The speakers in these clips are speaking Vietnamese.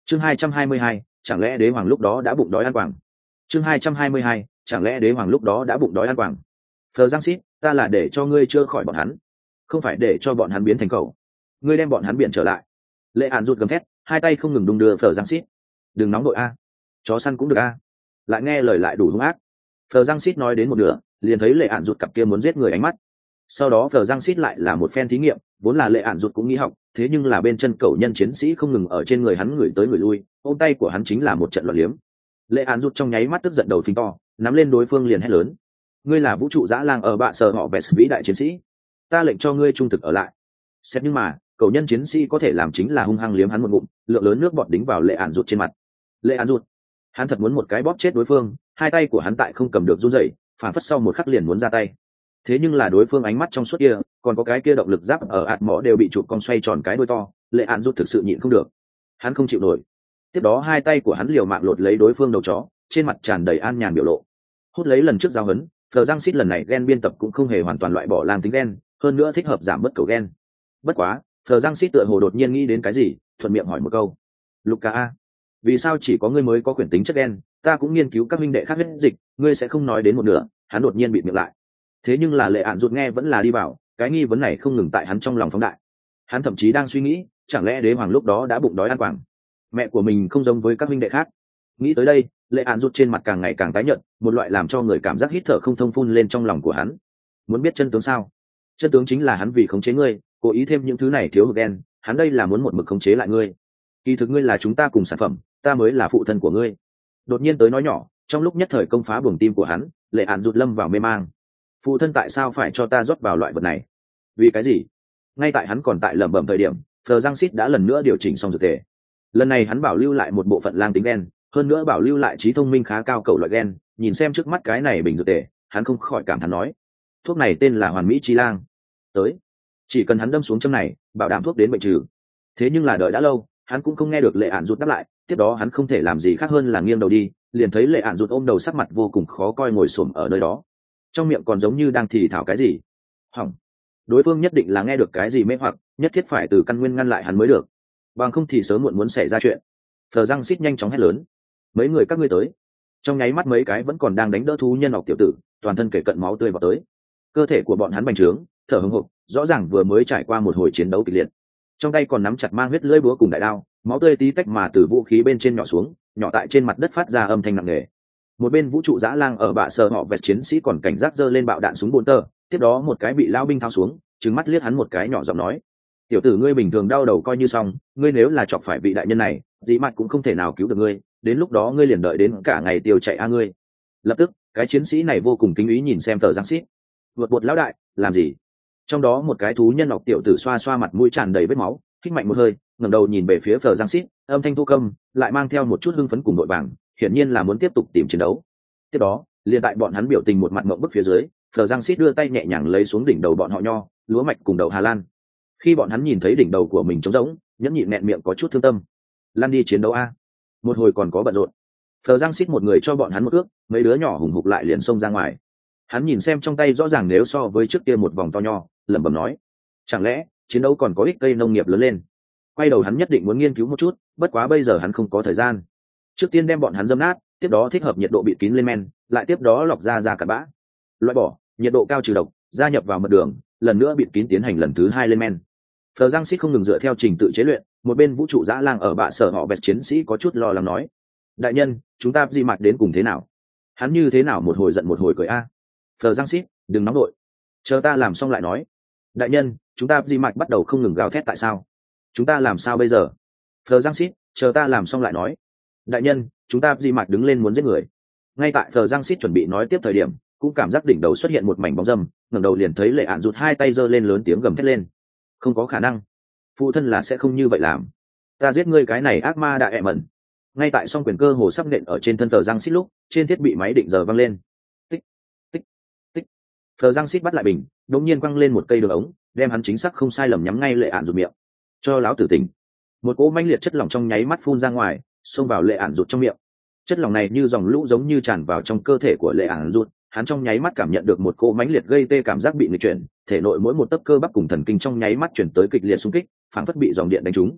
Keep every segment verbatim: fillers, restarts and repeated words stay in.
chương hai trăm hai mươi hai, chẳng lẽ đế hoàng lúc đó đã bụng đói ăn quảng. chương hai trăm hai mươi hai, chẳng lẽ đế hoàng lúc đó đã bụng đói ăn quảng. Phờ Giang Sít, ta là để cho ngươi chưa khỏi bọn hắn, không phải để cho bọn hắn biến thành cầu. Ngươi đem bọn hắn biển trở lại. Lệ Ản rụt gầm thét, hai tay không ngừng đung đưa Phờ Giang Sít. Đừng nóng đội a, chó săn cũng được a. Lại nghe lời lại đủ hung ác. Phờ Giang Sít nói đến một nửa, liền thấy Lệ Ản rụt cặp kia muốn giết người ánh mắt. Sau đó Phờ Giang Sít lại là một phen thí nghiệm, vốn là Lệ Ản rụt cũng nghĩ học, thế nhưng là bên chân cẩu nhân chiến sĩ không ngừng ở trên người hắn người tới người lui, ôm tay của hắn chính là một trận loạn liếm. Lệ Ản rụt trong nháy mắt tức giận đầu phình to, nắm lên đối phương liền hét lớn: ngươi là vũ trụ dã lang ở bạ sở họ vest vĩ đại chiến sĩ, ta lệnh cho ngươi trung thực ở lại. Xét nhưng mà cẩu nhân chiến sĩ có thể làm chính là hung hăng liếm hắn một ngụm, lượng lớn nước bọt đính vào Lệ Ản rụt trên mặt. Lệ Ản rụt, hắn thật muốn một cái bóp chết đối phương, hai tay của hắn tại không cầm được run rẩy, phản phất sau một khắc liền muốn ra tay. Thế nhưng là đối phương ánh mắt trong suốt kia, còn có cái kia động lực giáp ở ạt mỏ đều bị chụp cong xoay tròn cái đuôi to, Lệ Ản rụt thực sự nhịn không được, hắn không chịu nổi. Tiếp đó hai tay của hắn liều mạng lột lấy đối phương đầu chó, trên mặt tràn đầy an nhàn biểu lộ. Hút lấy lần trước giao hấn, Phờ Giang Sít lần này gen biên tập cũng không hề hoàn toàn loại bỏ lang tính gen, hơn nữa thích hợp giảm bớt cầu gen. Bất quá, Phờ Giang Sít tựa hồ đột nhiên nghĩ đến cái gì, thuận miệng hỏi một câu: Luca a, vì sao chỉ có ngươi mới có quyển tính chất gen? Ta cũng nghiên cứu các minh đệ khác huyết dịch, ngươi sẽ không nói đến một nửa. Hắn đột nhiên bịt miệng lại. Thế nhưng là Lệ Ản rụt nghe vẫn là đi vào, cái nghi vấn này không ngừng tại hắn trong lòng phóng đại. Hắn thậm chí đang suy nghĩ, chẳng lẽ đế hoàng lúc đó đã bụng đói ăn quảng, mẹ của mình không giống với các minh đệ khác. Nghĩ tới đây, Lệ Ản rụt trên mặt càng ngày càng tái nhợt, một loại làm cho người cảm giác hít thở không thông phun lên trong lòng của hắn. Muốn biết chân tướng sao? Chân tướng chính là hắn vì khống chế ngươi, cố ý thêm những thứ này thiếu hụt gen, hắn đây là muốn một mực khống chế lại ngươi. Kỳ thực ngươi là chúng ta cùng sản phẩm, ta mới là phụ thân của ngươi. Đột nhiên tới nói nhỏ, trong lúc nhất thời công phá buồng tim của hắn, Lệ Ản rụt lâm vào mê mang. Phụ thân tại sao phải cho ta rót vào loại vật này? Vì cái gì? Ngay tại hắn còn tại lẩm bẩm thời điểm, Phờ Giang Sít đã lần nữa điều chỉnh xong dược tề. Lần này hắn bảo lưu lại một bộ phận lang tính gen, hơn nữa bảo lưu lại trí thông minh khá cao cầu loại gen. Nhìn xem trước mắt cái này bình dược tề, hắn không khỏi cảm thán nói: thuốc này tên là Hoàn Mỹ Chi Lang. Tới, chỉ cần hắn đâm xuống châm này, bảo đảm thuốc đến bệnh trừ. Thế nhưng là đợi đã lâu, hắn cũng không nghe được Lệ Ản rụt đáp lại. Tiếp đó hắn không thể làm gì khác hơn là nghiêng đầu đi, liền thấy Lệ Ản rụt ôm đầu sắc mặt vô cùng khó coi ngồi xổm ở nơi đó, trong miệng còn giống như đang thì thào cái gì. Hỏng, đối phương nhất định là nghe được cái gì mê hoặc, nhất thiết phải từ căn nguyên ngăn lại hắn mới được, bằng không thì sớm muộn muốn xảy ra chuyện. Phờ Giang Sít nhanh chóng hét lớn: mấy người các ngươi tới! Trong nháy mắt mấy cái vẫn còn đang đánh đỡ thú nhân học tiểu tử, toàn thân kể cận máu tươi vào tới. Cơ thể của bọn hắn bành trướng, thở hổn hộc, rõ ràng vừa mới trải qua một hồi chiến đấu kịch liệt. Trong tay còn nắm chặt mang huyết lưỡi búa cùng đại đao, máu tươi tí tách mà từ vũ khí bên trên nhỏ xuống, nhỏ tại trên mặt đất phát ra âm thanh nặng nề. Một bên vũ trụ dã lang ở bạ sờ họ vẹt chiến sĩ còn cảnh giác giơ lên bạo đạn súng bồn tơ, tiếp đó một cái bị lao binh tháo xuống, trừng mắt liếc hắn một cái nhỏ giọng nói: tiểu tử ngươi bình thường đau đầu coi như xong, ngươi nếu là chọc phải vị đại nhân này, dĩ mặt cũng không thể nào cứu được ngươi, đến lúc đó ngươi liền đợi đến cả ngày tiêu chạy a ngươi. Lập tức cái chiến sĩ này vô cùng kính ý nhìn xem Phờ Giang Sít: vượt bột lão đại, làm gì? Trong đó một cái thú nhân ngọc tiểu tử xoa xoa mặt mũi tràn đầy vết máu, hít mạnh một hơi, ngẩng đầu nhìn về phía Phờ Giang Sít, âm thanh thu câm lại mang theo một chút hưng phấn cùng đội vàng, hiển nhiên là muốn tiếp tục tìm chiến đấu. Tiếp đó liền tại bọn hắn biểu tình một mặt ngậm bức phía dưới, Phờ Giang Sít đưa tay nhẹ nhàng lấy xuống đỉnh đầu bọn họ nho, lúa mạch cùng đậu Hà Lan. Khi bọn hắn nhìn thấy đỉnh đầu của mình trống rỗng, nhẫn nhịn nẹn miệng có chút thương tâm. Lan đi chiến đấu a, một hồi còn có bận rộn. Phờ Giang Sít một người cho bọn hắn một ước, mấy đứa nhỏ hùng hục lại liền xông ra ngoài. Hắn nhìn xem trong tay rõ ràng nếu so với trước kia một vòng to nho, lẩm bẩm nói: chẳng lẽ chiến đấu còn có ích cây nông nghiệp lớn lên? Quay đầu hắn nhất định muốn nghiên cứu một chút, bất quá bây giờ hắn không có thời gian. Trước tiên đem bọn hắn dâm nát, tiếp đó thích hợp nhiệt độ bịt kín lên men, lại tiếp đó lọc ra ra cặn bã, loại bỏ, nhiệt độ cao trừ độc, gia nhập vào mật đường, lần nữa bịt kín tiến hành lần thứ hai lên men. Phờ Giang Sít không ngừng dựa theo trình tự chế luyện. Một bên vũ trụ dã lang ở bạ sở họ vẹt chiến sĩ có chút lo lắng nói: đại nhân, chúng ta di mạch đến cùng thế nào? Hắn như thế nào một hồi giận một hồi cười a? À? Phờ Giang Sít, đừng nóng đội, chờ ta làm xong lại nói. Đại nhân, chúng ta di mạch bắt đầu không ngừng gào thét tại sao? Chúng ta làm sao bây giờ? Phờ Giang Sít, chờ ta làm xong lại nói. Đại nhân, chúng ta di mạch đứng lên muốn giết người. Ngay tại Phờ Giang Sít chuẩn bị nói tiếp thời điểm, cũng cảm giác đỉnh đầu xuất hiện một mảnh bóng dâm, ngẩng đầu liền thấy Lệ Ản rụt hai tay giơ lên lớn tiếng gầm thét lên: không có khả năng, phụ thân là sẽ không như vậy làm, ta giết ngươi cái này ác ma đại ẹ mẩn. Ngay tại song quyền cơ hồ sắp nện ở trên thân Phờ Giang Sít lúc, trên thiết bị máy định giờ vang lên: tích tích tích. Phờ Giang Sít bắt lại bình, đột nhiên quăng lên một cây đường ống, đem hắn chính xác không sai lầm nhắm ngay Lệ Ản rụt miệng. Cho láo tử tỉnh. Một cỗ manh liệt chất lỏng trong nháy mắt phun ra ngoài, xông vào Lệ Ản rụt trong miệng. Chất lỏng này như dòng lũ giống như tràn vào trong cơ thể của Lệ Ản rụt, hắn trong nháy mắt cảm nhận được một cỗ mãnh liệt gây tê cảm giác bị nghịch chuyển, thể nội mỗi một tấc cơ bắp cùng thần kinh trong nháy mắt chuyển tới kịch liệt xung kích, phảng phất bị dòng điện đánh trúng.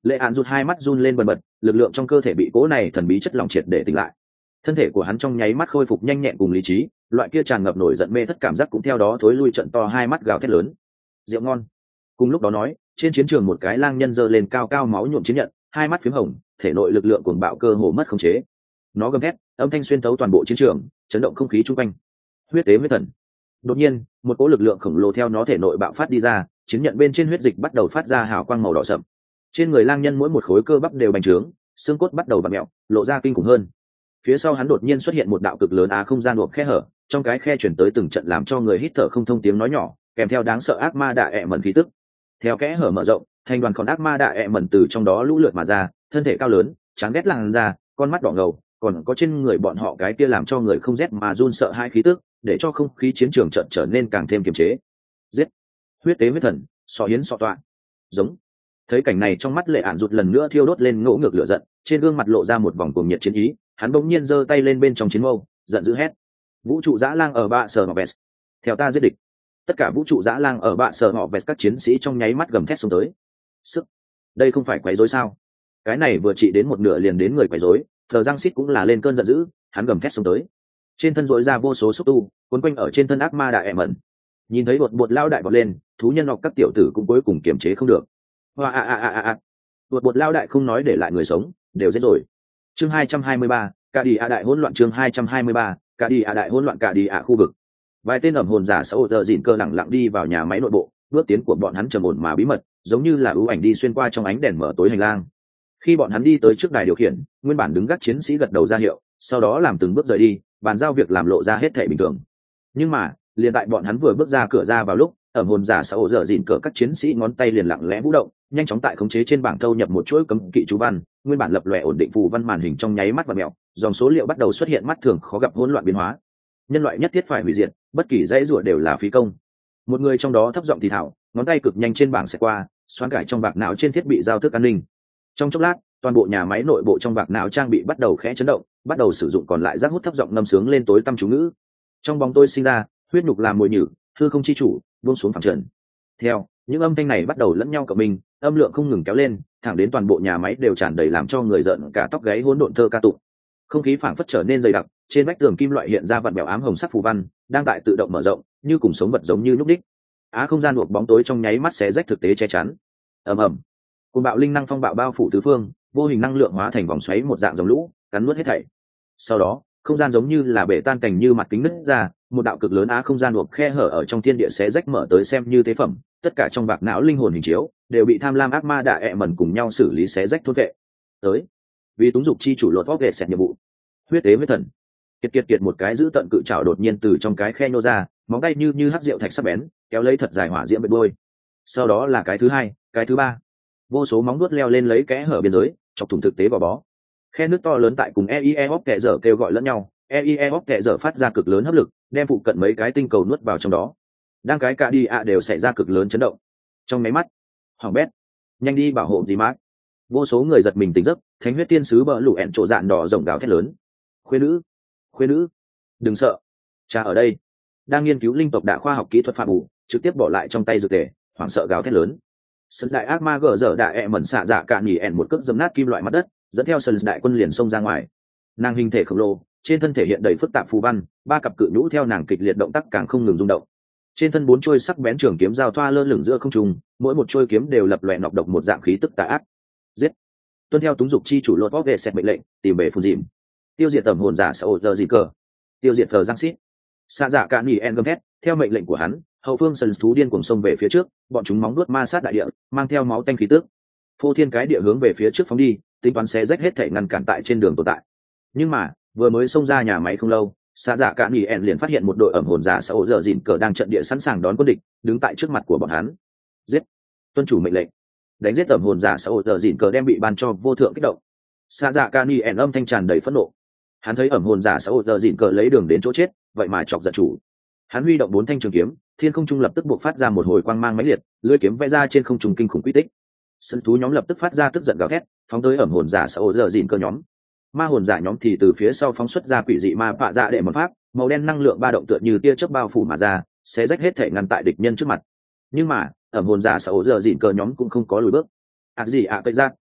lệ ạn rụt hai mắt run lên bần bật, lực lượng trong cơ thể bị cố này thần bí chất lỏng triệt để tỉnh lại. Thân thể của hắn trong nháy mắt khôi phục nhanh nhẹn cùng lý trí, loại kia tràn ngập nổi giận mê thất cảm giác cũng theo đó thối lui, trận to hai mắt gào thét lớn. Rượu ngon. Cùng lúc đó nói, trên chiến trường một cái lang nhân giơ lên cao cao máu nhuộm chiến nhận, hai mắt phím hồng, thể nội lực lượng cuồng bạo cơ hồ mất khống chế. Nó gầm thét, âm thanh xuyên thấu toàn bộ chiến trường, chấn động không khí chung quanh. Huyết tế huyết thần. Đột nhiên, một cỗ lực lượng khổng lồ theo nó thể nội bạo phát đi ra, chiến nhận bên trên huyết dịch bắt đầu phát ra hào quang màu đỏ sậm. Trên người lang nhân mỗi một khối cơ bắp đều bành trướng, xương cốt bắt đầu vặn mèo, lộ ra kinh khủng hơn. Phía sau hắn đột nhiên xuất hiện một đạo cực lớn á không gian buộc khe hở, trong cái khe chuyển tới từng trận làm cho người hít thở không thông tiếng nói nhỏ, kèm theo đáng sợ ác ma đạ ẹ mẩn khí tức. Theo kẽ hở mở rộng, thành đoàn con ác ma đạ ẹ mẩn từ trong đó lũ lượt mà ra, thân thể cao lớn, trắng ghét làn da, con mắt đỏ ngầu, còn có trên người bọn họ cái kia làm cho người không rét mà run sợ hai khí tức, để cho không khí chiến trường trận trở nên càng thêm kiềm chế. Giết! Huyết tế huyết thần, so hiến so tọa. Giống. Thấy cảnh này, trong mắt lệ ạn rụt lần nữa thiêu đốt lên ngỗ ngược lửa giận, trên gương mặt lộ ra một vòng cuồng nhiệt chiến ý, hắn bỗng nhiên giơ tay lên bên trong chiến mâu, giận dữ hét: vũ trụ dã lang ở bạ sở họ vest, theo ta giết địch! Tất cả vũ trụ dã lang ở bạ sở họ vest các chiến sĩ trong nháy mắt gầm thét xuống tới. Sức! Đây không phải quấy rối sao? Cái này vừa trị đến một nửa liền đến người quấy rối, Phờ Giang Sít cũng là lên cơn giận dữ, hắn gầm thét xuống tới. Trên thân rỗi ra vô số xúc tu, cuốn quanh ở trên thân ác ma đại ẹ mẩn. Nhìn thấy bột bột lao đại vọt lên, thú nhân hoặc các tiểu tử cũng cuối cùng kiềm chế không được. Hoa a a a a a. Bột bột lao đại không nói để lại người sống, đều giết rồi. Chương hai trăm hai mươi ba, cả đi a đại hỗn loạn. Chương hai trăm hai mươi ba, cả đi a đại hỗn loạn. Cả đi a khu vực. Vài tên ẩm hồn giả sau giờ dịn cơ lặng lặng đi vào nhà máy nội bộ, bước tiến của bọn hắn trầm ổn mà bí mật, giống như là ưu ảnh đi xuyên qua trong ánh đèn mở tối hành lang. Khi bọn hắn đi tới trước đài điều khiển, nguyên bản đứng gác chiến sĩ gật đầu ra hiệu, sau đó làm từng bước rời đi, bàn giao việc làm lộ ra hết thảy bình thường. Nhưng mà, liền tại bọn hắn vừa bước ra cửa ra vào lúc, ẩm hồn giả sau giờ dịn cỡ các chiến sĩ ngón tay liền lặng lẽ vũ động, nhanh chóng tại khống chế trên bảng thâu nhập một chuỗi cấm kỵ chú văn, nguyên bản lập lòe ổn định phù văn màn hình trong nháy mắt và mèo, dòng số liệu bắt đầu xuất hiện mắt thường khó gặp hỗn loạn biến hóa. Nhân loại nhất thiết phải hủy diệt, bất kỳ dãy rủa đều là phí công. Một người trong đó thấp giọng thì thào, ngón tay cực nhanh trên bảng sẽ qua, xoắn cải trong bạc não trên thiết bị giao thức an ninh. Trong chốc lát, toàn bộ nhà máy nội bộ trong bạc não trang bị bắt đầu khẽ chấn động, bắt đầu sử dụng còn lại giác hút thấp giọng ngâm sướng lên tối tăm chú ngữ. Trong bóng tôi sinh ra, huyết nhục làm mồi nhử, hư không chi chủ, buông xuống phẳng trần. Theo những âm thanh này bắt đầu lẫn nhau cộng mình, âm lượng không ngừng kéo lên, thẳng đến toàn bộ nhà máy đều tràn đầy làm cho người giận cả tóc gáy hỗn độn thơ ca tụng. Không khí phảng phất trở nên dày đặc, trên vách tường kim loại hiện ra vặn bèo ám hồng sắc phù văn, đang tại tự động mở rộng, như cùng sống vật giống như lúc đích. Á không gian buộc bóng tối trong nháy mắt xé rách thực tế che chắn. Ầm ầm. Cùng bạo linh năng phong bạo bao phủ tứ phương, vô hình năng lượng hóa thành vòng xoáy một dạng dòng lũ, cắn nuốt hết thảy. Sau đó, không gian giống như là bể tan cảnh như mặt kính nứt ra, một đạo cực lớn á không gian buộc khe hở ở trong thiên địa xé rách mở tới xem như tế phẩm, tất cả trong bạc não linh hồn hình chiếu đều bị tham lam ác ma đạ ẹ mẩn cùng nhau xử lý xé rách thôn vệ. Tới, vì túng dục chi chủ lột vóc ghệ xẹt nhiệm vụ. Huyết tế huyết thần. Kiệt kiệt kiệt một cái giữ tận cự trảo đột nhiên từ trong cái khe nhô ra, móng tay như như hắc rượu thạch sắc bén, kéo lấy thật dài hỏa diễm bên đuôi. Sau đó là cái thứ hai, cái thứ ba. Vô số móng vuốt leo lên lấy kẽ hở biên giới, chọc thủng thực tế vào bó. Khe nước to lớn tại cùng e i e hop kẻ dở kêu gọi lẫn nhau, e i e hop kẻ dở phát ra cực lớn hấp lực, đem phụ cận mấy cái tinh cầu nuốt vào trong đó. Đang cái cả đi ạ đều xảy ra cực lớn chấn động. Trong máy mắt, hoàng bét, nhanh đi bảo hộ gì mát. Vô số người giật mình tỉnh giấc, thánh huyết tiên sứ bờ lũ ẹn trộ dạn đỏ rộng gào thét lớn. Khuê nữ, khuê nữ, đừng sợ, cha ở đây. Đang nghiên cứu linh tộc đạ khoa học kỹ thuật phạm ủ, trực tiếp bỏ lại trong tay dược tề, hoảng sợ gào thét lớn. Sân đại ác ma gở dở đại ẹ mẩn xạ dạ cạn nhỉ ẹn một cước dấm nát kim loại mặt đất, dẫn theo sân đại quân liền xông ra ngoài. Nàng hình thể khổng lồ, trên thân thể hiện đầy phức tạp phù văn, ba cặp cự nhũ theo nàng kịch liệt động tác càng không ngừng rung động. Trên thân bốn chuôi sắc bén trường kiếm giao thoa lơ lửng giữa không trung, mỗi một chuôi kiếm đều lập lòe nọc độc một dạng khí tức tà ác. Giết! Tuân theo túng dục chi chủ lột vóc về xẹt mệnh lệnh, tìm bể phù dìm. Tiêu diệt tầm hồn giả sợ giờ gì cờ. Tiêu diệt thờ giang xít. Xạ dạ cạn nhỉ ẹn gầm thét, theo mệnh lệnh của hắn, hậu phương sân thú điên cuồng xông về phía trước, bọn chúng móng đuốt ma sát đại địa, mang theo máu tanh khí tức. Phô thiên cái địa hướng về phía trước phóng đi, tính toán xé rách hết thể ngăn cản tại trên đường tồn tại. Nhưng mà vừa mới xông ra nhà máy không lâu, xạ dạ cạn nhỉ ẹn liền phát hiện một đội ẩm hồn giả sau giờ dịn cờ đang trận địa sẵn sàng đón quân địch, đứng tại trước mặt của bọn hắn. Giết! Tuân chủ mệnh lệnh. Đánh giết ẩm hồn giả sau giờ dịn cờ đem bị ban cho vô thượng kích động. Xạ dạ cạn nhỉ ẹn âm thanh tràn đầy phẫn nộ. Hắn thấy ẩm hồn giả sau giờ dịn cờ lấy đường đến chỗ chết, vậy mà chọc giận chủ. Hắn huy động bốn thanh trường kiếm, thiên không trung lập tức buộc phát ra một hồi quang mang mãnh liệt, lưỡi kiếm vẽ ra trên không trung kinh khủng quy tích. Sân thú nhóm lập tức phát ra tức giận gào thét, phóng tới ẩm hồn giả sau giờ dịn cơ nhóm. Ma hồn giả nhóm thì từ phía sau phóng xuất ra quỷ dị ma phạ dạ đệ một pháp, màu đen năng lượng ba động tựa như tia chớp bao phủ mà ra, sẽ rách hết thể ngăn tại địch nhân trước mặt. Nhưng mà ẩm hồn giả sau giờ dịn cơ nhóm cũng không có lùi bước. À gì ạ cây ra,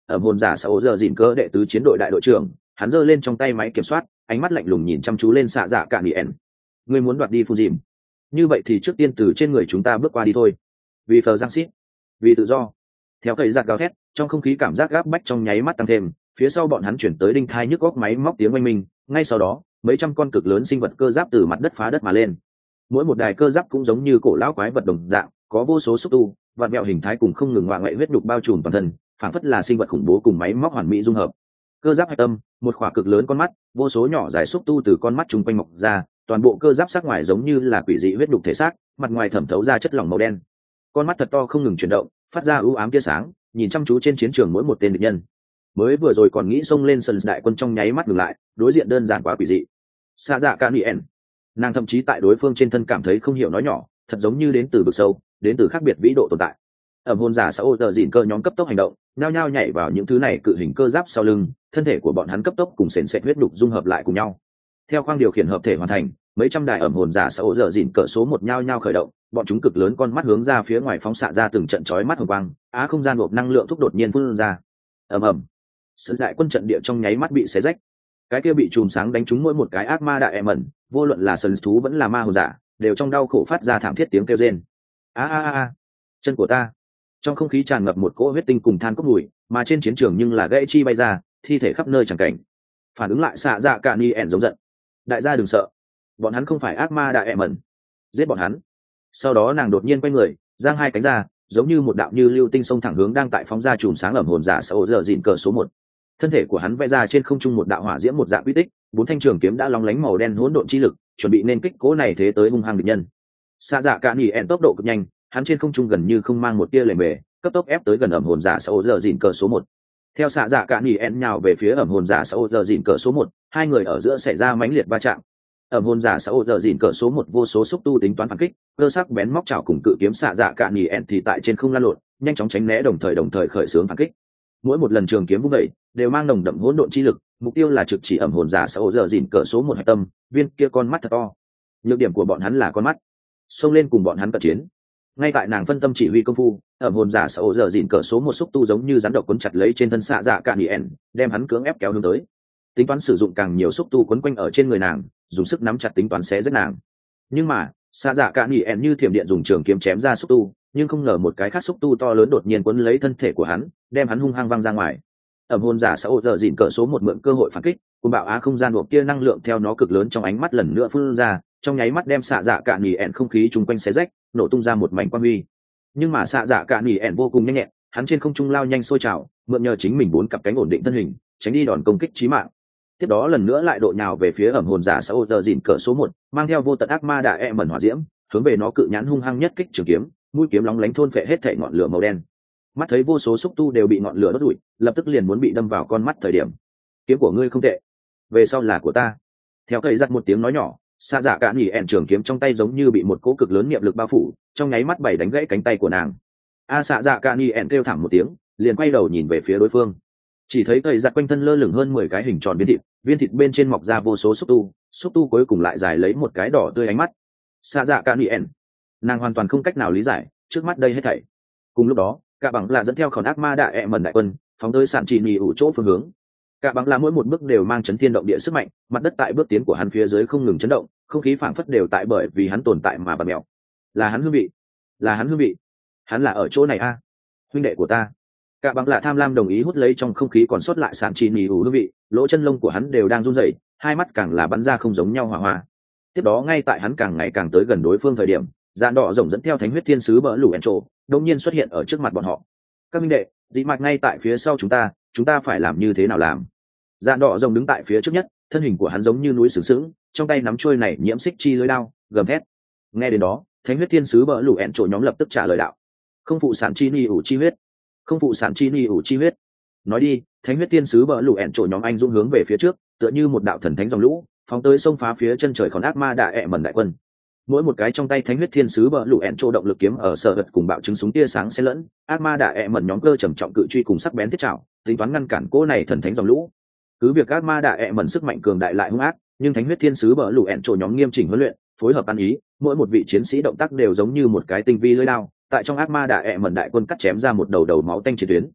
ở hồn giả xã giờ dìn cơ đệ tứ chiến đội đại đội trưởng, hắn giơ lên trong tay máy kiểm soát, ánh mắt lạnh lùng nhìn chăm chú lên xạ dạ cạn ien. Ngươi muốn đoạt đi phù dìm, như vậy thì trước tiên từ trên người chúng ta bước qua đi thôi. Vì phờ giang xít, vì tự do. Theo cậy giạt gào thét, trong không khí cảm giác gáp bách trong nháy mắt tăng thêm, phía sau bọn hắn chuyển tới đinh thai nhức góc máy móc tiếng oanh minh, ngay sau đó mấy trăm con cực lớn sinh vật cơ giáp từ mặt đất phá đất mà lên. Mỗi một đài cơ giáp cũng giống như cổ lão quái vật đồng dạng, có vô số xúc tu vặn vẹo hình thái cùng không ngừng ngoại ngoại huyết đục bao trùm toàn thân, phảng phất là sinh vật khủng bố cùng máy móc hoàn mỹ dung hợp. Cơ giáp hạch tâm, một khỏa cực lớn con mắt, vô số nhỏ dài xúc tu từ con mắt chung quanh mọc ra, toàn bộ cơ giáp sắc ngoài giống như là quỷ dị huyết đục thể xác, mặt ngoài thẩm thấu ra chất lỏng màu đen. Con mắt thật to không ngừng chuyển động, phát ra ưu ám tia sáng, nhìn chăm chú trên chiến trường mỗi một tên địch nhân. Mới vừa rồi còn nghĩ xông lên sân đại quân trong nháy mắt ngừng lại, đối diện đơn giản quá quỷ dị. Xa dạ Canien, nàng thậm chí tại đối phương trên thân cảm thấy không hiểu nói nhỏ, thật giống như đến từ vực sâu, đến từ khác biệt vĩ độ tồn tại. Ẩm hồn giả xã giờ dìn cơ nhóm cấp tốc hành động, nhao nhao nhảy vào những thứ này cự hình cơ giáp sau lưng, thân thể của bọn hắn cấp tốc cùng sền sệt huyết đục dung hợp lại cùng nhau. Theo khoang điều khiển hợp thể hoàn thành, mấy trăm đài ẩm hồn giả xã giờ dìn cỡ số một nhao nhao khởi động, bọn chúng cực lớn con mắt hướng ra phía ngoài phóng xạ ra từng trận chói mắt hồng quang, á không gian hộp năng lượng thúc đột nhiên phun ra. Ầm ầm, sự đại quân trận địa trong nháy mắt bị xé rách. Cái kia bị chùm sáng đánh trúng mỗi một cái ác ma đại em ẩn, vô luận là sần thú vẫn là ma hồn giả, đều trong đau khổ phát ra thảm thiết tiếng kêu rên. A a a, chân của ta! Trong không khí tràn ngập một cỗ huyết tinh cùng than cốc mùi, mà trên chiến trường nhưng là gãy chi bay ra, thi thể khắp nơi chẳng cảnh. Phản ứng lại xạ dạ cả ni ẻn giống giận. Đại gia đừng sợ, bọn hắn không phải ác ma đại em ẩn, giết bọn hắn. Sau đó nàng đột nhiên quay người, giang hai cánh ra, giống như một đạo như lưu tinh xông thẳng hướng đang tại phóng ra chùm sáng ẩm hồn giả xã giờ dịn cờ số một. Thân thể của hắn vẽ ra trên không trung một đạo hỏa diễm một dạng quy tích, bốn thanh trường kiếm đã lóng lánh màu đen hỗn độn chi lực, chuẩn bị nên kích cố này thế tới hung hăng địch nhân. Xạ dạ cả ni ẻn tốc độ cực nhanh, hắn trên không trung gần như không mang một tia lề mề, cấp tốc ép tới gần ẩm hồn giả xã giờ dịn cờ số một. Theo xạ dạ cả ni ẻn nhào về phía ẩm hồn giả xã giờ dịn cờ số một, hai người ở giữa xảy ra mãnh liệt va chạm. Ẩm hồn giả xã giờ dịn cờ số một vô số xúc tu tính toán phản kích, cơ sắc bén móc chảo cùng cự kiếm xạ dạ cả ni ẻn thì tại trên không lan lộn, nhanh chóng tránh né đồng thời đồng thời khởi xướng phản kích. Mỗi một lần trường kiếm vung dậy đều mang nồng đậm hỗn độn chi lực, mục tiêu là trực chỉ ẩm hồn giả xã giờ dịn cờ số một hạch tâm, viên kia con mắt thật to. Nhược điểm của bọn hắn là con mắt. Xông lên cùng bọn hắn cận chiến. Ngay tại nàng phân tâm chỉ huy công phu, ẩm hồn giả xã giờ dịn cờ số một xúc tu giống như rắn độc quấn chặt lấy trên thân xạ dạ cả nien, đem hắn cưỡng ép kéo hướng tới. Tính toán sử dụng càng nhiều xúc tu quấn quanh ở trên người nàng, dùng sức nắm chặt tính toán xé rách nàng. Nhưng mà xạ dạ cả nien như thiểm điện dùng trường kiếm chém ra xúc tu, nhưng không ngờ một cái khác xúc tu to lớn đột nhiên quấn lấy thân thể của hắn, đem hắn hung hăng văng ra ngoài. Ẩm hồn giả xã giờ dịn cờ số một mượn cơ hội phản kích, cùng bạo á không gian buộc kia năng lượng theo nó cực lớn trong ánh mắt lần nữa phun ra, trong nháy mắt đem xạ dạ cả nỉ ẻn không khí chung quanh xé rách, nổ tung ra một mảnh quang huy. Nhưng mà xạ dạ cả nỉ ẻn vô cùng nhanh nhẹn, hắn trên không trung lao nhanh sôi trào, mượn nhờ chính mình bốn cặp cánh ổn định thân hình, tránh đi đòn công kích chí mạng. Tiếp đó lần nữa lại độ nhào về phía ẩm hồn giả xã giờ dịn cờ số một, mang theo vô tận ác ma đại e mẩn hỏa diễm, hướng về nó cự nhãn hung hăng nhất kích trường kiếm, mũi kiếm lóng lánh thôn phệ hết thảy ngọn lửa màu đen. Mắt thấy vô số xúc tu đều bị ngọn lửa đốt rụi, lập tức liền muốn bị đâm vào con mắt thời điểm. Kiếm của ngươi không tệ, về sau là của ta. Theo cây giật một tiếng nói nhỏ, xạ dạ cả nhỉ ẻn trường kiếm trong tay giống như bị một cỗ cực lớn niệm lực bao phủ, trong nháy mắt bảy đánh gãy cánh tay của nàng. A xạ dạ cả nhỉ ẻn kêu thảm một tiếng, liền quay đầu nhìn về phía đối phương. Chỉ thấy cây giật quanh thân lơ lửng hơn mười cái hình tròn viên thịt, viên thịt bên trên mọc ra vô số xúc tu, xúc tu cuối cùng lại dài lấy một cái đỏ tươi ánh mắt. Xạ dạ cả nhỉ ẻn, nàng hoàn toàn không cách nào lý giải trước mắt đây hết thảy. Cùng lúc đó, cả bằng là dẫn theo khổng ác ma đại ẹ mần đại quân phóng tới sàn chỉ nhì ủ chỗ phương hướng. Cả bằng là mỗi một bước đều mang chấn thiên động địa sức mạnh, mặt đất tại bước tiến của hắn phía dưới không ngừng chấn động, không khí phảng phất đều tại bởi vì hắn tồn tại mà bật mèo. Là hắn hương vị, là hắn hương vị, hắn là ở chỗ này a, huynh đệ của ta. Cả bằng là tham lam đồng ý hút lấy trong không khí còn sót lại sàn chỉ nhì ủ hương vị, lỗ chân lông của hắn đều đang run rẩy, hai mắt càng là bắn ra không giống nhau hỏa hoa. Tiếp đó ngay tại hắn càng ngày càng tới gần đối phương thời điểm, dàn đỏ rồng dẫn theo thánh huyết thiên sứ bỡ lũ ẻn trộ đột nhiên xuất hiện ở trước mặt bọn họ. Các minh đệ, dị mạch ngay tại phía sau chúng ta, chúng ta phải làm như thế nào làm? Dàn đỏ rồng đứng tại phía trước nhất, thân hình của hắn giống như núi sừng sững, trong tay nắm chuôi này nhiễm xích chi lưới đao, gầm thét. Nghe đến đó, thánh huyết thiên sứ bỡ lũ ẻn trộ nhóm lập tức trả lời đạo: không phụ sản chi ni ủ chi huyết, không phụ sản chi ni ủ chi huyết. Nói đi, thánh huyết thiên sứ bỡ lũ ẻn trộ nhóm anh dũng hướng về phía trước, tựa như một đạo thần thánh dòng lũ, phóng tới sông phá phía chân trời còn ác ma đại ẹ mẩn đại quân. Mỗi một cái trong tay thánh huyết thiên sứ bờ lũ ẹn trô động lực kiếm ở sở vật cùng bạo chứng súng tia sáng xen lẫn, ác ma đại ẹ mẩn nhóm cơ trầm trọng cự truy cùng sắc bén thiết trảo, tính toán ngăn cản cỗ này thần thánh dòng lũ. Cứ việc ác ma đại ẹ mẩn sức mạnh cường đại lại hung ác, nhưng thánh huyết thiên sứ bờ lũ ẹn trô nhóm nghiêm chỉnh huấn luyện, phối hợp ăn ý, mỗi một vị chiến sĩ động tác đều giống như một cái tinh vi lưỡi đao, tại trong ác ma đại ẹ mẩn đại quân cắt chém ra một đầu đầu máu tanh chiến tuyến.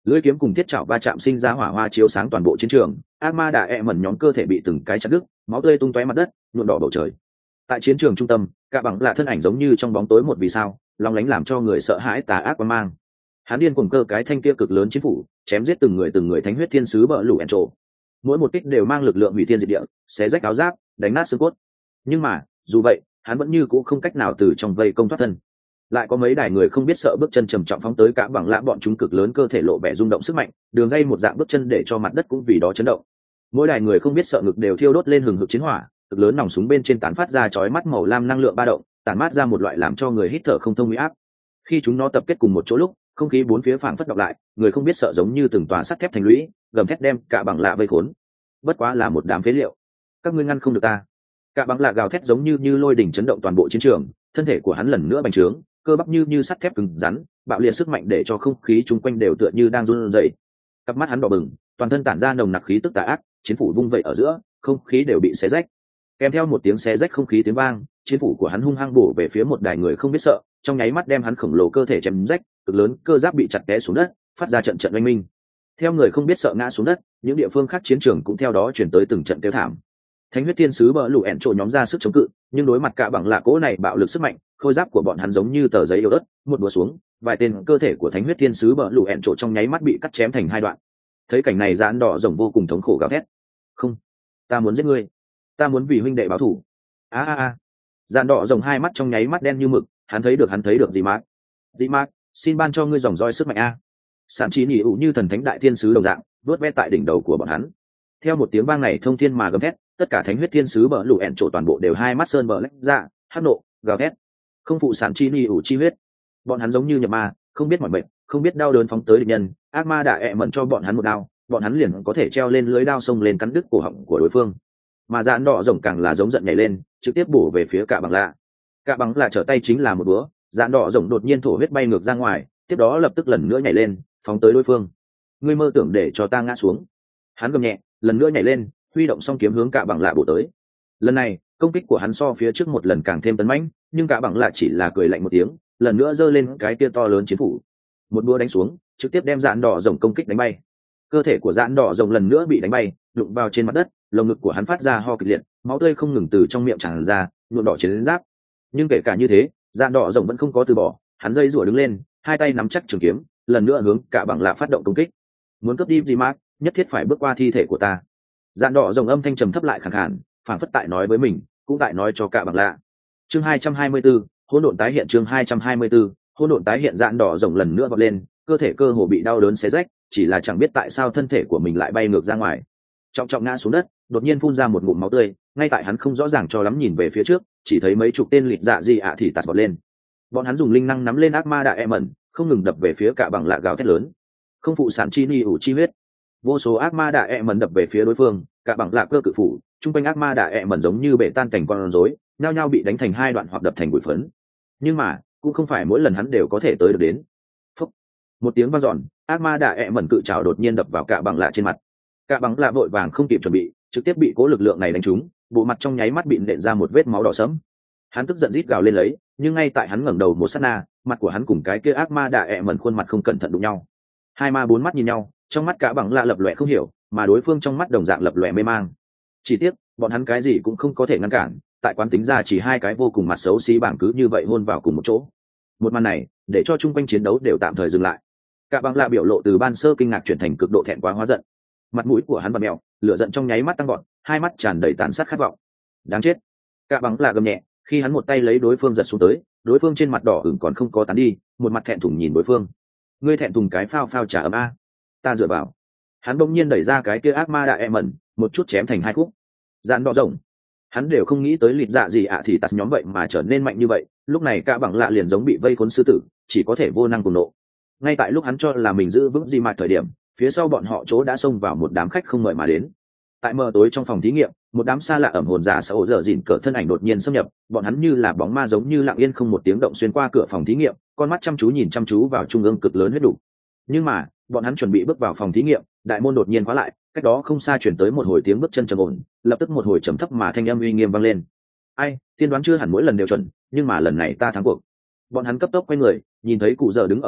lưỡi kiếm cùng thiết chảo va chạm sinh ra hỏa hoa chiếu sáng toàn bộ chiến trường. Ác ma đạ e mẩn nhóm cơ thể bị từng cái chặt đứt, máu tươi tung tóe mặt đất, nhuộm đỏ bầu trời. Tại chiến trường trung tâm, cả bằng là thân ảnh giống như trong bóng tối một vì sao, long lánh làm cho người sợ hãi tà ác quan mang. Hắn điên cuồng cơ cái thanh kia cực lớn chiến phủ, chém giết từng người từng người thánh huyết thiên sứ bờ lũ ẻn trộ. Mỗi một kích đều mang lực lượng hủy thiên diệt địa, xé rách áo giáp, đánh nát xương cốt. Nhưng mà, dù vậy, hắn vẫn như cũ không cách nào từ trong vây công thoát thân. Lại có mấy đài người không biết sợ bước chân trầm trọng phóng tới cả bằng lạ, bọn chúng cực lớn cơ thể lộ vẻ rung động sức mạnh, đường dây một dạng bước chân để cho mặt đất cũng vì đó chấn động. Mỗi đài người không biết sợ ngực đều thiêu đốt lên hừng hực chiến hỏa, cực lớn nòng súng bên trên tán phát ra chói mắt màu lam năng lượng ba động, tản mát ra một loại làm cho người hít thở không thông uy áp. Khi chúng nó tập kết cùng một chỗ lúc, không khí bốn phía phảng phất đọc lại, người không biết sợ giống như từng tòa sắt thép thành lũy, gầm thét đem cả bằng lạ vây khốn. Bất quá là một đám phế liệu, các ngươi ngăn không được ta. Cả bằng lạ gào thét giống như như lôi đỉnh chấn động toàn bộ chiến trường, thân thể của hắn lần nữa bành trướng, cơ bắp như như sắt thép cứng rắn, bạo liệt sức mạnh để cho không khí chung quanh đều tựa như đang run rẩy. Cặp mắt hắn đỏ bừng, toàn thân tản ra nồng nặc khí tức tà ác, chiến phủ vung vậy ở giữa, không khí đều bị xé rách. Kèm theo một tiếng xé rách không khí tiếng vang, chiến phủ của hắn hung hăng bổ về phía một đài người không biết sợ, trong nháy mắt đem hắn khổng lồ cơ thể chém rách, cực lớn cơ giáp bị chặt té xuống đất, phát ra trận trận oanh minh. Theo người không biết sợ ngã xuống đất, những địa phương khác chiến trường cũng theo đó chuyển tới từng trận kêu thảm. Thánh huyết thiên sứ bờ lũ ẻn trộn nhóm ra sức chống cự, nhưng đối mặt cả bằng lạ cỗ này bạo lực sức mạnh, khôi giáp của bọn hắn giống như tờ giấy yếu ớt, một đũa xuống, vài tên cơ thể của thánh huyết thiên sứ bờ lũ ẻn trộn trong nháy mắt bị cắt chém thành hai đoạn. Thấy cảnh này, Dạn Đỏ rồng vô cùng thống khổ gào thét: "Không, ta muốn giết ngươi, ta muốn vì huynh đệ báo thù!" A a a! Dạn Đỏ rồng hai mắt trong nháy mắt đen như mực, hắn thấy được hắn thấy được gì mát? Gì mát, xin ban cho ngươi dòng roi sức mạnh a! Sạm Chí nhỉ ủ như thần thánh đại thiên sứ đồng dạng, vuốt ve tại đỉnh đầu của bọn hắn. Theo một tiếng vang này thông thiên mà gầm thét, tất cả thánh huyết thiên sứ bờ lũ ẻn trộn toàn bộ đều hai mắt sơn bờ lách ra, hắc nộ, gào thét, không phụ Sạm Chí nhỉ ủ chi huyết. Bọn hắn giống như nhập ma, không biết mỏi mệt, không biết đau đớn phóng tới địch nhân, ác ma đã ẹ mẩn cho bọn hắn một đao, bọn hắn liền có thể treo lên lưới đao xông lên cắn đứt cổ họng của đối phương. Mà Dạn Đỏ rồng càng là giống giận nhảy lên, trực tiếp bổ về phía cả bằng lạ. Cả bằng lạ trở tay chính là một búa, Dạn Đỏ rồng đột nhiên thổ huyết bay ngược ra ngoài, tiếp đó lập tức lần nữa nhảy lên, phóng tới đối phương. Ngươi mơ tưởng để cho ta ngã xuống? Hắn gầm nhẹ, lần nữa nhảy lên, huy động song kiếm hướng cả bằng lạ bổ tới. Lần này, công kích của hắn so phía trước một lần càng thêm tấn mãnh, nhưng cả bằng lạ chỉ là cười lạnh một tiếng, lần nữa giơ lên cái tia to lớn chiến phủ, một búa đánh xuống, trực tiếp đem Dạn Đỏ rồng công kích đánh bay. Cơ thể của Dạn Đỏ rồng lần nữa bị đánh bay, đụng vào trên mặt đất, lồng ngực của hắn phát ra ho kịch liệt, máu tươi không ngừng từ trong miệng tràn ra, nhuộm đỏ chiến giáp. Nhưng kể cả như thế, Dạn Đỏ rồng vẫn không có từ bỏ, hắn dây rủa đứng lên, hai tay nắm chắc trường kiếm, lần nữa hướng cả bằng lạ phát động công kích. Muốn cướp đi gì mà, nhất thiết phải bước qua thi thể của ta. Dạn Đỏ rồng âm thanh trầm thấp lại khàn khàn, phảng phất tại nói với mình, cũng tại nói cho cả bằng lạ. Chương hai trăm hai mươi tư, hỗn độn tái hiện. Chương hai trăm hai mươi tư, hỗn độn tái hiện. Dạn Đỏ rồng lần nữa vọt lên, cơ thể cơ hồ bị đau đớn xé rách, chỉ là chẳng biết tại sao thân thể của mình lại bay ngược ra ngoài, trọng trọng ngã xuống đất, đột nhiên phun ra một ngụm máu tươi. Ngay tại hắn không rõ ràng cho lắm nhìn về phía trước, chỉ thấy mấy chục tên lịt dạ gì ạ thì tạt vọt lên. Bọn hắn dùng linh năng nắm lên ác ma đại e mẩn, không ngừng đập về phía cả bằng lạ, gào thét lớn, không phụ sản chi ni ủ chi huyết. Vô số ác ma đại e mẩn đập về phía đối phương, cả bằng lạ cơ cự phủ, trung quanh ác ma đại e mẩn giống như bể tan cảnh con rối, nhao nhao bị đánh thành hai đoạn hoặc đập thành bụi phấn. Nhưng mà cũng không phải mỗi lần hắn đều có thể tới được đến. Phúc. Một tiếng vang dọn, ác ma đại e mẩn cự trảo đột nhiên đập vào cả bằng lạ trên mặt. Cả bằng lạ vội vàng không kịp chuẩn bị, trực tiếp bị cố lực lượng này đánh trúng, bộ mặt trong nháy mắt bị nện ra một vết máu đỏ sẫm. Hắn tức giận rít gào lên lấy, nhưng ngay tại hắn ngẩng đầu một sát na, mặt của hắn cùng cái kia ác ma đại e mẩn khuôn mặt không cẩn thận đụng nhau. Hai ma bốn mắt nhìn nhau, trong mắt cả bằng lạ lập lòe không hiểu, mà đối phương trong mắt đồng dạng lập lòe mê mang. Chỉ tiếc, bọn hắn cái gì cũng không có thể ngăn cản, tại quán tính ra chỉ hai cái vô cùng mặt xấu xí bảng cứ như vậy hôn vào cùng một chỗ. Một màn này, để cho chung quanh chiến đấu đều tạm thời dừng lại. Cả bằng lạ biểu lộ từ ban sơ kinh ngạc chuyển thành cực độ thẹn quá hóa giận. Mặt mũi của hắn vặn mèo, lửa giận trong nháy mắt tăng vọt, hai mắt tràn đầy tàn sát khát vọng. Đáng chết! Cả bằng lạ gầm nhẹ, khi hắn một tay lấy đối phương giật xuống tới, đối phương trên mặt đỏ ửng còn không có tán đi, một mặt thẹn thùng nhìn đối phương. Ngươi thẹn thùng cái phao phao trả ấm a, ta dựa vào. Hắn bỗng nhiên đẩy ra cái kia ác ma đại e mẩn, một chút chém thành hai khúc. Dạn Đỏ rồng, hắn đều không nghĩ tới lịt dạ gì ạ thì tạt nhóm vậy mà trở nên mạnh như vậy. Lúc này cả bằng lạ liền giống bị vây khốn sư tử, chỉ có thể vô năng cùng nộ. Ngay tại lúc hắn cho là mình giữ vững gì mà thời điểm, phía sau bọn họ chỗ đã xông vào một đám khách không mời mà đến. Tại mờ tối trong phòng thí nghiệm, một đám xa lạ ẩm hồn giả sợ dở dịn cỡ thân ảnh đột nhiên xâm nhập, bọn hắn như là bóng ma giống như lặng yên không một tiếng động xuyên qua cửa phòng thí nghiệm, con mắt chăm chú nhìn chăm chú vào trung ương cực lớn huyết đủ. Nhưng mà bọn hắn chuẩn bị bước vào phòng thí nghiệm, đại môn đột nhiên khóa lại, cách đó không xa chuyển tới một hồi tiếng bước chân trầm ổn, lập tức một hồi trầm thấp mà thanh âm uy nghiêm vang lên. Ai, tiên đoán chưa hẳn mỗi lần đều chuẩn, nhưng mà lần này ta thắng cuộc. Bọn hắn cấp tốc quay người, nhìn thấy cụ dở đứng ở cửa,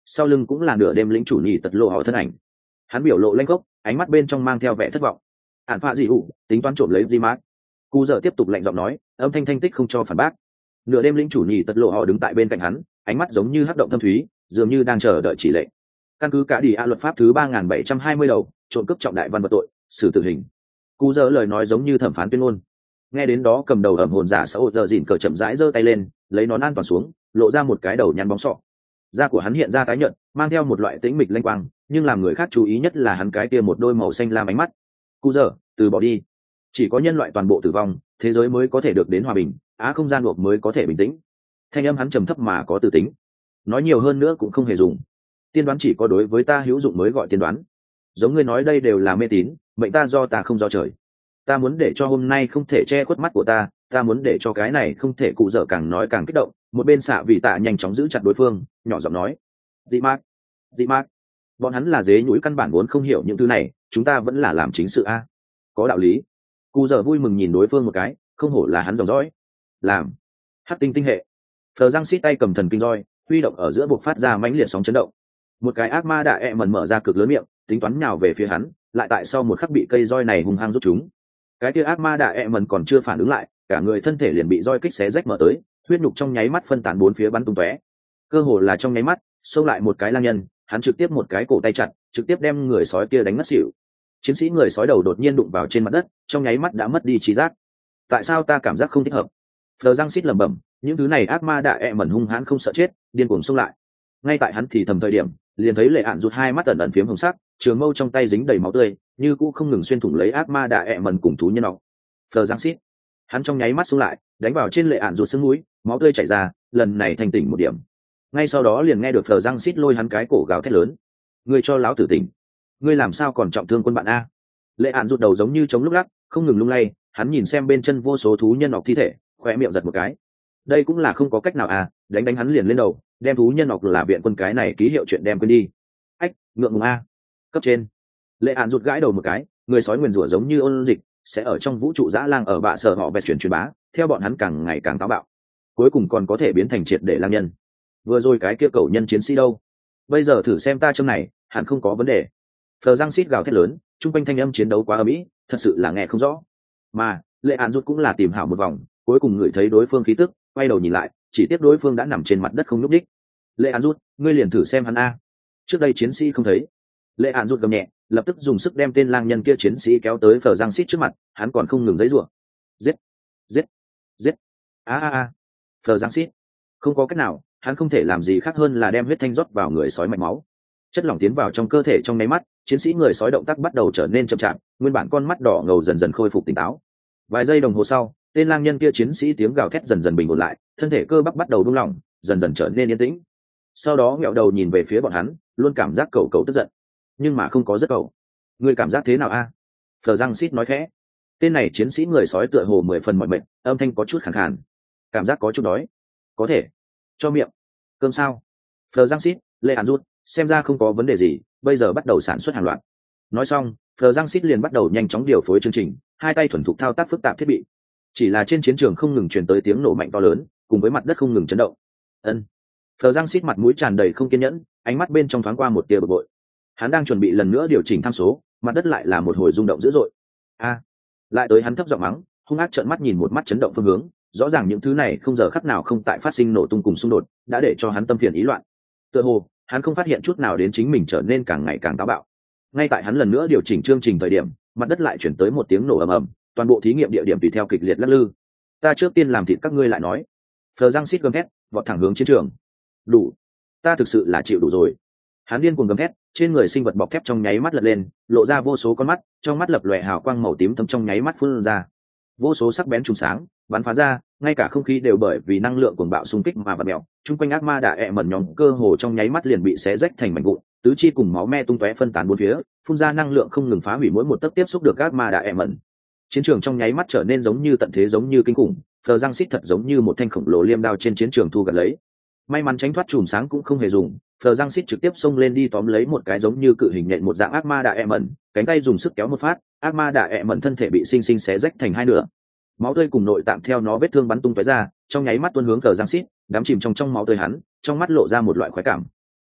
sau lưng cũng là nửa đêm lĩnh chủ nhì tật lộ họ thân ảnh. Hắn biểu lộ lanh gốc, ánh mắt bên trong mang theo vẻ thất vọng. Ản phạ dị ủ tính toán trộm lấy di mát. Cú giờ tiếp tục lạnh giọng nói, âm thanh thanh tích không cho phản bác. Nửa đêm lĩnh chủ nhì tật lộ họ đứng tại bên cạnh hắn, ánh mắt giống như hắc động thâm thúy, dường như đang chờ đợi chỉ lệnh. Căn cứ cả đi a luật pháp thứ ba nghìn bảy trăm hai mươi đầu, trộm cướp trọng đại văn vật tội, xử tử hình. Cú giờ lời nói giống như thẩm phán tuyên ngôn. Nghe đến đó cầm đầu ẩm hồn giả xã hội giờ dịn cờ chậm rãi giơ tay lên, lấy nón an toàn xuống, lộ ra một cái đầu nhăn bóng sọ. Da của hắn hiện ra tái nhợt, mang theo một loại tĩnh mịch lanh quang, nhưng làm người khác chú ý nhất là hắn cái kia một đôi màu xanh lam ánh mắt. Cú giờ, từ bỏ đi. Chỉ có nhân loại toàn bộ tử vong, thế giới mới có thể được đến hòa bình, á không gian buộc mới có thể bình tĩnh. Thanh âm hắn trầm thấp mà có từ tính. Nói nhiều hơn nữa cũng không hề dùng. Tiên đoán chỉ có đối với ta hữu dụng mới gọi tiên đoán. Giống ngươi nói đây đều là mê tín, mệnh ta do ta không do trời. Ta muốn để cho hôm nay không thể che khuất mắt của ta, ta muốn để cho cái này không thể cụ dở càng nói càng kích động. Một bên xạ vì tạ nhanh chóng giữ chặt đối phương, nhỏ giọng nói: dị mát, dị mát, bọn hắn là dế nhũi căn bản vốn không hiểu những thứ này, chúng ta vẫn là làm chính sự a. Có đạo lý. Cụ dở vui mừng nhìn đối phương một cái, không hổ là hắn dòng dõi. Làm. Hắc tinh tinh hệ. Phờ răng xít tay cầm thần kinh roi, huy động ở giữa buộc phát ra mãnh liệt sóng chấn động. Một cái ác ma đại ẹ mần mở ra cực lớn miệng, tính toán nhào về phía hắn, lại tại sau một khắc bị cây roi này hung hăng rút chúng. Cái kia ác ma đại ẹ mần còn chưa phản ứng lại, cả người thân thể liền bị roi kích xé rách mở tới, huyết nhục trong nháy mắt phân tán bốn phía bắn tung tóe. Cơ hồ là trong nháy mắt, xông lại một cái lang nhân, hắn trực tiếp một cái cổ tay chặt, trực tiếp đem người sói kia đánh ngất xỉu. Chiến sĩ người sói đầu đột nhiên đụng vào trên mặt đất, trong nháy mắt đã mất đi trí giác. Tại sao ta cảm giác không thích hợp? Phờ răng xít lẩm bẩm, những thứ này ác ma đại ẹ mẩn hung hãn không sợ chết, điên cuồng xông lại. Ngay tại hắn thì thầm thời điểm, liền thấy lệ ạn rụt hai mắt ẩn ẩn phiếm hồng sắc, trường mâu trong tay dính đầy máu tươi, như cũ không ngừng xuyên thủng lấy ác ma đại ẹ mẩn cùng thú nhân nọ. Phờ răng xít, hắn trong nháy mắt xông lại, đánh vào trên lệ ạn rụt xương mũi, máu tươi chảy ra, lần này thành tỉnh một điểm. Ngay sau đó liền nghe được Phờ răng xít lôi hắn cái cổ gào thét lớn: ngươi cho lão tử tỉnh, ngươi làm sao còn trọng thương quân bạn a? Lệ ạn rụt đầu giống như chống lúc lắc, không ngừng lung lay, hắn nhìn xem bên chân vô số thú nhân nọc thi thể, khoe miệng giật một cái. Đây cũng là không có cách nào à, đánh đánh hắn liền lên đầu, đem thú nhân nọc là viện quân cái này ký hiệu chuyện đem quên đi. Ách, ngượng ngùng a. Cấp trên. Lệ ạn rụt gãi đầu một cái, người sói nguyền rủa giống như ôn dịch, sẽ ở trong vũ trụ dã lang ở bạ sở họ bẹt chuyển truyền bá, theo bọn hắn càng ngày càng táo bạo, cuối cùng còn có thể biến thành triệt để lang nhân. Vừa rồi cái kia cầu nhân chiến sĩ đâu? Bây giờ thử xem ta châm này, hẳn không có vấn đề. Phờ răng xít gào thét lớn, trung quanh thanh âm chiến đấu quá ầm ĩ, thật sự là nghe không rõ. Mà lệ án rút cũng là tìm hảo một vòng, cuối cùng ngửi thấy đối phương khí tức, quay đầu nhìn lại, chỉ tiếc đối phương đã nằm trên mặt đất không nhúc đích. Lệ án rút, ngươi liền thử xem hắn a. Trước đây chiến sĩ không thấy. Lệ án rút gầm nhẹ, lập tức dùng sức đem tên lang nhân kia chiến sĩ kéo tới Phờ răng xít trước mặt, hắn còn không ngừng giãy giụa. Giết, giết, giết. A a a. Phờ răng xít, không có cách nào, hắn không thể làm gì khác hơn là đem huyết thanh rót vào người sói mạch máu. Chất lỏng tiến vào trong cơ thể trong nháy mắt, chiến sĩ người sói động tác bắt đầu trở nên chậm chạp, nguyên bản con mắt đỏ ngầu dần dần khôi phục tỉnh táo. Vài giây đồng hồ sau, tên lang nhân kia chiến sĩ tiếng gào thét dần dần bình ổn lại, thân thể cơ bắp bắt đầu buông lỏng, dần dần trở nên yên tĩnh. Sau đó ngẹo đầu nhìn về phía bọn hắn, luôn cảm giác cậu cậu tức giận, nhưng mà không có rất cậu. Người cảm giác thế nào a? Phờ răng xít nói khẽ. Tên này chiến sĩ người sói tựa hồ mười phần mỏi mệt, âm thanh có chút khàn khàn. Cảm giác có chút đói. Có thể. Cho miệng. Cơm sao? Phờ răng xít, lệ án rút, xem ra không có vấn đề gì, bây giờ bắt đầu sản xuất hàng loạt. Nói xong, Phờ răng xít liền bắt đầu nhanh chóng điều phối chương trình, hai tay thuần thục thao tác phức tạp thiết bị. Chỉ là trên chiến trường không ngừng truyền tới tiếng nổ mạnh to lớn, cùng với mặt đất không ngừng chấn động. Ân. Phờ răng xít mặt mũi tràn đầy không kiên nhẫn, ánh mắt bên trong thoáng qua một tia bực bội. Hắn đang chuẩn bị lần nữa điều chỉnh tham số, mặt đất lại là một hồi rung động dữ dội. A. Lại tới hắn thấp giọng mắng, hung ác trợn mắt nhìn một mắt chấn động phương hướng, rõ ràng những thứ này không giờ khắc nào không tại phát sinh nổ tung cùng xung đột, đã để cho hắn tâm phiền ý loạn. Tựa hồ, hắn không phát hiện chút nào đến chính mình trở nên càng ngày càng táo bạo. Ngay tại hắn lần nữa điều chỉnh chương trình thời điểm, mặt đất lại chuyển tới một tiếng nổ ầm ầm, toàn bộ thí nghiệm địa điểm tùy theo kịch liệt lắc lư. Ta trước tiên làm thịt các ngươi lại nói. Phờ răng xít gầm thét, vọt thẳng hướng chiến trường. Đủ, ta thực sự là chịu đủ rồi. Hắn điên cuồng gầm thét, trên người sinh vật bọc thép trong nháy mắt lật lên, lộ ra vô số con mắt, trong mắt lập lòe hào quang màu tím thấm trong nháy mắt phun ra. Vô số sắc bén trùng sáng bắn phá ra, ngay cả không khí đều bởi vì năng lượng cuồng bạo xung kích mà vặn mèo. Trung quanh ác ma đạ ẹ mẩn nhóm cơ hồ trong nháy mắt liền bị xé rách thành mảnh vụn, tứ chi cùng máu me tung tóe phân tán bốn phía, phun ra năng lượng không ngừng phá hủy mỗi một tấc tiếp xúc được ác ma đạ ẹ mẩn. Chiến trường trong nháy mắt trở nên giống như tận thế, giống như kinh khủng. Phờ răng xít thật giống như một thanh khổng lồ liêm đao trên chiến trường thu gặt lấy. May mắn tránh thoát chùm sáng cũng không hề dùng, Phờ răng xít trực tiếp xông lên đi tóm lấy một cái giống như cự hình nhện một dạng ác ma đạ ẹ mẩn, cánh tay dùng sức kéo một phát, ác ma đạ ẹ mẩn thân thể bị sinh sinh xé rách thành hai nửa. Máu tươi cùng nội tạng theo nó vết thương bắn tung tóe ra, trong nháy mắt tuôn hướng Phờ răng xít, đắm chìm trong trong máu tươi hắn, trong mắt lộ ra một loại khoái cảm.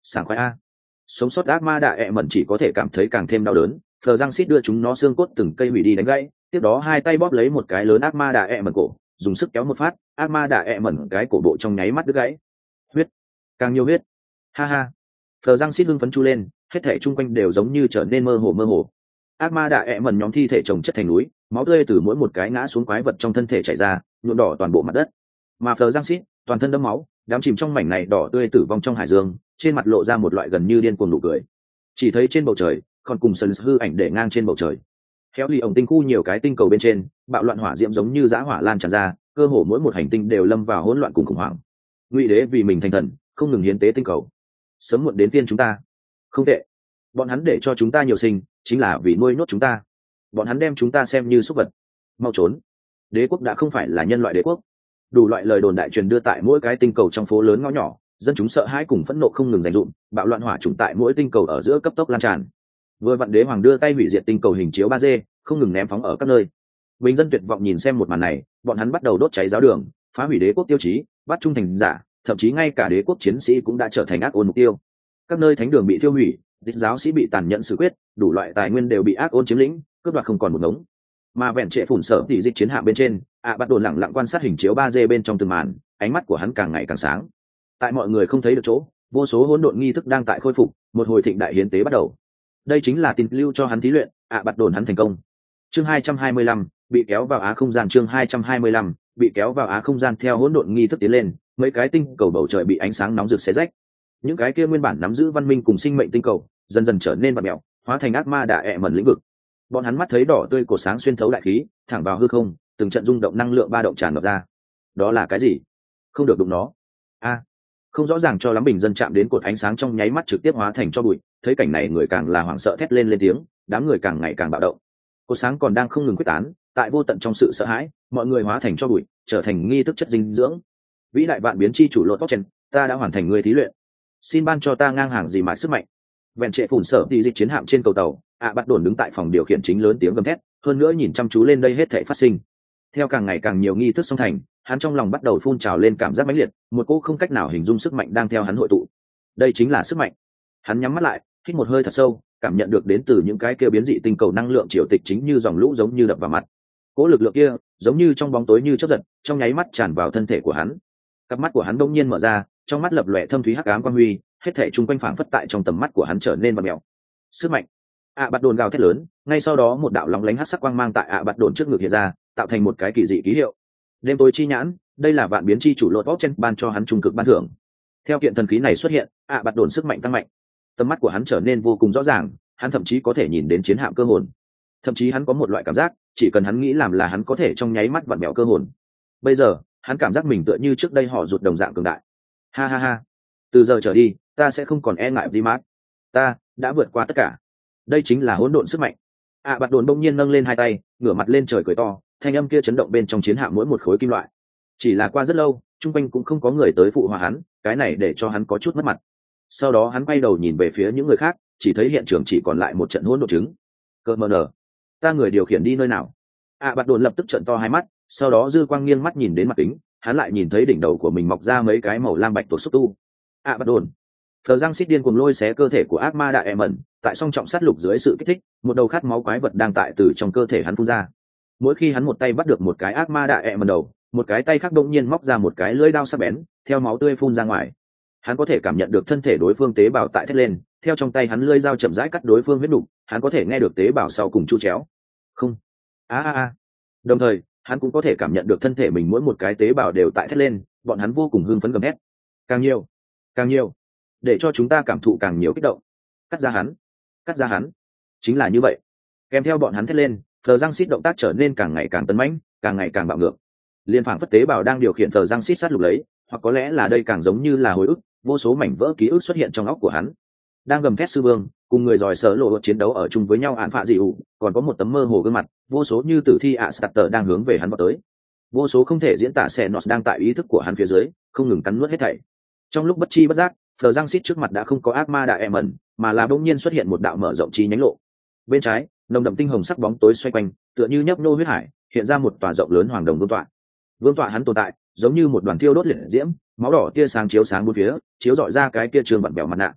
sảng khoái a. Sống sót ác ma đạ ẹ mẩn chỉ có thể cảm thấy càng thêm đau đớn. Phờ răng xít đưa chúng nó xương cốt từng cây hủy đi đánh gãy, tiếp đó hai tay bóp lấy một cái lớn ác ma đạ ẹ mẩn cổ, dùng sức kéo một phát, ác ma đạ ẹ mẩn cái cổ bộ trong nháy mắt đứt gãy. Huyết, càng nhiều huyết. Ha ha. Phờ răng xít hưng phấn chu lên, hết thảy chung quanh đều giống như trở nên mơ hồ mơ hồ. Ác ma đạ ẹ mẩn nhóm thi thể chồng chất thành núi, máu tươi từ mỗi một cái ngã xuống quái vật trong thân thể chảy ra, nhuộm đỏ toàn bộ mặt đất. Mà Phờ răng xít toàn thân đẫm máu, đám chìm trong mảnh này đỏ tươi tử vong trong hải dương, trên mặt lộ ra một loại gần như điên cuồng nụ cười. Chỉ thấy trên bầu trời còn cùng sân hư ảnh để ngang trên bầu trời, khéo lì ổng tinh khu nhiều cái tinh cầu bên trên bạo loạn hỏa diễm giống như dã hỏa lan tràn ra, cơ hồ mỗi một hành tinh đều lâm vào hỗn loạn cùng khủng hoảng. Ngụy đế vì mình thành thần không ngừng hiến tế tinh cầu, sớm muộn đến phiên chúng ta. Không tệ, bọn hắn để cho chúng ta nhiều sinh chính là vì nuôi nhốt chúng ta, bọn hắn đem chúng ta xem như súc vật. Mau trốn, đế quốc đã không phải là nhân loại đế quốc. Đủ loại lời đồn đại truyền đưa tại mỗi cái tinh cầu trong phố lớn ngõ nhỏ, dân chúng sợ hãi cùng phẫn nộ không ngừng dành dụm, bạo loạn hỏa trùng tại mỗi tinh cầu ở giữa cấp tốc lan tràn. Vừa vặn đế hoàng đưa tay hủy diệt tinh cầu hình chiếu ba D, không ngừng ném phóng ở các nơi. Bình dân tuyệt vọng nhìn xem một màn này, bọn hắn bắt đầu đốt cháy giáo đường, phá hủy đế quốc tiêu chí, bắt trung thành giả, thậm chí ngay cả đế quốc chiến sĩ cũng đã trở thành ác ôn mục tiêu. Các nơi thánh đường bị tiêu hủy, đích giáo sĩ bị tàn nhẫn xử quyết, đủ loại tài nguyên đều bị ác ôn chiếm lĩnh, cướp đoạt không còn một ngống. Mà vẹn trệ phủn sở thì dịch chiến hạm bên trên, ạ bắt đầu lặng lặng quan sát hình chiếu ba D bên trong từng màn, ánh mắt của hắn càng ngày càng sáng. Tại mọi người không thấy được chỗ, vô số hỗn độn nghi thức đang tại khôi phục, một hồi thịnh đại hiến tế bắt đầu. Đây chính là tin lưu cho hắn thí luyện, ạ bắt đồn hắn thành công. Chương hai trăm hai mươi lăm, bị kéo vào á không gian. Chương hai trăm hai mươi lăm, bị kéo vào á không gian. Theo hỗn độn nghi thức tiến lên, mấy cái tinh cầu bầu trời bị ánh sáng nóng rực xé rách. Những cái kia nguyên bản nắm giữ văn minh cùng sinh mệnh tinh cầu, dần dần trở nên bạt mèo, hóa thành ác ma đạ ẹ mẩn lĩnh vực. Bọn hắn mắt thấy đỏ tươi của sáng xuyên thấu đại khí, thẳng vào hư không, từng trận rung động năng lượng ba động tràn ngập ra. Đó là cái gì? Không được đụng nó. A, không rõ ràng cho lắm, bình dân chạm đến cột ánh sáng trong nháy mắt trực tiếp hóa thành cho bụi. Thấy cảnh này người càng là hoảng sợ thét lên lên tiếng, đám người càng ngày càng bạo động. Cột sáng còn đang không ngừng quyết tán, tại vô tận trong sự sợ hãi, mọi người hóa thành cho bụi, trở thành nghi thức chất dinh dưỡng. Vĩ đại vạn biến chi chủ lột tóc chen, ta đã hoàn thành người thí luyện, xin ban cho ta ngang hàng gì mãi sức mạnh. Vẹn trệ phủn sở thì dịch chiến hạm trên cầu tàu, ạ bắt đồn đứng tại phòng điều khiển chính lớn tiếng gầm thét, hơn nữa nhìn chăm chú lên đây hết thảy phát sinh. Theo càng ngày càng nhiều nghi thức song thành, hắn trong lòng bắt đầu phun trào lên cảm giác mãnh liệt, một cỗ không cách nào hình dung sức mạnh đang theo hắn hội tụ. Đây chính là sức mạnh. Hắn nhắm mắt lại, hít một hơi thật sâu, cảm nhận được đến từ những cái kia biến dị tinh cầu năng lượng triều tịch chính như dòng lũ giống như đập vào mặt. Cỗ lực lượng kia, giống như trong bóng tối như chớp giật, trong nháy mắt tràn vào thân thể của hắn. Cặp mắt của hắn bỗng nhiên mở ra, trong mắt lập lòe thâm thúy hắc ám quang huy, hết thảy chung quanh phảng phất tại trong tầm mắt của hắn trở nên vặn mèo. Sức mạnh. ạ bắt đồn gào thét lớn, ngay sau đó một đạo lóng lánh hắc sắc quang mang tại ạ bắt đồn trước ngực hiện ra, tạo thành một cái kỳ dị ký hiệu. Đêm tối chi nhãn, đây là vạn biến chi chủ lột bóc chen ban cho hắn trung cực ban thưởng. Theo kiện thần khí này xuất hiện, ạ bắt đồn sức mạnh tăng mạnh, tầm mắt của hắn trở nên vô cùng rõ ràng, hắn thậm chí có thể nhìn đến chiến hạm cơ hồn. Thậm chí hắn có một loại cảm giác, chỉ cần hắn nghĩ làm là hắn có thể trong nháy mắt vặn mèo cơ hồn. Bây giờ, hắn cảm giác mình tựa như trước đây họ rụt đồng dạng cường đại. Ha ha ha, từ giờ trở đi, ta sẽ không còn e ngại gì mát. Ta đã vượt qua tất cả. Đây chính là hỗn độn sức mạnh. ạ bắt đồn bỗng nhiên nâng lên hai tay, ngửa mặt lên trời cười to, thanh âm kia chấn động bên trong chiến hạm mỗi một khối kim loại. Chỉ là qua rất lâu, chung quanh cũng không có người tới phụ hòa hắn, cái này để cho hắn có chút mất mặt. Sau đó hắn quay đầu nhìn về phía những người khác, chỉ thấy hiện trường chỉ còn lại một trận hỗn độn trứng. Cơ mờ nở, ta người điều khiển đi nơi nào? ạ bắt đồn lập tức trợn to hai mắt, sau đó dư quang nghiêng mắt nhìn đến mặt kính, hắn lại nhìn thấy đỉnh đầu của mình mọc ra mấy cái màu lam bạch tuộc xúc tu. ạ bắt đồn. Phờ răng xít điên cuồng lôi xé cơ thể của ác ma đại em ẩn, tại song trọng sát lục dưới sự kích thích, một đầu khát máu quái vật đang tại từ trong cơ thể hắn phun ra. Mỗi khi hắn một tay bắt được một cái ác ma đại em ẩn đầu, một cái tay khác đột nhiên móc ra một cái lưỡi dao sắc bén, theo máu tươi phun ra ngoài. Hắn có thể cảm nhận được thân thể đối phương tế bào tại thét lên, theo trong tay hắn lưỡi dao chậm rãi cắt đối phương huyết nục, hắn có thể nghe được tế bào sau cùng chu chéo. Không. A a a. Đồng thời, hắn cũng có thể cảm nhận được thân thể mình mỗi một cái tế bào đều tại thét lên, bọn hắn vô cùng hưng phấn gầm thét. Càng nhiều, càng nhiều, để cho chúng ta cảm thụ càng nhiều kích động. Cắt ra hắn, cắt ra hắn. Chính là như vậy. Kèm theo bọn hắn thét lên, Phờ răng xít động tác trở nên càng ngày càng tấn mãnh, càng ngày càng bạo ngược. Liên phảng phất tế bào đang điều khiển Phờ răng xít sát lục lấy, hoặc có lẽ là đây càng giống như là hồi ức, vô số mảnh vỡ ký ức xuất hiện trong óc của hắn. Đang gầm thét sư vương, cùng người giỏi sở lộ chiến đấu ở chung với nhau án phạ dị ủ, còn có một tấm mơ hồ gương mặt, vô số như tử thi ạ starter đang hướng về hắn vào tới. Vô số không thể diễn tả xẻ nọt đang tại ý thức của hắn phía dưới, không ngừng cắn nuốt hết thảy. Trong lúc bất chi bất giác, Phờ răng xít trước mặt đã không có ác ma đại em ẩn, mà là bỗng nhiên xuất hiện một đạo mở rộng chi nhánh lộ. Bên trái, nồng đậm tinh hồng sắc bóng tối xoay quanh, tựa như nhấp nô huyết hải, hiện ra một tòa rộng lớn hoàng đồng vương tọa. Vương tọa hắn tồn tại, giống như một đoàn thiêu đốt liệt diễm, máu đỏ tia sáng chiếu sáng bốn phía, chiếu rọi ra cái kia trường vặn bèo mặt nạ.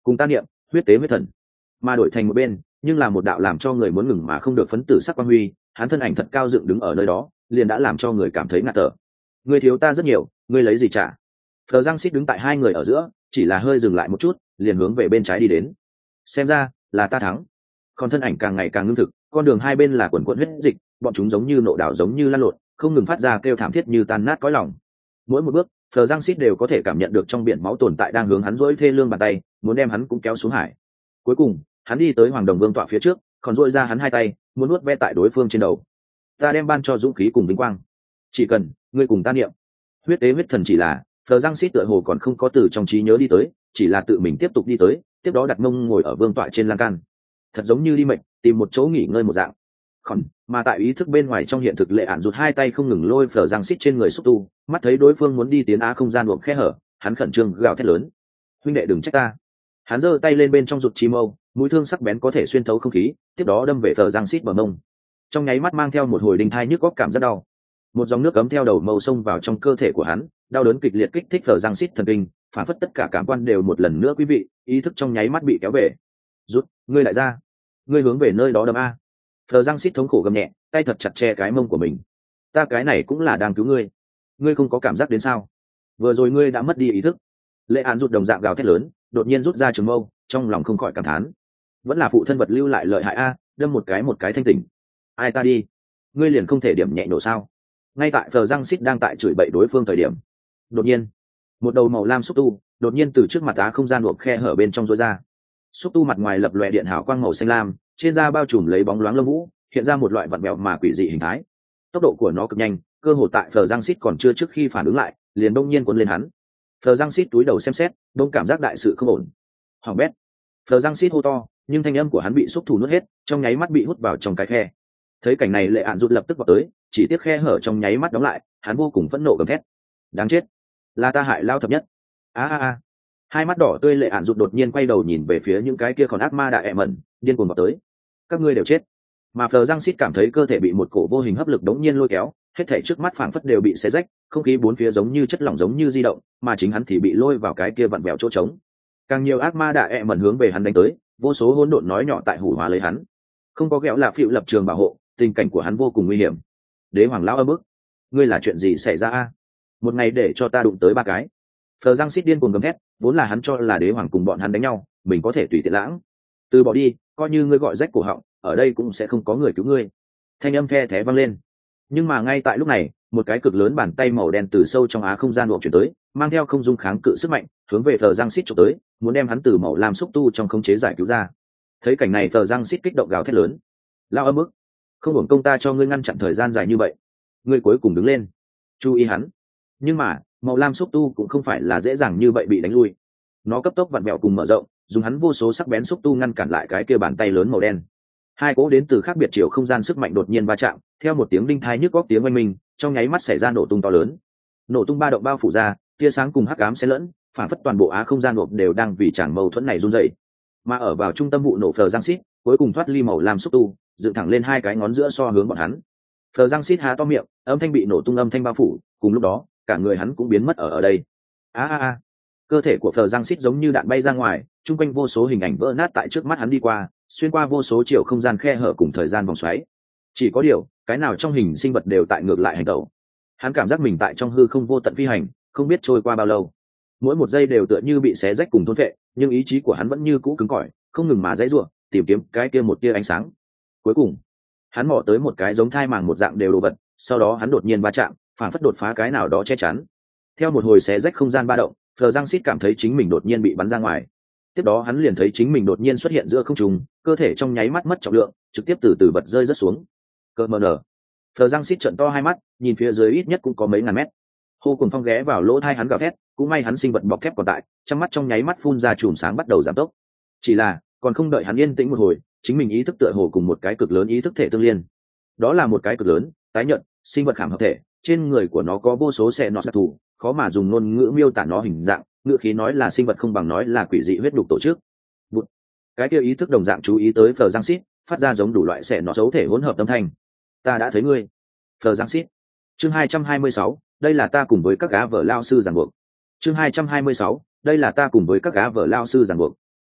cùng ta niệm huyết tế huyết thần, mà đổi thành một bên nhưng là một đạo làm cho người muốn ngừng mà không được phấn tử sắc quang huy. Hắn thân ảnh thật cao dựng đứng ở nơi đó liền đã làm cho người cảm thấy ngạt thở. Ngươi thiếu ta rất nhiều, ngươi lấy gì trả? Phờ Giang Sít đứng tại hai người ở giữa, chỉ là hơi dừng lại một chút liền hướng về bên trái đi đến. Xem ra là ta thắng. Còn thân ảnh càng ngày càng ngưng thực, con đường hai bên là quần quần huyết dịch, bọn chúng giống như nộ đảo giống như lăn lộn, không ngừng phát ra kêu thảm thiết như tan nát cõi lòng. Mỗi một bước Phờ Giang Sít đều có thể cảm nhận được trong biển máu tồn tại đang hướng hắn dỗi thê lương bàn tay, muốn đem hắn cũng kéo xuống hải. Cuối cùng hắn đi tới Hoàng Đồng Vương tọa phía trước, còn dội ra hắn hai tay muốn nuốt ve tại đối phương trên đầu. Ta đem ban cho dũng khí cùng vinh quang, chỉ cần ngươi cùng ta niệm huyết tế huyết thần. Chỉ là Phờ Giang Sít tựa hồ còn không có từ trong trí nhớ đi tới, chỉ là tự mình tiếp tục đi tới, tiếp đó đặt mông ngồi ở vương tọa trên lan can, thật giống như đi mệnh tìm một chỗ nghỉ ngơi một dạng. Còn mà tại ý thức bên ngoài trong hiện thực, Lệ Ản rụt hai tay không ngừng lôi Phờ Giang Sít trên người xúc tu, mắt thấy đối phương muốn đi tiến á không gian buộc khe hở, hắn khẩn trương gào thét lớn: huynh đệ đừng trách ta. Hắn giơ tay lên bên trong rụt chi mâu, mũi thương sắc bén có thể xuyên thấu không khí, tiếp đó đâm về Phờ Giang Sít bờ mông, trong nháy mắt mang theo một hồi đinh thai nhức góc cảm rất đau. Một dòng nước cấm theo đầu mâu xông vào trong cơ thể của hắn, đau đớn kịch liệt kích thích Phờ Giang Sít thần kinh, phản phất tất cả cảm quan đều một lần nữa quý vị, ý thức trong nháy mắt bị kéo về. Rút, ngươi lại ra, ngươi hướng về nơi đó đâm a. Phờ Giang Sít thống khổ gầm nhẹ, tay thật chặt che cái mông của mình. Ta cái này cũng là đang cứu ngươi, ngươi không có cảm giác đến sao? Vừa rồi ngươi đã mất đi ý thức. Lệ Án rụt đồng dạng gào thét lớn, đột nhiên rút ra trường mâu, trong lòng không khỏi cảm thán, vẫn là phụ thân vật lưu lại lợi hại a, đâm một cái một cái thanh tỉnh. Ai ta đi, ngươi liền không thể điểm nhẹ nổ sao? Ngay tại Phờ Giang Sít đang tại chửi bậy đối phương thời điểm, đột nhiên một đầu màu lam xúc tu đột nhiên từ trước mặt đá không gian buộc khe hở bên trong rối ra. Xúc tu mặt ngoài lập lòe điện hào quang màu xanh lam, trên da bao trùm lấy bóng loáng lông vũ, hiện ra một loại vặn vẹo mà quỷ dị hình thái. Tốc độ của nó cực nhanh, cơ hồ tại Phờ Giang Sít còn chưa trước khi phản ứng lại, liền đông nhiên cuốn lên hắn. Phờ Giang Sít túi đầu xem xét, đông cảm giác đại sự không ổn. Hoàng bét. Phờ Giang Sít hô to, nhưng thanh âm của hắn bị xúc thủ nuốt hết, trong nháy mắt bị hút vào trong cái khe. Thấy cảnh này, Lệ Ản rụt lập tức vào tới, chỉ tiếc khe hở trong nháy mắt đóng lại, hắn vô cùng phẫn nộ gầm thét: đáng chết, là ta hại Lao thập nhất. A a a. Hai mắt đỏ tươi Lệ Ản rụt đột nhiên quay đầu nhìn về phía những cái kia còn ác ma đại ẹ mẩn, điên cuồng vào tới. Các ngươi đều chết. Mà Phờ Giang Sít cảm thấy cơ thể bị một cổ vô hình hấp lực đống nhiên lôi kéo, hết thảy trước mắt phảng phất đều bị xé rách, không khí bốn phía giống như chất lỏng giống như di động, mà chính hắn thì bị lôi vào cái kia vặn vẹo chỗ trống. Càng nhiều ác ma đại ẹ mẩn hướng về hắn đánh tới, vô số hỗn độn nói nhỏ tại hủ hóa lấy hắn. Không có ghẹo là phịu lập trường bảo hộ, tình cảnh của hắn vô cùng nguy hiểm. Đế hoàng lão âm ức, ngươi là chuyện gì xảy ra a? Một ngày để cho ta đụng tới ba cái. Phờ Giang Sít điên cuồng gầm thét, vốn là hắn cho là đế hoàng cùng bọn hắn đánh nhau, mình có thể tùy tiện lãng. Từ bỏ đi, coi như ngươi gọi rách cổ họng, ở đây cũng sẽ không có người cứu ngươi. Thanh âm the thé vang lên. Nhưng mà ngay tại lúc này, một cái cực lớn bàn tay màu đen từ sâu trong á không gian buộc chuyển tới, mang theo không dung kháng cự sức mạnh, hướng về Phờ Giang Sít chụp tới, muốn đem hắn từ màu lam xúc tu trong khống chế giải cứu ra. Thấy cảnh này, Phờ Giang Sít kích động gào thét lớn: lao âm ức, không hưởng công ta cho ngươi ngăn chặn thời gian dài như vậy, ngươi cuối cùng đứng lên, chú ý hắn. Nhưng mà màu lam xúc tu cũng không phải là dễ dàng như vậy bị đánh lui, nó cấp tốc vặn vẹo cùng mở rộng, dùng hắn vô số sắc bén xúc tu ngăn cản lại cái kia bàn tay lớn màu đen. Hai cỗ đến từ khác biệt chiều không gian sức mạnh đột nhiên va chạm, theo một tiếng đinh thai nhức góc tiếng oanh minh, trong nháy mắt xảy ra nổ tung to lớn. Nổ tung ba động bao phủ ra, tia sáng cùng hắc ám xen lẫn, phản phất toàn bộ á không gian nộp đều đang vì chẳng mâu thuẫn này run rẩy. Mà ở vào trung tâm vụ nổ, Phờ Giang Sít cuối cùng thoát ly màu lam xúc tu, dựng thẳng lên hai cái ngón giữa so hướng bọn hắn. Phờ Giang Sít há to miệng, âm thanh bị nổ tung âm thanh bao phủ, cùng lúc đó cả người hắn cũng biến mất ở ở đây. A a a. Cơ thể của Phờ Giang Sít giống như đạn bay ra ngoài, chung quanh vô số hình ảnh vỡ nát tại trước mắt hắn đi qua, xuyên qua vô số chiều không gian khe hở cùng thời gian vòng xoáy. Chỉ có điều, cái nào trong hình sinh vật đều tại ngược lại hành động. Hắn cảm giác mình tại trong hư không vô tận phi hành, không biết trôi qua bao lâu. Mỗi một giây đều tựa như bị xé rách cùng thôn phệ, nhưng ý chí của hắn vẫn như cũ cứng cỏi, không ngừng mà dãy rủa, tìm kiếm cái kia một tia ánh sáng. Cuối cùng, hắn mò tới một cái giống thai màng một dạng đều đồ vật, sau đó hắn đột nhiên va chạm, phản phất đột phá cái nào đó che chắn. Theo một hồi xé rách không gian ba động, Phờ Giang Sít cảm thấy chính mình đột nhiên bị bắn ra ngoài. Tiếp đó hắn liền thấy chính mình đột nhiên xuất hiện giữa không trung, cơ thể trong nháy mắt mất trọng lượng, trực tiếp từ từ vật rơi rất xuống. Cơ mờ nở. Phờ Giang Sít trợn to hai mắt, nhìn phía dưới ít nhất cũng có mấy ngàn mét. Hô Cuồng Phong ghé vào lỗ tai hắn gào thét, cũng may hắn sinh vật bọc thép còn tại, trong mắt trong nháy mắt phun ra chùm sáng bắt đầu giảm tốc. Chỉ là, còn không đợi hắn yên tĩnh một hồi, chính mình ý thức tựa hồ cùng một cái cực lớn ý thức thể tương liên. Đó là một cái cực lớn, tái nhợt, sinh vật khảm hợp thể, trên người của nó có vô số xẻ nọ đặc thù, khó mà dùng ngôn ngữ miêu tả nó hình dạng, ngữ khí nói là sinh vật không bằng nói là quỷ dị huyết đục tổ chức. Bụt. Cái kia ý thức đồng dạng chú ý tới Phờ Giang Sít, phát ra giống đủ loại xẻ nọ dấu thể hỗn hợp âm thanh. Ta đã thấy ngươi. Phờ Giang Sít. Chương hai trăm hai mươi sáu, đây là ta cùng với các gã vợ lao sư giảng buộc. Chương hai trăm hai mươi sáu, đây là ta cùng với các gã vợ lao sư giảng buộc.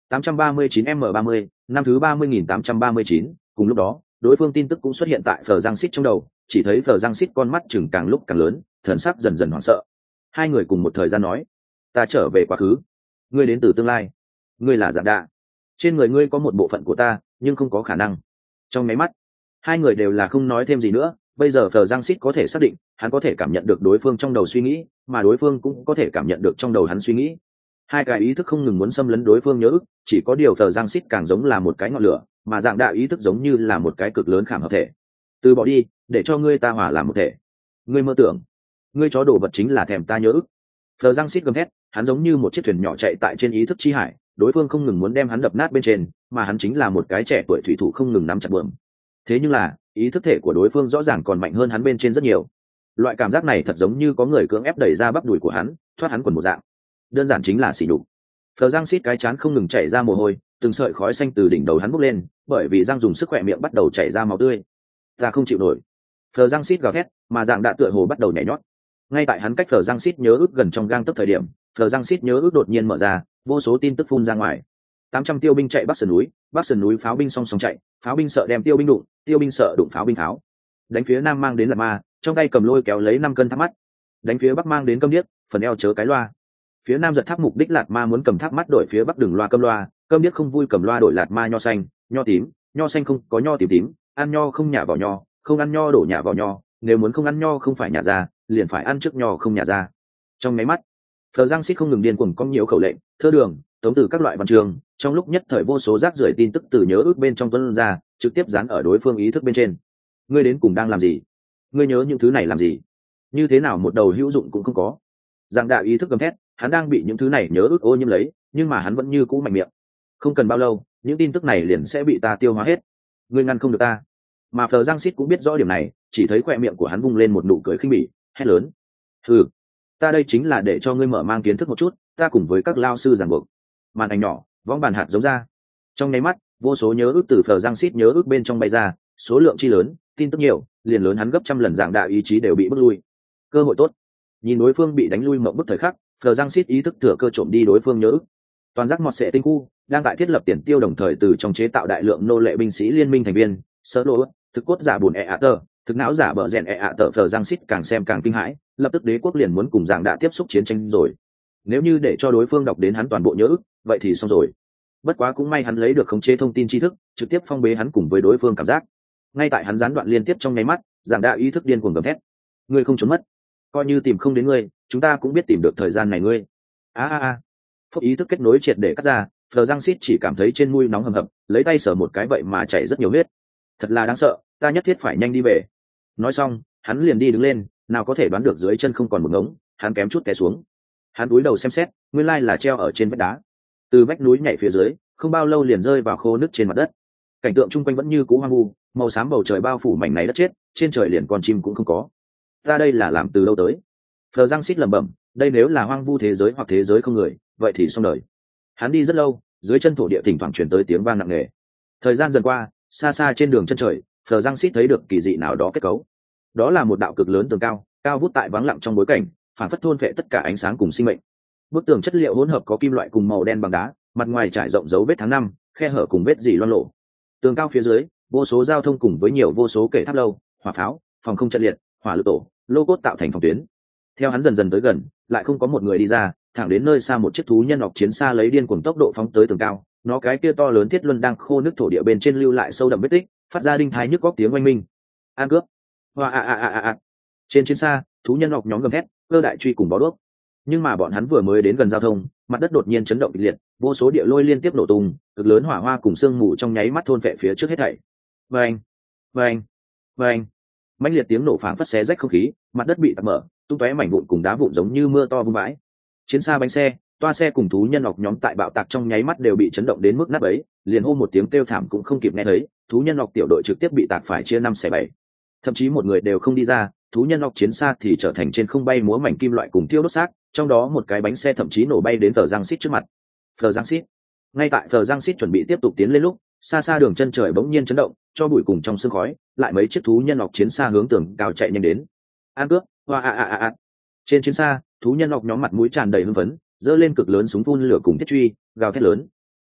tám trăm ba mươi chín m ba mươi, năm thứ ba mươi nghìn tám trăm ba mươi chín. Cùng lúc đó đối phương tin tức cũng xuất hiện tại phờ giang xít trong đầu, chỉ thấy phờ giang xít con mắt chừng càng lúc càng lớn, thần sắc dần dần hoảng sợ. Hai người cùng một thời gian nói: ta trở về quá khứ, ngươi đến từ tương lai, ngươi là Dạng Đạ, trên người ngươi có một bộ phận của ta nhưng không có khả năng. Trong máy mắt hai người đều là không nói thêm gì nữa. Bây giờ phờ giang xít có thể xác định hắn có thể cảm nhận được đối phương trong đầu suy nghĩ, mà đối phương cũng có thể cảm nhận được trong đầu hắn suy nghĩ. Hai cái ý thức không ngừng muốn xâm lấn đối phương nhớ ức, chỉ có điều phờ giang xít càng giống là một cái ngọn lửa, mà Dạng Đạ ý thức giống như là một cái cực lớn khảm hợp thể. Từ bỏ đi, để cho ngươi ta hòa làm một thể. Ngươi mơ tưởng, ngươi chó đồ vật chính là thèm ta nhớ ức. Phờ giang xít gầm thét, hắn giống như một chiếc thuyền nhỏ chạy tại trên ý thức chi hải, đối phương không ngừng muốn đem hắn đập nát bên trên, mà hắn chính là một cái trẻ tuổi thủy thủ không ngừng nắm chặt buồm. Thế nhưng là ý thức thể của đối phương rõ ràng còn mạnh hơn hắn bên trên rất nhiều. Loại cảm giác này thật giống như có người cưỡng ép đẩy ra bắp đùi của hắn, thoát hắn quần một dạng. Đơn giản chính là xỉ nhục. Phờ giang xít cái chán không ngừng chảy ra mồ hôi, từng sợi khói xanh từ đỉnh đầu hắn bốc lên, bởi vì Giang dùng sức khỏe miệng bắt đầu chảy ra máu tươi. Ta không chịu nổi. Phờ giang xít gào thét, mà Dạng Đạ tựa hồ bắt đầu nhảy nhót. Ngay tại hắn cách Phờ giang xít nhớ ước gần trong gang tấc thời điểm, Phờ giang xít nhớ ước đột nhiên mở ra, vô số tin tức phun ra ngoài. Tám trăm tiêu binh chạy bắc sườn núi, bắc sườn núi pháo binh song song chạy, pháo binh sợ đem tiêu binh đụng, tiêu binh sợ đụng pháo binh pháo. Đánh phía nam mang đến Lạt Ma, trong tay cầm lôi kéo lấy năm cân tháp mắt. Đánh phía bắc mang đến Câm Điếc, phần eo chớ cái loa. Phía nam giật tháp mục đích Lạt Ma muốn cầm tháp mắt đổi phía bắc đường loa Câm loa, Câm Điếc không vui cầm loa đổi Lạt Ma nho xanh, nho tím, nho xanh không có nho tím tím, ăn nho không nhả vào nho, không ăn nho đổ nhả vào nho, nếu muốn không ăn nho không phải nhả ra, liền phải ăn trước nho không nhả ra. Trong máy mắt Phờ giang xít không ngừng điên cuồng có nhiều khẩu lệnh, thơ đường, tống từ các loại văn trường, trong lúc nhất thời vô số rác rưởi tin tức từ nhớ ước bên trong tuôn ra, trực tiếp dán ở đối phương ý thức bên trên. Ngươi đến cùng đang làm gì? Ngươi nhớ những thứ này làm gì? Như thế nào một đầu hữu dụng cũng không có. Dạng Đạ ý thức gầm thét, hắn đang bị những thứ này nhớ ước ô nhiễm lấy, nhưng mà hắn vẫn như cũ mạnh miệng. Không cần bao lâu, những tin tức này liền sẽ bị ta tiêu hóa hết. Ngươi ngăn không được ta. Mà Phờ giang xít cũng biết rõ điểm này, chỉ thấy khóe miệng của hắn vung lên một nụ cười khinh bỉ, hét lớn: hừ, ta đây chính là để cho ngươi mở mang kiến thức một chút, ta cùng với các lao sư giảng buộc. Màn ảnh nhỏ, võng bàn hạt giống ra. Trong nháy mắt, vô số nhớ ước từ Phờ giang xít nhớ ước bên trong bay ra, số lượng chi lớn, tin tức nhiều, liền lớn hắn gấp trăm lần. Dạng Đạ ý chí đều bị bước lui. Cơ hội tốt. Nhìn đối phương bị đánh lui mộng bức thời khắc, Phờ giang xít ý thức thừa cơ trộm đi đối phương nhớ ước. Toàn giác mọt sệ tinh khu đang tại thiết lập tiền tiêu, đồng thời từ trong chế tạo đại lượng nô lệ binh sĩ liên minh thành viên, sơ lô, thực cốt giả bùn e ạ tờ, thực não giả bờ rèn e ạ tờ. Phờ giang xít càng xem càng kinh hãi, lập tức đế quốc liền muốn cùng Dạng Đạ tiếp xúc chiến tranh rồi. Nếu như để cho đối phương đọc đến hắn toàn bộ nhớ ức, vậy thì xong rồi. Bất quá cũng may hắn lấy được khống chế thông tin tri thức, trực tiếp phong bế hắn cùng với đối phương cảm giác. Ngay tại hắn gián đoạn liên tiếp trong nháy mắt, Dạng Đạ ý thức điên cuồng gầm thét: ngươi không trốn mất, coi như tìm không đến ngươi, chúng ta cũng biết tìm được thời gian này ngươi. A a a. Phúc ý thức kết nối triệt để cắt ra, Phờ giang xít chỉ cảm thấy trên mũi nóng hầm hập, lấy tay sờ một cái vậy mà chảy rất nhiều huyết. Thật là đáng sợ, ta nhất thiết phải nhanh đi về. Nói xong, hắn liền đi đứng lên, nào có thể đoán được dưới chân không còn một ngống, hắn kém chút té xuống. Hắn cúi đầu xem xét, nguyên lai là treo ở trên vách đá. Từ vách núi nhảy phía dưới, không bao lâu liền rơi vào khô nứt trên mặt đất. Cảnh tượng chung quanh vẫn như cũ hoang vu, màu xám bầu trời bao phủ mảnh này đất chết, trên trời liền con chim cũng không có. Ta đây là làm từ lâu tới. Phờ giang xít lẩm bẩm, đây nếu là hoang vu thế giới hoặc thế giới không người, vậy thì xong đời. Hắn đi rất lâu, dưới chân thổ địa thỉnh thoảng truyền tới tiếng vang nặng nề. Thời gian dần qua, xa xa trên đường chân trời, Phờ giang xít thấy được kỳ dị nào đó kết cấu. Đó là một đạo cực lớn tường cao, cao vút tại vắng lặng trong bối cảnh, phản phất thôn phệ tất cả ánh sáng cùng sinh mệnh. Bức tường chất liệu hỗn hợp có kim loại cùng màu đen bằng đá, mặt ngoài trải rộng dấu vết tháng năm, khe hở cùng vết dỉ loang lộ. Tường cao phía dưới, vô số giao thông cùng với nhiều vô số kệ tháp lâu, hỏa pháo, phòng không trận liệt, hỏa lực tổ, lô cốt tạo thành phòng tuyến. Theo hắn dần dần tới gần, lại không có một người đi ra, thẳng đến nơi xa một chiếc thú nhân ngọc chiến xa lấy điên cuồng tốc độ phóng tới tường cao. Nó cái kia to lớn thiết luân đang khô nước thổ địa bên trên lưu lại sâu đậm vết tích, phát ra đinh thái nhức góc tiếng oanh minh. An cướp. Hoa a a a a a. Trên chiến xa, thú nhân ngọc nhóm gầm thét, cơ đại truy cùng bó đuốc. Nhưng mà bọn hắn vừa mới đến gần giao thông, mặt đất đột nhiên chấn động kịch liệt, vô số địa lôi liên tiếp nổ tung, cực lớn hỏa hoa cùng sương mù trong nháy mắt thôn phệ phía trước hết thảy. Vang, vang, vang. Mãnh liệt tiếng nổ phảng phất xé rách không khí, mặt đất bị tạc mở, tung tóe mảnh vụn cùng đá vụn giống như mưa to vung vãi. Chiến xa bánh xe, toa xe cùng thú nhân ngọc nhóm tại bạo tạc trong nháy mắt đều bị chấn động đến mức nát bấy, liền hô một tiếng kêu thảm cũng không kịp nghe thấy, thú nhân ngọc tiểu đội trực tiếp bị tạc phải chia năm xẻ bảy. Thậm chí một người đều không đi ra, thú nhân ngọc chiến xa thì trở thành trên không bay múa mảnh kim loại cùng tiêu đốt xác, trong đó một cái bánh xe thậm chí nổ bay đến Phờ giang xít trước mặt. Phờ giang xít. Ngay tại Phờ giang xít chuẩn bị tiếp tục tiến lên lúc, xa xa đường chân trời bỗng nhiên chấn động, cho bụi cùng trong sương khói, lại mấy chiếc thú nhân ngọc chiến xa hướng tường cao chạy nhanh đến. An cướp, hoa a a a a. Trên chiến xa, thú nhân ngọc nhóm mặt mũi tràn đầy hưng phấn, giơ lên cực lớn súng phun lửa cùng thiết truy, gào thét lớn.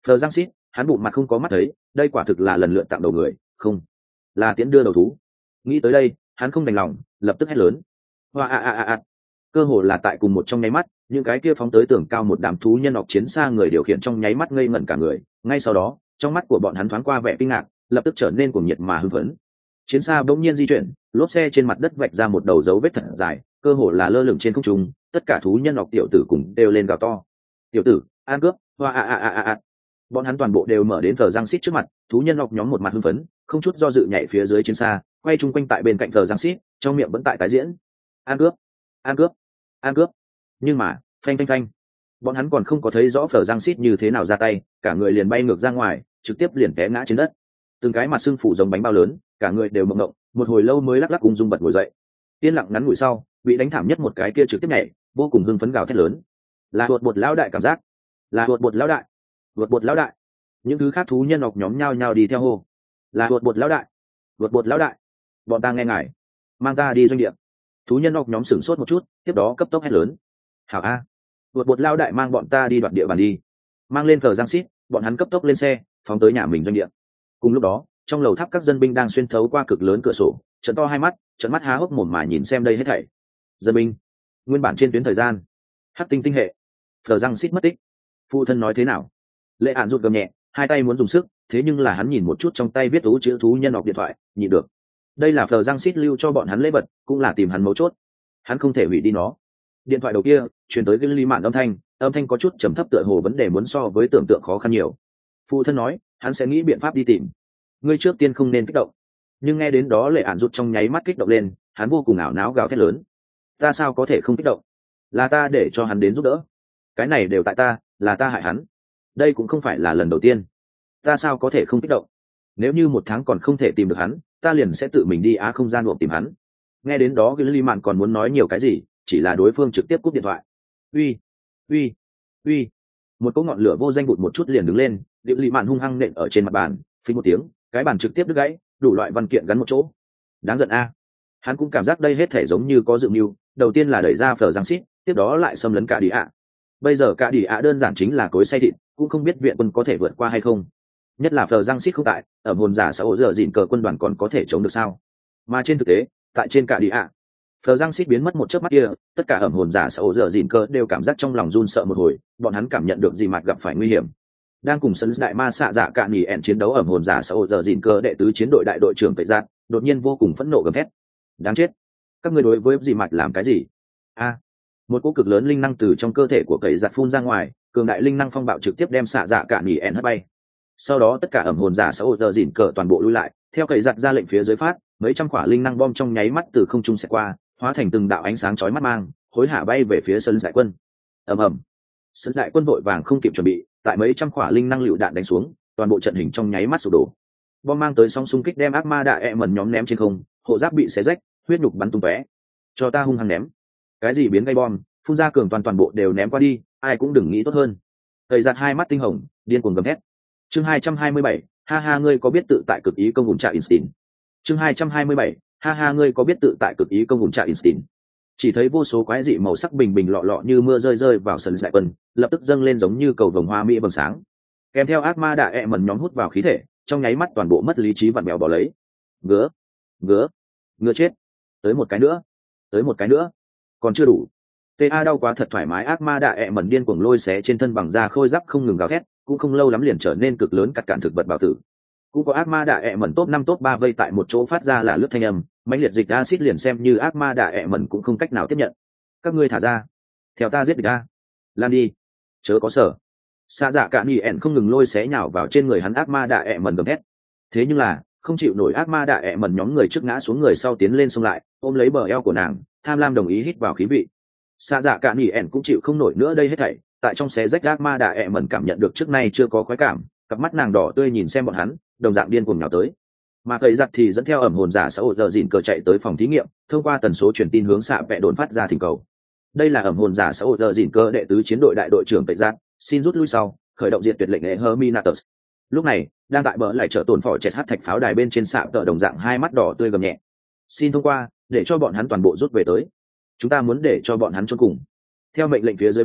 Phờ Giang Sít, hắn bụng mặt không có mắt thấy, đây quả thực là lần lượt tặng đầu người, không, là tiễn đưa đầu thú. Nghĩ tới đây, hắn không đành lòng, lập tức hét lớn. Hoa a a a a. Cơ hồ là tại cùng một trong nháy mắt, những cái kia phóng tới tường cao một đám thú nhân học chiến xa người điều khiển trong nháy mắt ngây ngẩn cả người, ngay sau đó, trong mắt của bọn hắn thoáng qua vẻ kinh ngạc, lập tức trở nên cuồng nhiệt mà hưng phấn. Chiến xa bỗng nhiên di chuyển, lốp xe trên mặt đất vạch ra một đầu dấu vết thật dài, cơ hồ là lơ lửng trên không trung, tất cả thú nhân học tiểu tử cùng đều lên gào to. Tiểu tử, an cướp, hoa a a a a a. Bọn hắn toàn bộ đều mở đến Phờ Giang Sít trước mặt, thú nhân học nhóm một mặt hưng phấn, không chút do dự nhảy phía dưới chiến xa, quay chung quanh tại bên cạnh Phờ Giang Sít, trong miệng vẫn tại tái diễn. An cướp, an cướp, an cướp. Nhưng mà, phanh phanh phanh, bọn hắn còn không có thấy rõ Phờ Giang Sít như thế nào ra tay, cả người liền bay ngược ra ngoài, trực tiếp liền té ngã trên đất. Từng cái mặt xương phủ giống bánh bao lớn, cả người đều mộng mộng, một hồi lâu mới lắc lắc ung dung bật ngồi dậy. Yên lặng ngắn ngủi sau, bị đánh thảm nhất một cái kia trực tiếp nhảy, vô cùng hưng phấn gào thét lớn. Là huột bột lão đại cảm giác, là huột bột lão đại, huột bột lão đại. Những thứ khác thú nhân học nhóm nhao nhao đi theo hô. Là huột bột lão đại, huột bột lão đại. Bọn ta nghe ngài, mang ta đi doanh địa. Thú nhân học nhóm sửng sốt một chút, tiếp đó cấp tốc hét lớn. Hảo a, huột bột lão đại mang bọn ta đi đoạt địa bàn đi. Mang lên Phờ Giang Sít, bọn hắn cấp tốc lên xe, phóng tới nhà mình doanh địa. Cùng lúc đó, trong lầu tháp các dân binh đang xuyên thấu qua cực lớn cửa sổ, trợn to hai mắt, trợn mắt há hốc mồm mà nhìn xem đây hết thảy. Dân binh, nguyên bản trên tuyến thời gian, hắc tinh tinh hệ, Phờ Giang Sít mất tích. Phụ thân nói thế nào? Lệ Ản rụt gầm nhẹ, hai tay muốn dùng sức, thế nhưng là hắn nhìn một chút trong tay viết ú chữ thú nhân học điện thoại, nhịn được. Đây là Phờ Giang Sít lưu cho bọn hắn lễ vật, cũng là tìm hắn mấu chốt. Hắn không thể hủy đi nó. Điện thoại đầu kia truyền tới cái ly mạn âm thanh, âm thanh có chút trầm thấp tựa hồ vấn đề muốn so với tưởng tượng khó khăn nhiều. Phụ thân nói, hắn sẽ nghĩ biện pháp đi tìm. Ngươi trước tiên không nên kích động. Nhưng nghe đến đó Lệ Ản rụt trong nháy mắt kích động lên, hắn vô cùng ảo não gào thét lớn. Ta sao có thể không kích động? Là ta để cho hắn đến giúp đỡ. Cái này đều tại ta, là ta hại hắn. Đây cũng không phải là lần đầu tiên. Ta sao có thể không kích động? Nếu như một tháng còn không thể tìm được hắn, ta liền sẽ tự mình đi á không gian buộc tìm hắn. Nghe đến đó cái ly mạn còn muốn nói nhiều cái gì, chỉ là đối phương trực tiếp cúp điện thoại. Uy, uy, uy. Một cỗ ngọn lửa vô danh vụt một chút liền đứng lên, điệu lì mạn hung hăng nện ở trên mặt bàn, phình một tiếng, cái bàn trực tiếp đứt gãy, đủ loại văn kiện gắn một chỗ. Đáng giận a. Hắn cũng cảm giác đây hết thể giống như có dự mưu, đầu tiên là đẩy ra Phờ Giang Sít, tiếp đó lại xâm lấn cả đi ạ. Bây giờ cả đi ạ đơn giản chính là cối xay thịt, cũng không biết viện quân có thể vượt qua hay không. Nhất là Phờ Giang Sít không tại, ở hồn giả xã hội giờ dịn cờ quân đoàn còn có thể chống được sao? Mà trên thực tế, tại trên cả đi ạ, Phờ Giang Sít biến mất một chớp mắt kia, tất cả ẩm hồn giả xã hội giờ dịn cờ đều cảm giác trong lòng run sợ một hồi, bọn hắn cảm nhận được gì mạt gặp phải nguy hiểm. Đang cùng sân đại ma xạ dạ cạn nhì ẻn chiến đấu ẩm hồn giả xã hội giờ dịn cờ đệ tứ chiến đội đại đội trưởng tẩy giác, đột nhiên vô cùng phẫn nộ gầm thét. Đáng chết! Các ngươi đối với gì mạt làm cái gì? A! Một cỗ cực lớn linh năng từ trong cơ thể của cậy giặt phun ra ngoài, cường đại linh năng phong bạo trực tiếp đem xạ dạ cạn nhì ẻn hất bay. Sau đó tất cả ẩm hồn giả xã hội giờ dịn cờ toàn bộ lui lại, theo cậy giặt ra lệnh phía dưới phát, mấy trăm quả linh năng bom trong nháy mắt từ không trung xẹt qua, hóa thành từng đạo ánh sáng chói mắt mang, hối hả bay về phía sân đại quân. Ầm ầm. Sân đại quân vội vàng không kịp chuẩn bị, tại mấy trăm quả linh năng lựu đạn đánh xuống, toàn bộ trận hình trong nháy mắt sụp đổ. Bom mang tới song xung kích đem ác ma đại e mẩn nhóm ném trên không, hộ giáp bị xé rách, huyết nhục bắn tung tóe. Cho ta hung hăng ném. Cái gì biến gây bom, phun ra cường toàn toàn bộ đều ném qua đi, ai cũng đừng nghĩ tốt hơn. Thời giật hai mắt tinh hồng, điên cuồng gầm thét. Chương hai trăm hai mươi bảy, ha ha ngươi có biết tự tại cực ý công hùng trạ Einstein. Chương hai trăm hai mươi bảy, ha ha ngươi có biết tự tại cực ý công hùng trạ Einstein. Chỉ thấy vô số quái dị màu sắc bình bình lọ lọ như mưa rơi rơi vào sân đại quân, lập tức dâng lên giống như cầu vồng hoa mỹ vầng sáng. Kèm theo ác ma đại e mẩn nhóm hút vào khí thể, trong nháy mắt toàn bộ mất lý trí vặn bèo bỏ lấy. Ngứa, ngứa, ngứa chết. Tới một cái nữa, tới một cái nữa. Còn chưa đủ. tê a đau quá thật thoải mái, ác ma đại e mẩn điên cuồng lôi xé trên thân bằng da khôi giáp không ngừng gào thét, cũng không lâu lắm liền trở nên cực lớn cắt cạn thực vật bào tử. Cũng có ác ma đại e mẩn top năm top ba vây tại một chỗ phát ra là lướt thanh âm, mãnh liệt dịch acid liền xem như ác ma đại e mẩn cũng không cách nào tiếp nhận. Các ngươi thả ra, theo ta giết địch a, lan đi, chớ có sở. Xa dạ cả nhì ẻn không ngừng lôi xé nhào vào trên người hắn, ác ma đại e mẩn gầm thét. Thế nhưng là không chịu nổi, ác ma đại e mẩn nhóm người trước ngã xuống, người sau tiến lên xông lại, ôm lấy bờ eo của nàng, tham lam đồng ý hít vào khí vị. Xa dạ cả nhì ẻn cũng chịu không nổi nữa đây hết thảy, tại trong xé rách ác ma đại e mẩn cảm nhận được trước nay chưa có khoái cảm, cặp mắt nàng đỏ tươi nhìn xem bọn hắn, đồng dạng điên cuồng nhào tới. Mà cậy giặt thì dẫn theo ẩm hồn giả xã hội giờ dịn cờ chạy tới phòng thí nghiệm, thông qua tần số truyền tin hướng xạ vẽ đồn phát ra thỉnh cầu. Đây là ẩm hồn giả xã hội giờ dịn cờ đệ tứ chiến đội đại đội trưởng cậy giặt, xin rút lui sau, khởi động diệt tuyệt lệnh hệ Herminatus. Lúc này đang tại bờ lại trở tổn phỏ chết hát thạch pháo đài bên trên xạ tợ đồng dạng hai mắt đỏ tươi gầm nhẹ. Xin thông qua, để cho bọn hắn toàn bộ rút về tới. Chúng ta muốn để cho bọn hắn chôn cùng. Theo mệnh lệnh phía dưới phát,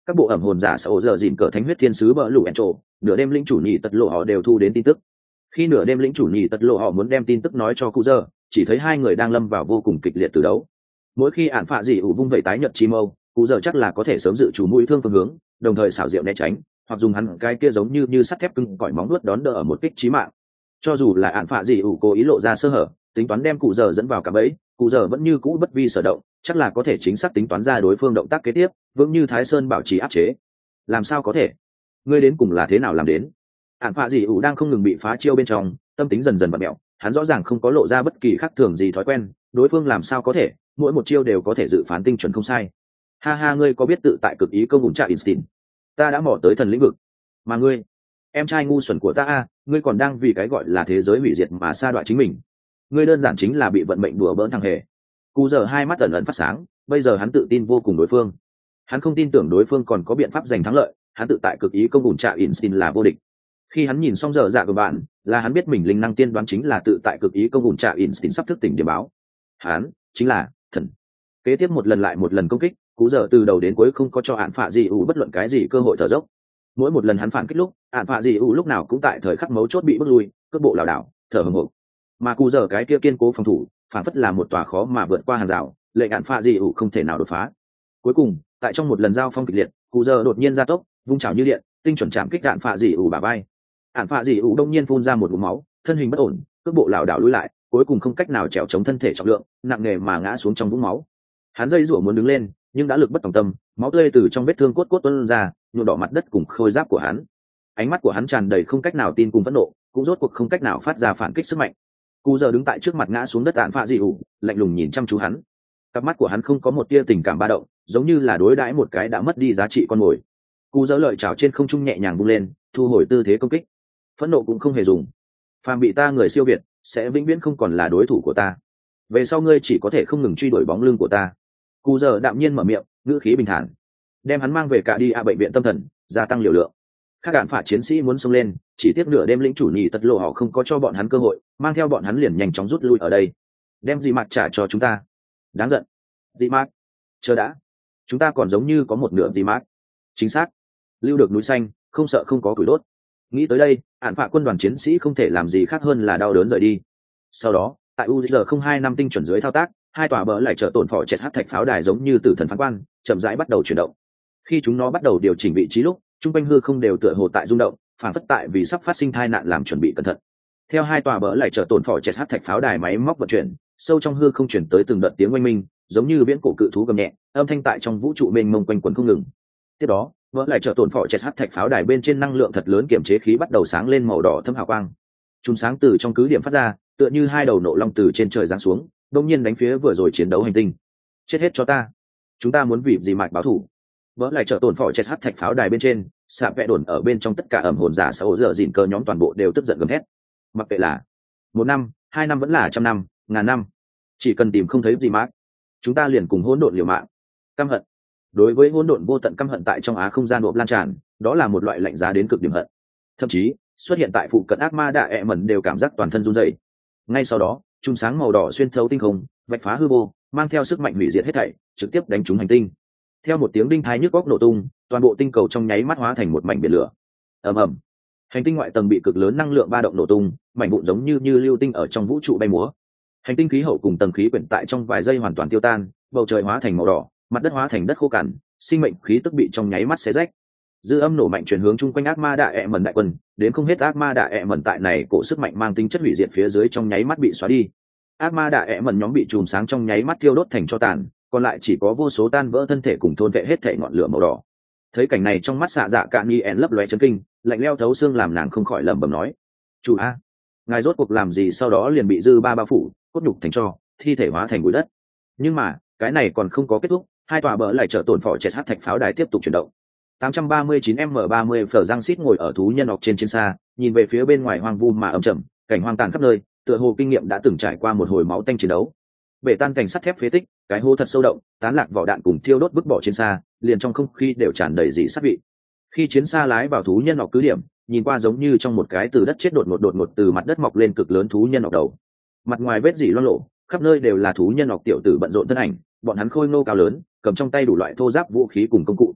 Các bộ ẩm hồn giả sầu giờ dìn cờ thánh huyết thiên sứ bờ lũ ẻn trộ, nửa đêm lĩnh chủ nhì tật lộ họ đều thu đến tin tức. Khi nửa đêm lĩnh chủ nhì tật lộ họ muốn đem tin tức nói cho cụ giờ, chỉ thấy hai người đang lâm vào vô cùng kịch liệt từ đấu. Mỗi khi ản phạ dị ủ vung vẩy tái nhật chi mâu, cụ giờ chắc là có thể sớm dự chủ mũi thương phương hướng, đồng thời xảo diệu né tránh, hoặc dùng hắn cái kia giống như như sắt thép cứng cỏi móng nuốt đón đỡ ở một kích chí mạng. Cho dù là ản phạ dị ủ cố ý lộ ra sơ hở, tính toán đem cụ giờ dẫn vào cả bẫy, cụ giờ vẫn như cũ bất vi sở động, chắc là có thể chính xác tính toán ra đối phương động tác kế tiếp, vững như Thái Sơn bảo trì áp chế. Làm sao có thể? Ngươi đến cùng là thế nào làm đến? Ản phạ dị ủ đang không ngừng bị phá chiêu bên trong, tâm tính dần dần bặm mẹo, hắn rõ ràng không có lộ ra bất kỳ khác thường gì thói quen, đối phương làm sao có thể, mỗi một chiêu đều có thể dự phán tinh chuẩn không sai. Ha ha, ngươi có biết tự tại cực ý công vùng trạ instinct? Ta đã mò tới thần lĩnh vực, mà ngươi, em trai ngu xuẩn của ta a, ngươi còn đang vì cái gọi là thế giới hủy diệt mà sa đọa chính mình. Ngươi đơn giản chính là bị vận mệnh đùa bỡn thằng hề. Cú giờ hai mắt ẩn ẩn phát sáng, bây giờ hắn tự tin vô cùng đối phương. Hắn không tin tưởng đối phương còn có biện pháp giành thắng lợi, hắn tự tại cực ý công vùng trạ instinct là vô địch. Khi hắn nhìn xong giờ dạ của bạn, là hắn biết mình linh năng tiên đoán chính là tự tại cực ý công vùng trạ instinct sắp thức tỉnh điểm báo. Hắn chính là thần. Kế tiếp một lần lại một lần công kích, cú giờ từ đầu đến cuối không có cho ạn phạ dị ủ bất luận cái gì cơ hội thở dốc. Mỗi một lần hắn phản kích lúc, ạn phạ dị ủ lúc nào cũng tại thời khắc mấu chốt bị bước lui, cước bộ lảo đảo, thở hổn hển. Mà cú giờ cái kia kiên cố phòng thủ, phản phất là một tòa khó mà vượt qua hàng rào, lệnh ạn phạ dị ủ không thể nào đột phá. Cuối cùng, tại trong một lần giao phong kịch liệt, cú giờ đột nhiên ra tốc, vung chảo như điện, tinh chuẩn chạm kích ạn phạ dị ủ bả vai. Ạn phạ dị ủ đông nhiên phun ra một ngụm máu, thân hình bất ổn, cước bộ lảo đảo lùi lại, cuối cùng không cách nào chèo chống thân thể trọng lượng, nặng nề mà ngã xuống trong vũng máu. Hắn dây rủa muốn đứng lên, nhưng đã lực bất tòng tâm, máu tươi từ trong vết thương cốt cốt tuôn ra, nhuộm đỏ mặt đất cùng khôi giáp của hắn. Ánh mắt của hắn tràn đầy không cách nào tin cùng phẫn nộ, cũng rốt cuộc không cách nào phát ra phản kích sức mạnh. Cú giờ đứng tại trước mặt ngã xuống đất ạn phạ dị ủ, lạnh lùng nhìn chăm chú hắn. Cặp mắt của hắn không có một tia tình cảm ba động, giống như là đối đãi một cái đã mất đi giá trị con mồi. Cú giờ lợi chảo trên không trung nhẹ nhàng vung lên, thu hồi tư thế công kích. Phẫn nộ cũng không hề dùng. Phàm bị ta người siêu việt, sẽ vĩnh viễn không còn là đối thủ của ta. Về sau ngươi chỉ có thể không ngừng truy đuổi bóng lưng của ta. Cú giờ đạm nhiên mở miệng, ngữ khí bình thản, đem hắn mang về cả đi a bệnh viện tâm thần, gia tăng liều lượng. Các đạn phạt chiến sĩ muốn xông lên, chỉ tiếc nửa đêm lĩnh chủ nhì tật lộ họ không có cho bọn hắn cơ hội, mang theo bọn hắn liền nhanh chóng rút lui ở đây. Đem gì mặc trả cho chúng ta? Đáng giận. Dị mạc, chờ đã, chúng ta còn giống như có một nửa dị mạc. Chính xác, lưu được núi xanh, không sợ không có củi đốt. Nghĩ tới đây, ạn phạ quân đoàn chiến sĩ không thể làm gì khác hơn là đau đớn rời đi. Sau đó, tại u zờ không hai năm tinh chuẩn dưới thao tác, hai tòa bờ lại trở tổn phỏ chẹt hát thạch pháo đài giống như tử thần phán quan, chậm rãi bắt đầu chuyển động. Khi chúng nó bắt đầu điều chỉnh vị trí lúc, trung quanh hư không đều tựa hồ tại rung động, phản phất tại vì sắp phát sinh tai nạn làm chuẩn bị cẩn thận. Theo hai tòa bờ lại trở tổn phỏ chẹt hát thạch pháo đài máy móc vận chuyển, sâu trong hư không chuyển tới từng đợt tiếng oanh minh, giống như viễn cổ cự thú gầm nhẹ, âm thanh tại trong vũ trụ mênh mông quanh quẩn không ngừng. Tiếp đó, vỡ lại trở tổn phỏ chẹt hát thạch pháo đài bên trên năng lượng thật lớn kiểm chế khí bắt đầu sáng lên màu đỏ thâm hào quang. Chúng sáng từ trong cứ điểm phát ra, tựa như hai đầu nộ long từ trên trời giáng xuống, đông nhiên đánh phía vừa rồi chiến đấu hành tinh. Chết hết cho ta, chúng ta muốn vì gì mạch báo thù. Vỡ lại trở tổn phỏ chẹt hát thạch pháo đài bên trên, xạ vẽ đồn ở bên trong tất cả ẩm hồn giả sáu giờ dịn cơ nhóm toàn bộ đều tức giận gầm thét. Mặc kệ là một năm, hai năm vẫn là trăm năm, ngàn năm, chỉ cần tìm không thấy gì mát, chúng ta liền cùng hỗn độn liều mạng. Căm hận. Đối với hỗn độn vô tận căm hận tại trong á không gian nộp lan tràn, đó là một loại lạnh giá đến cực điểm hận. Thậm chí xuất hiện tại phụ cận ác ma đạ ẹ mẩn đều cảm giác toàn thân run rẩy. Ngay sau đó, chùm sáng màu đỏ xuyên thấu tinh không, vạch phá hư vô, mang theo sức mạnh hủy diệt hết thảy, trực tiếp đánh trúng hành tinh. Theo một tiếng đinh thái nhức góc nổ tung, toàn bộ tinh cầu trong nháy mắt hóa thành một mảnh biển lửa. Ầm ầm. Hành tinh ngoại tầng bị cực lớn năng lượng ba động nổ tung, mảnh vụn giống như như lưu tinh ở trong vũ trụ bay múa. Hành tinh khí hậu cùng tầng khí quyển tại trong vài giây hoàn toàn tiêu tan, bầu trời hóa thành màu đỏ, mặt đất hóa thành đất khô cằn, sinh mệnh khí tức bị trong nháy mắt xé rách. Dư âm nổ mạnh chuyển hướng chung quanh ác ma đạ ẹ mẩn đại quân, đến không hết ác ma đạ ẹ mẩn tại này cổ sức mạnh mang tính chất hủy diệt phía dưới trong nháy mắt bị xóa đi. Ác ma đạ ẹ mẩn nhóm bị chùm sáng trong nháy mắt thiêu đốt thành tro tàn, còn lại chỉ có vô số tan vỡ thân thể cùng thôn vệ hết thể ngọn lửa màu đỏ. Thấy cảnh này trong mắt xạ dạ cạn ni en lấp lóe chấn kinh, lạnh leo thấu xương làm nàng không khỏi lẩm bẩm nói: "Chủ a, ngài rốt cuộc làm gì?" Sau đó liền bị dư ba bao phủ, cốt nhục thành tro, thi thể hóa thành bụi đất. Nhưng mà cái này còn không có kết thúc, hai tòa bờ lại trở tổn phỏ chẹt hát thạch pháo đài tiếp tục chuyển động. tám trăm ba mươi chín M ba mươi phở Giang Sít ngồi ở thú nhân học trên trên xa, nhìn về phía bên ngoài hoang vu mà âm trầm, cảnh hoang tàn khắp nơi, tựa hồ kinh nghiệm đã từng trải qua một hồi máu tanh chiến đấu. Bể tan cảnh sắt thép phế tích, cái hố thật sâu động, tán lạc vỏ đạn cùng thiêu đốt vứt bỏ trên xa, liền trong không khí đều tràn đầy dị sát vị. Khi chiến xa lái vào thú nhân học cứ điểm, nhìn qua giống như trong một cái từ đất chết đột ngột đột ngột từ mặt đất mọc lên cực lớn thú nhân học đầu. Mặt ngoài vết dỉ loang lổ, khắp nơi đều là thú nhân học tiểu tử bận rộn thân ảnh, bọn hắn khôi ngô cao lớn, cầm trong tay đủ loại thô giáp vũ khí cùng công cụ.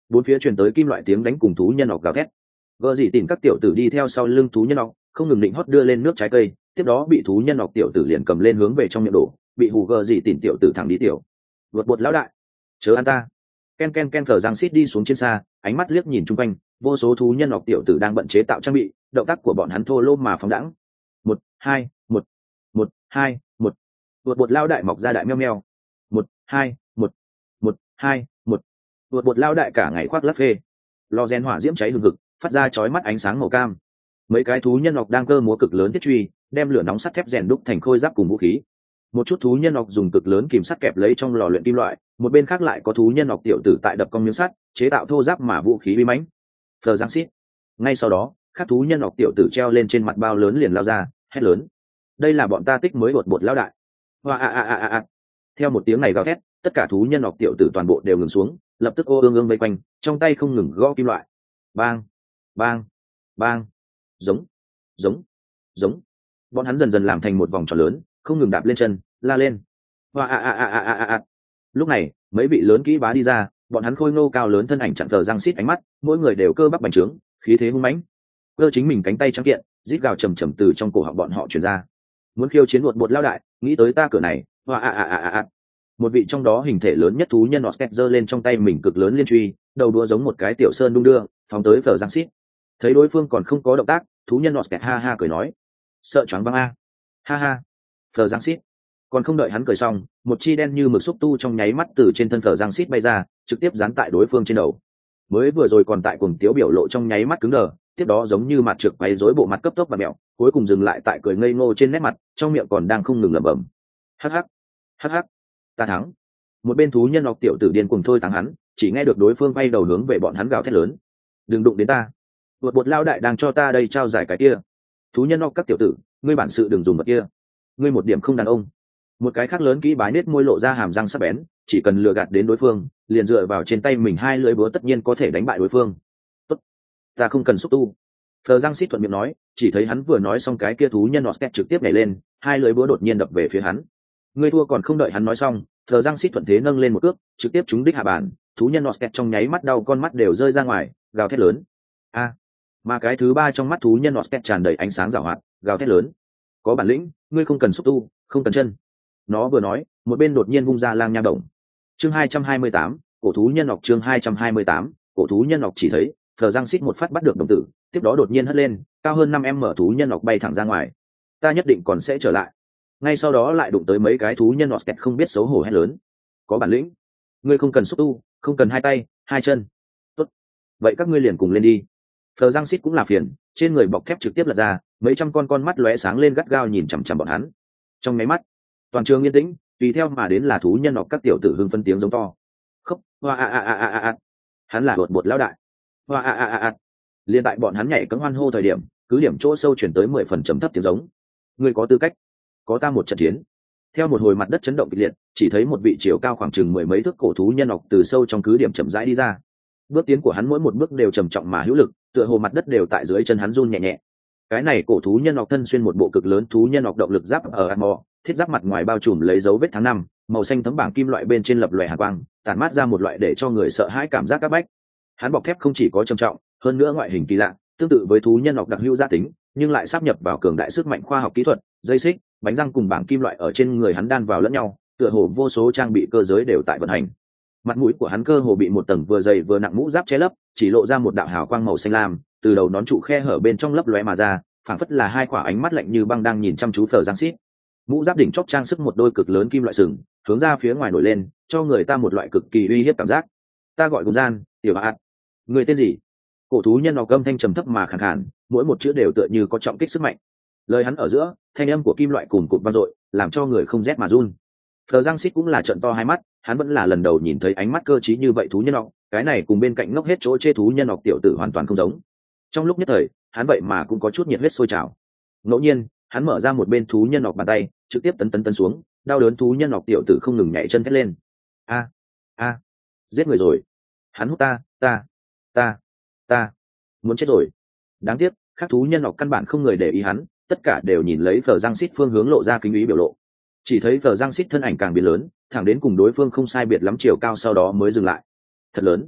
bốn phía truyền tới kim loại tiếng đánh cùng thú nhân ọc gào thét. Gờ gì tìm các tiểu tử đi theo sau lưng thú nhân ọc, không ngừng định hót đưa lên nước trái cây, tiếp đó bị thú nhân ọc tiểu tử liền cầm lên hướng về trong miệng đổ, bị hù gờ gì tìm tiểu tử thẳng đi tiểu. Vượt bột lão đại, chớ ăn ta. Ken ken ken thở giang xít đi xuống trên xa, ánh mắt liếc nhìn chung quanh, vô số thú nhân ọc tiểu tử đang bận chế tạo trang bị, động tác của bọn hắn thô lô mà phóng đãng. Một, hai, một, một, hai, một. Vượt bột lão đại mọc ra đại meo meo. Một, hai, một, một, hai, một. Vượt bột lão đại cả ngày khoác lắc phê. Lò rèn hỏa diễm cháy hừng hực, phát ra chói mắt ánh sáng màu cam. Mấy cái thú nhân ọc đang cơ múa cực lớn thiết truy, đem lửa nóng sắt thép rèn đúc thành khôi giáp cùng vũ khí. Một chút thú nhân ọc dùng cực lớn kìm sắt kẹp lấy trong lò luyện kim loại, một bên khác lại có thú nhân ọc tiểu tử tại đập cong miếng sắt, chế tạo thô giáp mà vũ khí uy mãnh. Phờ giang xít. Ngay sau đó, các thú nhân ọc tiểu tử treo lên trên mặt bao lớn liền lao ra, hét lớn: đây là bọn ta tích mới bột bột lão đại. Hoa a a a a a. Theo một tiếng này gào thét, tất cả thú nhân ọc tiểu tử toàn bộ đều ngừng xuống, lập tức ô ương ương vây quanh, trong tay không ngừng gõ kim loại. Bang, bang, bang. Giống, giống, giống. Bọn hắn dần dần làm thành một vòng tròn lớn, không ngừng đạp lên chân, la lên. Hoa a a a a a a. Lúc này, mấy vị lớn kỹ bá đi ra, bọn hắn khôi ngô cao lớn thân ảnh chặn thờ răng xít ánh mắt, mỗi người đều cơ bắp bành trướng, khí thế hung mãnh. Cơ chính mình cánh tay trắng kiện, rít gào trầm trầm từ trong cổ họng bọn họ truyền ra. Muốn khiêu chiến bột bột lao đại, nghĩ tới ta cửa này. Hoa a a a a a. Một vị trong đó hình thể lớn nhất thú nhân Oscar giơ lên trong tay mình cực lớn liên truy, đầu đũa giống một cái tiểu sơn đung đưa, phóng tới thờ răng xít. Thấy đối phương còn không có động tác, thú nhân Oscar ha ha cười nói: sợ choáng váng a. Ha ha. Thờ răng xít. Còn không đợi hắn cười xong, một chi đen như mực xúc tu trong nháy mắt từ trên thân thờ giang xít bay ra, trực tiếp dán tại đối phương trên đầu. Mới vừa rồi còn tại cuồng tiếu biểu lộ trong nháy mắt cứng đờ, tiếp đó giống như mặt trực quấy rối bộ mặt cấp tốc và mẹo, cuối cùng dừng lại tại cười ngây ngô trên nét mặt, trong miệng còn đang không ngừng lẩm bẩm: hắc hắc, hắc hắc, ta thắng. Một bên thú nhân ọc tiểu tử điên cuồng thôi thắng hắn, chỉ nghe được đối phương bay đầu hướng về bọn hắn gào thét lớn: đừng đụng đến ta, vượt bột lao đại đang cho ta đây trao giải cái kia. Thú nhân ọc các tiểu tử, ngươi bản sự đừng dùng vật kia, ngươi một điểm không đàn ông. Một cái khác lớn kỹ bái nết môi lộ ra hàm răng sắc bén, chỉ cần lừa gạt đến đối phương, liền dựa vào trên tay mình hai lưỡi búa tất nhiên có thể đánh bại đối phương. Tốt, ta không cần xúc tu. Phờ Giang Xít thuận miệng nói, chỉ thấy hắn vừa nói xong cái kia thú nhân Oscar trực tiếp nhảy lên, hai lưỡi búa đột nhiên đập về phía hắn. Người thua còn không đợi hắn nói xong, Phờ Giang Xít thuận thế nâng lên một cước, trực tiếp trúng đích hạ bàn, thú nhân Oscar trong nháy mắt đau con mắt đều rơi ra ngoài, gào thét lớn. A, mà cái thứ ba trong mắt thú nhân Oscar tràn đầy ánh sáng giảo hoạt, gào thét lớn: có bản lĩnh, ngươi không cần xúc tu, không cần chân. Nó vừa nói, một bên đột nhiên vung ra lang nha động. Chương hai trăm hai mươi tám, cổ thú nhân ngọc. Chương hai trăm hai mươi tám, cổ thú nhân ngọc. Chỉ thấy Phờ Giang Xít một phát bắt được đồng tử, tiếp đó đột nhiên hất lên, cao hơn năm em mở thú nhân ngọc bay thẳng ra ngoài. Ta nhất định còn sẽ trở lại. Ngay sau đó lại đụng tới mấy cái thú nhân ngọc kẹt không biết xấu hổ hét lớn: có bản lĩnh, ngươi không cần xúc tu, không cần hai tay, hai chân. Tốt, vậy các ngươi liền cùng lên đi. Phờ Giang Xít cũng là phiền, trên người bọc thép trực tiếp lật ra, mấy trăm con con mắt lóe sáng lên gắt gao nhìn chằm chằm bọn hắn. Trong mấy mắt, toàn trường yên tĩnh, tùy theo mà đến là thú nhân ngọc các tiểu tử hưng phân tiếng giống to: khóc, hoa a a a a a. Hắn là bột bột lão đại. Hoa a a a a. Liên tại bọn hắn nhảy cẫng hoan hô thời điểm, cứ điểm chỗ sâu chuyển tới mười phần trầm thấp tiếng giống: ngươi có tư cách, có ta một trận chiến. Theo một hồi mặt đất chấn động kịch liệt, chỉ thấy một vị chiều cao khoảng chừng mười mấy thước cổ thú nhân ngọc từ sâu trong cứ điểm chậm rãi đi ra. Bước tiến của hắn mỗi một bước đều trầm trọng mà hữu lực, tựa hồ mặt đất đều tại dưới chân hắn run nhẹ nhẹ. Cái này cổ thú nhân ngọc thân xuyên một bộ cực lớn thú nhân ngọc động lực giáp ở armor, thiết giáp mặt ngoài bao trùm lấy dấu vết tháng năm, màu xanh thấm bảng kim loại bên trên lập lòe hàn quang, tản mát ra một loại để cho người sợ hãi cảm giác áp bách. Hắn bọc thép không chỉ có trầm trọng, hơn nữa ngoại hình kỳ lạ, tương tự với thú nhân ngọc đặc hữu gia tính, nhưng lại sáp nhập vào cường đại sức mạnh khoa học kỹ thuật, dây xích, bánh răng cùng bảng kim loại ở trên người hắn đan vào lẫn nhau, tựa hồ vô số trang bị cơ giới đều tại vận hành. Mặt mũi của hắn cơ hồ bị một tầng vừa dày vừa nặng mũ giáp che lấp, chỉ lộ ra một đạo hào quang màu xanh lam, từ đầu nón trụ khe hở bên trong lấp lóe mà ra, phảng phất là hai quả ánh mắt lạnh như băng đang nhìn chăm chú Phờ Giang Xít. Mũ giáp đỉnh chóp trang sức một đôi cực lớn kim loại sừng, hướng ra phía ngoài nổi lên, cho người ta một loại cực kỳ uy hiếp cảm giác. Ta gọi Gùng Gian, tiểu hạt. Người tên gì? Cổ thú nhân ngọc âm thanh trầm thấp mà khàn khàn, mỗi một chữ đều tựa như có trọng kích sức mạnh. Lời hắn ở giữa, thanh âm của kim loại cùn cụt vang dội, làm cho người không rét mà run. Phờ Giang Xít cũng là trợn to hai mắt, hắn vẫn là lần đầu nhìn thấy ánh mắt cơ trí như vậy thú nhân ngọc, cái này cùng bên cạnh ngốc hết chỗ chê thú nhân ngọc tiểu tử hoàn toàn không giống. Trong lúc nhất thời, hắn vậy mà cũng có chút nhiệt huyết sôi trào. Ngẫu nhiên, hắn mở ra một bên thú nhân ngọc bàn tay, trực tiếp tấn tấn tấn xuống, đau đớn thú nhân ngọc tiểu tử không ngừng nhảy chân thét lên: a a, giết người rồi, hắn hút ta, ta ta ta muốn chết rồi. Đáng tiếc, các thú nhân ngọc căn bản không người để ý hắn, tất cả đều nhìn lấy Phờ Giang Xít phương hướng lộ ra kính ý biểu lộ. Chỉ thấy Phờ Giang Xít thân ảnh càng biến lớn, thẳng đến cùng đối phương không sai biệt lắm chiều cao, sau đó mới dừng lại. Thật lớn.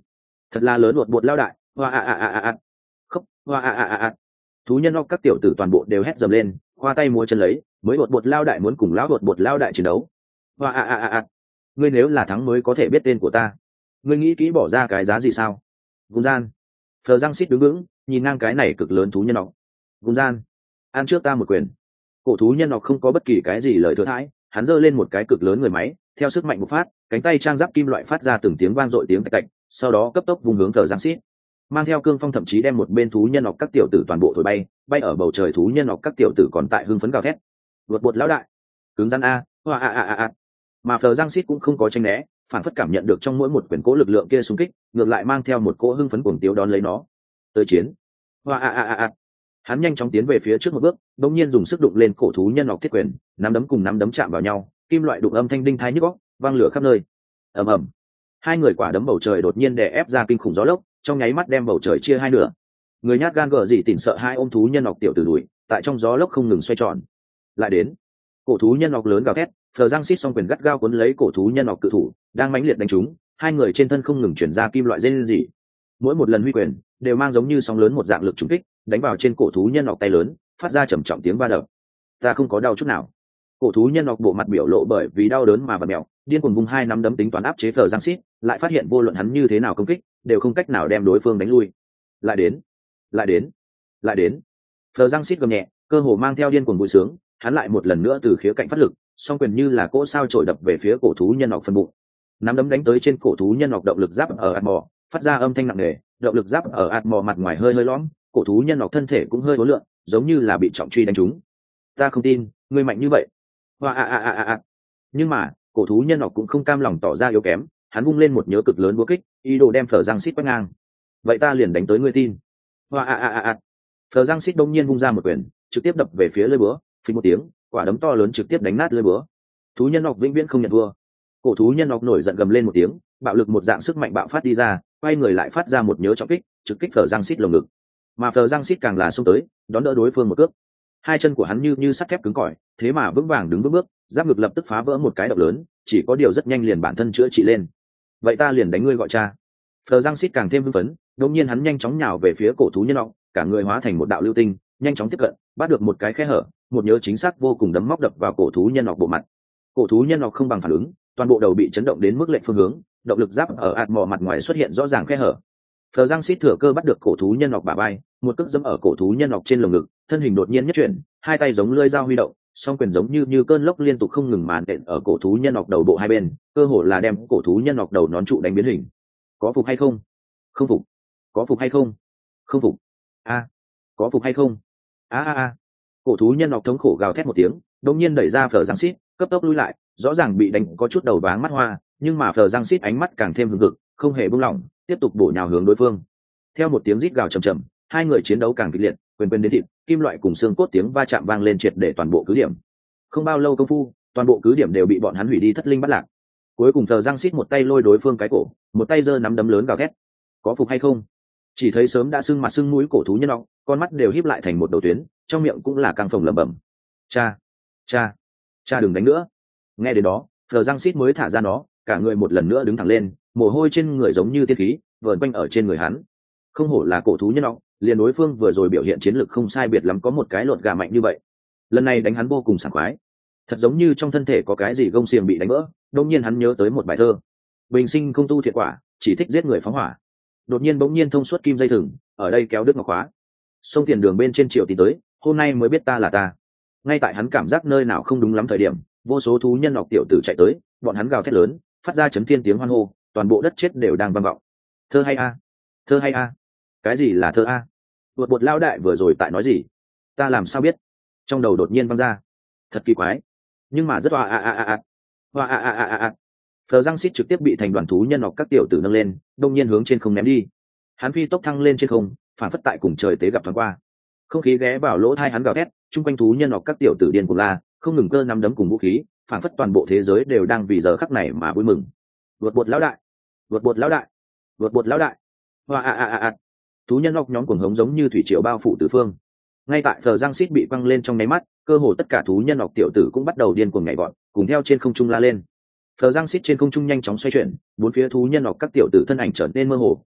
thật là lớn bột bột lao đại, hoa a a a a a, khóc, hoa a a a a. Thú nhân óc các tiểu tử toàn bộ đều hét dầm lên, khoa tay múa chân lấy, mới bột bột lao đại muốn cùng lão bột bột lao đại chiến đấu. Hoa a a a a, ngươi nếu là thắng mới có thể biết tên của ta, ngươi nghĩ kỹ bỏ ra cái giá gì sao? Gùn gian, Phờ Giang Sít đứng vững, nhìn ngang cái này cực lớn thú nhân óc. Gùn gian, ăn trước ta một quyền. Cổ thú nhân óc không có bất kỳ cái gì lời thừa thãi, hắn giơ lên một cái cực lớn người máy, theo sức mạnh bộc phát, cánh tay trang giáp kim loại phát ra từng tiếng vang dội tiếng cạch cạch, sau đó cấp tốc vùng hướng Phờ Giang Sít, mang theo cương phong thậm chí đem một bên thú nhân óc các tiểu tử toàn bộ thổi bay, bay ở bầu trời thú nhân óc các tiểu tử còn tại hưng phấn gào thét. Vượt bột lão đại, cứng rắn a, hoa a a a a. Mà Phờ Giang Sít cũng không có tranh né, phản phất cảm nhận được trong mỗi một quyền cố lực lượng kia xung kích, ngược lại mang theo một cỗ hưng phấn cuồng tiếu đón lấy nó. Tới chiến. Hoa a a a a. Hắn nhanh chóng tiến về phía trước một bước, đột nhiên dùng sức đụng lên cổ thú nhân óc thiết quyền, nắm đấm cùng nắm đấm chạm vào nhau, kim loại đụng âm thanh đinh tai nhức óc, vang lửa khắp nơi. Ầm ầm. Hai người quả đấm bầu trời đột nhiên đè ép ra kinh khủng gió lốc, trong nháy mắt đem bầu trời chia hai nửa. Người nhát gan gở gì tỉnh sợ hai ôm thú nhân óc tiểu tử đuổi, tại trong gió lốc không ngừng xoay tròn. Lại đến. Cổ thú nhân óc lớn gào thét, Phờ Giang Sít song quyền gắt gao cuốn lấy cổ thú nhân óc cự thủ, đang mãnh liệt đánh trúng, hai người trên thân không ngừng chuyển ra kim loại rên rỉ. Mỗi một lần huy quyền đều mang giống như sóng lớn một dạng lực trúng kích, đánh vào trên cổ thú nhân óc tay lớn, phát ra trầm trọng tiếng va đập. Ta không có đau chút nào. Cổ thú nhân óc bộ mặt biểu lộ bởi vì đau đớn mà vặn mèo, điên cuồng vung hai nắm đấm tính toán áp chế Phờ Giang Sít, lại phát hiện vô luận hắn như thế nào công kích, đều không cách nào đem đối phương đánh lui. Lại đến, lại đến, lại đến. Phờ Giang Sít gầm nhẹ, cơ hồ mang theo điên cuồng vui sướng, hắn lại một lần nữa từ khía cạnh phát lực, song quyền như là cỗ sao trổi đập về phía cổ thú nhân óc phần bụng. Nắm đấm đánh tới trên cổ thú nhân óc động lực giáp ở ạt mò, phát ra âm thanh nặng nề, động lực giáp ở ạt mò mặt ngoài hơi hơi lõm, cổ thú nhân óc thân thể cũng hơi uốn lượn, giống như là bị trọng truy đánh trúng. Ta không tin, ngươi mạnh như vậy. Hoa a a a a a. Nhưng mà, cổ thú nhân óc cũng không cam lòng tỏ ra yếu kém, hắn vung lên một nhớ cực lớn búa kích, ý đồ đem Phờ Giang Sít quét ngang. Vậy ta liền đánh tới ngươi tin. Hoa a a a a. Phờ Giang Sít đông nhiên vung ra một quyền, trực tiếp đập về phía lưỡi búa, phình một tiếng, quả đấm to lớn trực tiếp đánh nát lưỡi búa. Thú nhân óc vĩnh viễn không nhận thua. Cổ thú nhân óc nổi giận gầm lên một tiếng, bạo lực một dạng sức mạnh bạo phát đi ra, quay người lại phát ra một nhớ trọng kích, trực kích Phờ Giang Sít lồng ngực. Mà Phờ Giang Sít càng là xông tới, đón đỡ đối phương một cước. Hai chân của hắn như như sắt thép cứng cỏi, thế mà vững vàng đứng vững bước, giáp ngực lập tức phá vỡ một cái động lớn, chỉ có điều rất nhanh liền bản thân chữa trị lên. Vậy ta liền đánh ngươi gọi cha. Phờ Giang Sít càng thêm hưng phấn, đột nhiên hắn nhanh chóng nhào về phía cổ thú nhân óc, cả người hóa thành một đạo lưu tinh, nhanh chóng tiếp cận, bắt được một cái khe hở, một nhớ chính xác vô cùng đấm móc đập vào cổ thú nhân óc bộ mặt. Cổ thú nhân óc không bằng phản ứng, toàn bộ đầu bị chấn động đến mức lệch phương hướng, động lực giáp ở ạt mò mặt ngoài xuất hiện rõ ràng khe hở. Phờ Giang Sít thừa cơ bắt được cổ thú nhân óc bả vai, một cước giẫm ở cổ thú nhân óc trên lồng ngực, thân hình đột nhiên nhất chuyển, hai tay giống lưỡi dao huy động, song quyền giống như như cơn lốc liên tục không ngừng màn đện ở cổ thú nhân óc đầu bộ hai bên, cơ hồ là đem cổ thú nhân óc đầu nón trụ đánh biến hình. Có phục hay không? Không phục. Có phục hay không? Không phục. A, có phục hay không? A a a. Cổ thú nhân óc thống khổ gào thét một tiếng, đột nhiên đẩy ra Phờ Giang Sít, cấp tốc lui lại, rõ ràng bị đánh có chút đầu váng mắt hoa, nhưng mà Phờ Giang Sít ánh mắt càng thêm hừng hực, không hề buông lỏng, tiếp tục bổ nhào hướng đối phương. Theo một tiếng rít gào trầm trầm, hai người chiến đấu càng kịch liệt, quyền quyền đến thịt, kim loại cùng xương cốt tiếng va chạm vang lên triệt để toàn bộ cứ điểm. Không bao lâu công phu, toàn bộ cứ điểm đều bị bọn hắn hủy đi thất linh bắt lạc. Cuối cùng Phờ Giang Sít một tay lôi đối phương cái cổ, một tay giơ nắm đấm lớn gào thét. Có phục hay không? Chỉ thấy sớm đã sưng mặt sưng mũi cổ thú nhân óc, con mắt đều híp lại thành một đầu tuyến, trong miệng cũng là căng phồng lẩm bẩm. Cha, cha, cha đừng đánh nữa. Nghe đến đó, Phờ Giang Sít mới thả ra nó, cả người một lần nữa đứng thẳng lên, mồ hôi trên người giống như tiên khí vờn quanh ở trên người hắn. Không hổ là cổ thú nhân óc, liền đối phương vừa rồi biểu hiện chiến lược không sai biệt lắm, có một cái lột gà mạnh như vậy. Lần này đánh hắn vô cùng sảng khoái, thật giống như trong thân thể có cái gì gông xiềng bị đánh vỡ. Đột nhiên hắn nhớ tới một bài thơ: bình sinh không tu thiện quả, chỉ thích giết người phóng hỏa. Đột nhiên bỗng nhiên thông suốt kim dây thừng, ở đây kéo đứt ngọc khóa. Sông tiền đường bên trên triệu tí tới, hôm nay mới biết ta là ta. Ngay tại hắn cảm giác nơi nào không đúng lắm thời điểm, vô số thú nhân óc tiểu tử chạy tới, bọn hắn gào thét lớn, phát ra chấn thiên tiếng hoan hô, toàn bộ đất chết đều đang vang vọng. Thơ hay a, thơ hay a. Cái gì là thơ a? Bột bột lao đại vừa rồi tại nói gì? Ta làm sao biết? Trong đầu đột nhiên vang ra. Thật kỳ quái, nhưng mà rất hoa a a a a, hoa a a a a a. Phờ Giang Sít trực tiếp bị thành đoàn thú nhân óc các tiểu tử nâng lên, đông nhiên hướng trên không ném đi. Hắn phi tốc thăng lên trên không, phản phất tại cùng trời tế gặp thoáng qua. Không khí ghé vào lỗ tai hắn gào thét, chung quanh thú nhân óc các tiểu tử điên cuồng la, không ngừng cơ nắm đấm cùng vũ khí, phản phất toàn bộ thế giới đều đang vì giờ khắc này mà vui mừng. Vượt bột lão đại, vượt bột lão đại, vượt bột lão đại. Hoa a a a a. Thú nhân óc nhóm cuồng hống giống như thủy triều bao phủ tứ phương. Ngay tại Phờ Giang Sít bị quăng lên trong nháy mắt, cơ hồ tất cả thú nhân óc tiểu tử cũng bắt đầu điên cuồng nhảy vọt, cùng theo trên không trung la lên. Phờ Giang Sít trên không trung nhanh chóng xoay chuyển, bốn phía thú nhân óc các tiểu tử thân ảnh trở nên mơ hồ,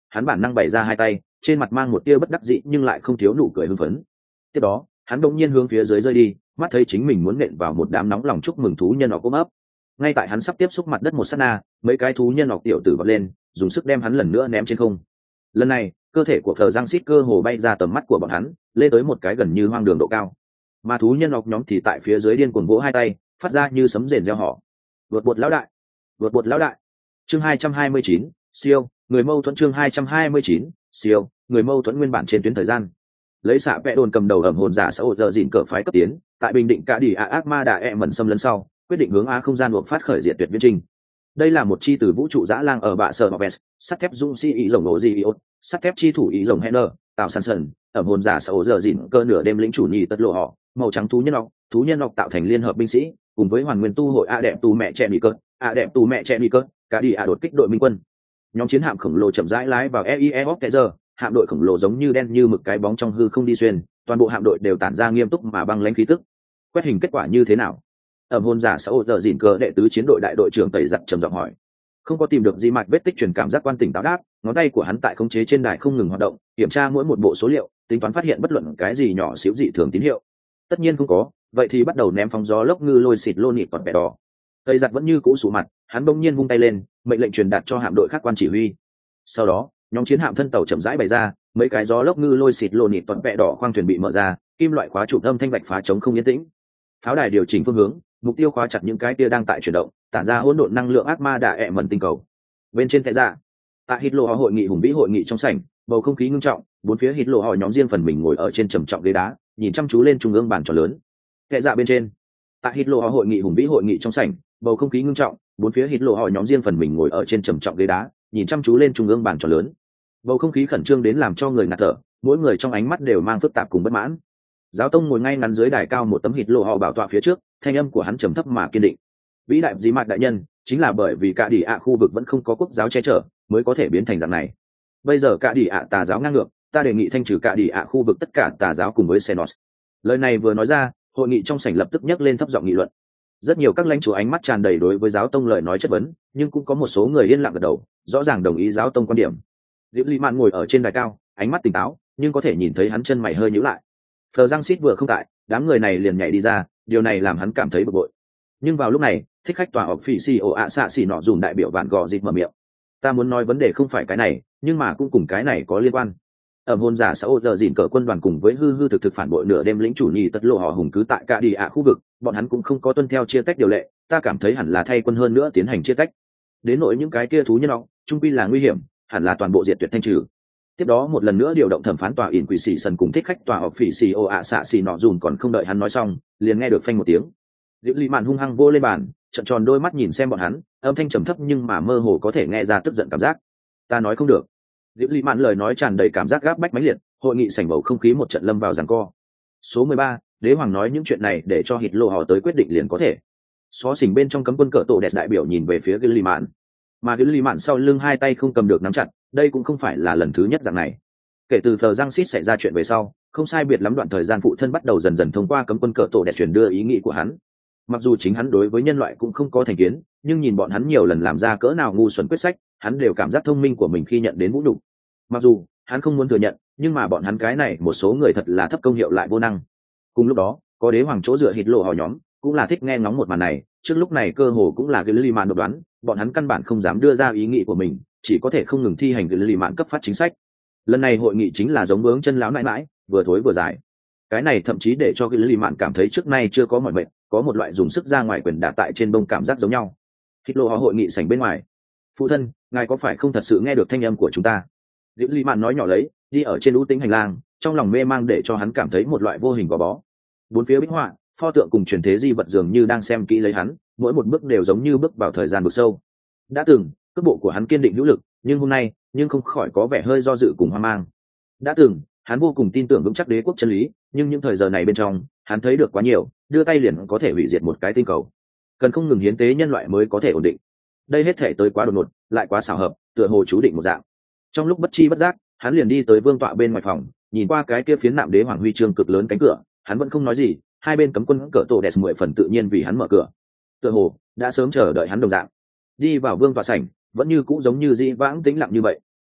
hắn bản năng bày ra hai tay, trên mặt mang một tia bất đắc dĩ nhưng lại không thiếu nụ cười hưng phấn. Tiếp đó hắn đột nhiên hướng phía dưới rơi đi, mắt thấy chính mình muốn nện vào một đám nóng lòng chúc mừng thú nhân ọc ôm ấp. Ngay tại hắn sắp tiếp xúc mặt đất một sát na, mấy cái thú nhân ọc tiểu tử vọt lên, dùng sức đem hắn lần nữa ném trên không. Lần này cơ thể của Phờ Giang Sít cơ hồ bay ra tầm mắt của bọn hắn, lên tới một cái gần như hoang đường độ cao. Mà thú nhân ọc nhóm thì tại phía dưới điên cuồng vỗ hai tay, phát ra như sấm rền reo hò. Vượt bột lão đại, vượt bột lão đại. Chương hai trăm hai mươi chín, siêu, người mâu thuẫn. Chương hai trăm hai mươi chín, siêu, người mâu thuẫn. Nguyên bản trên tuyến thời gian, lấy xạ vẽ đồn cầm đầu ẩm hồn giả xã hội giờ dịn cờ phái cấp tiến, tại bình định cả đi a ác ma đà e mẩn xâm lấn sau, quyết định hướng a không gian buộc phát khởi diệt tuyệt viễn trình. Đây là một chi từ vũ trụ dã lang ở bạ sở Noves, sắt thép dung si ý rồng nổ gì iốt, sắt thép chi thủ ý rồng Henner, tạo sàn sần, ẩm hồn giả xã hội giờ dịn cơ nửa đêm lĩnh chủ nhì tất lộ họ, màu trắng thú nhân ọc, thú nhân ọc tạo thành liên hợp binh sĩ, cùng với hoàn nguyên tu hội a đẹp tù mẹ trẻ nỉ cơ, a đẹp tù mẹ trẻ nỉ cơ, cả đi a đột kích đội minh quân. Nhóm chiến hạm khổng lồ chậm rãi lái vào e i e giờ, hạm đội khổng lồ giống như đen như mực cái bóng trong hư không đi xuyên, toàn bộ hạm đội đều tản ra nghiêm túc mà băng lãnh khí tức. Quét hình kết quả như thế nào? Ẩm hồn giả xã hội giờ dịn cờ đệ tứ chiến đội đại đội trưởng tẩy giặt trầm giọng hỏi. Không có tìm được gì mạch vết tích truyền cảm giác quan tỉnh táo đáp, ngón tay của hắn tại khống chế trên đài không ngừng hoạt động, kiểm tra mỗi một bộ số liệu, tính toán phát hiện bất luận cái gì nhỏ xíu dị thường tín hiệu. Tất nhiên không có, vậy thì bắt đầu ném phóng gió lốc ngư lôi xịt lô nịt còn bẻ đỏ. Tây giặt vẫn như cũ sụ mặt, hắn bỗng nhiên vung tay lên, mệnh lệnh truyền đạt cho hạm đội khác quan chỉ huy. Sau đó nhóm chiến hạm thân tàu chậm rãi bày ra, mấy cái gió lốc ngư lôi xịt lô nịt toàn vẹ đỏ khoang thuyền bị mở ra, kim loại khóa trụ âm thanh vạch phá chống không yên tĩnh. Pháo đài điều chỉnh phương hướng, mục tiêu khóa chặt những cái tia đang tại chuyển động, tản ra hỗn độn năng lượng ác ma đà ẹ mẩn tinh cầu. Bên trên thế ra, tại hít lộ hội nghị hùng vĩ hội nghị trong sảnh, bầu không khí ngưng trọng, bốn phía hít lộ họ nhóm riêng phần mình ngồi ở trên trầm trọng ghế đá, nhìn chăm chú lên trung ương bàn tròn lớn. Kệ dạ bên trên, tại hít lộ hội nghị hùng vĩ hội nghị trong sảnh, bầu không khí ngưng trọng, bốn phía hít lộ họ nhóm riêng phần mình ngồi ở trên trầm trọng ghế đá, nhìn chăm chú lên trung ương bàn tròn lớn. Bầu không khí khẩn trương đến làm cho người ngạt thở, mỗi người trong ánh mắt đều mang phức tạp cùng bất mãn. Giáo tông ngồi ngay ngắn dưới đài cao một tấm hít lộ họ bảo tọa phía trước, thanh âm của hắn trầm thấp mà kiên định. Vĩ đại dĩ mạt đại nhân, chính là bởi vì cả đỉ ạ khu vực vẫn không có quốc giáo che chở, mới có thể biến thành dạng này. Bây giờ cả đỉ ạ tà giáo ngang ngược, ta đề nghị thanh trừ cả đỉ ạ khu vực tất cả tà giáo cùng với Xenos. Lời này vừa nói ra, hội nghị trong sảnh lập tức nhấc lên thấp giọng nghị luận. Rất nhiều các lãnh chúa ánh mắt tràn đầy đối với giáo tông lời nói chất vấn, nhưng cũng có một số người yên lặng gật đầu, rõ ràng đồng ý giáo tông quan điểm. Diệp Lý Mạn ngồi ở trên đài cao, ánh mắt tỉnh táo, nhưng có thể nhìn thấy hắn chân mày hơi nhíu lại. Phờ Giang Sít vừa không tại, đám người này liền nhảy đi ra, điều này làm hắn cảm thấy bực bội. Nhưng vào lúc này, thích khách tòa họp phỉ xì ổ ạ xạ xỉ nọ dùng đại biểu vạn gò dịp mở miệng. Ta muốn nói vấn đề không phải cái này, nhưng mà cũng cùng cái này có liên quan. Ẩm hồn giả xã hội giờ dịn cờ quân đoàn cùng với hư hư thực thực phản bội nửa đêm lĩnh chủ nhì tất lộ họ hùng cứ tại cả đi ạ khu vực, bọn hắn cũng không có tuân theo chia tách điều lệ, ta cảm thấy hẳn là thay quân hơn nữa tiến hành chia tách. Đến nỗi những cái kia thú nhân ong, trung quy là nguy hiểm, hẳn là toàn bộ diệt tuyệt thanh trừ. Tiếp đó một lần nữa điều động thẩm phán tòa ỉn quỷ sĩ sần cùng thích khách tòa họp phỉ xì ổ ạ xạ xỉ nọ dùn, còn không đợi hắn nói xong, liền nghe được phanh một tiếng. Diệp Lý Mạn hung hăng vô lên bàn, trợn tròn đôi mắt nhìn xem bọn hắn, âm thanh trầm thấp nhưng mà mơ hồ có thể nghe ra tức giận cảm giác. Ta nói không được. Diệp Lý Mạn lời nói tràn đầy cảm giác gáp bách mãnh liệt, hội nghị sảnh bầu không khí một trận lâm vào giằng co. Số mười ba, đế hoàng nói những chuyện này để cho hít lộ họ tới quyết định liền có thể. Xó xỉnh bên trong cấm quân cờ tổ đẹp đại biểu nhìn về phía Diệp Lý Mạn, mà Diệp Lý Mạn sau lưng hai tay không cầm được nắm chặt, đây cũng không phải là lần thứ nhất dạng này. Kể từ Phờ Giang Sít xảy ra chuyện về sau, không sai biệt lắm đoạn thời gian phụ thân bắt đầu dần dần thông qua cấm quân cờ tổ đẹp truyền đưa ý nghĩ của hắn. Mặc dù chính hắn đối với nhân loại cũng không có thành kiến, nhưng nhìn bọn hắn nhiều lần làm ra cỡ nào ngu xuẩn quyết sách, hắn đều cảm giác thông minh của mình khi nhận đến vũ nhục. Mặc dù hắn không muốn thừa nhận, nhưng mà bọn hắn cái này một số người thật là thấp công hiệu lại vô năng. Cùng lúc đó, có đế hoàng chỗ dựa hít lộ họ nhóm cũng là thích nghe ngóng một màn này, trước lúc này cơ hồ cũng là cái lì mạn độc đoán, bọn hắn căn bản không dám đưa ra ý nghĩ của mình, chỉ có thể không ngừng thi hành cái lì mạn cấp phát chính sách. Lần này hội nghị chính là giống bướng chân láo mãi mãi, vừa thối vừa dài. Cái này thậm chí để cho cái lì mạn cảm thấy trước nay chưa có mọi mệt, có một loại dùng sức ra ngoài quyền đả tại trên bông cảm giác giống nhau. Hít lộ họ hội nghị sảnh bên ngoài, phụ thân, ngài có phải không thật sự nghe được thanh âm của chúng ta? Diệp Lý Mạn nói nhỏ lấy, đi ở trên ưu tĩnh hành lang, trong lòng mê mang để cho hắn cảm thấy một loại vô hình gò bó. Bốn phía bích họa, pho tượng cùng truyền thế di vật dường như đang xem kỹ lấy hắn, mỗi một bước đều giống như bước vào thời gian vực sâu. Đã từng, cước bộ của hắn kiên định hữu lực, nhưng hôm nay, nhưng không khỏi có vẻ hơi do dự cùng hoang mang. Đã từng, hắn vô cùng tin tưởng vững chắc đế quốc chân lý, nhưng những thời giờ này bên trong, hắn thấy được quá nhiều, đưa tay liền có thể hủy diệt một cái tinh cầu. Cần không ngừng hiến tế nhân loại mới có thể ổn định. Đây hết thể tới quá đột ngột, lại quá xảo hợp, tựa hồ chú định một dạng. Trong lúc bất chi bất giác, hắn liền đi tới vương tọa bên ngoài phòng, nhìn qua cái kia phiến nạm đế hoàng huy chương cực lớn cánh cửa, hắn vẫn không nói gì, hai bên cấm quân cỡ tổ đẹp mười phần tự nhiên vì hắn mở cửa. Tựa hồ đã sớm chờ đợi hắn đồng dạng. Đi vào vương tọa sảnh, vẫn như cũ giống như dĩ vãng tĩnh lặng như vậy.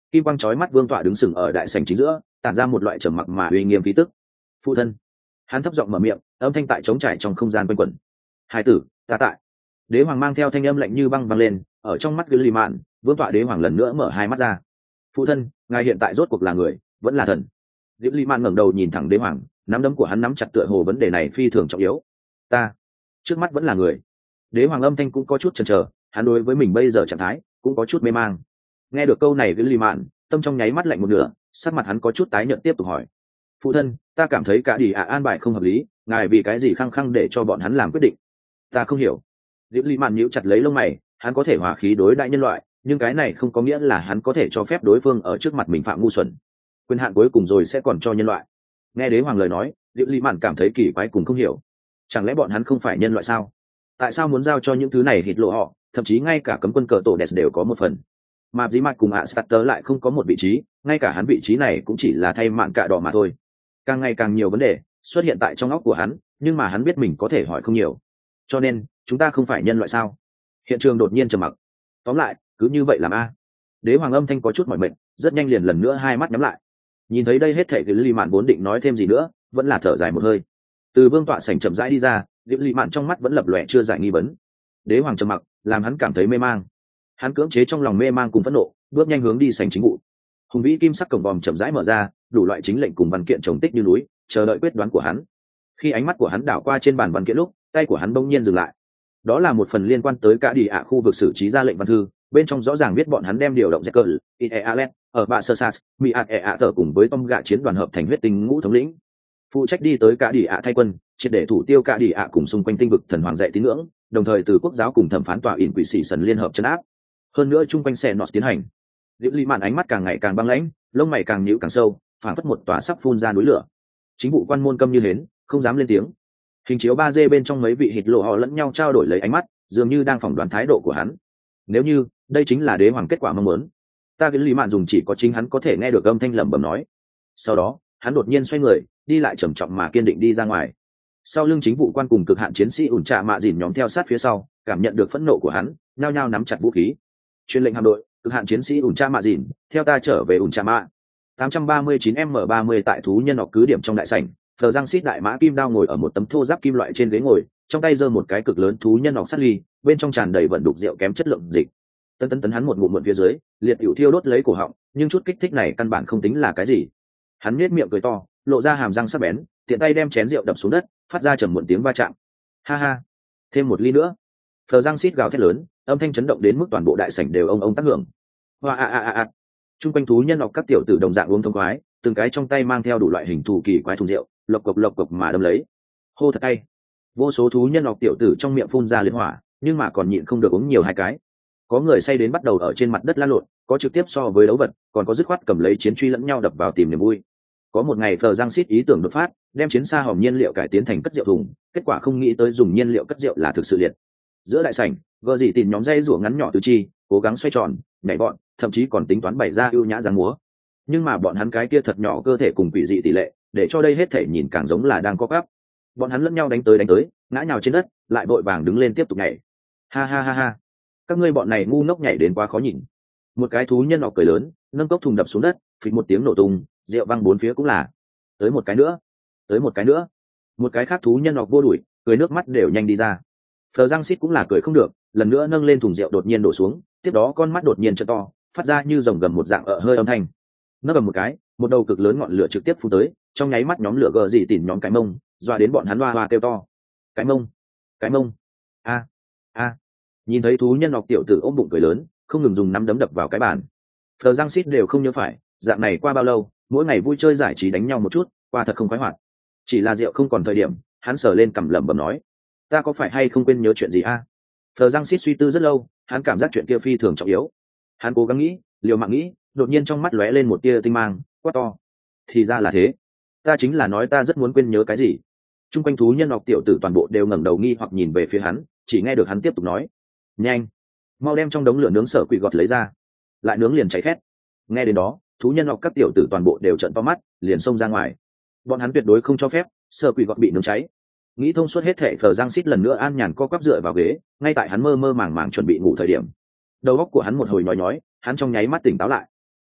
kim quang chói mắt vương tọa đứng sừng ở đại sảnh chính giữa, tản ra một loại trầm mặc mà uy nghiêm khí tức. Phụ thân. Hắn thấp giọng mở miệng, âm thanh tại trống trải trong không gian quanh quẩn. Hai tử, ta tại. Đế hoàng mang theo thanh âm lạnh như băng vang lên, ở trong mắt Gilly Mạn, vương tọa đế hoàng lần nữa mở hai mắt ra. Phụ thân, ngài hiện tại rốt cuộc là người, vẫn là thần? Gilly Mạn ngẩng đầu nhìn thẳng đế hoàng, nắm đấm của hắn nắm chặt tựa hồ vấn đề này phi thường trọng yếu. Ta, trước mắt vẫn là người. Đế hoàng âm thanh cũng có chút chần chờ, hắn đối với mình bây giờ trạng thái cũng có chút mê mang. Nghe được câu này Gilly Mạn, tâm trong nháy mắt lạnh một nửa, sắc mặt hắn có chút tái nhợt tiếp tục hỏi. Phụ thân, ta cảm thấy cả đi ạ an bài không hợp lý, ngài vì cái gì khăng khăng để cho bọn hắn làm quyết định? Ta không hiểu. Diệp Ly Mạn nhíu chặt lấy lông mày, hắn có thể hòa khí đối đại nhân loại, nhưng cái này không có nghĩa là hắn có thể cho phép đối phương ở trước mặt mình phạm ngu xuẩn. Quyền hạn cuối cùng rồi sẽ còn cho nhân loại. Nghe đế hoàng lời nói, Diệp Ly Mạn cảm thấy kỳ quái cùng không hiểu. Chẳng lẽ bọn hắn không phải nhân loại sao? Tại sao muốn giao cho những thứ này hít lộ họ, thậm chí ngay cả cấm quân cờ tổ đẹp đều có một phần. Mà dĩ mạch cùng ạ Starter lại không có một vị trí, ngay cả hắn vị trí này cũng chỉ là thay mạn cạ đỏ mà thôi. Càng ngày càng nhiều vấn đề xuất hiện tại trong óc của hắn, nhưng mà hắn biết mình có thể hỏi không nhiều. Cho nên, chúng ta không phải nhân loại sao? Hiện trường đột nhiên trầm mặc. Tóm lại, cứ như vậy làm a. Đế hoàng âm thanh có chút mỏi mệt, rất nhanh liền lần nữa hai mắt nhắm lại. Nhìn thấy đây hết thảy cái Lý Mạn vốn định nói thêm gì nữa, vẫn là thở dài một hơi. Từ vương tọa sảnh chậm rãi đi ra, Diệp Lý Mạn trong mắt vẫn lập lòe chưa giải nghi vấn. Đế hoàng trầm mặc, làm hắn cảm thấy mê mang. Hắn cưỡng chế trong lòng mê mang cùng phẫn nộ, bước nhanh hướng đi sảnh chính vụ. Hùng vĩ kim sắc cổng vòm chậm rãi mở ra, đủ loại chính lệnh cùng văn kiện chồng tích như núi, chờ đợi quyết đoán của hắn. Khi ánh mắt của hắn đảo qua trên bàn văn kiện lúc, tay của hắn bỗng nhiên dừng lại. Đó là một phần liên quan tới cả đi ạ khu vực xử trí ra lệnh văn thư, bên trong rõ ràng viết bọn hắn đem điều động Jekyll, Iealet, ở bạ sơ sas, Miat Ea tờ cùng với Tom gạ chiến đoàn hợp thành huyết tinh ngũ thống lĩnh, phụ trách đi tới cả đi ạ thay quân, triệt để thủ tiêu cả đi ạ cùng xung quanh tinh vực thần hoàng dạy tín ngưỡng, đồng thời từ quốc giáo cùng thẩm phán tòa ỉn quỷ sĩ sần liên hợp trấn áp. Hơn nữa chung quanh xe nọt tiến hành. Diệp Ly Mạn ánh mắt càng ngày càng băng lãnh, lông mày càng nhíu càng sâu, phảng phất một tòa sắp phun ra núi lửa. Chính vụ quan môn câm như hến, không dám lên tiếng. Hình chiếu ba D bên trong mấy vị hít lộ họ lẫn nhau trao đổi lấy ánh mắt, dường như đang phỏng đoán thái độ của hắn. Nếu như đây chính là đế hoàng kết quả mong muốn, ta cái Lý Mạn dùng chỉ có chính hắn có thể nghe được âm thanh lẩm bẩm nói. Sau đó, hắn đột nhiên xoay người, đi lại trầm trọng mà kiên định đi ra ngoài. Sau lưng chính vụ quan cùng cực hạn chiến sĩ ủn trà mạ dìn nhóm theo sát phía sau, cảm nhận được phẫn nộ của hắn, nhao nhao nắm chặt vũ khí. Truyền lệnh hạm đội, cực hạn chiến sĩ ủn trà mạ dìn, theo ta trở về ủn trà mạ. tám ba chín M ba mươi tại thú nhân học cứ điểm trong đại sảnh, Phờ Giang Sít đại mã kim đao ngồi ở một tấm thô giáp kim loại trên ghế ngồi, trong tay giơ một cái cực lớn thú nhân học sắt ly, bên trong tràn đầy vận đục rượu kém chất lượng dịch. Tấn tấn tấn hắn một ngụm muộn phía dưới, liệt hữu thiêu đốt lấy cổ họng, nhưng chút kích thích này căn bản không tính là cái gì. Hắn nhếch miệng cười to, lộ ra hàm răng sắc bén, tiện tay đem chén rượu đập xuống đất, phát ra trầm muộn tiếng va chạm. Ha ha, thêm một ly nữa. Phờ Giang Sít gào thét lớn, âm thanh chấn động đến mức toàn bộ đại sảnh đều ông ông tác hưởng. Hoa a a a a. Trung quanh thú nhân học các tiểu tử đồng dạng uống thông khoái, từng cái trong tay mang theo đủ loại hình thù kỳ quái thùng rượu, lộc cộc lộc cộc mà đâm lấy. Hô thật cay. Vô số thú nhân học tiểu tử trong miệng phun ra liệt hỏa, nhưng mà còn nhịn không được uống nhiều hai cái. Có người say đến bắt đầu ở trên mặt đất lăn lộn, có trực tiếp so với đấu vật, còn có dứt khoát cầm lấy chiến truy lẫn nhau đập vào tìm niềm vui. Có một ngày Phờ Giang Sít ý tưởng đột phát, đem chiến xa hòm nhiên liệu cải tiến thành cất rượu thùng, kết quả không nghĩ tới dùng nhiên liệu cất rượu là thực sự liệt. Giữa đại sảnh, gờ gì tìm nhóm dây rủa ngắn nhỏ tứ chi, cố gắng xoay tròn, nhảy bọn, thậm chí còn tính toán bày ra ưu nhã dáng múa. Nhưng mà bọn hắn cái kia thật nhỏ cơ thể cùng quỷ dị tỷ lệ, để cho đây hết thể nhìn càng giống là đang co quắp. Bọn hắn lẫn nhau đánh tới đánh tới, ngã nhào trên đất, lại vội vàng đứng lên tiếp tục nhảy. Ha ha ha ha, các ngươi bọn này ngu ngốc nhảy đến quá khó nhìn. Một cái thú nhân nọ cười lớn, nâng cốc thùng đập xuống đất, phịch một tiếng nổ tung, rượu văng bốn phía cũng là. Tới một cái nữa, tới một cái nữa. Một cái khác thú nhân nọ vô đuổi, cười nước mắt đều nhanh đi ra. Phờ Giang Sít cũng là cười không được, lần nữa nâng lên thùng rượu đột nhiên đổ xuống, tiếp đó con mắt đột nhiên trợ to, phát ra như rồng gầm một dạng ợ hơi âm thanh. Nó cầm một cái, một đầu cực lớn ngọn lửa trực tiếp phun tới, trong nháy mắt nhóm lửa gờ gì tìm nhóm cái mông, dọa đến bọn hắn hoa hoa kêu to. Cái mông, cái mông, a, a. Nhìn thấy thú nhân ngọc tiểu tử ôm bụng cười lớn, không ngừng dùng nắm đấm đập vào cái bàn. Phờ Giang Sít đều không nhớ phải, dạng này qua bao lâu, mỗi ngày vui chơi giải trí đánh nhau một chút, qua thật không khoái hoạt. Chỉ là rượu không còn thời điểm, hắn sờ lên cằm lẩm bẩm nói, ta có phải hay không quên nhớ chuyện gì a? Phờ Giang Sít suy tư rất lâu, hắn cảm giác chuyện kia phi thường trọng yếu. Hắn cố gắng nghĩ, liều mạng nghĩ, đột nhiên trong mắt lóe lên một tia tinh mang, quát to. Thì ra là thế, ta chính là nói ta rất muốn quên nhớ cái gì. Trung quanh thú nhân ngọc tiểu tử toàn bộ đều ngẩng đầu nghi hoặc nhìn về phía hắn, chỉ nghe được hắn tiếp tục nói, nhanh, mau đem trong đống lửa nướng sở quỷ gọt lấy ra, lại nướng liền cháy khét. Nghe đến đó, thú nhân ngọc các tiểu tử toàn bộ đều trợn to mắt, liền xông ra ngoài. Bọn hắn tuyệt đối không cho phép sở quỷ gọt bị nướng cháy. Nghĩ thông suốt hết thệ, Phờ Giang Sít lần nữa an nhàn co quắp dựa vào ghế, ngay tại hắn mơ mơ màng màng chuẩn bị ngủ thời điểm, đầu óc của hắn một hồi nhói nhói, hắn trong nháy mắt tỉnh táo lại.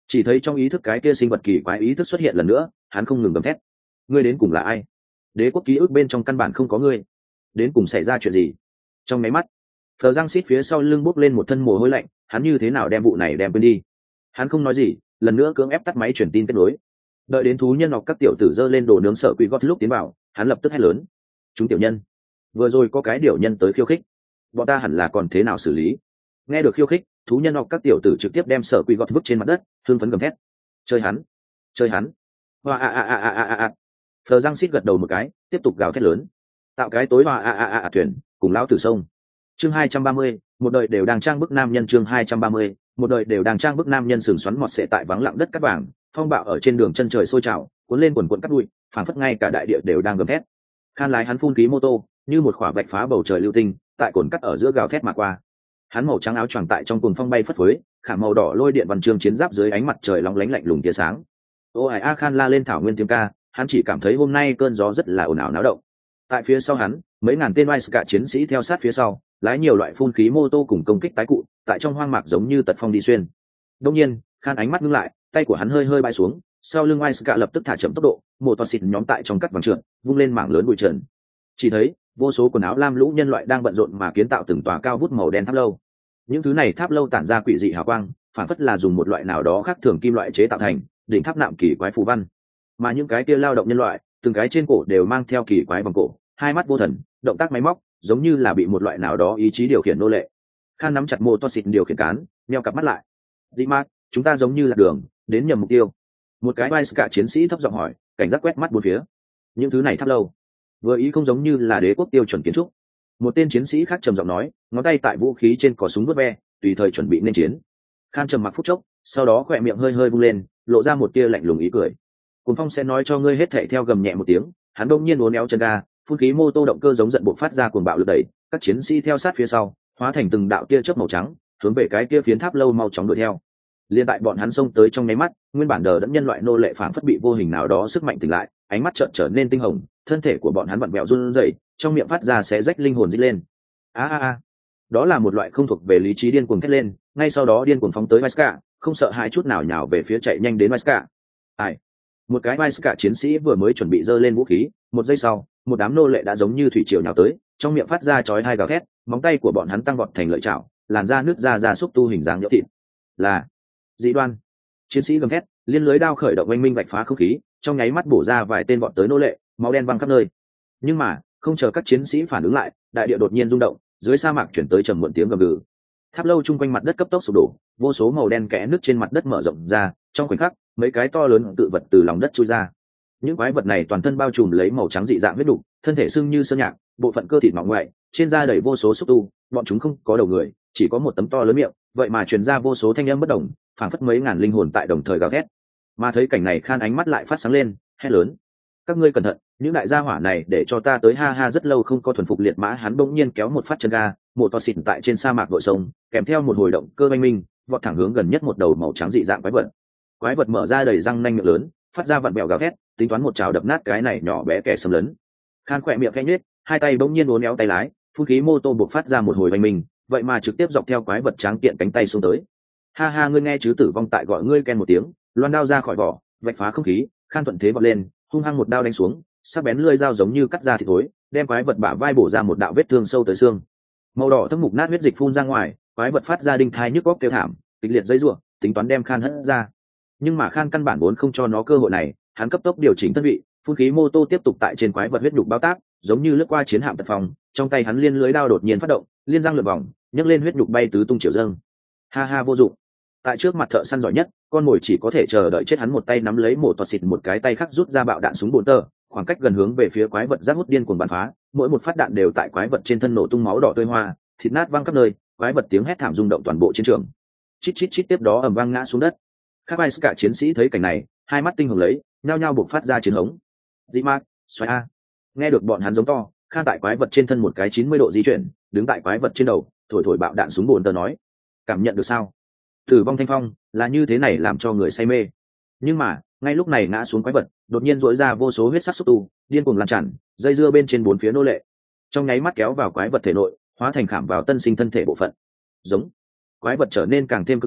Chỉ thấy trong ý thức cái kia sinh vật kỳ quái ý thức xuất hiện lần nữa, hắn không ngừng gầm thét. Ngươi đến cùng là ai? Đế quốc ký ức bên trong căn bản không có ngươi. Đến cùng xảy ra chuyện gì? Trong máy mắt, Phờ Giang Sít phía sau lưng bốc lên một thân mồ hôi lạnh, hắn như thế nào đem vụ này đem quên đi? Hắn không nói gì, lần nữa cưỡng ép tắt máy truyền tin kết nối. Đợi đến thú nhân học các tiểu tử dơ lên đồ nướng sợ quỷ gót lúc tiến vào, hắn lập tức hét lớn: chúng tiểu nhân, vừa rồi có cái điều nhân tới khiêu khích, bọn ta hẳn là còn thế nào xử lý? Nghe được khiêu khích, thú nhân học các tiểu tử trực tiếp đem sợ quỷ gót vứt trên mặt đất, hưng phấn gầm thét: chơi hắn, chơi hắn! Hoa a a a a a a. Phờ Giang Sít gật đầu một cái, tiếp tục gào thét lớn: tạo cái tối hoa a a a a thuyền, cùng lão tử sông. Chương hai trăm ba mươi, một đời đều đang trang bức nam nhân. Chương hai trăm ba mươi, một đời đều đang trang bức nam nhân. Sừng xoắn mọt xệ tại vắng lặng đất cát vàng, phong bạo ở trên đường chân trời sôi trào, cuốn lên quần quần cát bụi, phảng phất ngay cả đại địa đều đang gầm thét. Khan lái hắn phun khí mô tô, như một khỏa vạch phá bầu trời lưu tinh, tại cồn cắt ở giữa gào thét mà qua. Hắn màu trắng áo choàng tại trong cuồng phong bay phất phới, khảm màu đỏ lôi điện văn chương chiến giáp dưới ánh mặt trời lóng lánh lạnh lùng tia sáng. Ô ải a Khan la lên thảo nguyên tiếng ca, hắn chỉ cảm thấy hôm nay cơn gió rất là ồn ào náo động. Tại phía sau hắn, mấy ngàn tên Ice cả chiến sĩ theo sát phía sau, lái nhiều loại phun khí mô tô cùng công kích tái cụ, tại trong hoang mạc giống như tật phong đi xuyên. Đương nhiên, Khan ánh mắt ngưng lại, tay của hắn hơi hơi bay xuống, sau lưng Ice cả lập tức thả chậm tốc độ, một toa xịt nhóm tại trong cắt vàng trượt, vung lên mảng lớn bụi trần. Chỉ thấy vô số quần áo lam lũ nhân loại đang bận rộn mà kiến tạo từng tòa cao vút màu đen tháp lâu. Những thứ này tháp lâu tản ra quỷ dị hào quang, phản phất là dùng một loại nào đó khác thường kim loại chế tạo thành, đỉnh tháp nạm kỳ quái phù văn. Mà những cái kia lao động nhân loại, từng cái trên cổ đều mang theo kỳ quái vòng cổ, hai mắt vô thần, động tác máy móc, giống như là bị một loại nào đó ý chí điều khiển nô lệ. Khan nắm chặt mô to xịt điều khiển cán, nheo cặp mắt lại. Dị mạc, chúng ta giống như là đường, đến nhầm mục tiêu. Một cái Vice cả chiến sĩ thấp giọng hỏi, cảnh giác quét mắt bốn phía. Những thứ này tháp lâu, vừa ý không giống như là đế quốc tiêu chuẩn kiến trúc. Một tên chiến sĩ khác trầm giọng nói, ngón tay tại vũ khí trên cò súng vớt ve, tùy thời chuẩn bị nên chiến. Khan trầm mặc phút chốc, sau đó khỏe miệng hơi hơi vung lên, lộ ra một tia lạnh lùng ý cười. Cuồng phong sẽ nói cho ngươi hết thảy theo gầm nhẹ một tiếng, hắn đông nhiên uốn éo chân ga, phun khí mô tô động cơ giống giận bộc phát ra cuồng bạo lực đẩy, các chiến sĩ theo sát phía sau, hóa thành từng đạo tia chớp màu trắng, hướng về cái kia phiến tháp lâu mau chóng đuổi theo. Liên tại bọn hắn xông tới trong nháy mắt, nguyên bản đờ đẫn nhân loại nô lệ phản phất bị vô hình nào đó sức mạnh tỉnh lại, ánh mắt trợn trở nên tinh hồng, thân thể của bọn hắn vặn vẹo run rẩy, trong miệng phát ra xé rách linh hồn rít lên. A a a. Đó là một loại không thuộc về lý trí điên cuồng thét lên, ngay sau đó điên cuồng phóng tới Vaska, không sợ hãi chút nào nhào về phía chạy nhanh đến Vaska. Ai? Một cái Vaska chiến sĩ vừa mới chuẩn bị giơ lên vũ khí, một giây sau, một đám nô lệ đã giống như thủy triều nhào tới, trong miệng phát ra chói tai gào thét, móng tay của bọn hắn tăng vọt thành lợi chảo, làn da nứt ra ra xúc tu hình dáng nhỡ thịt. Là Dị đoan. Chiến sĩ gầm thét, liên lưới đao khởi động oanh minh vạch phá không khí, trong nháy mắt bổ ra vài tên bọn tới nô lệ, máu đen văng khắp nơi. Nhưng mà, không chờ các chiến sĩ phản ứng lại, đại địa đột nhiên rung động, dưới sa mạc chuyển tới trầm muộn tiếng gầm gừ. Tháp lâu chung quanh mặt đất cấp tốc sụp đổ, vô số màu đen kẽ nứt trên mặt đất mở rộng ra, trong khoảnh khắc, mấy cái to lớn tự vật từ lòng đất chui ra. Những quái vật này toàn thân bao trùm lấy màu trắng dị dạng huyết đục, thân thể sưng như sơn nhạc, bộ phận cơ thịt mỏng ngoại, trên da đầy vô số xúc tu, bọn chúng không có đầu người, chỉ có một tấm to lớn miệng, vậy mà truyền ra vô số thanh âm bất đồng, phảng phất mấy ngàn linh hồn tại đồng thời gào thét. Mà thấy cảnh này, Khan ánh mắt lại phát sáng lên, hét lớn: các ngươi cẩn thận, những đại gia hỏa này để cho ta tới, ha ha. Rất lâu không có thuần phục liệt mã, hắn bỗng nhiên kéo một phát chân ga, một to xịn tại trên sa mạc nội sông, kèm theo một hồi động cơ oanh minh, vọt thẳng hướng gần nhất một đầu màu trắng dị dạng quái vật. Quái vật mở ra đầy răng nanh miệng lớn, phát ra vặn bèo gào thét, tính toán một trào đập nát cái này nhỏ bé kẻ xâm lấn. Khan khỏe miệng khẽ nhếch, hai tay bỗng nhiên uốn éo tay lái, phun khí mô tô buộc phát ra một hồi oanh minh, vậy mà trực tiếp dọc theo quái vật tráng kiện cánh tay xuống tới. Ha ha, ngươi nghe chứ, tử vong tại gọi ngươi, ken một tiếng, loan đao ra khỏi vỏ, vạch phá không khí. Khan thuận thế vọt lên, hung hăng một đao đánh xuống, sắc bén lưỡi dao giống như cắt ra thịt thối, đem quái vật bả vai bổ ra một đạo vết thương sâu tới xương. Màu đỏ thâm mục nát huyết dịch phun ra ngoài, quái vật phát ra đinh thai nhức óc kêu thảm, kịch liệt dây rủa, tính toán đem Khan hất ra. Nhưng mà Khan căn bản vốn không cho nó cơ hội này, hắn cấp tốc điều chỉnh thân vị, phun khí mô tô tiếp tục tại trên quái vật huyết nhục bao tác, giống như lướt qua chiến hạm tật phòng, trong tay hắn liên lưới đao đột nhiên phát động, liên răng lượn vòng, nhấc lên huyết nhục bay tứ tung chiều dâng. Ha ha, vô dụng. Tại trước mặt thợ săn giỏi nhất, con mồi chỉ có thể chờ đợi chết. Hắn một tay nắm lấy mổ toa xịt, một cái tay khác rút ra bạo đạn súng bồn tơ, khoảng cách gần hướng về phía quái vật giáp hút điên cuồng bắn phá, mỗi một phát đạn đều tại quái vật trên thân nổ tung máu đỏ tươi hoa, thịt nát văng khắp nơi, quái vật tiếng hét thảm rung động toàn bộ chiến trường. Chít chít chít, tiếp đó ầm vang ngã xuống đất. Các vai cả chiến sĩ thấy cảnh này, hai mắt tinh hồng lấy, nhao nhao buộc phát ra chiến hống. Dị mạc, xoay a. Nghe được bọn hắn giống to, Khan tại quái vật trên thân một cái chín mươi độ di chuyển, đứng tại quái vật trên đầu, thổi thổi bạo đạn súng bồn tơ nói: cảm nhận được sao? Tử vong thanh phong là như thế này, làm cho người say mê. Nhưng mà ngay lúc này, ngã xuống quái vật đột nhiên dội ra vô số huyết sắc xúc tu, điên cuồng lan tràn, dây dưa bên trên bốn phía nô lệ, trong nháy mắt kéo vào quái vật thể nội, hóa thành khảm vào tân sinh thân thể bộ phận. Giống. Quái vật trở nên càng thêm cực lớn,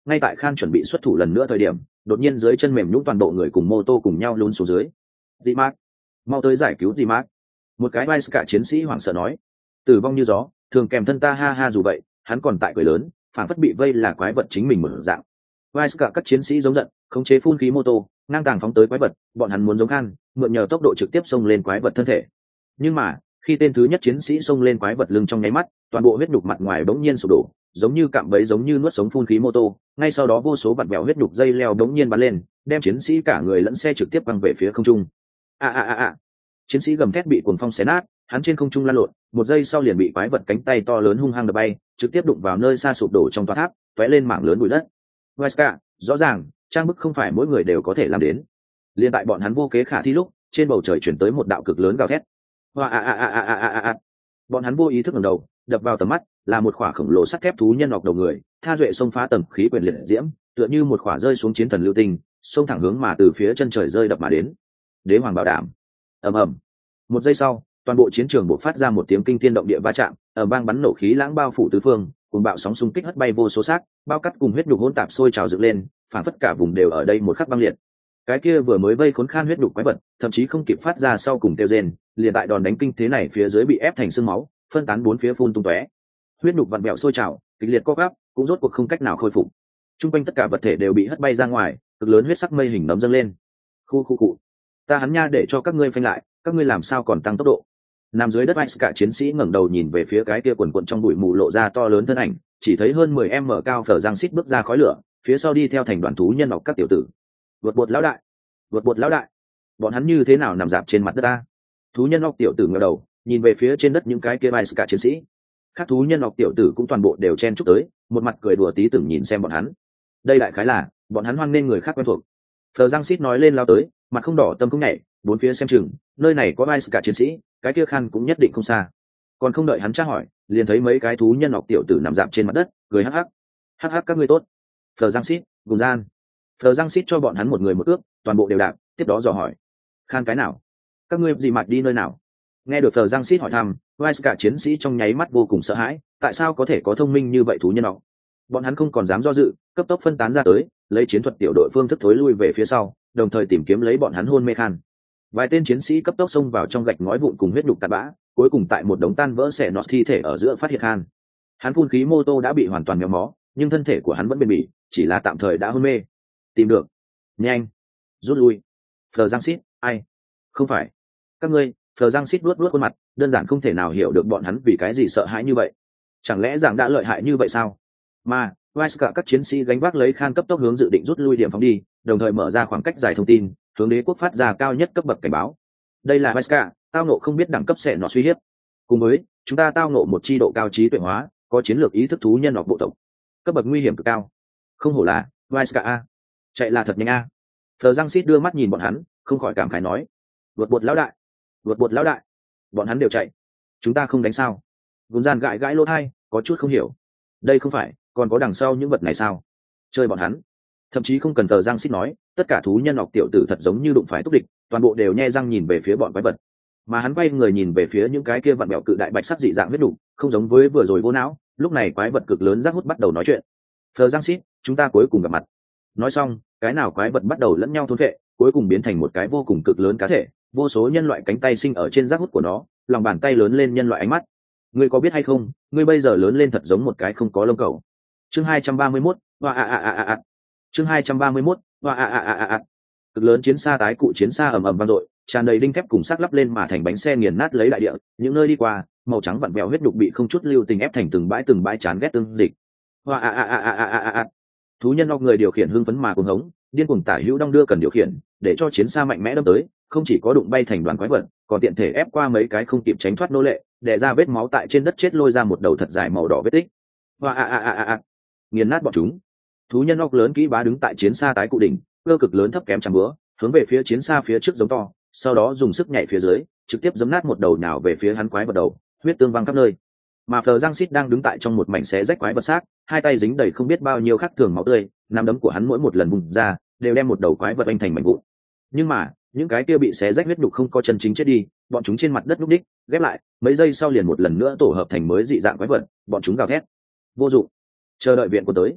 ngay tại Khan chuẩn bị xuất thủ lần nữa thời điểm, đột nhiên dưới chân mềm nhũn, toàn bộ người cùng mô tô cùng nhau lún xuống dưới. Dị Mạc, mau tới giải cứu Dị Mạc! Một cái vai cả chiến sĩ hoảng sợ nói. Tử vong như gió, thường kèm thân ta, ha ha. Dù vậy, hắn còn tại cười lớn, phản phất bị vây là quái vật chính mình mở dạng. Vai cả các chiến sĩ giống giận, khống chế phun khí mô tô, ngang tàng phóng tới quái vật. Bọn hắn muốn giống Khan, mượn nhờ tốc độ trực tiếp xông lên quái vật thân thể. Nhưng mà khi tên thứ nhất chiến sĩ xông lên quái vật lưng, trong nháy mắt toàn bộ huyết nhục mặt ngoài bỗng nhiên sụp đổ, giống như cạm bẫy, giống như nuốt sống phun khí mô tô. Ngay sau đó vô số vặn vẹo huyết nhục dây leo bỗng nhiên bắn lên, đem chiến sĩ cả người lẫn xe trực tiếp văng về phía không trung. A a a a! Chiến sĩ gầm thét bị cuồng phong xé nát, hắn trên không trung lăn lộn, một giây sau liền bị quái vật cánh tay to lớn hung hăng đập bay, trực tiếp đụng vào nơi xa sụp đổ trong tòa tháp, tóe lên mảng lớn bụi đất. Wesker, rõ ràng trang bức không phải mỗi người đều có thể làm đến. Liên tại bọn hắn vô kế khả thi lúc, trên bầu trời chuyển tới một đạo cực lớn gào thét. Hoa a a a a a a a! Bọn hắn vô ý thức ngẩng đầu, đập vào tầm mắt là một khỏa khổng lồ sắt thép thú nhân ngọc đầu người, tha duệ xông phá tầng khí quyển liệt diễm, tựa như một khỏa rơi xuống chiến thần lưu tinh, xông thẳng hướng mà từ phía chân trời rơi đập mà đến. Đế hoàng bảo đảm. Ầm ầm. Một giây sau, toàn bộ chiến trường bộc phát ra một tiếng kinh thiên động địa va chạm, ở bang bắn nổ khí lãng bao phủ tứ phương, cùng bạo sóng xung kích hất bay vô số xác, bao cắt cùng huyết nhục hỗn tạp sôi trào dựng lên, phản phất cả vùng đều ở đây một khắc băng liệt. Cái kia vừa mới vây khốn Khan huyết nhục quái vật, thậm chí không kịp phát ra sau cùng tiêu rên, liền tại đòn đánh kinh thế này phía dưới bị ép thành xương máu, phân tán bốn phía phun tung tóe. Huyết nhục vặn vẹo sôi trào, kịch liệt co gắp, cũng rốt cuộc không cách nào khôi phục. Trung quanh tất cả vật thể đều bị hất bay ra ngoài, cực lớn huyết sắc mây hình nấm dâng lên. Khu khu cụ, ta hắn nha để cho các ngươi phanh lại, các ngươi làm sao còn tăng tốc độ? Nằm dưới đất vai cả chiến sĩ ngẩng đầu nhìn về phía cái kia quần quần trong bụi mù lộ ra to lớn thân ảnh, chỉ thấy hơn mười mét cao phở giang xít bước ra khói lửa, phía sau đi theo thành đoàn thú nhân ngọc các tiểu tử. Vượt bột lão đại, vượt bột lão đại, bọn hắn như thế nào nằm dạp trên mặt đất ta? Thú nhân ngọc tiểu tử ngẩng đầu, nhìn về phía trên đất những cái kia vai cả chiến sĩ. Các thú nhân ngọc tiểu tử cũng toàn bộ đều chen chúc tới, một mặt cười đùa tí tưởng nhìn xem bọn hắn. Đây đại khái là bọn hắn hoan nên người khác quen thuộc. Phở giang xít nói lên lao tới, mặt không đỏ tâm không nhảy, bốn phía xem chừng, nơi này có vai cả chiến sĩ, cái kia Khan cũng nhất định không xa. Còn không đợi hắn tra hỏi, liền thấy mấy cái thú nhân ngọc tiểu tử nằm dạp trên mặt đất, cười hắc hắc. Hắc hắc các ngươi tốt. Phở giang xít, cùng gian. Phở giang xít cho bọn hắn một người một ước, toàn bộ đều đạp, tiếp đó dò hỏi. Khan cái nào? Các ngươi gì mặt đi nơi nào? Nghe được Phở giang xít hỏi thăm, vai cả chiến sĩ trong nháy mắt vô cùng sợ hãi, tại sao có thể có thông minh như vậy thú nhân ngọc? Bọn hắn không còn dám do dự, cấp tốc phân tán ra tới, lấy chiến thuật tiểu đội phương thức thối lui về phía sau, đồng thời tìm kiếm lấy bọn hắn hôn mê Khan. Vài tên chiến sĩ cấp tốc xông vào trong gạch ngói vụn cùng huyết nhục tạt bã, cuối cùng tại một đống tan vỡ xẻ nọt thi thể ở giữa phát hiện Khan. Hắn phun khí mô tô đã bị hoàn toàn méo mó, nhưng thân thể của hắn vẫn bền bỉ, chỉ là tạm thời đã hôn mê. Tìm được, nhanh, rút lui. Phờ Giang Sít, ai? Không phải, các ngươi. Phờ Giang Sít luốt luốt khuôn mặt, đơn giản không thể nào hiểu được bọn hắn vì cái gì sợ hãi như vậy. Chẳng lẽ rằng đã lợi hại như vậy sao? Mà Wesker các chiến sĩ gánh vác lấy Khan cấp tốc hướng dự định rút lui điểm phóng đi, đồng thời mở ra khoảng cách dài thông tin, hướng đế quốc phát ra cao nhất cấp bậc cảnh báo. Đây là Wesker, tao nộ không biết đẳng cấp sẽ nọ suy hiếp. Cùng với chúng ta tao nộ một chi độ cao trí tuệ hóa, có chiến lược ý thức thú nhân hoặc bộ tộc, cấp bậc nguy hiểm cực cao. Không hổ là Wesker a, chạy là thật nhanh a. Phờ Giang Sít đưa mắt nhìn bọn hắn, không khỏi cảm khái nói: vượt bột lão đại, vượt bột lão đại, bọn hắn đều chạy, chúng ta không đánh sao? Gùn gian gãi gãi lỗ tai, có chút không hiểu. Đây không phải còn có đằng sau những vật này sao? Chơi bọn hắn. Thậm chí không cần Phờ Giang Sít nói, tất cả thú nhân ngọc tiểu tử thật giống như đụng phải túc địch, toàn bộ đều nhe răng nhìn về phía bọn quái vật. Mà hắn quay người nhìn về phía những cái kia vặn bẹo cự đại bạch sắc dị dạng huyết đủ, không giống với vừa rồi vô não. Lúc này quái vật cực lớn rác hút bắt đầu nói chuyện. Phờ Giang Sít, chúng ta cuối cùng gặp mặt. Nói xong, cái nào quái vật bắt đầu lẫn nhau thôn vệ, cuối cùng biến thành một cái vô cùng cực lớn cá thể, vô số nhân loại cánh tay sinh ở trên rác hút của nó, lòng bàn tay lớn lên nhân loại ánh mắt. Ngươi có biết hay không, ngươi bây giờ lớn lên thật giống một cái không có lông cầu. Chương hai trăm ba mươi mốt, oa a a a a a. Chương hai trăm ba mươi mốt, oa a a a a a. Cực lớn chiến xa tái cụ chiến xa ầm ầm vang dội, tràn đầy đinh thép cùng xác lắp lên mà thành bánh xe nghiền nát lấy đại địa, những nơi đi qua, màu trắng vặn vẹo huyết đục bị không chút lưu tình ép thành từng bãi từng bãi chán ghét tương dịch. Oa a a a a a a a. Thú nhân ngọc người điều khiển hưng phấn mà cuồng hống, điên cuồng tả hữu đong đưa cần điều khiển, để cho chiến xa mạnh mẽ đâm tới, không chỉ có đụng bay thành đoàn quái vật, còn tiện thể ép qua mấy cái không kịp tránh thoát nô lệ, đè ra vết máu tại trên đất chết lôi ra một đầu thật dài màu đỏ vết tích. Oa a a a a a. Nghiền nát bọn chúng. Thú nhân ngọc lớn kỹ bá đứng tại chiến xa tái cụ đỉnh, cơ cực lớn thấp kém chẳng bữa, hướng về phía chiến xa phía trước giống to, sau đó dùng sức nhảy phía dưới, trực tiếp giẫm nát một đầu nào về phía hắn quái vật đầu, huyết tương văng khắp nơi. Mà Phờ Giang Sít đang đứng tại trong một mảnh xé rách quái vật xác, hai tay dính đầy không biết bao nhiêu khắc thường máu tươi, nắm đấm của hắn mỗi một lần bùng ra, đều đem một đầu quái vật anh thành mảnh vụn. Nhưng mà, những cái kia bị xé rách huyết nhục không có chân chính chết đi, bọn chúng trên mặt đất lúc đích, ghép lại, mấy giây sau liền một lần nữa tổ hợp thành mới dị dạng quái vật, bọn chúng gào thét. Vô dụng. Chờ đợi viện của tới.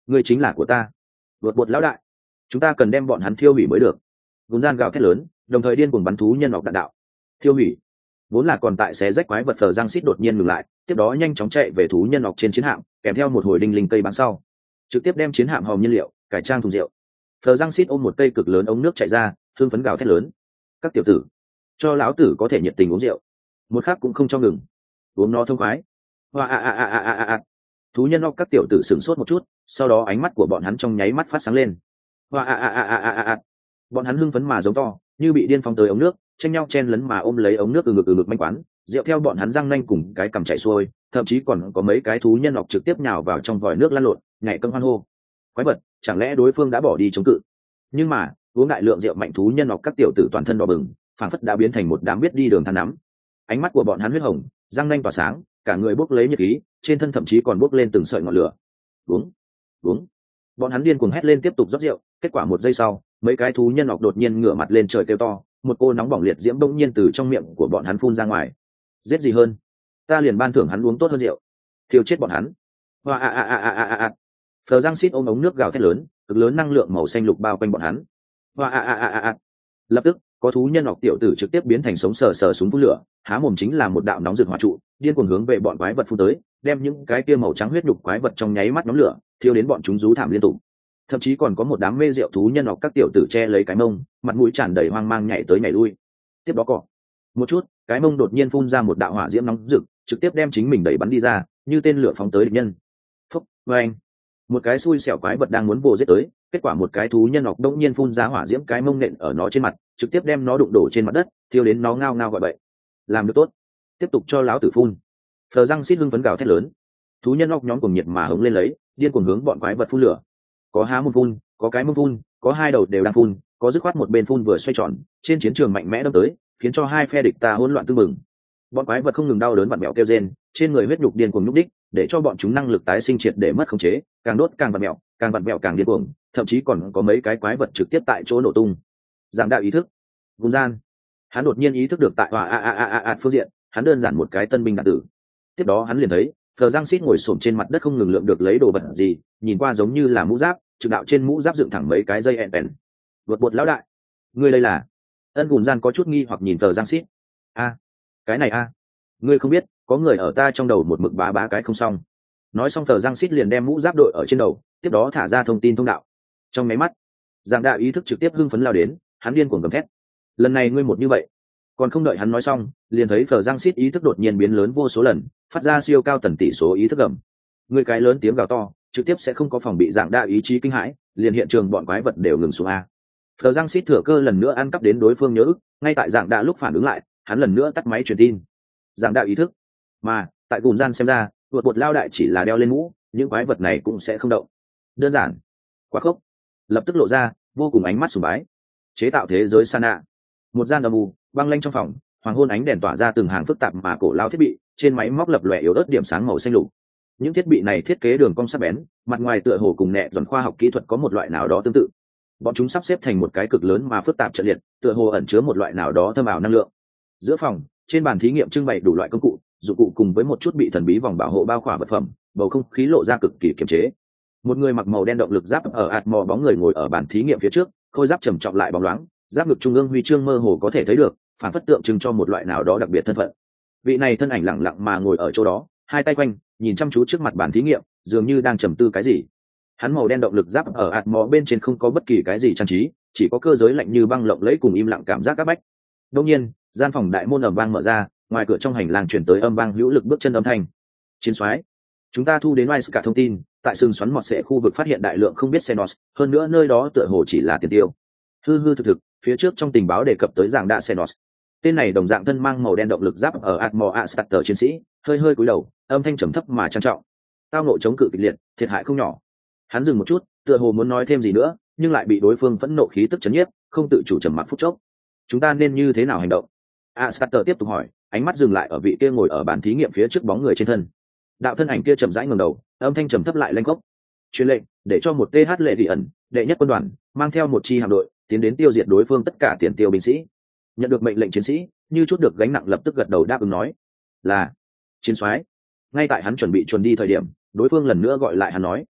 Ngươi chính là của ta. Vượt bột lão đại, chúng ta cần đem bọn hắn thiêu hủy mới được. Gùn gian gào thét lớn, đồng thời điên cuồng bắn thú nhân ngọc đạn đạo. Thiêu hủy. Vốn là còn tại xé rách quái vật phờ giang xít đột nhiên ngừng lại, tiếp đó nhanh chóng chạy về thú nhân ngọc trên chiến hạm, kèm theo một hồi đinh linh cây bắn sau, trực tiếp đem chiến hạm hòm nhiên liệu cải trang thùng rượu. Phờ giang xít ôm một cây cực lớn ống nước chạy ra, thương phấn gào thét lớn. Các tiểu tử, cho lão tử có thể nhiệt tình uống rượu, một khắc cũng không cho ngừng, uống nó thông khoái. Hoa a a a a a a. Thú nhân ngọc các tiểu tử sửng sốt một chút, sau đó ánh mắt của bọn hắn trong nháy mắt phát sáng lên. Hoa a a a a a a. Bọn hắn hưng phấn mà giống to, như bị điên phóng tới ống nước, tranh nhau chen lấn mà ôm lấy ống nước từ ngực từ ngực manh quán, rượu theo bọn hắn răng nanh cùng cái cầm chảy xuôi, thậm chí còn có mấy cái thú nhân ngọc trực tiếp nhào vào trong vòi nước lăn lộn, nhảy cân hoan hô. Quái vật, chẳng lẽ đối phương đã bỏ đi chống cự? Nhưng mà, uống đại lượng rượu mạnh thú nhân ngọc các tiểu tử toàn thân đỏ bừng, phảng phất đã biến thành một đám biết đi đường than nắm. Ánh mắt của bọn hắn huyết hồng, răng nanh tỏa sáng, cả người bốc lấy nhiệt khí, trên thân thậm chí còn bốc lên từng sợi ngọn lửa. Uống, uống. Bọn hắn điên cuồng hét lên tiếp tục rót rượu, kết quả một giây sau, mấy cái thú nhân ngọc đột nhiên ngửa mặt lên trời kêu to, một cô nóng bỏng liệt diễm bỗng nhiên từ trong miệng của bọn hắn phun ra ngoài. Giết gì hơn, ta liền ban thưởng hắn uống tốt hơn rượu, thiêu chết bọn hắn. Hoa a a a a a a. Phờ giang xít ôm ống nước gào thét lớn, cực lớn năng lượng màu xanh lục bao quanh bọn hắn. Hoa a a a a a. Lập tức, có thú nhân ngọc tiểu tử trực tiếp biến thành sống sờ sờ súng phun lửa, há mồm chính là một đạo nóng rực hỏa trụ, điên cuồng hướng về bọn quái vật phun tới, đem những cái kia màu trắng huyết nhục quái vật trong nháy mắt nhóm lửa, thiêu đến bọn chúng rú thảm liên tục. Thậm chí còn có một đám mê rượu thú nhân ngọc các tiểu tử che lấy cái mông, mặt mũi tràn đầy hoang mang nhảy tới nhảy lui. Tiếp đó cọ một chút, cái mông đột nhiên phun ra một đạo hỏa diễm nóng rực, trực tiếp đem chính mình đẩy bắn đi ra, như tên lửa phóng tới địch nhân. Phúc, anh, một cái xui xẻo quái vật đang muốn vồ giết tới, kết quả một cái thú nhân ngọc đột nhiên phun ra hỏa diễm cái mông nện ở nó trên mặt, trực tiếp đem nó đụng đổ trên mặt đất, thiêu đến nó ngao ngao gọi bậy. Làm được tốt, tiếp tục cho lão tử phun. Phờ răng xít hưng phấn gào thét lớn. Thú nhân ngọc nhóm cùng nhiệt mà hứng lên lấy, điên cuồng hướng bọn quái vật phun lửa. Có há mồm phun, có cái mông phun, có hai đầu đều đang phun, có dứt khoát một bên phun vừa xoay tròn, trên chiến trường mạnh mẽ đâm tới, khiến cho hai phe địch ta hỗn loạn tương mừng. Bọn quái vật không ngừng đau đớn vặn mèo kêu rên, trên người huyết nhục điên cuồng nhúc đích, để cho bọn chúng năng lực tái sinh triệt để mất khống chế, càng đốt càng vặn mèo, càng vặn mèo càng điên cuồng, thậm chí còn có mấy cái quái vật trực tiếp tại chỗ nổ tung. Giảm đạo ý thức, vùng gian, hắn đột nhiên ý thức được tại hòa a a a a a phương diện, hắn đơn giản một cái tân binh đạn tử. Tiếp đó hắn liền thấy, Phờ Giang Sít ngồi xổm trên mặt đất không ngừng lượm được lấy đồ vật gì, nhìn qua giống như là mũ giáp, trực đạo trên mũ giáp dựng thẳng mấy cái dây ẹn bèn. Vượt bột lão đại, ngươi đây là? Ân Gùn Gian có chút nghi hoặc nhìn Phờ Giang Sít. A, cái này a, ngươi không biết, có người ở ta trong đầu một mực bá bá cái không xong. Nói xong Phờ Giang Sít liền đem mũ giáp đội ở trên đầu, tiếp đó thả ra thông tin thông đạo. Trong máy mắt, Giang đạo ý thức trực tiếp hưng phấn lao đến, hắn điên cuồng gầm thét. Lần này ngươi một như vậy. Còn không đợi hắn nói xong, liền thấy Phờ Giang Sít ý thức đột nhiên biến lớn vô số lần, phát ra siêu cao tần tỷ số ý thức gầm. Người cái lớn tiếng gào to, trực tiếp sẽ không có phòng bị dạng đa ý chí kinh hãi, liền hiện trường bọn quái vật đều ngừng xuống a. Phờ Giang Sít thừa cơ lần nữa ăn cắp đến đối phương nhớ ức, ngay tại dạng đa lúc phản ứng lại, hắn lần nữa tắt máy truyền tin. Dạng đa ý thức, mà tại Gùn Gian xem ra, vượt bột lao đại chỉ là đeo lên mũ, những quái vật này cũng sẽ không động. Đơn giản, quá khốc. Lập tức lộ ra vô cùng ánh mắt sùng bái. Chế tạo thế giới Sana, một gian âm u, băng lanh trong phòng, hoàng hôn ánh đèn tỏa ra từng hàng phức tạp mà cổ lao thiết bị, trên máy móc lập lòe yếu ớt điểm sáng màu xanh lục. Những thiết bị này thiết kế đường cong sắc bén, mặt ngoài tựa hồ cùng nẹ giòn khoa học kỹ thuật có một loại nào đó tương tự. Bọn chúng sắp xếp thành một cái cực lớn mà phức tạp trận liệt, tựa hồ ẩn chứa một loại nào đó thâm ảo năng lượng. Giữa phòng, trên bàn thí nghiệm trưng bày đủ loại công cụ, dụng cụ cùng với một chút bị thần bí vòng bảo hộ bao khỏa vật phẩm, bầu không khí lộ ra cực kỳ kiềm chế. Một người mặc màu đen động lực giáp ở ạt mò bóng người ngồi ở bàn thí nghiệm phía trước, khôi giáp trầm trọng lại bóng loáng, giáp ngực trung ương huy chương mơ hồ có thể thấy được, phản phất tượng trưng cho một loại nào đó đặc biệt thân phận. Vị này thân ảnh lặng lặng mà ngồi ở chỗ đó, hai tay quanh, nhìn chăm chú trước mặt bàn thí nghiệm, dường như đang trầm tư cái gì. Hắn màu đen động lực giáp ở ạt mò bên trên không có bất kỳ cái gì trang trí, chỉ có cơ giới lạnh như băng lộng lẫy cùng im lặng cảm giác áp bách. Đương nhiên, gian phòng đại môn ầm vang mở ra, ngoài cửa trong hành lang truyền tới âm vang hữu lực bước chân âm thanh. Chiến soái, chúng ta thu đến Wise cả thông tin, tại sừng xoắn mọt sệ khu vực phát hiện đại lượng không biết Xenos, hơn nữa nơi đó tựa hồ chỉ là tiền tiêu. Hư hư thực thực, phía trước trong tình báo đề cập tới dạng đạ Xenos. Tên này đồng dạng thân mang màu đen động lực giáp ở Atmo Astarter chiến sĩ, hơi hơi cúi đầu, âm thanh trầm thấp mà trang trọng. Tao nội chống cự kịch liệt, thiệt hại không nhỏ. Hắn dừng một chút, tựa hồ muốn nói thêm gì nữa, nhưng lại bị đối phương phẫn nộ khí tức chấn nhiếp, không tự chủ trầm mặc phút chốc. Chúng ta nên như thế nào hành động? Astarter tiếp tục hỏi, ánh mắt dừng lại ở vị kia ngồi ở bàn thí nghiệm phía trước bóng người trên thân. Đạo thân ảnh kia chậm rãi ngẩng đầu, âm thanh trầm thấp lại lanh gốc. Truyền lệnh, để cho một tê hát lệ vị ẩn, đệ nhất quân đoàn, mang theo một chi hạm đội, tiến đến tiêu diệt đối phương tất cả tiền tiêu binh sĩ. Nhận được mệnh lệnh chiến sĩ, như chút được gánh nặng lập tức gật đầu đáp ứng nói, là chiến soái. Ngay tại hắn chuẩn bị chuẩn đi thời điểm, đối phương lần nữa gọi lại hắn nói,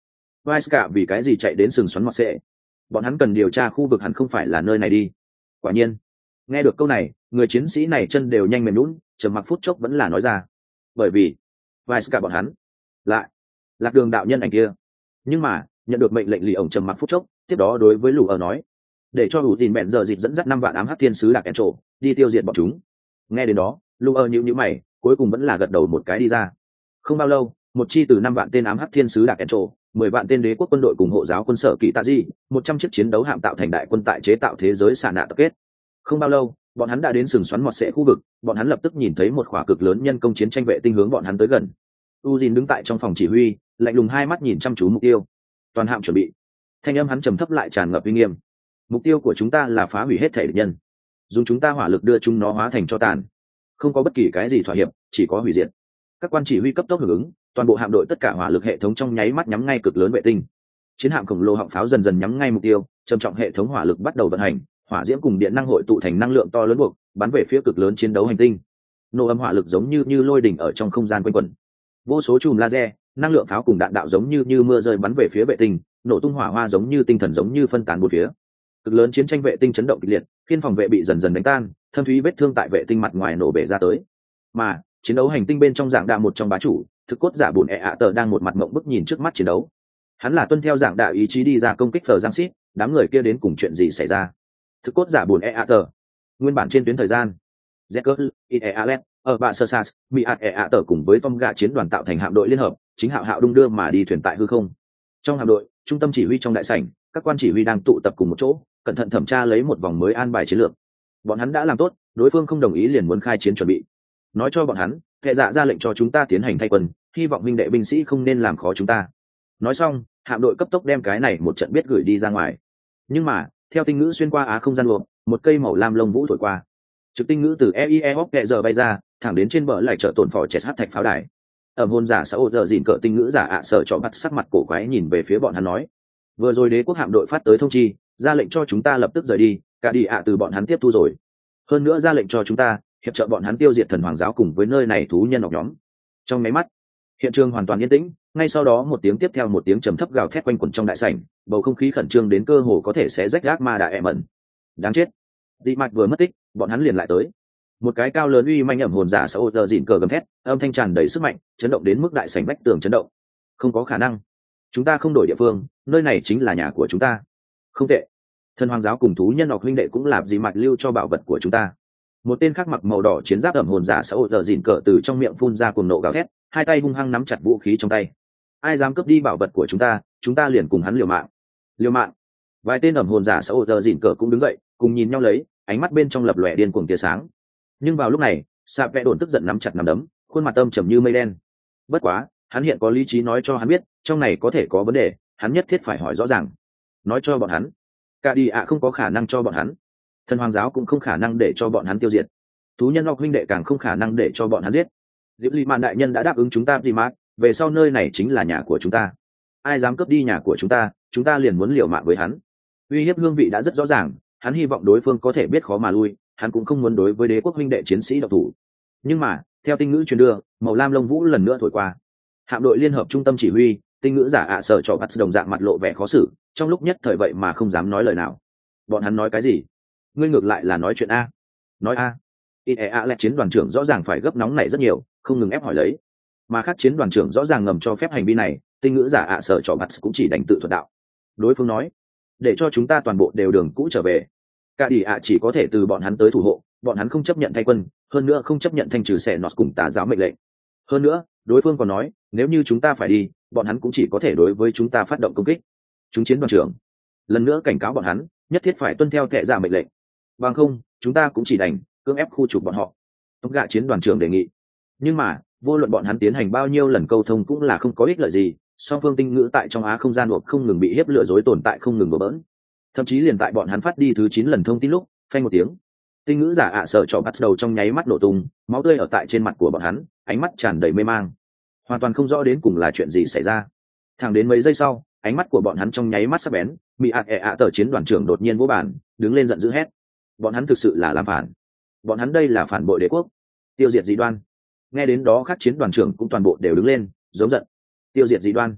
Vice cả vì cái gì chạy đến sừng xoắn mọt xệ? Bọn hắn cần điều tra khu vực hẳn không phải là nơi này đi. Quả nhiên, nghe được câu này, người chiến sĩ này chân đều nhanh mềm lún, trầm mặc phút chốc vẫn là nói ra. Bởi vì, Vice cả bọn hắn lại lạc đường đạo nhân ảnh kia. Nhưng mà, nhận được mệnh lệnh lì ổng trầm mặc phút chốc, tiếp đó đối với lù ở nói, để cho đủ tin bẹn giờ dịp dẫn dắt năm vạn ám hắc thiên sứ đặc kẹn trổ đi tiêu diệt bọn chúng. Nghe đến đó, lù ở nhíu nhíu mày, cuối cùng vẫn là gật đầu một cái đi ra. Không bao lâu, một chi từ năm vạn tên ám hắc thiên sứ đặc kẹn trổ, mười vạn tên đế quốc quân đội cùng hộ giáo quân sở kỵ tạ di, một trăm chiếc chiến đấu hạm tạo thành đại quân tại chế tạo thế giới xạ nạ tập kết. Không bao lâu, bọn hắn đã đến sừng xoắn mọt xệ khu vực, bọn hắn lập tức nhìn thấy một khỏa cực lớn nhân công chiến tranh vệ tinh hướng bọn hắn tới gần. Uzin đứng tại trong phòng chỉ huy, lạnh lùng hai mắt nhìn chăm chú mục tiêu. Toàn hạm chuẩn bị. Thanh âm hắn trầm thấp lại tràn ngập uy nghiêm. Mục tiêu của chúng ta là phá hủy hết thể địch nhân, dùng chúng ta hỏa lực đưa chúng nó hóa thành tro tàn. Không có bất kỳ cái gì thỏa hiệp, chỉ có hủy diệt. Các quan chỉ huy cấp tốc hưởng ứng, toàn bộ hạm đội tất cả hỏa lực hệ thống trong nháy mắt nhắm ngay cực lớn vệ tinh. Chiến hạm khổng lồ họng pháo dần dần nhắm ngay mục tiêu, trầm trọng hệ thống hỏa lực bắt đầu vận hành, hỏa diễm cùng điện năng hội tụ thành năng lượng to lớn buộc bắn về phía cực lớn chiến đấu hành tinh. Nổ âm hỏa lực giống như như lôi đỉnh ở trong không gian quanh quẩn. Vô số chùm laser, năng lượng pháo cùng đạn đạo giống như như mưa rơi bắn về phía vệ tinh, nổ tung hỏa hoa giống như tinh thần giống như phân tán bốn phía. Cực lớn chiến tranh vệ tinh chấn động kịch liệt, khiên phòng vệ bị dần dần đánh tan, thâm thúy vết thương tại vệ tinh mặt ngoài nổ bể ra tới. Mà chiến đấu hành tinh bên trong dạng đạ một trong bá chủ, thực cốt giả bùn ẹ ạ tờ đang một mặt mộng bức nhìn trước mắt chiến đấu. Hắn là tuân theo dạng đạ ý chí đi ra công kích Phờ Giang Sít, đám người kia đến cùng chuyện gì xảy ra? Thực cốt giả bùn ẹ ạ tờ. Nguyên bản trên tuyến thời gian, Zeker, Iealet, ở bạ sơ sas, bị ạt ẹ ạ tờ cùng với Tom gạ chiến đoàn tạo thành hạm đội liên hợp, chính hạo hạo đung đưa mà đi thuyền tại hư không. Trong hạm đội, trung tâm chỉ huy trong đại sảnh, các quan chỉ huy đang tụ tập cùng một chỗ, cẩn thận thẩm tra lấy một vòng mới an bài chiến lược. Bọn hắn đã làm tốt, đối phương không đồng ý liền muốn khai chiến chuẩn bị. Nói cho bọn hắn, hệ dạ ra lệnh cho chúng ta tiến hành thay quân, hy vọng minh đệ binh sĩ không nên làm khó chúng ta. Nói xong, hạm đội cấp tốc đem cái này một trận biết gửi đi ra ngoài. Nhưng mà, theo tinh ngữ xuyên qua á không gian luộc, một cây màu lam lông vũ thổi qua. Trực tinh ngữ từ e i e hóc kẹ giờ bay ra, thẳng đến trên bờ lại chợ tổn phò chẹt hát thạch pháo đài. Ở hôn giả xã hội giờ dìn cỡ tinh ngữ giả ạ sợ cho bắt sắc mặt cổ quái nhìn về phía bọn hắn nói, vừa rồi đế quốc hạm đội phát tới thông chi, ra lệnh cho chúng ta lập tức rời đi, cả đi ạ từ bọn hắn tiếp thu rồi. Hơn nữa ra lệnh cho chúng ta hiệp trợ bọn hắn tiêu diệt thần hoàng giáo cùng với nơi này thú nhân học nhóm. Trong máy mắt, hiện trường hoàn toàn yên tĩnh, ngay sau đó một tiếng tiếp theo một tiếng trầm thấp gào thét quanh quẩn trong đại sảnh, bầu không khí khẩn trương đến cơ hồ có thể sẽ rách gác ma đại ẹ mẩn. Đáng chết, dị mạch vừa mất tích, bọn hắn liền lại tới. Một cái cao lớn uy manh ẩm hồn giả xã hội giờ dịn cờ gầm thét, âm thanh tràn đầy sức mạnh, chấn động đến mức đại sảnh vách tường chấn động. Không có khả năng, chúng ta không đổi địa phương, nơi này chính là nhà của chúng ta. Không tệ, thần hoàng giáo cùng thú nhân học huynh đệ cũng làm dị mạch lưu cho bảo vật của chúng ta. Một tên khác mặc màu đỏ chiến giáp ẩm hồn giả xã hội giờ dịn cờ từ trong miệng phun ra cuồng nộ gào thét, hai tay hung hăng nắm chặt vũ khí trong tay. Ai dám cướp đi bảo vật của chúng ta, chúng ta liền cùng hắn liều mạng. Liều mạng. Vài tên ẩm hồn giả xã hội giờ dịn cờ cũng đứng dậy, cùng nhìn nhau lấy, ánh mắt bên trong lập lòe điên cuồng tia sáng. Nhưng vào lúc này, Sạ Vẽ Đồn tức giận nắm chặt nắm đấm, khuôn mặt âm trầm như mây đen. Bất quá, hắn hiện có lý trí nói cho hắn biết, trong này có thể có vấn đề, hắn nhất thiết phải hỏi rõ ràng. Nói cho bọn hắn, cả đi ạ không có khả năng cho bọn hắn, thần hoàng giáo cũng không khả năng để cho bọn hắn tiêu diệt, thú nhân học huynh đệ càng không khả năng để cho bọn hắn giết. Diệp Ly Mạn đại nhân đã đáp ứng chúng ta gì mà, về sau nơi này chính là nhà của chúng ta. Ai dám cướp đi nhà của chúng ta, chúng ta liền muốn liều mạng với hắn. Uy hiếp hương vị đã rất rõ ràng, hắn hy vọng đối phương có thể biết khó mà lui, hắn cũng không muốn đối với đế quốc huynh đệ chiến sĩ độc thủ. Nhưng mà, theo tinh ngữ truyền đưa, màu lam lông vũ lần nữa thổi qua. Hạm đội liên hợp trung tâm chỉ huy, tinh ngữ giả ạ sợ cho bắt đồng dạng mặt lộ vẻ khó xử, trong lúc nhất thời vậy mà không dám nói lời nào. Bọn hắn nói cái gì? Ngươi ngược lại là nói chuyện a. Nói a. Ea lẹt chiến đoàn trưởng rõ ràng phải gấp nóng này rất nhiều, không ngừng ép hỏi lấy. Mà khác chiến đoàn trưởng rõ ràng ngầm cho phép hành vi này, tinh ngữ giả ạ sợ cho bắt cũng chỉ đành tự thuật đạo. Đối phương nói, để cho chúng ta toàn bộ đều đường cũ trở về. Cả đi ạ chỉ có thể từ bọn hắn tới thủ hộ, bọn hắn không chấp nhận thay quân, hơn nữa không chấp nhận thanh trừ xẻ nọt cùng tà giáo mệnh lệnh. Hơn nữa, đối phương còn nói, nếu như chúng ta phải đi, bọn hắn cũng chỉ có thể đối với chúng ta phát động công kích. Chúng chiến đoàn trưởng lần nữa cảnh cáo bọn hắn, nhất thiết phải tuân theo thệ giả mệnh lệnh. Bằng không, chúng ta cũng chỉ đành cưỡng ép khu trục bọn họ. Tống gạ chiến đoàn trưởng đề nghị. Nhưng mà, vô luận bọn hắn tiến hành bao nhiêu lần câu thông cũng là không có ích lợi gì, song phương tinh ngữ tại trong á không gian buộc không ngừng bị hiếp lừa dối tồn tại không ngừng bỡ bỡn. Thậm chí liền tại bọn hắn phát đi thứ chín lần thông tin lúc, phanh một tiếng, tinh ngữ giả ạ sợ cho bắt đầu trong nháy mắt nổ tung, máu tươi ở tại trên mặt của bọn hắn, ánh mắt tràn đầy mê mang, hoàn toàn không rõ đến cùng là chuyện gì xảy ra. Thẳng đến mấy giây sau, ánh mắt của bọn hắn trong nháy mắt sắc bén, bị ạt ẹ ạ tờ chiến đoàn trưởng đột nhiên vỗ bàn, đứng lên giận dữ hét: bọn hắn thực sự là làm phản, bọn hắn đây là phản bội đế quốc, tiêu diệt dị đoan. Nghe đến đó các chiến đoàn trưởng cũng toàn bộ đều đứng lên giống giận. Tiêu diệt dị đoan?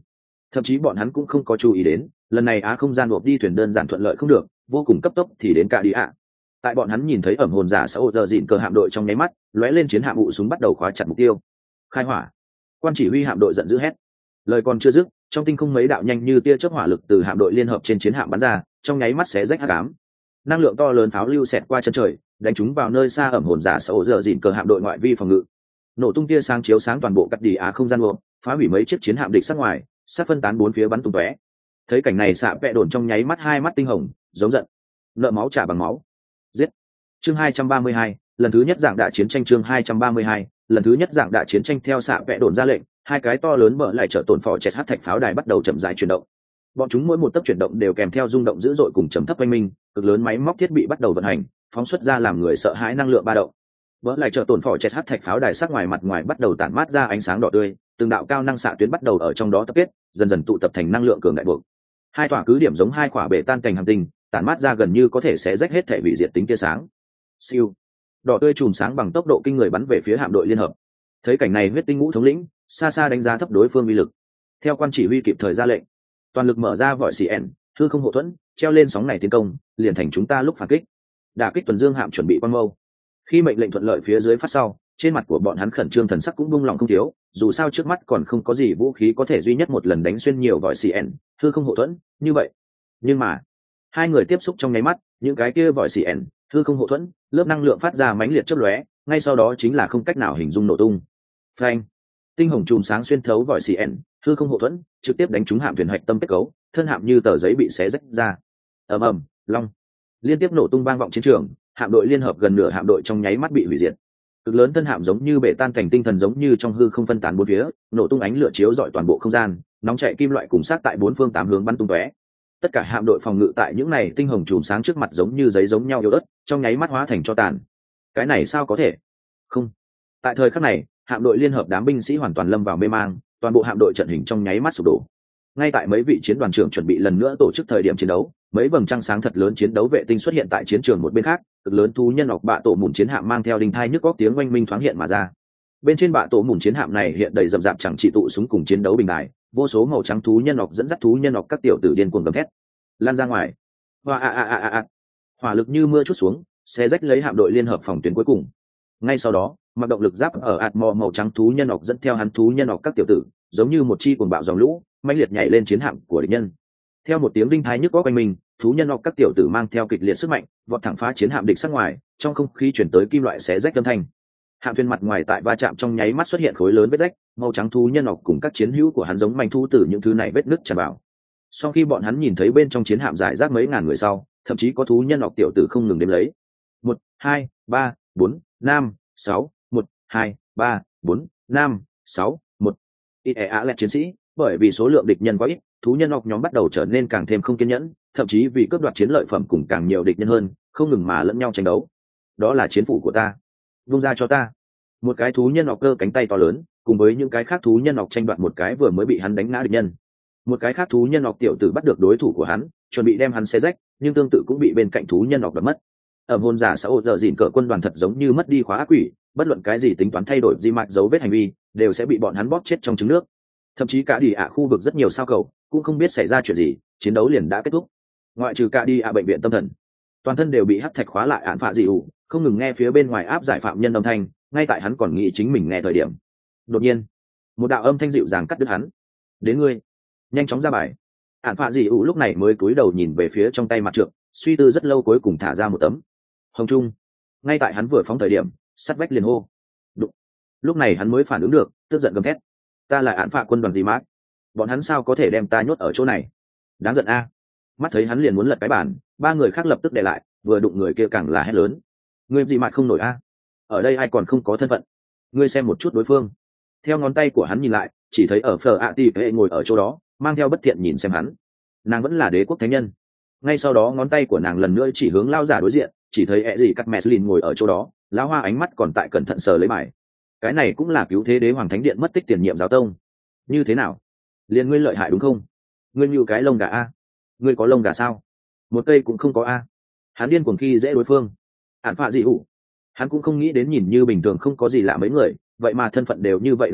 thậm chí bọn hắn cũng không có chú ý đến lần này á không gian buộc đi thuyền đơn giản thuận lợi không được, vô cùng cấp tốc thì đến cả đi ạ. Tại bọn hắn nhìn thấy ẩm hồn giả xã hội giờ dịn cờ hạm đội trong nháy mắt, lóe lên chiến hạm ụ súng bắt đầu khóa chặt mục tiêu. Khai hỏa! Quan chỉ huy hạm đội giận dữ hét. Lời còn chưa dứt, trong tinh không mấy đạo nhanh như tia chớp hỏa lực từ hạm đội liên hợp trên chiến hạm bắn ra, trong nháy mắt xé rách hắc ám. Năng lượng to lớn pháo lưu xẹt qua chân trời, đánh chúng vào nơi xa ẩm hồn giả xã hội giờ dịn cờ hạm đội ngoại vi phòng ngự. Nổ tung tia sáng chiếu sáng toàn bộ cắt đi á không gian buộc, phá hủy mấy chiếc chiến hạm địch sát ngoài, sát phân tán bốn phía bắn tung tóe. Thấy cảnh này xạ vẽ đồn trong nháy mắt hai mắt tinh hồng, giống giận. Nợ máu trả bằng máu. Giết. Chương hai trăm ba mươi hai, lần thứ nhất dạng đại chiến tranh chương hai trăm ba mươi hai, lần thứ nhất dạng đại chiến tranh theo xạ vẽ đồn ra lệnh, hai cái to lớn mở lại trở tổn phò chẹt hát thạch pháo đài bắt đầu chậm rãi chuyển động. Bọn chúng mỗi một tấc chuyển động đều kèm theo rung động dữ dội cùng trầm thấp oanh minh, cực lớn máy móc thiết bị bắt đầu vận hành, phóng xuất ra làm người sợ hãi năng lượng ba động. Vỡ lại trở tổn phò chẹt hát thạch pháo đài sắc ngoài mặt ngoài bắt đầu tản mát ra ánh sáng đỏ tươi, từng đạo cao năng xạ tuyến bắt đầu ở trong đó tập kết, dần dần tụ tập thành năng lượng cường đại buộc. Hai tỏa cứ điểm giống hai quả bể tan cảnh hành tinh, tản mát ra gần như có thể sẽ rách hết thể hủy diệt tính tia sáng. Siêu, đỏ tươi chùm sáng bằng tốc độ kinh người bắn về phía hạm đội liên hợp. Thấy cảnh này, huyết tinh ngũ thống lĩnh xa xa đánh giá thấp đối phương uy lực. Theo quan chỉ huy kịp thời ra lệnh, toàn lực mở ra vòi xì ẻn, hư không hộ thuẫn, treo lên sóng này tiến công, liền thành chúng ta lúc phản kích. Đả kích tuần dương hạm chuẩn bị quan mâu. Khi mệnh lệnh thuận lợi phía dưới phát sau, trên mặt của bọn hắn khẩn trương thần sắc cũng buông lòng không thiếu, dù sao trước mắt còn không có gì vũ khí có thể duy nhất một lần đánh xuyên nhiều vòi xì ẻn, hư không hộ thuẫn như vậy. Nhưng mà hai người tiếp xúc trong nháy mắt, những cái kia vòi xì ẻn, hư không hộ thuẫn, lớp năng lượng phát ra mãnh liệt chớp lóe, ngay sau đó chính là không cách nào hình dung nổ tung. Phanh! Tinh hồng chùm sáng xuyên thấu vòi xì ẻn, hư không hộ thuẫn, trực tiếp đánh trúng hạm thuyền hạch tâm kết cấu, thân hạm như tờ giấy bị xé rách ra. Ầm ầm, long! Liên tiếp nổ tung vang vọng chiến trường, hạm đội liên hợp gần nửa hạm đội trong nháy mắt bị hủy diệt. Cực lớn thân hạm giống như bể tan cảnh tinh thần giống như trong hư không phân tán bốn phía, nổ tung ánh lửa chiếu rọi toàn bộ không gian, nóng chảy kim loại cùng sát tại bốn phương tám hướng bắn tung tóe. Tất cả hạm đội phòng ngự tại những này tinh hồng chùm sáng trước mặt giống như giấy giống nhau yếu ớt, trong nháy mắt hóa thành tro tàn. Cái này sao có thể? Không. Tại thời khắc này, hạm đội liên hợp đám binh sĩ hoàn toàn lâm vào mê mang, toàn bộ hạm đội trận hình trong nháy mắt sụp đổ. Ngay tại mấy vị chiến đoàn trưởng chuẩn bị lần nữa tổ chức thời điểm chiến đấu, mấy vầng trăng sáng thật lớn chiến đấu vệ tinh xuất hiện tại chiến trường một bên khác, cực lớn thú nhân ọc bạ tổ mùn chiến hạm mang theo đinh thai nhức góc tiếng oanh minh thoáng hiện mà ra. Bên trên bạ tổ mùn chiến hạm này hiện đầy rậm rạp chẳng chỉ tụ súng cùng chiến đấu bình đài, vô số màu trắng thú nhân ọc dẫn dắt thú nhân ọc các tiểu tử điên cuồng gầm thét, lan ra ngoài. Hoa a a a a a. Hỏa lực như mưa chút xuống, xé rách lấy hạm đội liên hợp phòng tuyến cuối cùng. Ngay sau đó, mặc động lực giáp ở ạt mò màu trắng thú nhân ọc dẫn theo hắn thú nhân ọc các tiểu tử, giống như một chi cuồng bạo dòng lũ, mãnh liệt nhảy lên chiến hạm của địch nhân. Theo một tiếng đinh thái nhức có quanh mình, thú nhân ọc các tiểu tử mang theo kịch liệt sức mạnh, vọt thẳng phá chiến hạm địch sát ngoài, trong không khí chuyển tới kim loại xé rách âm thanh. Hạm thuyền mặt ngoài tại va chạm trong nháy mắt xuất hiện khối lớn vết rách, màu trắng thú nhân ọc cùng các chiến hữu của hắn giống manh thu tử những thứ này vết nứt tràn vào. Sau khi bọn hắn nhìn thấy bên trong chiến hạm giải rác mấy ngàn người sau, thậm chí có thú nhân ọc tiểu tử không ngừng đếm lấy. Một, hai, ba, bốn, năm, sáu, một, hai, ba, bốn, năm, sáu, một. Ít ẻ á lẹt chiến sĩ, bởi vì số lượng địch nhân quá ít, thú nhân ọc nhóm bắt đầu trở nên càng thêm không kiên nhẫn, thậm chí vì cướp đoạt chiến lợi phẩm cùng càng nhiều địch nhân hơn, không ngừng mà lẫn nhau tranh đấu. Đó là chiến phủ của ta, vung ra cho ta. Một cái thú nhân ọc cơ cánh tay to lớn, cùng với những cái khác thú nhân ọc tranh đoạt một cái vừa mới bị hắn đánh ngã địch nhân. Một cái khác thú nhân ọc tiểu tử bắt được đối thủ của hắn, chuẩn bị đem hắn xé rách, nhưng tương tự cũng bị bên cạnh thú nhân ọc đập mất. Ở hôn giả xã hội giờ dịn cờ quân đoàn thật giống như mất đi khóa ác quỷ, bất luận cái gì tính toán thay đổi di mạch dấu vết hành vi, đều sẽ bị bọn hắn bóp chết trong trứng nước. Thậm chí cả đi ạ khu vực rất nhiều sao cầu, cũng không biết xảy ra chuyện gì, chiến đấu liền đã kết thúc. Ngoại trừ cả đi ạ bệnh viện tâm thần, toàn thân đều bị hắc thạch khóa lại án phạ dị ủ, không ngừng nghe phía bên ngoài áp giải phạm nhân âm thanh, ngay tại hắn còn nghĩ chính mình nghe thời điểm. Đột nhiên, một đạo âm thanh dịu dàng cắt đứt hắn. Đến ngươi, nhanh chóng ra bài. Án phạ dị ủ lúc này mới cúi đầu nhìn về phía trong tay mặt trượng, suy tư rất lâu cuối cùng thả ra một tấm hồng trung. Ngay tại hắn vừa phóng thời điểm, sắt vách liền hô. Đụng. Lúc này hắn mới phản ứng được, tức giận gầm thét. Ta là án phạ quân đoàn gì mát? Bọn hắn sao có thể đem ta nhốt ở chỗ này? Đáng giận a! Mắt thấy hắn liền muốn lật cái bàn, ba người khác lập tức để lại, vừa đụng người kia càng là hét lớn. Ngươi gì mát không nổi a? Ở đây ai còn không có thân phận? Ngươi xem một chút đối phương. Theo ngón tay của hắn nhìn lại, chỉ thấy ở phở ạ tì hệ ngồi ở chỗ đó, mang theo bất thiện nhìn xem hắn. Nàng vẫn là đế quốc thánh nhân. Ngay sau đó ngón tay của nàng lần nữa chỉ hướng lao giả đối diện, chỉ thấy ẹ gì cắt mẹ lìn ngồi ở chỗ đó, lão hoa ánh mắt còn tại cẩn thận sờ lấy bài. Cái này cũng là cứu thế đế hoàng thánh điện mất tích tiền nhiệm giáo tông. Như thế nào? Liền ngươi lợi hại đúng không? Ngươi như cái lông gà a? Ngươi có lông gà sao? Một cây cũng không có a. Hắn điên cuồng khi dễ đối phương. Án phạ dị ủ. Hắn cũng không nghĩ đến nhìn như bình thường không có gì lạ mấy người, vậy mà thân phận đều như vậy là thủ,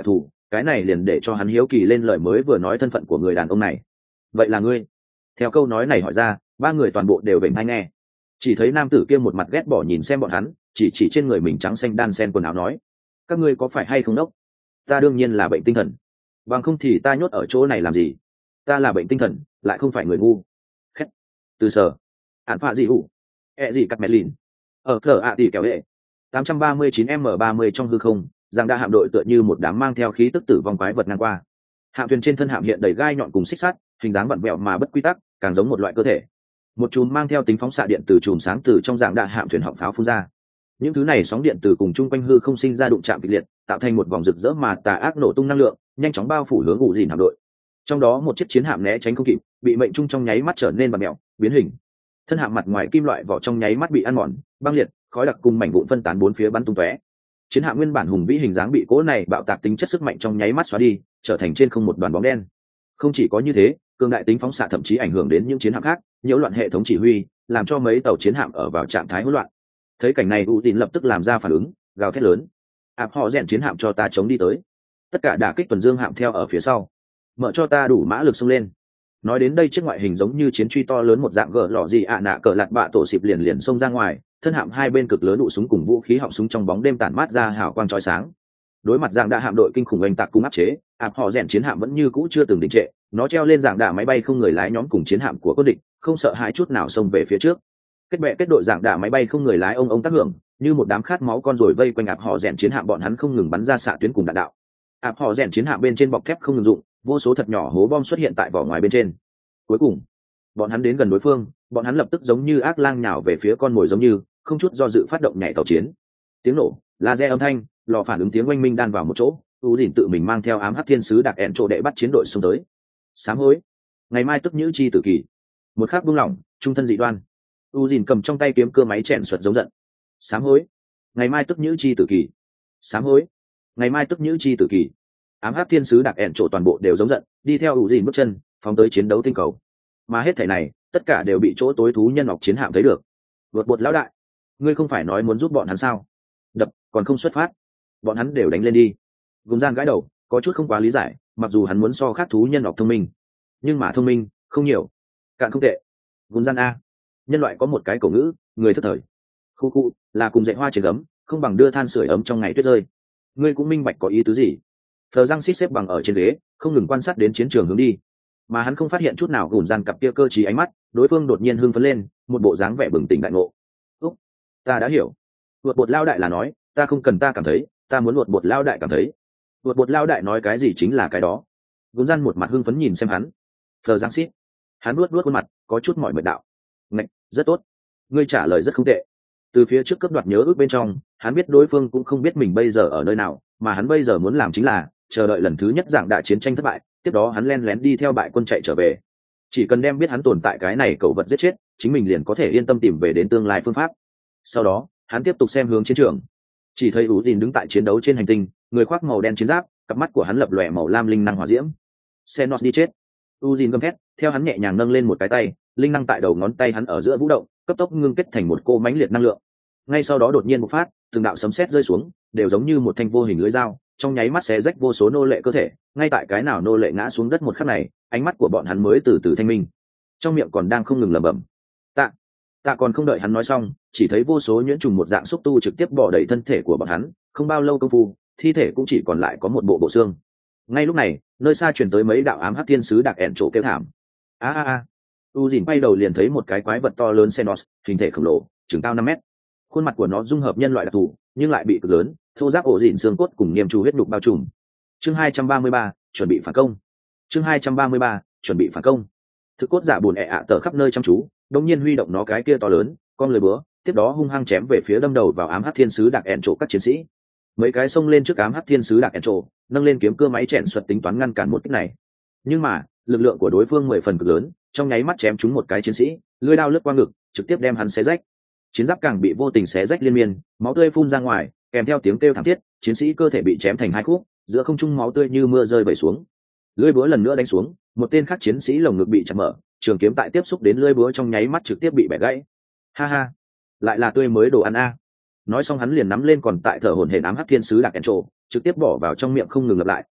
cái này liền để cho hắn hiếu kỳ lên lời mới vừa nói thân phận của người đàn ông này. Vậy là ngươi? Theo câu nói này hỏi ra, ba người toàn bộ đều vểnh tai nghe. Chỉ thấy nam tử kia một mặt ghét bỏ nhìn xem bọn hắn, chỉ chỉ trên người mình trắng xanh đan sen quần áo nói: các ngươi có phải hay không đốc? Ta đương nhiên là bệnh tinh thần, bằng không thì ta nhốt ở chỗ này làm gì? Ta là bệnh tinh thần, lại không phải người ngu. Khét. Từ sở ạn phạ gì hủ ẹ gì cắt mẹ lìn ở thờ ạ tỷ kéo hệ tám trăm ba mươi chín m ba mươi trong hư không, giang đa hạm đội tựa như một đám mang theo khí tức tử vong quái vật ngang qua. Hạm thuyền trên thân hạm hiện đầy gai nhọn cùng xích sắt, hình dáng vặn vẹo mà bất quy tắc, càng giống một loại cơ thể. Một chùm mang theo tính phóng xạ điện từ chùm sáng từ trong giang đa hạm thuyền họng pháo phun ra. Những thứ này sóng điện từ cùng chung quanh hư không sinh ra đụng chạm kịch liệt, tạo thành một vòng rực rỡ mà tà ác nổ tung năng lượng, nhanh chóng bao phủ hướng ủ dìn hạm đội. Trong đó một chiếc chiến hạm né tránh không kịp, bị mệnh trung trong nháy mắt trở nên vặn mẹo, biến hình. Thân hạm mặt ngoài kim loại vỏ trong nháy mắt bị ăn mòn, băng liệt, khói đặc cùng mảnh vụn phân tán bốn phía bắn tung tóe. Chiến hạm nguyên bản hùng vĩ hình dáng bị cỗ này bạo tạc tính chất sức mạnh trong nháy mắt xóa đi, trở thành trên không một đoàn bóng đen. Không chỉ có như thế, cường đại tính phóng xạ thậm chí ảnh hưởng đến những chiến hạm khác, nhiễu loạn hệ thống chỉ huy, làm cho mấy tàu chiến hạm ở vào trạng thái hỗn loạn. Thấy cảnh này, u tín lập tức làm ra phản ứng, gào thét lớn: áp họ rèn chiến hạm cho ta chống đi tới! Tất cả đả kích tuần dương hạm theo ở phía sau, mở cho ta đủ mã lực xông lên. Nói đến đây, chiếc ngoại hình giống như chiến truy to lớn một dạng gờ lọ gì ạ nạ cờ lạt bạ tổ xịp liền liền xông ra ngoài, thân hạm hai bên cực lớn đụ súng cùng vũ khí họng súng trong bóng đêm tản mát ra hào quang chói sáng. Đối mặt dạng đạ hạm đội kinh khủng oanh tạc cùng áp chế, áp họ rèn chiến hạm vẫn như cũ chưa từng đình trệ, nó treo lên dạng đạ máy bay không người lái nhóm cùng chiến hạm của quân địch, không sợ hãi chút nào xông về phía trước. Kết bè kết đội dạng đạ máy bay không người lái ông ông tác hưởng, như một đám khát máu con rồi vây quanh áp họ rèn chiến hạm, bọn hắn không ngừng bắn ra xạ tuyến cùng đạn đạo. Áp họ rèn chiến hạm bên trên bọc thép không ngừng dụng, vô số thật nhỏ hố bom xuất hiện tại vỏ ngoài bên trên. Cuối cùng, bọn hắn đến gần đối phương, bọn hắn lập tức giống như ác lang nhào về phía con mồi, giống như không chút do dự phát động nhảy tàu chiến. Tiếng nổ, laser âm thanh, lò phản ứng tiếng oanh minh đan vào một chỗ. U dìn tự mình mang theo ám hắc thiên sứ đặc ẹn chỗ đệ bắt chiến đội xông tới. Sám hối, ngày mai tức nhữ chi tử kỳ. Một khắc buông lỏng, trung thân dị đoan. U dìn cầm trong tay kiếm cưa máy chèn xoẹt giống giận. Sám hối, ngày mai tức nhữ chi tử kỳ. Sám hối, ngày mai tức nhữ chi tử kỳ. Ám hắc thiên sứ đặc ẹn chỗ toàn bộ đều giống giận, đi theo U dìn bước chân phóng tới chiến đấu tinh cầu. Mà hết thảy này, tất cả đều bị chỗ tối thú nhân ngọc chiến hạm thấy được. Vượt bột lão đại, ngươi không phải nói muốn giúp bọn hắn sao? Đập, còn không xuất phát. Bọn hắn đều đánh lên đi. Gùng gian gãi đầu, có chút không quá lý giải, mặc dù hắn muốn so khác thú nhân ngọc thông minh, nhưng mà thông minh không nhiều, cạn không tệ. Gùng gian a, nhân loại có một cái cổ ngữ, người thất thời. Khu khu, là cùng dạy hoa trên gấm, không bằng đưa than sưởi ấm trong ngày tuyết rơi. Ngươi cũng minh bạch có ý tứ gì? Phờ răng xít xếp bằng ở trên ghế, không ngừng quan sát đến chiến trường hướng đi. Mà hắn không phát hiện chút nào gùn gian cặp kia cơ trí ánh mắt, đối phương đột nhiên hưng phấn lên, một bộ dáng vẻ bừng tỉnh đại ngộ. Úc, ta đã hiểu. Vượt bột lao đại là nói, ta không cần ta cảm thấy, ta muốn vượt bột lao đại cảm thấy. Vượt bột lao đại nói cái gì chính là cái đó. Gùn gian một mặt hưng phấn nhìn xem hắn. Phờ giang xít, hắn nuốt nuốt khuôn mặt, có chút mỏi mệt đạo. Ngạch, rất tốt, ngươi trả lời rất không tệ. Từ phía trước cấp đoạt nhớ ước bên trong, hắn biết đối phương cũng không biết mình bây giờ ở nơi nào, mà hắn bây giờ muốn làm chính là chờ đợi lần thứ nhất giảng đại chiến tranh thất bại, tiếp đó hắn len lén đi theo bại quân chạy trở về. Chỉ cần đem biết hắn tồn tại cái này cậu vật giết chết, chính mình liền có thể yên tâm tìm về đến tương lai phương pháp. Sau đó hắn tiếp tục xem hướng chiến trường, chỉ thấy ủ dìn đứng tại chiến đấu trên hành tinh, người khoác màu đen chiến giáp, cặp mắt của hắn lập lòe màu lam linh năng hỏa diễm. Xenos đi chết. U dìn gầm thét, theo hắn nhẹ nhàng nâng lên một cái tay, linh năng tại đầu ngón tay hắn ở giữa vũ động, cấp tốc ngưng kết thành một cô mãnh liệt năng lượng. Ngay sau đó đột nhiên bộc phát, từng đạo sấm sét rơi xuống, đều giống như một thanh vô hình lưỡi dao, trong nháy mắt xé rách vô số nô lệ cơ thể. Ngay tại cái nào nô lệ ngã xuống đất một khắc này, ánh mắt của bọn hắn mới từ từ thanh minh, trong miệng còn đang không ngừng lẩm bẩm tạ tạ. Còn không đợi hắn nói xong, chỉ thấy vô số nhuyễn trùng một dạng xúc tu trực tiếp bỏ đầy thân thể của bọn hắn. Không bao lâu công phu, thi thể cũng chỉ còn lại có một bộ bộ xương. Ngay lúc này, nơi xa truyền tới mấy đạo ám hắc thiên sứ đặc ẹn chỗ kêu thảm. A a a. U dìn bay đầu liền thấy một cái quái vật to lớn Xenos, hình thể khổng lồ, chừng cao năm mét. Khuôn mặt của nó dung hợp nhân loại đặc thù, nhưng lại bị cực lớn, thô ráp ổ dìn xương cốt cùng niêm tru huyết đục bao trùm. Chương hai trăm ba mươi ba, chuẩn bị phản công. Chương hai trăm ba mươi ba, chuẩn bị phản công. Thực cốt giả buồn ẹ ạ tở khắp nơi chăm chú, đột nhiên huy động nó cái kia to lớn, con lưỡi búa, tiếp đó hung hăng chém về phía đâm đầu vào ám hắc thiên sứ đặc ẹn chỗ các chiến sĩ. Mấy cái xông lên trước ám hắc thiên sứ đặc ẹn chỗ, nâng lên kiếm cưa máy chèn xoẹt tính toán ngăn cản một kích này. Nhưng mà, lực lượng của đối phương mười phần cực lớn, trong nháy mắt chém trúng một cái chiến sĩ, lưỡi đao lướt qua ngực, trực tiếp đem hắn xé rách. Chiến giáp càng bị vô tình xé rách liên miên, máu tươi phun ra ngoài, kèm theo tiếng kêu thảm thiết, chiến sĩ cơ thể bị chém thành hai khúc, giữa không trung máu tươi như mưa rơi vẩy xuống. Lưỡi búa lần nữa đánh xuống, một tên khác chiến sĩ lồng ngực bị chặt mở, trường kiếm tại tiếp xúc đến lưỡi búa trong nháy mắt trực tiếp bị bẻ gãy. Ha ha, lại là tươi mới đồ ăn a. Nói xong hắn liền nắm lên còn tại thở hổn hển ám hắc thiên sứ đặc ẹn trổ, trực tiếp bỏ vào trong miệng không ngừng lặp lại,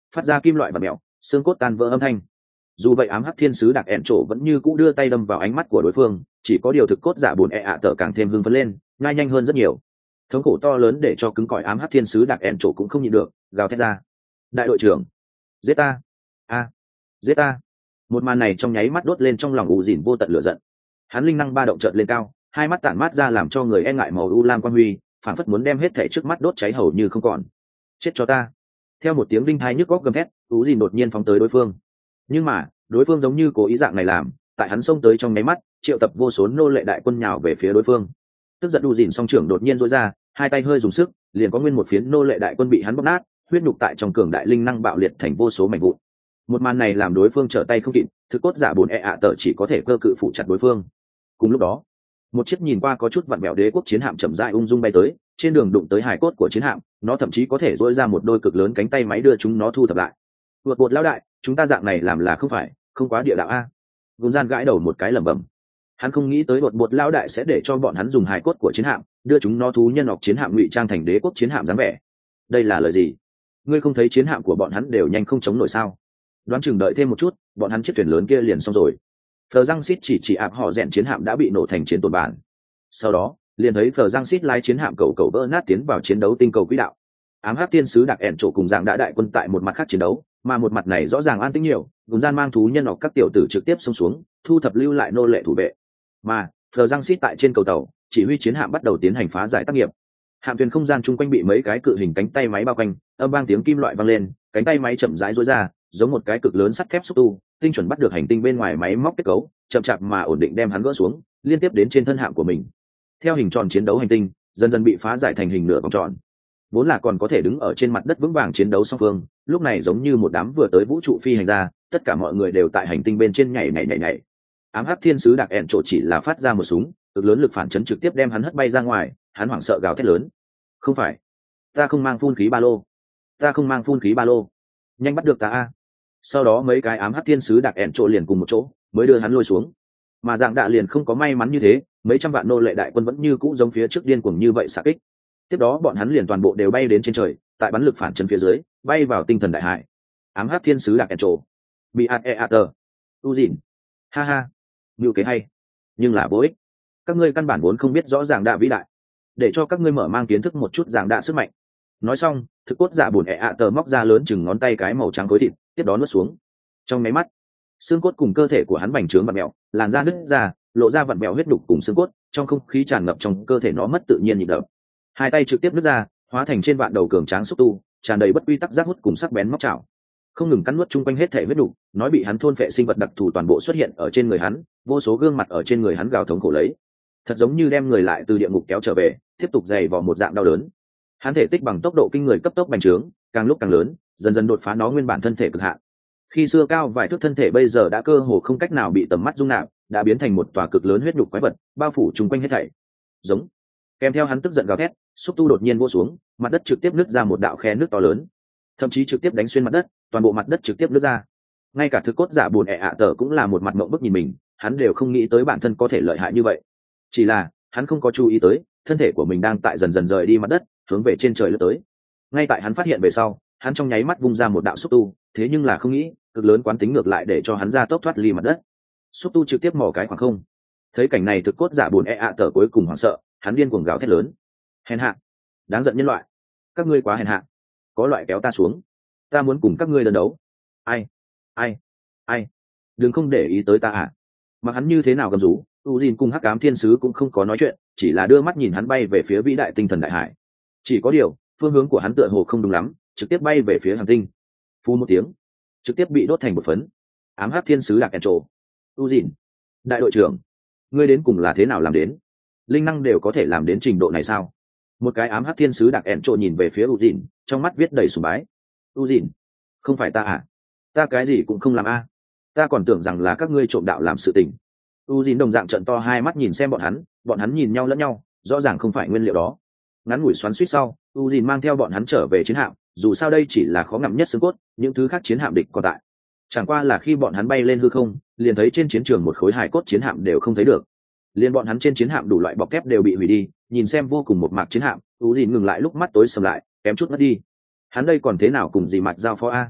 phát ra kim loại và mẹo xương cốt tan vỡ âm thanh. Dù vậy ám hắc thiên sứ đặc ẹn trổ vẫn như cũ đưa tay đâm vào ánh mắt của đối phương, chỉ có điều thực cốt giả bùn e ạ tở càng thêm hưng phấn lên, ngay nhanh hơn rất nhiều. Thống khổ to lớn để cho cứng cỏi ám hắc thiên sứ đặc ẹn trổ cũng không nhịn được, gào thét ra: đại đội trưởng, giết ta, a giết ta. Một màn này trong nháy mắt đốt lên trong lòng u dìn vô tận lửa giận. Hắn linh năng ba động chợt lên cao, hai mắt tản mát ra làm cho người e ngại màu u lam quang huy, phản phất muốn đem hết thể trước mắt đốt cháy hầu như không còn. Chết cho ta. Theo một tiếng đinh thai nhức góc gầm thét, u dìn đột nhiên phóng tới đối phương. Nhưng mà đối phương giống như cố ý dạng này làm, tại hắn xông tới trong nháy mắt triệu tập vô số nô lệ đại quân nhào về phía đối phương. Tức giận u dìn song trưởng đột nhiên dối ra, hai tay hơi dùng sức, liền có nguyên một phiến nô lệ đại quân bị hắn bóp nát, huyết nhục tại trong cường đại linh năng bạo liệt thành vô số mảnh vụn. Một màn này làm đối phương trở tay không kịp, thực cốt giả bồn e ạ tở chỉ có thể cơ cự phụ chặt đối phương. Cùng lúc đó, một chiếc nhìn qua có chút vặn vẹo đế quốc chiến hạm chậm rãi ung dung bay tới, trên đường đụng tới hải cốt của chiến hạm, nó thậm chí có thể duỗi ra một đôi cực lớn cánh tay máy đưa chúng nó thu thập lại. Vượt bột lao đại, chúng ta dạng này làm là không phải, không quá địa đạo a. Gùn gian gãi đầu một cái lẩm bẩm. Hắn không nghĩ tới bột bột lao đại sẽ để cho bọn hắn dùng hải cốt của chiến hạm đưa chúng nó thú nhân học chiến hạm ngụy trang thành đế quốc chiến hạm dáng vẻ. Đây là lời gì? Ngươi không thấy chiến hạm của bọn hắn đều nhanh không chống nổi sao? Đoán chừng đợi thêm một chút, bọn hắn chiếc thuyền lớn kia liền xong rồi. Phờ Giang Sít chỉ chỉ ạp họ rèn chiến hạm đã bị nổ thành chiến tổn bản. Sau đó, liền thấy Phờ Giang Sít lái chiến hạm cầu cầu vỡ nát tiến vào chiến đấu tinh cầu quỹ đạo. Ám hắc tiên sứ đặc ẻn trổ cùng dạng đã đại quân tại một mặt khác chiến đấu, mà một mặt này rõ ràng an tĩnh nhiều, Gùn gian mang thú nhân học các tiểu tử trực tiếp xông xuống, thu thập lưu lại nô lệ thủ vệ. Mà Phờ Giang Sít tại trên cầu tàu, chỉ huy chiến hạm bắt đầu tiến hành phá giải tác nghiệp. Hạm thuyền không gian chung quanh bị mấy cái cự hình cánh tay máy bao quanh, âm vang tiếng kim loại vang lên, cánh tay máy chậm rãi duỗi ra, giống một cái cực lớn sắt thép xúc tu, tinh chuẩn bắt được hành tinh bên ngoài máy móc kết cấu, chậm chạp mà ổn định đem hắn gỡ xuống, liên tiếp đến trên thân hạm của mình. Theo hình tròn chiến đấu hành tinh dần dần bị phá giải thành hình nửa vòng tròn, vốn là còn có thể đứng ở trên mặt đất vững vàng chiến đấu song phương, lúc này giống như một đám vừa tới vũ trụ phi hành gia, tất cả mọi người đều tại hành tinh bên trên nhảy nhảy nhảy nhảy. Ám hắc thiên sứ đặc ẹn trổ chỉ là phát ra một súng, cực lớn lực phản chấn trực tiếp đem hắn hất bay ra ngoài, hắn hoảng sợ gào thét lớn: không phải, ta không mang phun khí ba lô, ta không mang phun khí ba lô, nhanh bắt được ta a. Sau đó mấy cái ám hắc thiên sứ đặc ẹn trổ liền cùng một chỗ mới đưa hắn lôi xuống. Mà dạng đạ liền không có may mắn như thế, mấy trăm vạn nô lệ đại quân vẫn như cũ giống phía trước điên cuồng như vậy xạ kích. Tiếp đó bọn hắn liền toàn bộ đều bay đến trên trời, tại bắn lực phản chấn phía dưới bay vào tinh thần đại hải. Ám hắc thiên sứ đặc ẹn trổ bị ạt e ạt tờ u dìn, ha ha, ngưu kế hay, nhưng là vô ích. Các ngươi căn bản vốn không biết rõ ràng đạ vĩ đại, để cho các ngươi mở mang kiến thức một chút giảng đạ sức mạnh. Nói xong, thực cốt giả bùn ẹ ạ tờ móc ra lớn chừng ngón tay cái màu trắng khối thịt, tiếp đó nuốt xuống. Trong máy mắt, xương cốt cùng cơ thể của hắn bành trướng vặn mèo, làn da nứt ra, lộ ra vặn mèo huyết đục cùng xương cốt, trong không khí tràn ngập trong cơ thể nó mất tự nhiên nhịp đập. Hai tay trực tiếp nứt ra, hóa thành trên vạn đầu cường tráng xúc tu, tràn đầy bất quy tắc giác hút cùng sắc bén móc chảo, không ngừng cắn nuốt chung quanh hết thể huyết đục, nói bị hắn thôn phệ sinh vật đặc thù toàn bộ xuất hiện ở trên người hắn, vô số gương mặt ở trên người hắn gào thống khổ lấy, thật giống như đem người lại từ địa ngục kéo trở về, tiếp tục dày vò một dạng đau đớn. Hắn thể tích bằng tốc độ kinh người cấp tốc bành trướng, càng lúc càng lớn, dần dần đột phá nó nguyên bản thân thể cực hạn. Khi xưa cao vài thước thân thể bây giờ đã cơ hồ không cách nào bị tầm mắt dung nạp, đã biến thành một tòa cực lớn huyết nhục quái vật, bao phủ chung quanh hết thảy. Giống. Kèm theo hắn tức giận gào thét, xúc tu đột nhiên vỗ xuống, mặt đất trực tiếp nứt ra một đạo khe nước to lớn, thậm chí trực tiếp đánh xuyên mặt đất, toàn bộ mặt đất trực tiếp nứt ra. Ngay cả thực cốt giả buồn ẹ ạ tờ cũng là một mặt mộng bức nhìn mình, hắn đều không nghĩ tới bản thân có thể lợi hại như vậy. Chỉ là hắn không có chú ý tới, thân thể của mình đang tại dần dần rời đi mặt đất, hướng về trên trời lướt tới. Ngay tại hắn phát hiện về sau, hắn trong nháy mắt vung ra một đạo xúc tu, thế nhưng là không nghĩ, cực lớn quán tính ngược lại để cho hắn ra tốc thoát ly mặt đất. Xúc tu trực tiếp mò cái khoảng không. Thấy cảnh này thực cốt giả buồn e ạ tờ cuối cùng hoảng sợ, hắn điên cuồng gào thét lớn: hèn hạ, đáng giận nhân loại, các ngươi quá hèn hạ, có loại kéo ta xuống, ta muốn cùng các ngươi đơn đấu. Ai, ai, ai, đừng không để ý tới ta à. Mà hắn như thế nào gầm rú, Uzin cùng hắc ám thiên sứ cũng không có nói chuyện, chỉ là đưa mắt nhìn hắn bay về phía vĩ đại tinh thần đại hải. Chỉ có điều phương hướng của hắn tựa hồ không đúng lắm, trực tiếp bay về phía hành tinh. Phu một tiếng, trực tiếp bị đốt thành một phấn. Ám hắc thiên sứ đặc kèn trổ: Uzin, đại đội trưởng, ngươi đến cùng là thế nào làm đến? Linh năng đều có thể làm đến trình độ này sao? Một cái ám hắc thiên sứ đặc ẻn trộn nhìn về phía Uzin, trong mắt viết đầy sùng bái. Uzin, không phải ta à? Ta cái gì cũng không làm a. Ta còn tưởng rằng là các ngươi trộm đạo làm sự tình. Uzin đồng dạng trận to hai mắt nhìn xem bọn hắn, bọn hắn nhìn nhau lẫn nhau, rõ ràng không phải nguyên liệu đó. Ngắn ngủi xoắn xuýt sau, Uzin mang theo bọn hắn trở về chiến hạm, dù sao đây chỉ là khó ngậm nhất xương cốt, những thứ khác chiến hạm địch còn tại. Chẳng qua là khi bọn hắn bay lên hư không, liền thấy trên chiến trường một khối hài cốt chiến hạm đều không thấy được. Liên bọn hắn trên chiến hạm đủ loại bọc thép đều bị hủy đi, nhìn xem vô cùng một mạc chiến hạm, Uzin ngừng lại lúc mắt tối sầm lại, kém chút mất đi. Hắn đây còn thế nào cùng gì mặt giao phó a?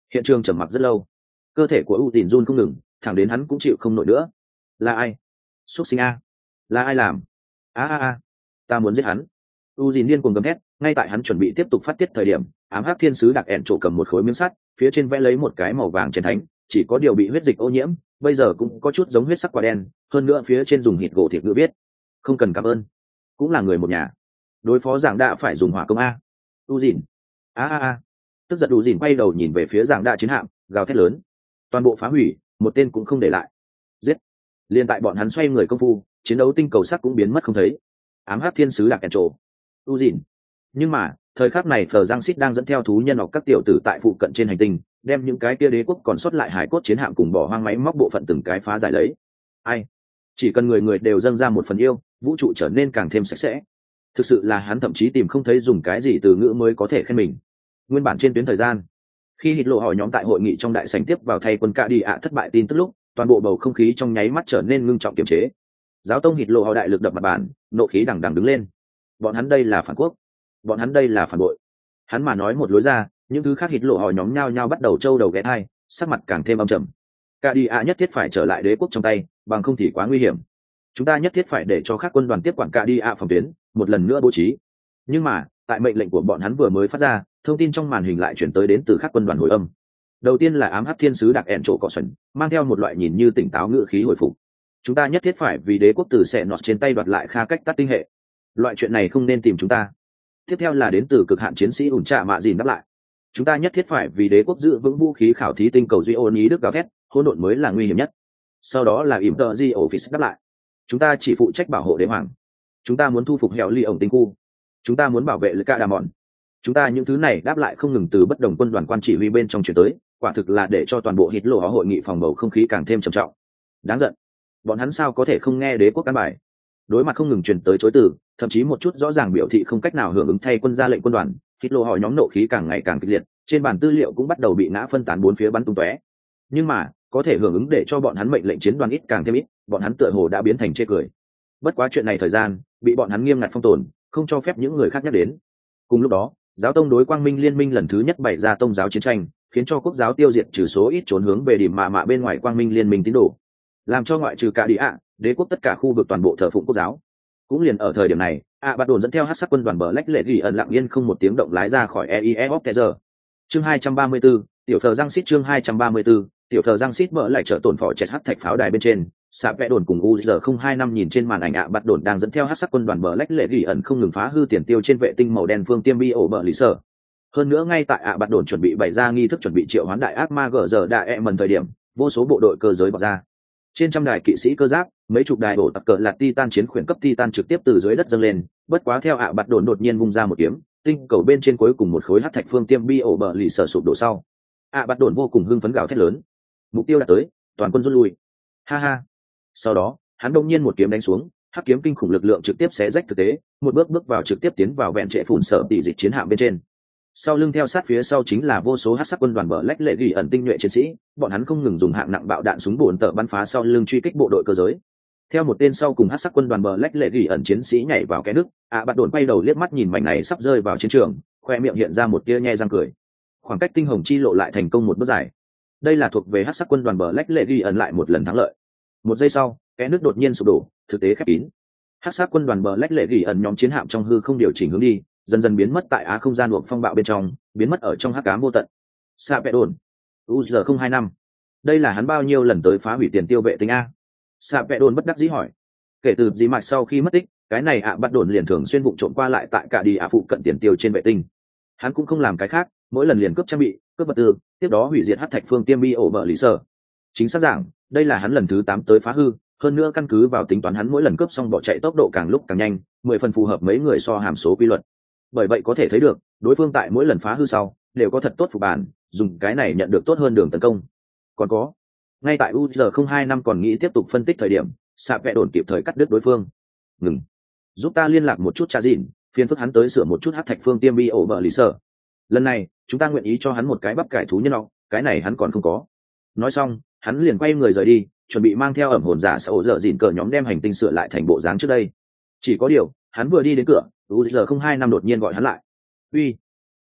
Hiện trường trầm mặc rất lâu, cơ thể của u tín run không ngừng, thẳng đến hắn cũng chịu không nổi nữa. Là ai? Xuất sinh a, là ai làm? A a a, ta muốn giết hắn. U tín điên cuồng gầm thét, ngay tại hắn chuẩn bị tiếp tục phát tiết thời điểm, ám hắc thiên sứ đặc ẻn trổ cầm một khối miếng sắt, phía trên vẽ lấy một cái màu vàng chén thánh, chỉ có điều bị huyết dịch ô nhiễm, bây giờ cũng có chút giống huyết sắc quả đen, hơn nữa phía trên dùng hịt gỗ thịt ngữ viết không cần cảm ơn, cũng là người một nhà. Đối phó giảng đạ phải dùng hỏa công a. U dìn, a a a, tức giận U dìn quay đầu nhìn về phía giảng đạ chiến hạm, gào thét lớn, toàn bộ phá hủy, một tên cũng không để lại. Giết. Liên tại bọn hắn xoay người công phu, chiến đấu tinh cầu sắc cũng biến mất không thấy. Ám hắc thiên sứ đặc ẻn trổ, U dìn. Nhưng mà thời khắc này Phờ Giang Sít đang dẫn theo thú nhân học các tiểu tử tại phụ cận trên hành tinh, đem những cái kia đế quốc còn sót lại hải cốt chiến hạm cùng bỏ hoang máy móc bộ phận từng cái phá giải lấy. Ai? Chỉ cần người người đều dâng ra một phần yêu, vũ trụ trở nên càng thêm sạch sẽ. Thực sự là hắn thậm chí tìm không thấy dùng cái gì từ ngữ mới có thể khen mình. Nguyên bản trên tuyến thời gian, khi hít lộ hỏi nhóm tại hội nghị trong đại sảnh tiếp vào thay quân Ca Đi ạ thất bại tin tức lúc, toàn bộ bầu không khí trong nháy mắt trở nên ngưng trọng kiềm chế. Giáo tông hít lộ hỏi đại lực đập mặt bàn, nộ khí đằng đằng đứng lên. Bọn hắn đây là phản quốc, bọn hắn đây là phản bội. Hắn mà nói một lối ra, những thứ khác hít lộ hỏi nhóm nhao nhao bắt đầu trâu đầu ghé hai, sắc mặt càng thêm âm trầm. Ca Đi ạ nhất thiết phải trở lại đế quốc trong tay, bằng không thì quá nguy hiểm. Chúng ta nhất thiết phải để cho các quân đoàn tiếp quản Ca Đi ạ phòng tuyến, một lần nữa bố trí. Nhưng mà tại mệnh lệnh của bọn hắn vừa mới phát ra, thông tin trong màn hình lại chuyển tới đến từ các quân đoàn hồi âm. Đầu tiên là ám hắc thiên sứ đặc ẻn trổ cọ xuẩn, mang theo một loại nhìn như tỉnh táo ngữ khí hồi phục. Chúng ta nhất thiết phải vì đế quốc từ xẻ nọt trên tay đoạt lại Kha cách tắt tinh hệ. Loại chuyện này không nên tìm chúng ta. Tiếp theo là đến từ cực hạn chiến sĩ ủn trạ mạ dìn đáp lại. Chúng ta nhất thiết phải vì đế quốc giữ vững vũ khí khảo thí tinh cầu duy ôn ý đức gào thét, hỗn độn mới là nguy hiểm nhất. Sau đó là ỉm tợ di office đáp lại. Chúng ta chỉ phụ trách bảo hộ đế hoàng. Chúng ta muốn thu phục hẻo ly ổng tinh khu. Chúng ta muốn bảo vệ lực ca đà mòn. Chúng ta những thứ này đáp lại không ngừng từ bất đồng quân đoàn quan chỉ huy bên trong chuyển tới, quả thực là để cho toàn bộ hít lộ hội nghị phòng bầu không khí càng thêm trầm trọng. Đáng giận, bọn hắn sao có thể không nghe đế quốc căn bài? Đối mặt không ngừng truyền tới chối từ, thậm chí một chút rõ ràng biểu thị không cách nào hưởng ứng thay quân ra lệnh quân đoàn, hít lộ hỏi nhóm nộ khí càng ngày càng kịch liệt, trên bản tư liệu cũng bắt đầu bị ngã phân tán bốn phía bắn tung tóe. Nhưng mà có thể hưởng ứng để cho bọn hắn mệnh lệnh chiến đoàn ít càng thêm ít, bọn hắn tựa hồ đã biến thành chê cười. Bất quá chuyện này thời gian bị bọn hắn nghiêm ngặt phong tồn, không cho phép những người khác nhắc đến. Cùng lúc đó, giáo tông đối quang minh liên minh lần thứ nhất bày ra tông giáo chiến tranh, khiến cho quốc giáo tiêu diệt trừ số ít trốn hướng về điểm mạ mạ bên ngoài quang minh liên minh tín đồ, làm cho ngoại trừ cả đi ạ đế quốc tất cả khu vực toàn bộ thờ phụng quốc giáo. Cũng liền ở thời điểm này, ạ bắt đồn dẫn theo hát sắc quân đoàn bờ lách lệ ghi ẩn lặng yên không một tiếng động lái ra khỏi e i e of Tezer. Chương hai trăm ba mươi 34, tiểu thờ giang xít chương hai trăm ba mươi 34, tiểu thờ giang xít mở lại trở tổn phỏ chẹt hắc thạch pháo đài bên trên. Sạ vẽ đồn cùng u giờ không hai năm nhìn trên màn ảnh ạ bắt đồn đang dẫn theo hát sắc quân đoàn bờ lách lệ ghi ẩn không ngừng phá hư tiền tiêu trên vệ tinh màu đen phương tiêm bi ổ bờ lý sở. Hơn nữa ngay tại ạ bắt đồn chuẩn bị bày ra nghi thức chuẩn bị triệu hoán đại ác ma gờ giờ đại e mần thời điểm, vô số bộ đội cơ giới bọc ra. Trên trăm đài kỵ sĩ cơ giáp, mấy chục đài bổ tặc cờ lạt titan chiến khuyển cấp titan trực tiếp từ dưới đất dâng lên, bất quá theo ạ bắt đồn đột nhiên vung ra một kiếm, tinh cầu bên trên cuối cùng một khối hắc thạch phương tiêm bi ổ bờ lì sở sụp đổ sau. ạ bắt đồn vô cùng hưng phấn gào thét lớn, mục tiêu đã tới, toàn quân rút lui. Ha ha. Sau đó hắn đông nhiên một kiếm đánh xuống, hắc kiếm kinh khủng lực lượng trực tiếp xé rách thực tế, một bước bước vào trực tiếp tiến vào vẹn trệ phủn sở tỷ dịch chiến hạm bên trên. Sau lưng theo sát phía sau chính là vô số hắc sắc quân đoàn bờ lách lệ gỉ ẩn tinh nhuệ chiến sĩ, bọn hắn không ngừng dùng hạng nặng bạo đạn súng bồn tở bắn phá sau lưng truy kích bộ đội cơ giới. Theo một tên sau cùng hắc sắc quân đoàn bờ lách lệ gỉ ẩn chiến sĩ nhảy vào cái nước, ạ bắt đồn quay đầu liếc mắt nhìn mảnh này sắp rơi vào chiến trường, khoe miệng hiện ra một tia nhe răng cười. Khoảng cách tinh hồng chi lộ lại thành công một bước dài. Đây là thuộc về hắc sắc quân đoàn bờ lách lệ gỉ ẩn lại một lần thắng lợi. Một giây sau, cái nước đột nhiên sụp đổ, thực tế khép kín. Hắc sắc quân đoàn bờ lách lệ gỉ ẩn nhóm chiến hạm trong hư không điều chỉnh hướng đi, dần dần biến mất tại á không gian buộc phong bạo bên trong, biến mất ở trong hắc ám vô tận. Sa vẽ đồn, u giờ không hai năm, đây là hắn bao nhiêu lần tới phá hủy tiền tiêu vệ tinh a? Sa vẽ đồn bất đắc dĩ hỏi. Kể từ dĩ mạch sau khi mất tích, cái này ạ bắt đồn liền thường xuyên vụ trộm qua lại tại cả đi ạ phụ cận tiền tiêu trên vệ tinh. Hắn cũng không làm cái khác, mỗi lần liền cướp trang bị, cướp vật tư, tiếp đó hủy diệt hắc thạch phương tiêm bi ổ bờ lý sở. Chính xác giảng, đây là hắn lần thứ tám tới phá hư, hơn nữa căn cứ vào tính toán hắn mỗi lần cướp xong bỏ chạy tốc độ càng lúc càng nhanh, mười phần phù hợp mấy người so hàm số quy luật. Bởi vậy có thể thấy được, đối phương tại mỗi lần phá hư sau đều có thật tốt phục bản, dùng cái này nhận được tốt hơn đường tấn công. Còn có, ngay tại u giờ không hai năm còn nghĩ tiếp tục phân tích thời điểm, Sạ vẽ đồn kịp thời cắt đứt đối phương. Ngừng, giúp ta liên lạc một chút trả dịn, phiền phức hắn tới sửa một chút hắc thạch phương tiêm bi ổ bờ lý sở. Lần này chúng ta nguyện ý cho hắn một cái bắp cải thú nhân óc, cái này hắn còn không có. Nói xong hắn liền quay người rời đi, chuẩn bị mang theo ẩm hồn giả xã ổ dở dịn cờ nhóm đem hành tinh sửa lại thành bộ dáng trước đây. Chỉ có điều hắn vừa đi đến cửa, u giờ không hai năm đột nhiên gọi hắn lại. Uy,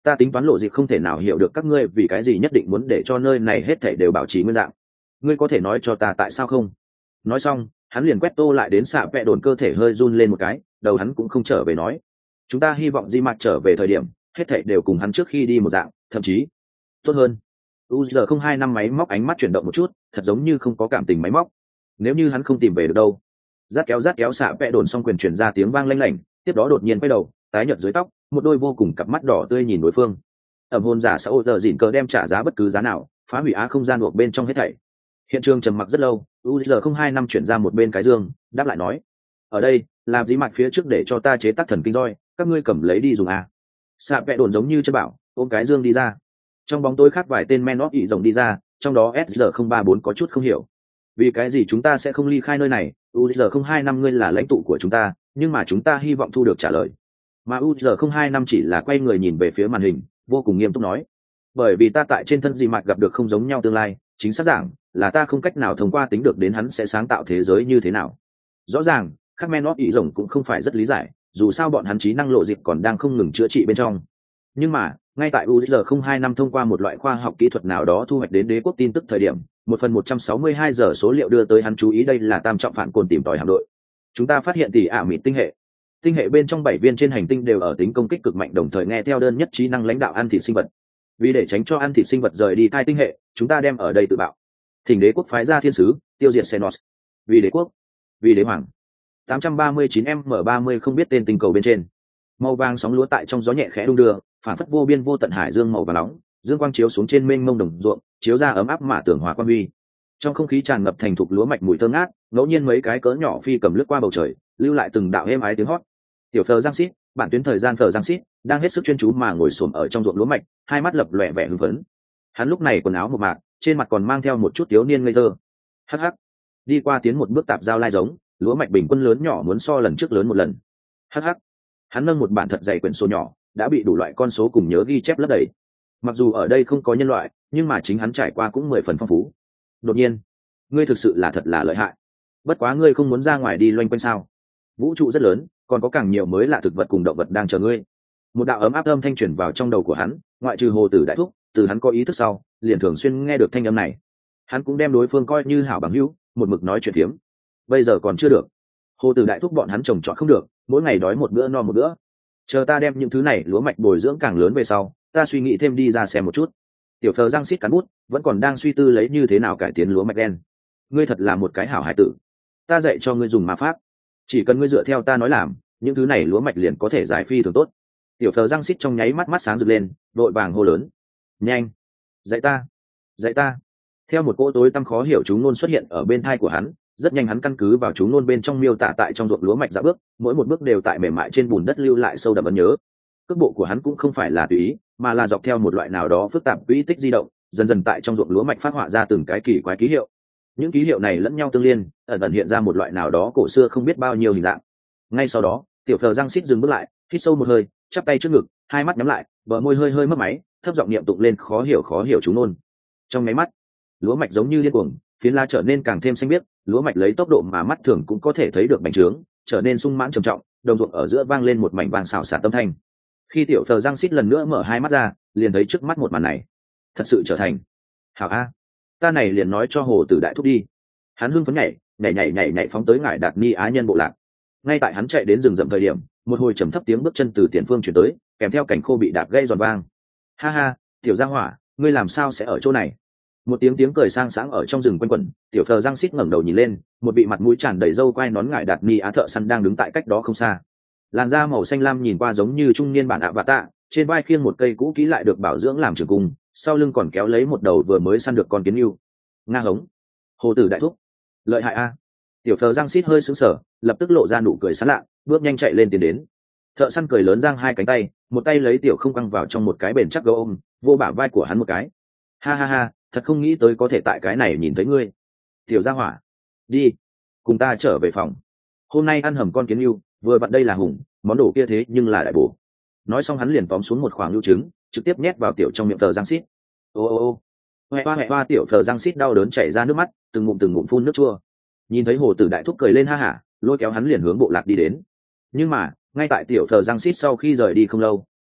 ta tính toán lộ dịp không thể nào hiểu được các ngươi vì cái gì nhất định muốn để cho nơi này hết thảy đều bảo trì nguyên dạng. Ngươi có thể nói cho ta tại sao không? Nói xong hắn liền quét tô lại đến xạ vẹ đồn, cơ thể hơi run lên một cái, đầu hắn cũng không trở về nói, chúng ta hy vọng di mạt trở về thời điểm hết thảy đều cùng hắn trước khi đi một dạng, thậm chí tốt hơn. u giờ không hai năm máy móc ánh mắt chuyển động một chút, thật giống như không có cảm tình máy móc. Nếu như hắn không tìm về được đâu? Rát kéo rát kéo xạ vẹ đồn xong quyền chuyển ra tiếng vang lanh lảnh, tiếp đó đột nhiên quay đầu, tái nhợt dưới tóc, một đôi vô cùng cặp mắt đỏ tươi nhìn đối phương. Ẩm hôn giả xã ô giờ dịn cờ đem trả giá bất cứ giá nào, phá hủy á không gian buộc bên trong hết thảy. Hiện trường trầm mặc rất lâu, u giờ không hai năm chuyển ra một bên cái dương, đáp lại nói, ở đây làm gì mặt phía trước để cho ta chế tác thần kinh roi, các ngươi cầm lấy đi dùng à. Xạ vẹ đồn giống như chưa bảo, ôm cái dương đi ra. Trong bóng tối khác vài tên men óp ị rồng đi ra, trong đó S giờ không ba bốn có chút không hiểu, vì cái gì chúng ta sẽ không ly khai nơi này. U giờ không hai năm ngươi là lãnh tụ của chúng ta, nhưng mà chúng ta hy vọng thu được trả lời. Mà U giờ không hai năm chỉ là quay người nhìn về phía màn hình, vô cùng nghiêm túc nói, bởi vì ta tại trên thân dị mạt gặp được không giống nhau tương lai, chính xác giảng là ta không cách nào thông qua tính được đến hắn sẽ sáng tạo thế giới như thế nào. Rõ ràng các men óp ị rồng cũng không phải rất lý giải, dù sao bọn hắn trí năng lộ dịp còn đang không ngừng chữa trị bên trong. Nhưng mà ngay tại u giờ không hai năm thông qua một loại khoa học kỹ thuật nào đó thu hoạch đến đế quốc tin tức thời điểm, một phần một trăm sáu mươi hai giờ số liệu đưa tới hắn chú ý. Đây là tam trọng phản cồn tìm tòi hạm đội. Chúng ta phát hiện tỷ ả mịt tinh hệ tinh hệ bên trong bảy viên trên hành tinh đều ở tính công kích cực mạnh, đồng thời nghe theo đơn nhất trí năng lãnh đạo ăn thịt sinh vật. Vì để tránh cho ăn thịt sinh vật rời đi thai tinh hệ, chúng ta đem ở đây tự bạo, thỉnh đế quốc phái ra thiên sứ tiêu diệt Xenos. Vì đế quốc, vì đế hoàng. tám trăm ba mươi chín M ba mươi không biết tên tinh cầu bên trên, màu vàng sóng lúa tại trong gió nhẹ khẽ đung đưa, phản phất vô biên vô tận hải dương màu vàng nóng, dương quang chiếu xuống trên mênh mông đồng ruộng, chiếu ra ấm áp mà tưởng hòa quan huy. Trong không khí tràn ngập thành thục lúa mạch mùi thơm ngát, ngẫu nhiên mấy cái cỡ nhỏ phi cầm lướt qua bầu trời, lưu lại từng đạo êm ái tiếng hót. Tiểu Phờ Giang Sít, bản tuyến thời gian Phờ Giang Sít đang hết sức chuyên chú mà ngồi xổm ở trong ruộng lúa mạch, hai mắt lập lòe vẻ hưng phấn. Hắn lúc này quần áo mộc mạc, trên mặt còn mang theo một chút thiếu niên ngây thơ. Hắc hắc, đi qua tiến một bước tạp giao lai giống, lúa mạch bình quân lớn nhỏ muốn so lần trước lớn một lần. Hắc hắc, hắn nâng một bản thật dày quyển sổ nhỏ, đã bị đủ loại con số cùng nhớ ghi chép lấp đầy. Mặc dù ở đây không có nhân loại, nhưng mà chính hắn trải qua cũng mười phần phong phú. Đột nhiên, ngươi thực sự là thật là lợi hại. Bất quá ngươi không muốn ra ngoài đi loanh quanh sao? Vũ trụ rất lớn, còn có càng nhiều mới lạ thực vật cùng động vật đang chờ ngươi. Một đạo ấm áp âm thanh truyền vào trong đầu của hắn, ngoại trừ Hồ Tử Đại Thúc, từ hắn có ý thức sau, liền thường xuyên nghe được thanh âm này. Hắn cũng đem đối phương coi như hảo bằng hữu, một mực nói chuyện phiếm. Bây giờ còn chưa được. Hồ Tử Đại Thúc bọn hắn trồng trọt không được, mỗi ngày đói một bữa no một bữa. Chờ ta đem những thứ này lúa mạch bồi dưỡng càng lớn về sau, ta suy nghĩ thêm đi ra xem một chút. Tiểu Phờ Giang Sít cắn bút, vẫn còn đang suy tư lấy như thế nào cải tiến lúa mạch đen. Ngươi thật là một cái hảo hải tử. Ta dạy cho ngươi dùng ma pháp, chỉ cần ngươi dựa theo ta nói làm, những thứ này lúa mạch liền có thể giải phi thường tốt. Tiểu Phờ Giang Sít trong nháy mắt mắt sáng rực lên, đội vàng hô lớn, nhanh, dạy ta, dạy ta. Theo một cỗ tối tăm khó hiểu chú ngôn xuất hiện ở bên thai của hắn, rất nhanh hắn căn cứ vào chú ngôn bên trong miêu tả tại trong ruộng lúa mạch dạo bước, mỗi một bước đều tại mềm mại trên bùn đất lưu lại sâu đậm ấn nhớ. Cước bộ của hắn cũng không phải là tùy ý, mà là dọc theo một loại nào đó phức tạp quỹ tích di động, dần dần tại trong ruộng lúa mạch phát họa ra từng cái kỳ quái ký hiệu. Những ký hiệu này lẫn nhau tương liên, ẩn ẩn hiện ra một loại nào đó cổ xưa không biết bao nhiêu hình dạng. Ngay sau đó, Tiểu Phờ Giang Sít dừng bước lại, hít sâu một hơi, chắp tay trước ngực, hai mắt nhắm lại, bờ môi hơi hơi mấp máy, thấp giọng niệm tụng lên khó hiểu khó hiểu chú ngôn. Trong máy mắt, lúa mạch giống như điên cuồng, phiến lá trở nên càng thêm xanh biếc, lúa mạch lấy tốc độ mà mắt thường cũng có thể thấy được bành trướng, trở nên sung mãn trầm trọng, đồng ruộng ở giữa vang lên một mảnh vàng xào xạc tâm thanh. Khi Tiểu Phờ Giang Sít lần nữa mở hai mắt ra, liền thấy trước mắt một màn này, thật sự trở thành hảo a, ta này liền nói cho Hồ Tử Đại Thúc đi. Hắn hưng phấn nhảy nhảy nhảy nhảy nhảy phóng tới ngải Đạt Ni Á Nhân bộ lạc. Ngay tại hắn chạy đến rừng rậm thời điểm, một hồi trầm thấp tiếng bước chân từ tiền phương chuyển tới, kèm theo cảnh khô bị đạp gây giòn vang. Ha ha, Tiểu Giang Hỏa, ngươi làm sao sẽ ở chỗ này? Một tiếng tiếng cười sang sáng ở trong rừng quanh quẩn. Tiểu Phờ Giang Sít ngẩng đầu nhìn lên, một bị mặt mũi tràn đầy râu quai nón ngải Đạt Ni Á thợ săn đang đứng tại cách đó không xa. Làn da màu xanh lam nhìn qua giống như trung niên bản ạ vạ tạ, trên vai khiêng một cây cũ kỹ lại được bảo dưỡng làm trường cung, sau lưng còn kéo lấy một đầu vừa mới săn được con kiến yêu. Nga hống, Hồ Tử Đại Thúc, lợi hại a. Tiểu Phờ Giang Sít hơi sững sờ, lập tức lộ ra nụ cười sán lạ, bước nhanh chạy lên tiến đến. Thợ săn cười lớn giang hai cánh tay, một tay lấy Tiểu Không quăng vào trong một cái bền chắc gấu ôm, vô bả vai của hắn một cái. Ha ha ha, thật không nghĩ tới có thể tại cái này nhìn thấy ngươi. Tiểu Gia Hỏa, đi, cùng ta trở về phòng. Hôm nay ăn hầm con kiến yêu, vừa vặn đây là hùng, món đồ kia thế nhưng là đại bổ. Nói xong hắn liền tóm xuống một khoảng lưu trứng, trực tiếp nhét vào Tiểu trong miệng Phờ Giang Sít. Ô ô ô, hoẹ hoa hoẹ hoa. Tiểu Phờ Giang Sít đau đớn chảy ra nước mắt, từng ngụm từng ngụm phun nước chua. Nhìn thấy Hồ Tử Đại Thúc cười lên ha hả, lôi kéo hắn liền hướng bộ lạc đi đến. Nhưng mà ngay tại Tiểu Phờ Giang Sít sau khi rời đi không lâu,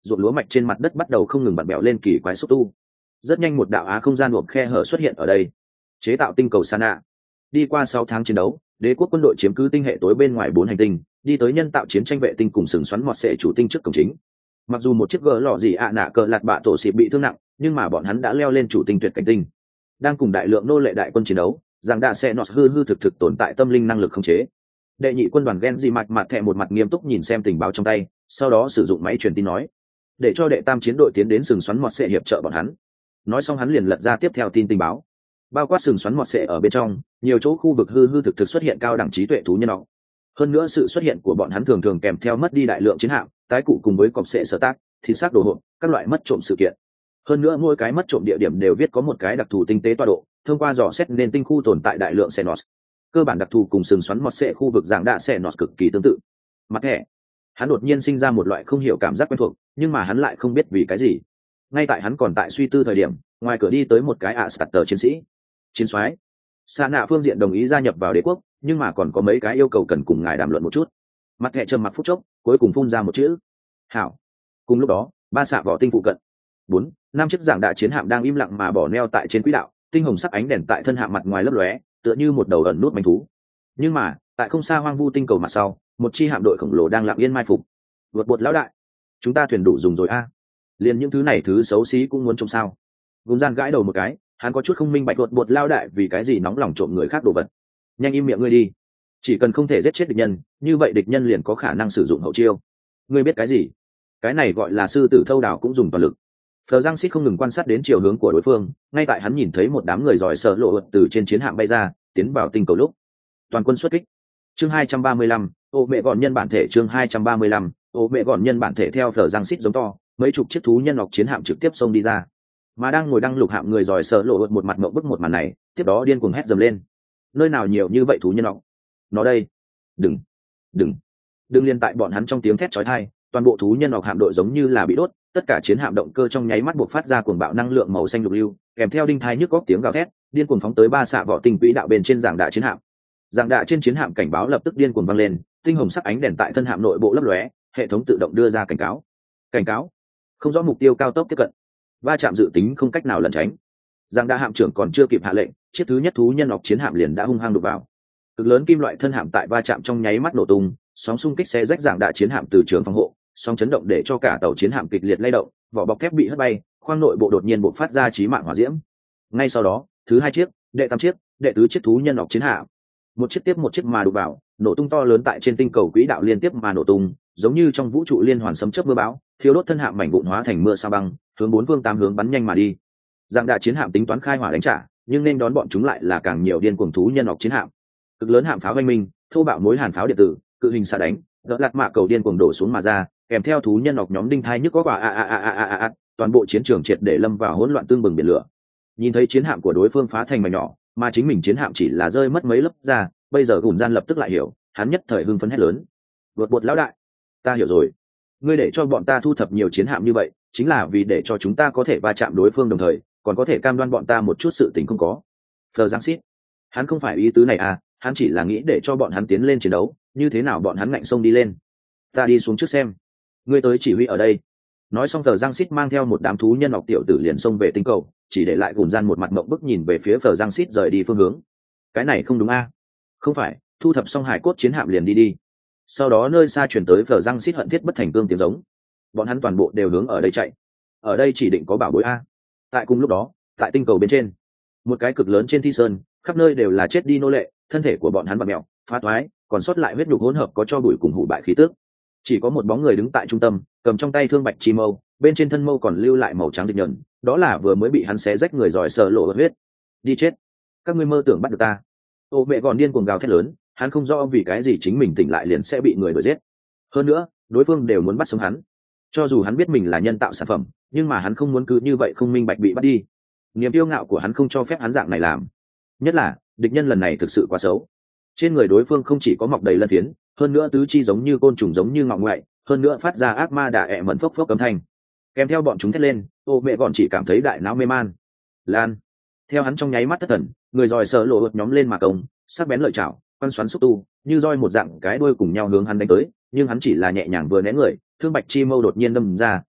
ruộng lúa mạch trên mặt đất bắt đầu không ngừng bặn bẹo lên kỳ quái xúc tu. Rất nhanh một đạo á không gian buộc khe hở xuất hiện ở đây, chế tạo tinh cầu Sana. Đi qua sáu tháng chiến đấu, đế quốc quân đội chiếm cứ tinh hệ tối bên ngoài bốn hành tinh, đi tới nhân tạo chiến tranh vệ tinh cùng sừng xoắn mọt sệ chủ tinh trước cổng chính. Mặc dù một chiếc gờ lọ gì ạ nạ cờ lạt bạ tổ xịp bị thương nặng, nhưng mà bọn hắn đã leo lên chủ tinh tuyệt cảnh tinh, đang cùng đại lượng nô lệ đại quân chiến đấu, rằng đã sẽ nọt hư hư thực thực tồn tại tâm linh năng lực khống chế. Đệ nhị quân đoàn Gen gì mặt mặt thẹ một mặt nghiêm túc nhìn xem tình báo trong tay, sau đó sử dụng máy truyền tin nói, để cho đệ tam chiến đội tiến đến sừng xoắn mọt sệ hiệp trợ bọn hắn. Nói xong hắn liền lật ra tiếp theo tin tình báo, bao quát sừng xoắn mọt sệ ở bên trong, nhiều chỗ khu vực hư hư thực thực xuất hiện cao đẳng trí tuệ thú nhân ọc. Hơn nữa sự xuất hiện của bọn hắn thường thường kèm theo mất đi đại lượng chiến hạm, tái cụ cùng với cọp sệ sở tác, thịt xác đồ hộp, các loại mất trộm sự kiện. Hơn nữa mỗi cái mất trộm địa điểm đều viết có một cái đặc thù tinh tế tọa độ, thông qua dò xét nên tinh khu tồn tại đại lượng Xenos. Cơ bản đặc thù cùng sừng xoắn mọt sệ khu vực dạng đạ Xenos cực kỳ tương tự. Mặt thẻ, hắn đột nhiên sinh ra một loại không hiểu cảm giác quen thuộc, nhưng mà hắn lại không biết vì cái gì. Ngay tại hắn còn tại suy tư thời điểm, ngoài cửa đi tới một cái ạ starter chiến sĩ. Chiến soái. Sa nạ phương diện đồng ý gia nhập vào đế quốc, nhưng mà còn có mấy cái yêu cầu cần cùng ngài đàm luận một chút. Mặt thẻ trầm mặc phút chốc, cuối cùng phun ra một chữ: hảo. Cùng lúc đó, ba xạ vỏ tinh phụ cận. Bốn, năm chiếc giảng đạ chiến hạm đang im lặng mà bỏ neo tại trên quỹ đạo, tinh hồng sắc ánh đèn tại thân hạm mặt ngoài lấp lóe, tựa như một đầu ẩn nút manh thú. Nhưng mà, tại không xa hoang vu tinh cầu mặt sau, một chi hạm đội khổng lồ đang lặng yên mai phục. Vượt bột lão đại, chúng ta thuyền đủ dùng rồi a. À. Liền những thứ này thứ xấu xí cũng muốn trông sao? Gồm gian gãi đầu một cái, hắn có chút không minh bạch vượt bột lão đại vì cái gì nóng lòng trộm người khác đồ vật. Nhanh im miệng ngươi đi, chỉ cần không thể giết chết địch nhân, như vậy địch nhân liền có khả năng sử dụng hậu chiêu. Ngươi biết cái gì? Cái này gọi là sư tử thâu đào cũng dùng toàn lực. Phờ Giang Sít không ngừng quan sát đến chiều hướng của đối phương, ngay tại hắn nhìn thấy một đám người giỏi sợ lộ từ trên chiến hạm bay ra, tiến vào tinh cầu lúc. Toàn quân xuất kích. Chương hai trăm ba mươi lăm, ô mẹ gọn nhân bản thể chương hai trăm ba mươi lăm, ô mẹ gọn nhân bản thể theo Phờ Giang Sít giống to, mấy chục chiếc thú nhân ngọc chiến hạm trực tiếp xông đi ra. Mà đang ngồi đăng lục hạm người giỏi sợ lộ một mặt ngậm bức một màn này, tiếp đó điên cuồng hét dầm lên. Nơi nào nhiều như vậy thú nhân ngọc? Nó đây. Đừng, đừng, đừng liên tại bọn hắn trong tiếng thét chói tai, toàn bộ thú nhân ngọc hạm đội giống như là bị đốt. Tất cả chiến hạm động cơ trong nháy mắt buộc phát ra cuồng bạo năng lượng màu xanh lục lưu, kèm theo đinh thai nhức góc tiếng gào thét, điên cuồng phóng tới ba xạ vỏ tinh quỹ đạo bên trên giảng đạ chiến hạm. Giảng đạ trên chiến hạm cảnh báo lập tức điên cuồng vang lên, tinh hồng sắc ánh đèn tại thân hạm nội bộ lấp lóe, hệ thống tự động đưa ra cảnh cáo. Cảnh cáo, không rõ mục tiêu cao tốc tiếp cận, va chạm dự tính không cách nào lẩn tránh. Giảng đạ hạm trưởng còn chưa kịp hạ lệnh, chiếc thứ nhất thú nhân ngọc chiến hạm liền đã hung hăng đụng vào. Cực lớn kim loại thân hạm tại va chạm trong nháy mắt nổ tung, sóng xung kích xé rách giảng đạ chiến hạm từ trường phòng hộ, sóng chấn động để cho cả tàu chiến hạm kịch liệt lay động, vỏ bọc thép bị hất bay, khoang nội bộ đột nhiên bộc phát ra chí mạng hỏa diễm. Ngay sau đó, thứ hai chiếc, đệ tam chiếc, đệ tứ chiếc thú nhân ngọc chiến hạm, một chiếc tiếp một chiếc mà đụng vào, nổ tung to lớn tại trên tinh cầu quỹ đạo liên tiếp mà nổ tung, giống như trong vũ trụ liên hoàn sấm chớp mưa bão, thiêu đốt thân hạm mảnh vụn hóa thành mưa sao băng, hướng bốn phương tám hướng bắn nhanh mà đi. Giang đạ chiến hạm tính toán khai hỏa đánh trả, nhưng nên đón bọn chúng lại là càng nhiều điên cuồng thú nhân ngọc chiến hạm. Cực lớn hạm pháo oanh minh, thô bạo mối hàn pháo điện tử, cự hình xạ đánh, đỡ lạt mạ cầu điên cuồng đổ xuống mà ra, kèm theo thú nhân ngọc nhóm đinh thai nhức có quả a a a a a a, toàn bộ chiến trường triệt để lâm vào hỗn loạn tương bừng biển lửa. Nhìn thấy chiến hạm của đối phương phá thành mảnh nhỏ, mà chính mình chiến hạm chỉ là rơi mất mấy lớp ra, bây giờ gùn gian lập tức lại hiểu, hắn nhất thời hưng phấn hét lớn: vượt bột lão đại, ta hiểu rồi, ngươi để cho bọn ta thu thập nhiều chiến hạm như vậy, chính là vì để cho chúng ta có thể va chạm đối phương đồng thời, còn có thể cam đoan bọn ta một chút sự tình không có. Phờ Giang Sít, hắn không phải ý tứ này à, hắn chỉ là nghĩ để cho bọn hắn tiến lên chiến đấu, như thế nào bọn hắn ngạnh sông đi lên. Ta đi xuống trước xem, ngươi tới chỉ huy ở đây. Nói xong Phờ Giang Sít mang theo một đám thú nhân ngọc tiểu tử liền xông về tinh cầu, chỉ để lại gùn gian một mặt mộng bức nhìn về phía Phờ Giang Sít rời đi phương hướng. Cái này không đúng a? À? Không phải, thu thập xong hải cốt chiến hạm liền đi đi. Sau đó nơi xa chuyển tới Phờ Giang Sít hận thiết bất thành cương tiếng giống. Bọn hắn toàn bộ đều hướng ở đây chạy. Ở đây chỉ định có bảo bối a. Tại cùng lúc đó, tại tinh cầu bên trên, một cái cực lớn trên thi sơn, khắp nơi đều là chết đi nô lệ, thân thể của bọn hắn vặn mèo, phá toái, còn sót lại huyết nhục hỗn hợp có cho bụi cùng hủ bại khí tức. Chỉ có một bóng người đứng tại trung tâm, cầm trong tay thương bạch chi mâu, bên trên thân mâu còn lưu lại màu trắng dịch nhợn, đó là vừa mới bị hắn xé rách người giỏi sợ lộ huyết. Đi chết, các ngươi mơ tưởng bắt được ta. Ô mẹ gòn điên cuồng gào thét lớn, hắn không rõ vì cái gì chính mình tỉnh lại liền sẽ bị người đuổi giết. Hơn nữa, đối phương đều muốn bắt sống hắn. Cho dù hắn biết mình là nhân tạo sản phẩm, nhưng mà hắn không muốn cứ như vậy không minh bạch bị bắt đi. Niềm kiêu ngạo của hắn không cho phép hắn dạng này làm. Nhất là, địch nhân lần này thực sự quá xấu. Trên người đối phương không chỉ có mọc đầy lân phiến, hơn nữa tứ chi giống như côn trùng giống như ngọ ngoại, hơn nữa phát ra ác ma đà ẹ mẩn phốc phốc cấm thanh. Kèm theo bọn chúng thét lên, ô mẹ gọn chỉ cảm thấy đại não mê man. Lan. Theo hắn trong nháy mắt thất thần, người giỏi sợ lộ ướt nhóm lên mà công, sắc bén lợi chảo, quan xoắn xúc tu, như roi một dạng cái đuôi cùng nhau hướng hắn đánh tới, nhưng hắn chỉ là nhẹ nhàng vừa né người, thương bạch chi mâu đột nhiên đâm ra,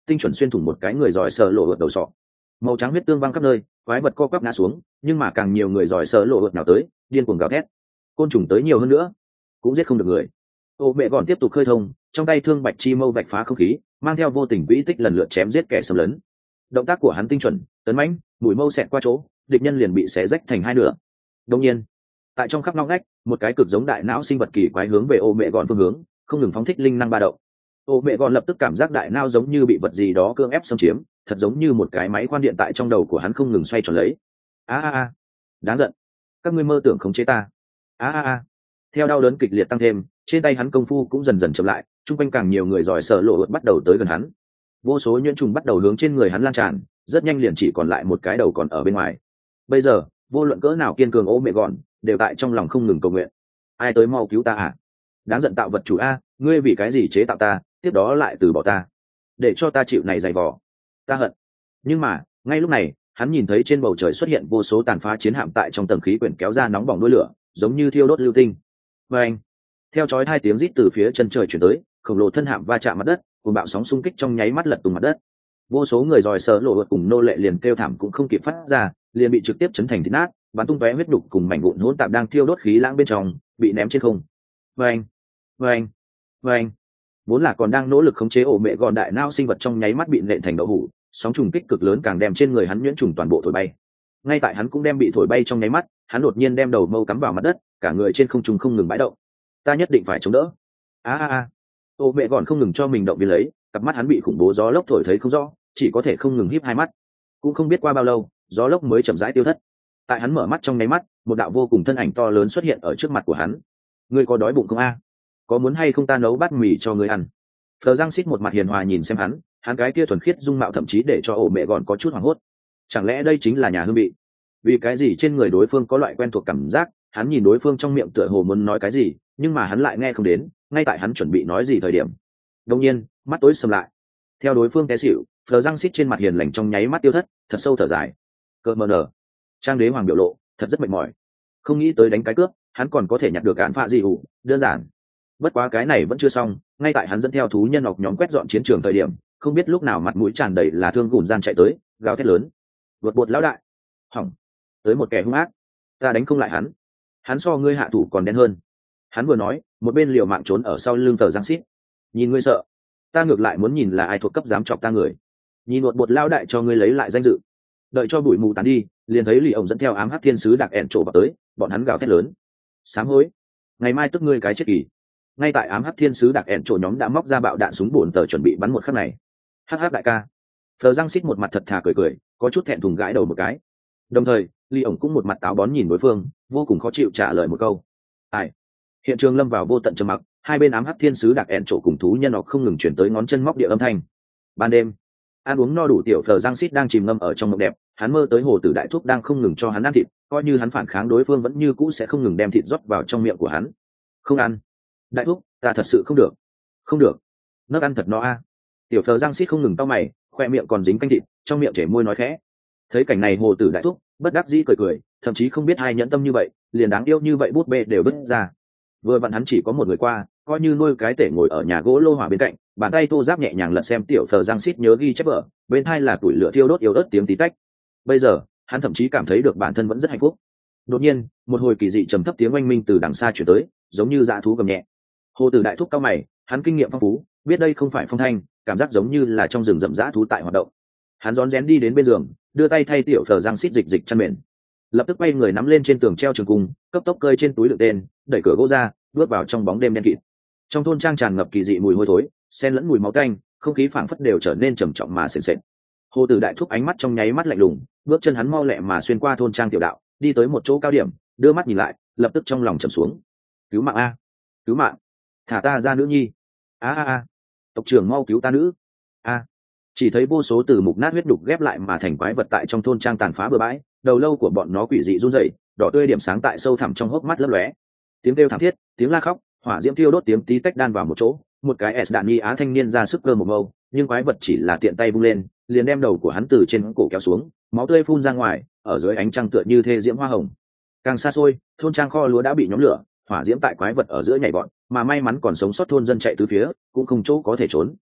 tinh chuẩn xuyên thủng một cái người giỏi sợ lộ vượt đầu sọ. Màu trắng huyết tương văng khắp nơi, quái vật co quắp ngã xuống, nhưng mà càng nhiều người giỏi sợ lộ vượt nào tới, điên cuồng gào thét. Côn trùng tới nhiều hơn nữa, cũng giết không được người. Ô mẹ gọn tiếp tục khơi thông, trong tay thương bạch chi mâu vạch phá không khí, mang theo vô tình quỹ tích lần lượt chém giết kẻ xâm lấn. Động tác của hắn tinh chuẩn, tấn mãnh, mũi mâu xẹt qua chỗ, địch nhân liền bị xé rách thành hai nửa. Đương nhiên, tại trong khắp ngóc ngách, một cái cực giống đại não sinh vật kỳ quái hướng về ô mẹ gọn phương hướng, không ngừng phóng thích linh năng ba động. Ô mẹ gọn lập tức cảm giác đại não giống như bị vật gì đó cưỡng ép xâm chiếm, thật giống như một cái máy khoan điện tại trong đầu của hắn không ngừng xoay tròn lấy. A a a, đáng giận, các ngươi mơ tưởng khống chế ta. A a a. Theo đau đớn kịch liệt tăng thêm, trên tay hắn công phu cũng dần dần chậm lại, chung quanh càng nhiều người giỏi sợ lộ vượt bắt đầu tới gần hắn. Vô số nhuyễn trùng bắt đầu hướng trên người hắn lan tràn, rất nhanh liền chỉ còn lại một cái đầu còn ở bên ngoài. Bây giờ, vô luận cỡ nào kiên cường ô mẹ gọn, đều tại trong lòng không ngừng cầu nguyện. Ai tới mau cứu ta à? Đáng giận tạo vật chủ a, ngươi vì cái gì chế tạo ta, tiếp đó lại từ bỏ ta, để cho ta chịu này dày vò. Ta hận. Nhưng mà, ngay lúc này, hắn nhìn thấy trên bầu trời xuất hiện vô số tàn phá chiến hạm tại trong tầng khí quyển kéo ra nóng bỏng đuôi lửa, giống như thiêu đốt lưu tinh. Và anh, theo chói hai tiếng rít từ phía chân trời chuyển tới, khổng lồ thân hạm va chạm mặt đất, cùng bạo sóng xung kích trong nháy mắt lật tung mặt đất. Vô số người giỏi sợ lộ vượt cùng nô lệ liền kêu thảm cũng không kịp phát ra, liền bị trực tiếp chấn thành thít nát, bắn tung tóe huyết đục cùng mảnh vụn hỗn tạp đang thiêu đốt khí lãng bên trong, bị ném trên không. Và anh, và anh, và anh, vốn là còn đang nỗ lực khống chế ổ mẹ gọn đại não sinh vật trong nháy mắt bị nện thành đậu hũ, sóng trùng kích cực lớn càng đem trên người hắn nhuyễn trùng toàn bộ thổi bay. Ngay tại hắn cũng đem bị thổi bay trong nháy mắt, hắn đột nhiên đem đầu mâu cắm vào mặt đất, cả người trên không trung không ngừng bãi động. Ta nhất định phải chống đỡ. A a a. Ô mẹ gọn không ngừng cho mình động viên lấy, cặp mắt hắn bị khủng bố gió lốc thổi thấy không rõ, chỉ có thể không ngừng híp hai mắt. Cũng không biết qua bao lâu, gió lốc mới chậm rãi tiêu thất. Tại hắn mở mắt trong nháy mắt, một đạo vô cùng thân ảnh to lớn xuất hiện ở trước mặt của hắn. Ngươi có đói bụng không a? Có muốn hay không ta nấu bát mì cho ngươi ăn? Phờ Giang Sít một mặt hiền hòa nhìn xem hắn, hắn cái kia thuần khiết dung mạo thậm chí để cho ổ mẹ gọn có chút hoảng hốt. Chẳng lẽ đây chính là nhà hương vị? Vì cái gì trên người đối phương có loại quen thuộc cảm giác, hắn nhìn đối phương trong miệng tựa hồ muốn nói cái gì, nhưng mà hắn lại nghe không đến, ngay tại hắn chuẩn bị nói gì thời điểm. Đột nhiên, mắt tối sầm lại. Theo đối phương té xỉu, Phờ Giang Sít trên mặt hiền lành trong nháy mắt tiêu thất, thật sâu thở dài. Cơ mờ nở. Trang đế hoàng biểu lộ, thật rất mệt mỏi. Không nghĩ tới đánh cái cướp, hắn còn có thể nhặt được án phạ gì ủ, đơn giản. Bất quá cái này vẫn chưa xong, ngay tại hắn dẫn theo thú nhân học nhóm quét dọn chiến trường thời điểm, không biết lúc nào mặt mũi tràn đầy là thương gùn gian chạy tới, gào thét lớn. Vượt bột lão đại. Hỏng. Tới một kẻ hung ác. Ta đánh không lại hắn. Hắn so ngươi hạ thủ còn đen hơn. Hắn vừa nói, một bên liều mạng trốn ở sau lưng Phờ Giang Sít. Nhìn ngươi sợ. Ta ngược lại muốn nhìn là ai thuộc cấp dám chọc ta người. Nhìn một bột lão đại cho ngươi lấy lại danh dự. Đợi cho bụi mù tán đi, liền thấy Lì ổng dẫn theo ám hắc thiên sứ đặc ẹn trổ vào tới, bọn hắn gào thét lớn. Sám hối. Ngày mai tức ngươi cái chết kỳ. Ngay tại ám hắc thiên sứ đặc ẹn trổ nhóm đã móc ra bạo đạn súng bổn tờ chuẩn bị bắn một khắc này. Hắc hắc đại ca. Phờ Giang Sít một mặt thật thà cười cười, có chút thẹn thùng gãi đầu một cái. Đồng thời, Ly ổng cũng một mặt táo bón nhìn đối phương, vô cùng khó chịu trả lời một câu. Ai? Hiện trường lâm vào vô tận trầm mặc, hai bên ám hắc thiên sứ đặc ẹn trổ cùng thú nhân học không ngừng chuyển tới ngón chân móc địa âm thanh. Ban đêm, ăn uống no đủ tiểu Phờ Giang Sít đang chìm ngâm ở trong mộng đẹp, hắn mơ tới hồ tử đại thúc đang không ngừng cho hắn ăn thịt, coi như hắn phản kháng đối phương vẫn như cũ sẽ không ngừng đem thịt rót vào trong miệng của hắn. Không ăn. Đại thúc, ta thật sự không được. Không được. Nấc ăn thật no a. Tiểu Phờ Giang Sít không ngừng cau mày, khoe miệng còn dính canh thịt, trong miệng chảy môi nói khẽ. Thấy cảnh này hồ tử đại thúc bất đắc dĩ cười cười, thậm chí không biết ai nhẫn tâm như vậy, liền đáng yêu như vậy bút bê đều bứt ra. Vừa vặn hắn chỉ có một người qua, coi như nuôi cái tể ngồi ở nhà gỗ lô hỏa bên cạnh, bàn tay thô giáp nhẹ nhàng lật xem tiểu Phờ Giang Sít nhớ ghi chép vở, bên tai là củi lửa thiêu đốt yếu ớt tiếng tí tách. Bây giờ hắn thậm chí cảm thấy được bản thân vẫn rất hạnh phúc. Đột nhiên, một hồi kỳ dị trầm thấp tiếng oanh minh từ đằng xa chuyển tới, giống như dã thú gầm nhẹ. Hồ tử đại thúc cao mày, hắn kinh nghiệm phong phú, biết đây không phải phong thanh, cảm giác giống như là trong rừng rậm dã thú tại hoạt động. Hắn rón rén đi đến bên giường, đưa tay thay tiểu Phờ Giang Sít dịch dịch chăn mền, lập tức quay người nắm lên trên tường treo trường cung, cấp tốc cơi trên túi đựng tên, đẩy cửa gỗ ra, bước vào trong bóng đêm đen kịt. Trong thôn trang tràn ngập kỳ dị mùi hôi thối, xen lẫn mùi máu tanh, không khí phảng phất đều trở nên trầm trọng mà sền sệt. Hồ tử đại thúc ánh mắt trong nháy mắt lạnh lùng, bước chân hắn mau lẹ mà xuyên qua thôn trang tiểu đạo, đi tới một chỗ cao điểm, đưa mắt nhìn lại, lập tức trong lòng trầm xuống. Cứu mạng a, cứu mạng, thả ta ra nữ nhi. A a a, tộc trưởng mau cứu ta nữ. A. Chỉ thấy vô số từ mục nát huyết đục ghép lại mà thành quái vật tại trong thôn trang tàn phá bừa bãi, đầu lâu của bọn nó quỷ dị run rẩy, đỏ tươi điểm sáng tại sâu thẳm trong hốc mắt lấp lóe. Tiếng kêu thảm thiết, tiếng la khóc, hỏa diễm thiêu đốt tiếng tí tách đan vào một chỗ, một cái s đạn nghi á thanh niên ra sức cơ một mâu, nhưng quái vật chỉ là tiện tay vung lên, liền đem đầu của hắn từ trên cổ kéo xuống, máu tươi phun ra ngoài, ở dưới ánh trăng tựa như thê diễm hoa hồng. Càng xa xôi, thôn trang kho lúa đã bị nhóm lửa, hỏa diễm tại quái vật ở giữa nhảy bọn, mà may mắn còn sống sót thôn dân chạy từ phía, cũng không chỗ có thể trốn.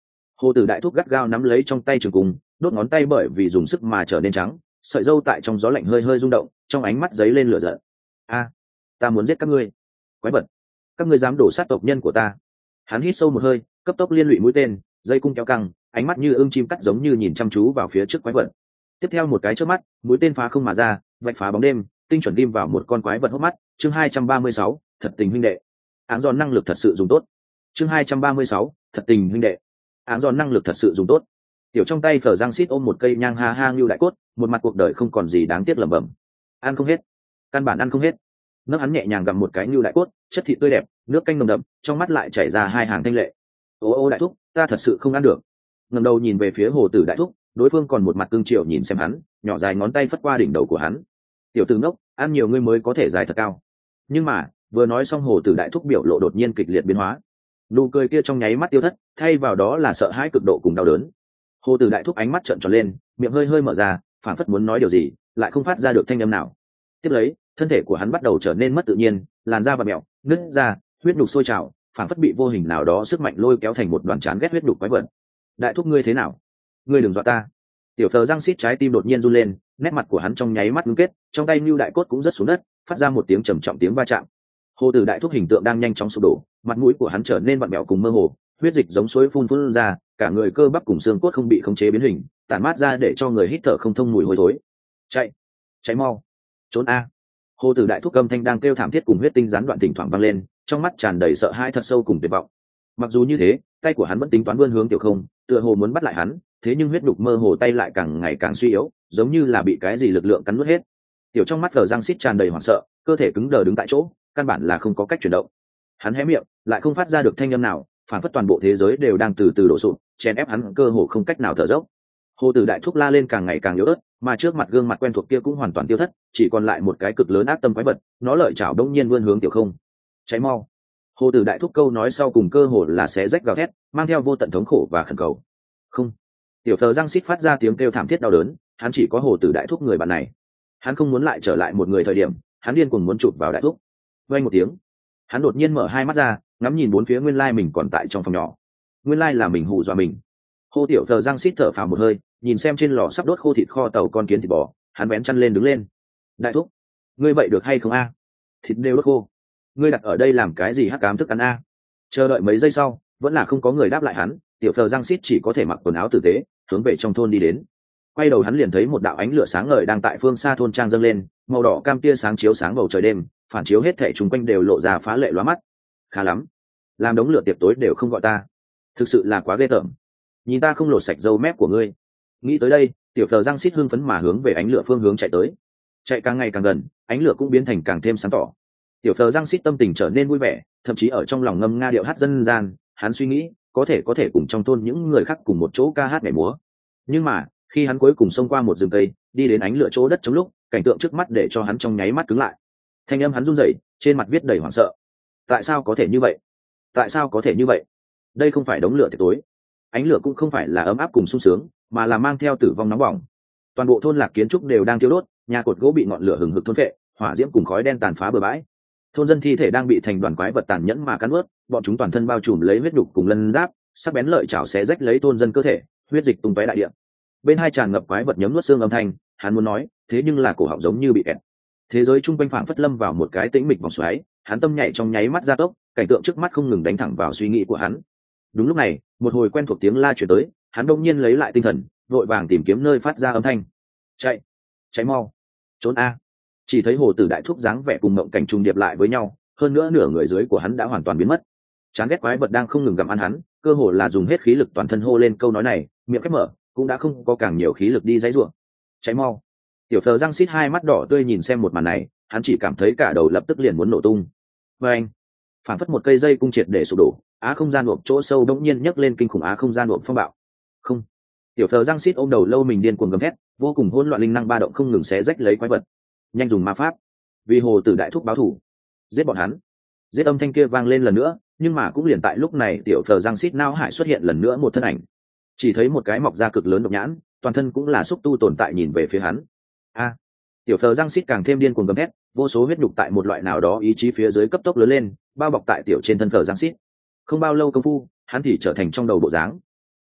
Hồ Tử đại thúc gắt gao nắm lấy trong tay trường cung, đốt ngón tay bởi vì dùng sức mà trở nên trắng, sợi râu tại trong gió lạnh hơi hơi rung động, trong ánh mắt giấy lên lửa giận. A, ta muốn giết các ngươi, quái vật, các ngươi dám đổ sát tộc nhân của ta. Hắn hít sâu một hơi, cấp tốc liên lụy mũi tên, dây cung kéo căng, ánh mắt như ưng chim cắt giống như nhìn chăm chú vào phía trước quái vật. Tiếp theo một cái chớp mắt, mũi tên phá không mà ra, vạch phá bóng đêm, tinh chuẩn ghim vào một con quái vật hốc mắt. Chương hai trăm ba mươi sáu, thật tình huynh đệ. Áng giòn năng lực thật sự dùng tốt. Chương hai trăm ba mươi sáu, thật tình huynh đệ. Áng giòn năng lực thật sự dùng tốt. Tiểu trong tay Phở Giang Sít ôm một cây nhang ha ha như đại cốt, một mặt cuộc đời không còn gì đáng tiếc lẩm bẩm. Ăn không hết, căn bản ăn không hết. Nước hắn nhẹ nhàng gặm một cái như đại cốt, chất thịt tươi đẹp, nước canh nồng đậm, trong mắt lại chảy ra hai hàng thanh lệ. Ô ô đại thúc, ta thật sự không ăn được. Ngẩng đầu nhìn về phía Hồ Tử đại thúc, đối phương còn một mặt cương triều nhìn xem hắn, nhỏ dài ngón tay phất qua đỉnh đầu của hắn. Tiểu tử ngốc, ăn nhiều ngươi mới có thể dài thật cao. Nhưng mà, vừa nói xong Hồ Tử đại thúc biểu lộ đột nhiên kịch liệt biến hóa. Nụ cười kia trong nháy mắt tiêu thất, thay vào đó là sợ hãi cực độ cùng đau đớn. Hồ Tử đại thúc ánh mắt trợn tròn lên, miệng hơi hơi mở ra, phảng phất muốn nói điều gì, lại không phát ra được thanh âm nào. Tiếp lấy, thân thể của hắn bắt đầu trở nên mất tự nhiên, làn da và mèo, nứt ra, huyết nhục sôi trào, phảng phất bị vô hình nào đó sức mạnh lôi kéo thành một đoàn chán ghét huyết nhục quái vật. Đại thúc ngươi thế nào? Ngươi đừng dọa ta. Tiểu Phờ răng xít trái tim đột nhiên run lên, nét mặt của hắn trong nháy mắt ngưng kết, trong tay nưu đại cốt cũng rớt xuống đất, phát ra một tiếng trầm trọng tiếng va chạm. Hồ Tử đại thúc hình tượng đang nhanh chóng sụp đổ, mặt mũi của hắn trở nên vặn vẹo cùng mơ hồ, huyết dịch giống suối phun phun ra, cả người cơ bắp cùng xương cốt không bị khống chế biến hình, tản mát ra để cho người hít thở không thông mùi hôi thối. Chạy, chạy mau, trốn a! Hồ Tử đại thúc âm thanh đang kêu thảm thiết cùng huyết tinh gián đoạn thỉnh thoảng vang lên, trong mắt tràn đầy sợ hãi thật sâu cùng tuyệt vọng. Mặc dù như thế, tay của hắn vẫn tính toán vươn hướng Tiểu Không, tựa hồ muốn bắt lại hắn, thế nhưng huyết đục mơ hồ tay lại càng ngày càng suy yếu, giống như là bị cái gì lực lượng cắn nuốt hết. Tiểu trong mắt Phờ Giang Sít tràn đầy hoảng sợ, cơ thể cứng đờ đứng tại chỗ, căn bản là không có cách chuyển động. Hắn hé miệng, lại không phát ra được thanh âm nào, phản phất toàn bộ thế giới đều đang từ từ đổ sụp, chèn ép hắn cơ hồ không cách nào thở dốc. Hồ Tử đại thúc la lên càng ngày càng yếu ớt, mà trước mặt gương mặt quen thuộc kia cũng hoàn toàn tiêu thất, chỉ còn lại một cái cực lớn ác tâm quái vật, nó lợi chảo đông nhiên vươn hướng Tiểu Không. Cháy mau! Hồ Tử đại thúc câu nói sau cùng cơ hồ là xé rách gào thét, mang theo vô tận thống khổ và khẩn cầu. Không! Tiểu Phờ răng xít phát ra tiếng kêu thảm thiết đau đớn, hắn chỉ có Hồ Tử đại thúc người bạn này. Hắn không muốn lại trở lại một người thời điểm, hắn điên cuồng muốn chụp vào đại thúc. Vang một tiếng, hắn đột nhiên mở hai mắt ra, ngắm nhìn bốn phía, nguyên lai mình còn tại trong phòng nhỏ. Nguyên lai là mình hù dọa mình. Hồ Tiểu Phờ răng xít thở phào một hơi, nhìn xem trên lò sắp đốt khô thịt kho tàu con kiến thịt bò, hắn vén chăn lên đứng lên. Đại thúc, ngươi vậy được hay không a? Thịt đều đốt khô, ngươi đặt ở đây làm cái gì hắc ám thức ăn a? Chờ đợi mấy giây sau, vẫn là không có người đáp lại hắn. Tiểu Phờ răng xít chỉ có thể mặc quần áo tử tế, hướng về trong thôn đi đến. Quay đầu hắn liền thấy một đạo ánh lửa sáng ngời đang tại phương xa thôn trang dâng lên, màu đỏ cam tia sáng chiếu sáng bầu trời đêm, phản chiếu hết thảy chung quanh đều lộ ra phá lệ lóa mắt. Khá lắm, làm đống lửa tiệc tối đều không gọi ta, thực sự là quá ghê tởm. Nhìn ta không lột sạch râu mép của ngươi. Nghĩ tới đây, Tiểu Phờ răng xít hưng phấn mà hướng về ánh lửa phương hướng chạy tới. Chạy càng ngày càng gần, ánh lửa cũng biến thành càng thêm sáng tỏ. Tiểu Phờ răng xít tâm tình trở nên vui vẻ, thậm chí ở trong lòng ngâm nga điệu hát dân gian. Hắn suy nghĩ, có thể có thể cùng trong thôn những người khác cùng một chỗ ca hát nhảy múa. Nhưng mà, khi hắn cuối cùng xông qua một rừng cây, đi đến ánh lửa chỗ đất trống lúc, cảnh tượng trước mắt để cho hắn trong nháy mắt cứng lại. Thanh âm hắn run rẩy, trên mặt viết đầy hoảng sợ. Tại sao có thể như vậy? Tại sao có thể như vậy? Đây không phải đống lửa tiệc tối, ánh lửa cũng không phải là ấm áp cùng sung sướng, mà là mang theo tử vong nóng bỏng. Toàn bộ thôn lạc kiến trúc đều đang thiêu đốt, nhà cột gỗ bị ngọn lửa hừng hực thôn phệ, hỏa diễm cùng khói đen tàn phá bừa bãi. Thôn dân thi thể đang bị thành đoàn quái vật tàn nhẫn mà cắn nuốt, bọn chúng toàn thân bao trùm lấy huyết đục cùng lân giáp, sắc bén lợi chảo xé rách lấy thôn dân cơ thể, huyết dịch tung tóe đại địa. Bên hai tràn ngập quái vật nhấm nuốt xương âm thanh, hắn muốn nói, thế nhưng là cổ họng giống như bị kẹt. Thế giới trung quanh phảng phất lâm vào một cái tĩnh mịch vòng xoáy, hắn tâm nhảy trong nháy mắt gia tốc, cảnh tượng trước mắt không ngừng đánh thẳng vào suy nghĩ của hắn. Đúng lúc này, một hồi quen thuộc tiếng la truyền tới, hắn đông nhiên lấy lại tinh thần, vội vàng tìm kiếm nơi phát ra âm thanh. Chạy, chạy mau, trốn a! Chỉ thấy Hồ Tử đại thúc dáng vẻ cùng mộng cảnh trùng điệp lại với nhau, hơn nữa nửa người dưới của hắn đã hoàn toàn biến mất. Chán ghét quái vật đang không ngừng gặm ăn hắn, cơ hồ là dùng hết khí lực toàn thân hô lên câu nói này, miệng khép mở, cũng đã không có càng nhiều khí lực đi dãy rủa. Cháy mau! Tiểu Phờ răng xít hai mắt đỏ tươi nhìn xem một màn này, hắn chỉ cảm thấy cả đầu lập tức liền muốn nổ tung. Và anh, phản phất một cây dây cung triệt để sụp đổ, á không gian nộp chỗ sâu đống nhiên nhấc lên kinh khủng á không gian nộp phong bạo. Không! Tiểu Phờ răng xít ôm đầu lâu mình điên cuồng gầm thét, vô cùng hỗn loạn linh năng ba động không ngừng xé rách lấy quái vật. Nhanh dùng ma pháp, vì Hồ Tử đại thúc báo thù, giết bọn hắn! Giết âm thanh kia vang lên lần nữa, nhưng mà cũng liền tại lúc này Tiểu Phờ răng xít nao hải xuất hiện lần nữa một thân ảnh. Chỉ thấy một cái mọc da cực lớn độc nhãn, toàn thân cũng là xúc tu tồn tại nhìn về phía hắn. A! Tiểu Phờ răng xít càng thêm điên cuồng gầm thét, vô số huyết nhục tại một loại nào đó ý chí phía dưới cấp tốc lớn lên, bao bọc tại tiểu trên thân Phờ răng xít. Không bao lâu công phu, hắn thì trở thành trong đầu bộ dáng.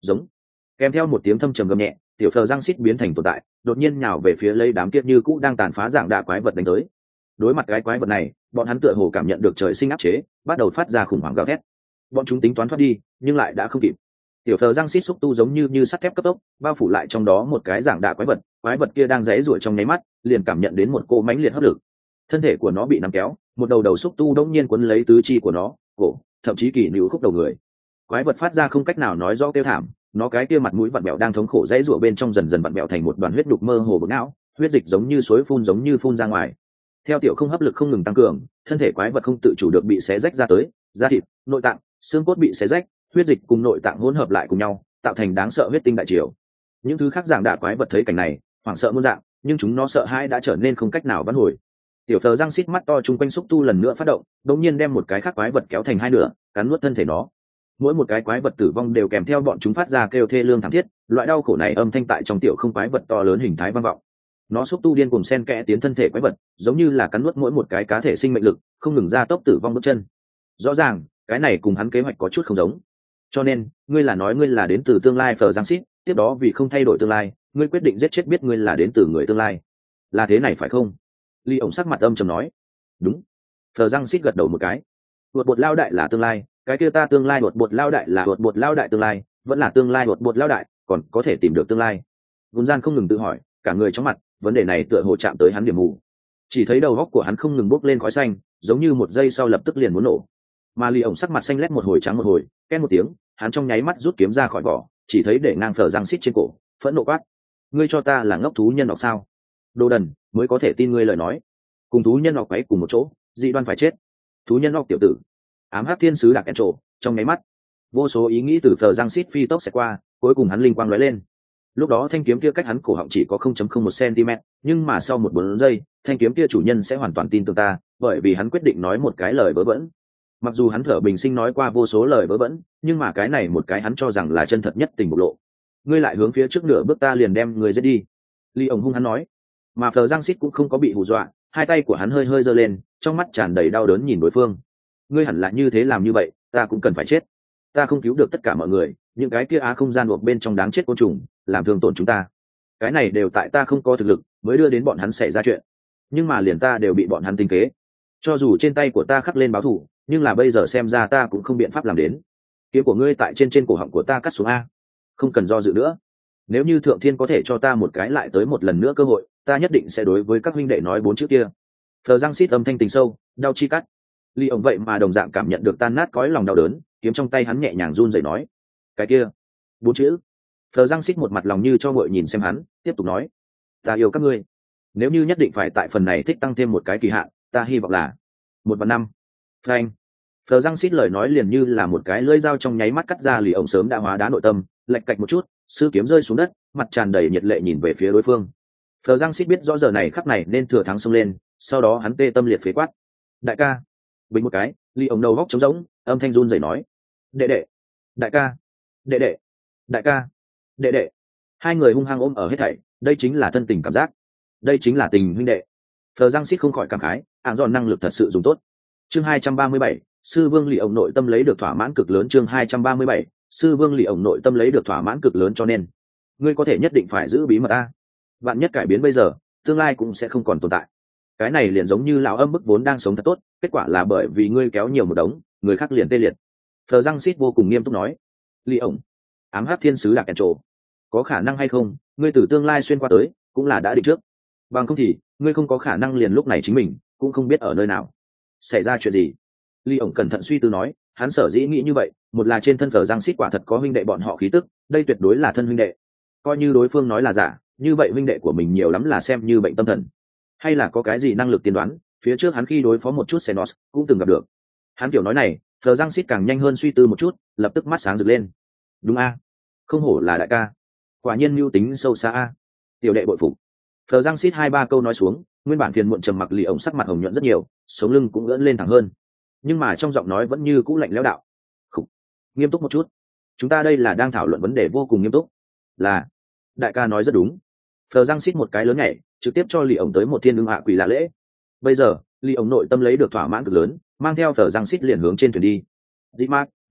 giống kèm theo một tiếng thâm trầm gầm nhẹ, tiểu phờ răng xít biến thành tồn tại đột nhiên nhào về phía lấy đám kia như cũ đang tàn phá dạng đạ quái vật đánh tới. Đối mặt cái quái vật này, bọn hắn tựa hồ cảm nhận được trời sinh áp chế, bắt đầu phát ra khủng hoảng gào thét. Bọn chúng tính toán thoát đi nhưng lại đã không kịp. Tiểu phờ răng xít xúc tu giống như như sắt thép cấp tốc bao phủ lại trong đó một cái dạng đạ quái vật. Quái vật kia đang rẽ rủa trong nháy mắt liền cảm nhận đến một cô mãnh liệt hấp lực, thân thể của nó bị nắm kéo, một đầu đầu xúc tu đông nhiên quấn lấy tứ chi của nó, cổ, thậm chí kỳ níu khúc đầu người. Quái vật phát ra không cách nào nói rõ kêu thảm, nó cái kia mặt mũi vặn bẹo đang thống khổ rẽ rủa bên trong dần dần vặn bẹo thành một đoàn huyết đục mơ hồ bột não, huyết dịch giống như suối phun giống như phun ra ngoài. Theo tiểu không hấp lực không ngừng tăng cường, thân thể quái vật không tự chủ được bị xé rách ra tới, da thịt, nội tạng, xương cốt bị xé rách, huyết dịch cùng nội tạng hỗn hợp lại cùng nhau, tạo thành đáng sợ huyết tinh đại triều. Những thứ khác giảng đạ quái vật thấy cảnh này, hoảng sợ muôn dạng, nhưng chúng nó sợ hãi đã trở nên không cách nào vãn hồi. Tiểu phờ răng xít mắt to chung quanh xúc tu lần nữa phát động, đột nhiên đem một cái khác quái vật kéo thành hai nửa, cắn nuốt thân thể nó. Mỗi một cái quái vật tử vong đều kèm theo bọn chúng phát ra kêu thê lương thảm thiết, loại đau khổ này âm thanh tại trong tiểu không quái vật to lớn hình thái vang vọng. Nó xúc tu điên cùng xen kẽ tiến thân thể quái vật, giống như là cắn nuốt mỗi một cái cá thể sinh mệnh lực, không ngừng ra tốc tử vong bước chân. Rõ ràng, cái này cùng hắn kế hoạch có chút không giống. Cho nên, ngươi là nói ngươi là đến từ tương lai phờ giang xít, tiếp đó vì không thay đổi tương lai, ngươi quyết định giết chết biết ngươi là đến từ người tương lai. Là thế này phải không? Ly ổng sắc mặt âm trầm nói. Đúng. Phờ giang xít gật đầu một cái. Bột bột lao đại là tương lai, cái kia ta tương lai bột bột lao đại là bột bột lao đại tương lai, vẫn là tương lai bột bột lao đại, còn có thể tìm được tương lai. Vốn gian không ngừng tự hỏi, cả người chóng mặt, vấn đề này tựa hồ chạm tới hắn điểm mù. Chỉ thấy đầu góc của hắn không ngừng bốc lên khói xanh, giống như một giây sau lập tức liền muốn nổ. Mà Ly ổng sắc mặt xanh lét một hồi trắng một hồi, két một tiếng, hắn trong nháy mắt rút kiếm ra khỏi vỏ, chỉ thấy để ngang phở răng xít trên cổ, phẫn nộ quát: ngươi cho ta là ngốc thú nhân học sao? Đồ đần, mới có thể tin ngươi lời nói. Cùng thú nhân học ấy cùng một chỗ, dị đoan phải chết. Thú nhân học tiểu tử. Ám hắc thiên sứ đặc kẹn trổ, trong nháy mắt, vô số ý nghĩ từ phở răng xít phi tốc sẽ qua, cuối cùng hắn linh quang lóe lên. Lúc đó thanh kiếm kia cách hắn cổ họng chỉ có không chấm không một centimet, nhưng mà sau một bốn giây, thanh kiếm kia chủ nhân sẽ hoàn toàn tin tưởng ta, bởi vì hắn quyết định nói một cái lời vớ vẩn. Mặc dù hắn thở bình sinh nói qua vô số lời vớ vẩn, nhưng mà cái này một cái hắn cho rằng là chân thật nhất tình bộc lộ. Ngươi lại hướng phía trước nửa bước ta liền đem người giết đi. Ly ổng hung hắn nói. Mà Phờ Giang Sít cũng không có bị hù dọa, hai tay của hắn hơi hơi giơ lên, trong mắt tràn đầy đau đớn nhìn đối phương. Ngươi hẳn là như thế làm như vậy, ta cũng cần phải chết. Ta không cứu được tất cả mọi người, những cái kia á không gian buộc bên trong đáng chết côn trùng, làm thương tổn chúng ta. Cái này đều tại ta không có thực lực, mới đưa đến bọn hắn xảy ra chuyện. Nhưng mà liền ta đều bị bọn hắn tinh kế. Cho dù trên tay của ta khắc lên báo thù, nhưng là bây giờ xem ra ta cũng không biện pháp làm đến. Kiếm của ngươi tại trên trên cổ họng của ta cắt xuống a. Không cần do dự nữa. Nếu như thượng thiên có thể cho ta một cái lại tới một lần nữa cơ hội, ta nhất định sẽ đối với các huynh đệ nói bốn chữ kia. Phờ Giang Sít âm thanh tình sâu, đau chi cắt. Ly ổng vậy mà đồng dạng cảm nhận được tan nát cõi lòng đau đớn, kiếm trong tay hắn nhẹ nhàng run rẩy nói: cái kia, bốn chữ. Phờ Giang Sít một mặt lòng như cho ngợi nhìn xem hắn, tiếp tục nói: ta yêu các ngươi. Nếu như nhất định phải tại phần này thích tăng thêm một cái kỳ hạn, ta hy vọng là một và năm. Frank. Phờ Giang Sít lời nói liền như là một cái lưỡi dao trong nháy mắt cắt ra Lì ổng sớm đã hóa đá nội tâm, lệch cạch một chút, sư kiếm rơi xuống đất, mặt tràn đầy nhiệt lệ nhìn về phía đối phương. Phờ Giang Sít biết rõ giờ này khắc này nên thừa thắng xông lên, sau đó hắn tê tâm liệt phế quát: đại ca. Bình một cái, Lì ổng đầu góc trống rỗng, âm thanh run rẩy nói: đệ đệ, đại ca, đệ đệ, đại ca, đệ đệ. Hai người hung hăng ôm ở hết thảy, đây chính là thân tình cảm giác, đây chính là tình huynh đệ. Phờ Giang Sít không khỏi cảm khái, ảng dọn năng lực thật sự dùng tốt. Chương hai trăm ba mươi bảy, sư vương Lì ổng nội tâm lấy được thỏa mãn cực lớn. Chương hai trăm ba mươi bảy, sư vương Lì ổng nội tâm lấy được thỏa mãn cực lớn, cho nên ngươi có thể nhất định phải giữ bí mật a. Bạn nhất cải biến bây giờ, tương lai cũng sẽ không còn tồn tại. Cái này liền giống như lão âm bức vốn đang sống thật tốt, kết quả là bởi vì ngươi kéo nhiều một đống, người khác liền tê liệt. Phờ Giang Sít vô cùng nghiêm túc nói: Lì ổng, ám hắc thiên sứ Lạc Kèn Trổ, có khả năng hay không, ngươi từ tương lai xuyên qua tới, cũng là đã định trước. Bằng không thì, ngươi không có khả năng liền lúc này chính mình cũng không biết ở nơi nào xảy ra chuyện gì. Ly ổng cẩn thận suy tư nói, hắn sở dĩ nghĩ như vậy, một là trên thân Phờ Giang Sít quả thật có huynh đệ bọn họ khí tức, đây tuyệt đối là thân huynh đệ. Coi như đối phương nói là giả, như vậy huynh đệ của mình nhiều lắm là xem như bệnh tâm thần, hay là có cái gì năng lực tiên đoán, phía trước hắn khi đối phó một chút Xenos cũng từng gặp được. Hắn kiểu nói này, Phờ Giang Sít càng nhanh hơn suy tư một chút, lập tức mắt sáng rực lên. Đúng a, không hổ là đại ca, quả nhiên mưu tính sâu xa a. Tiểu đệ bội phục. Phờ Giang Sít hai ba câu nói xuống, nguyên bản phiền muộn trầm mặc Lì ổng sắc mặt hồng nhuận rất nhiều, sống lưng cũng ưỡn lên thẳng hơn, nhưng mà trong giọng nói vẫn như cũ lạnh lẽo đạo: Khủ. Nghiêm túc một chút, chúng ta đây là đang thảo luận vấn đề vô cùng nghiêm túc. Là, đại ca nói rất đúng. Phờ Giang Sít một cái lớn nhảy, trực tiếp cho Lì ổng tới một thiên ưng hạ quỷ lạ lễ. Bây giờ, Lì ổng nội tâm lấy được thỏa mãn cực lớn, mang theo Phờ Giang Sít liền hướng trên thuyền đi. Dị Mạc,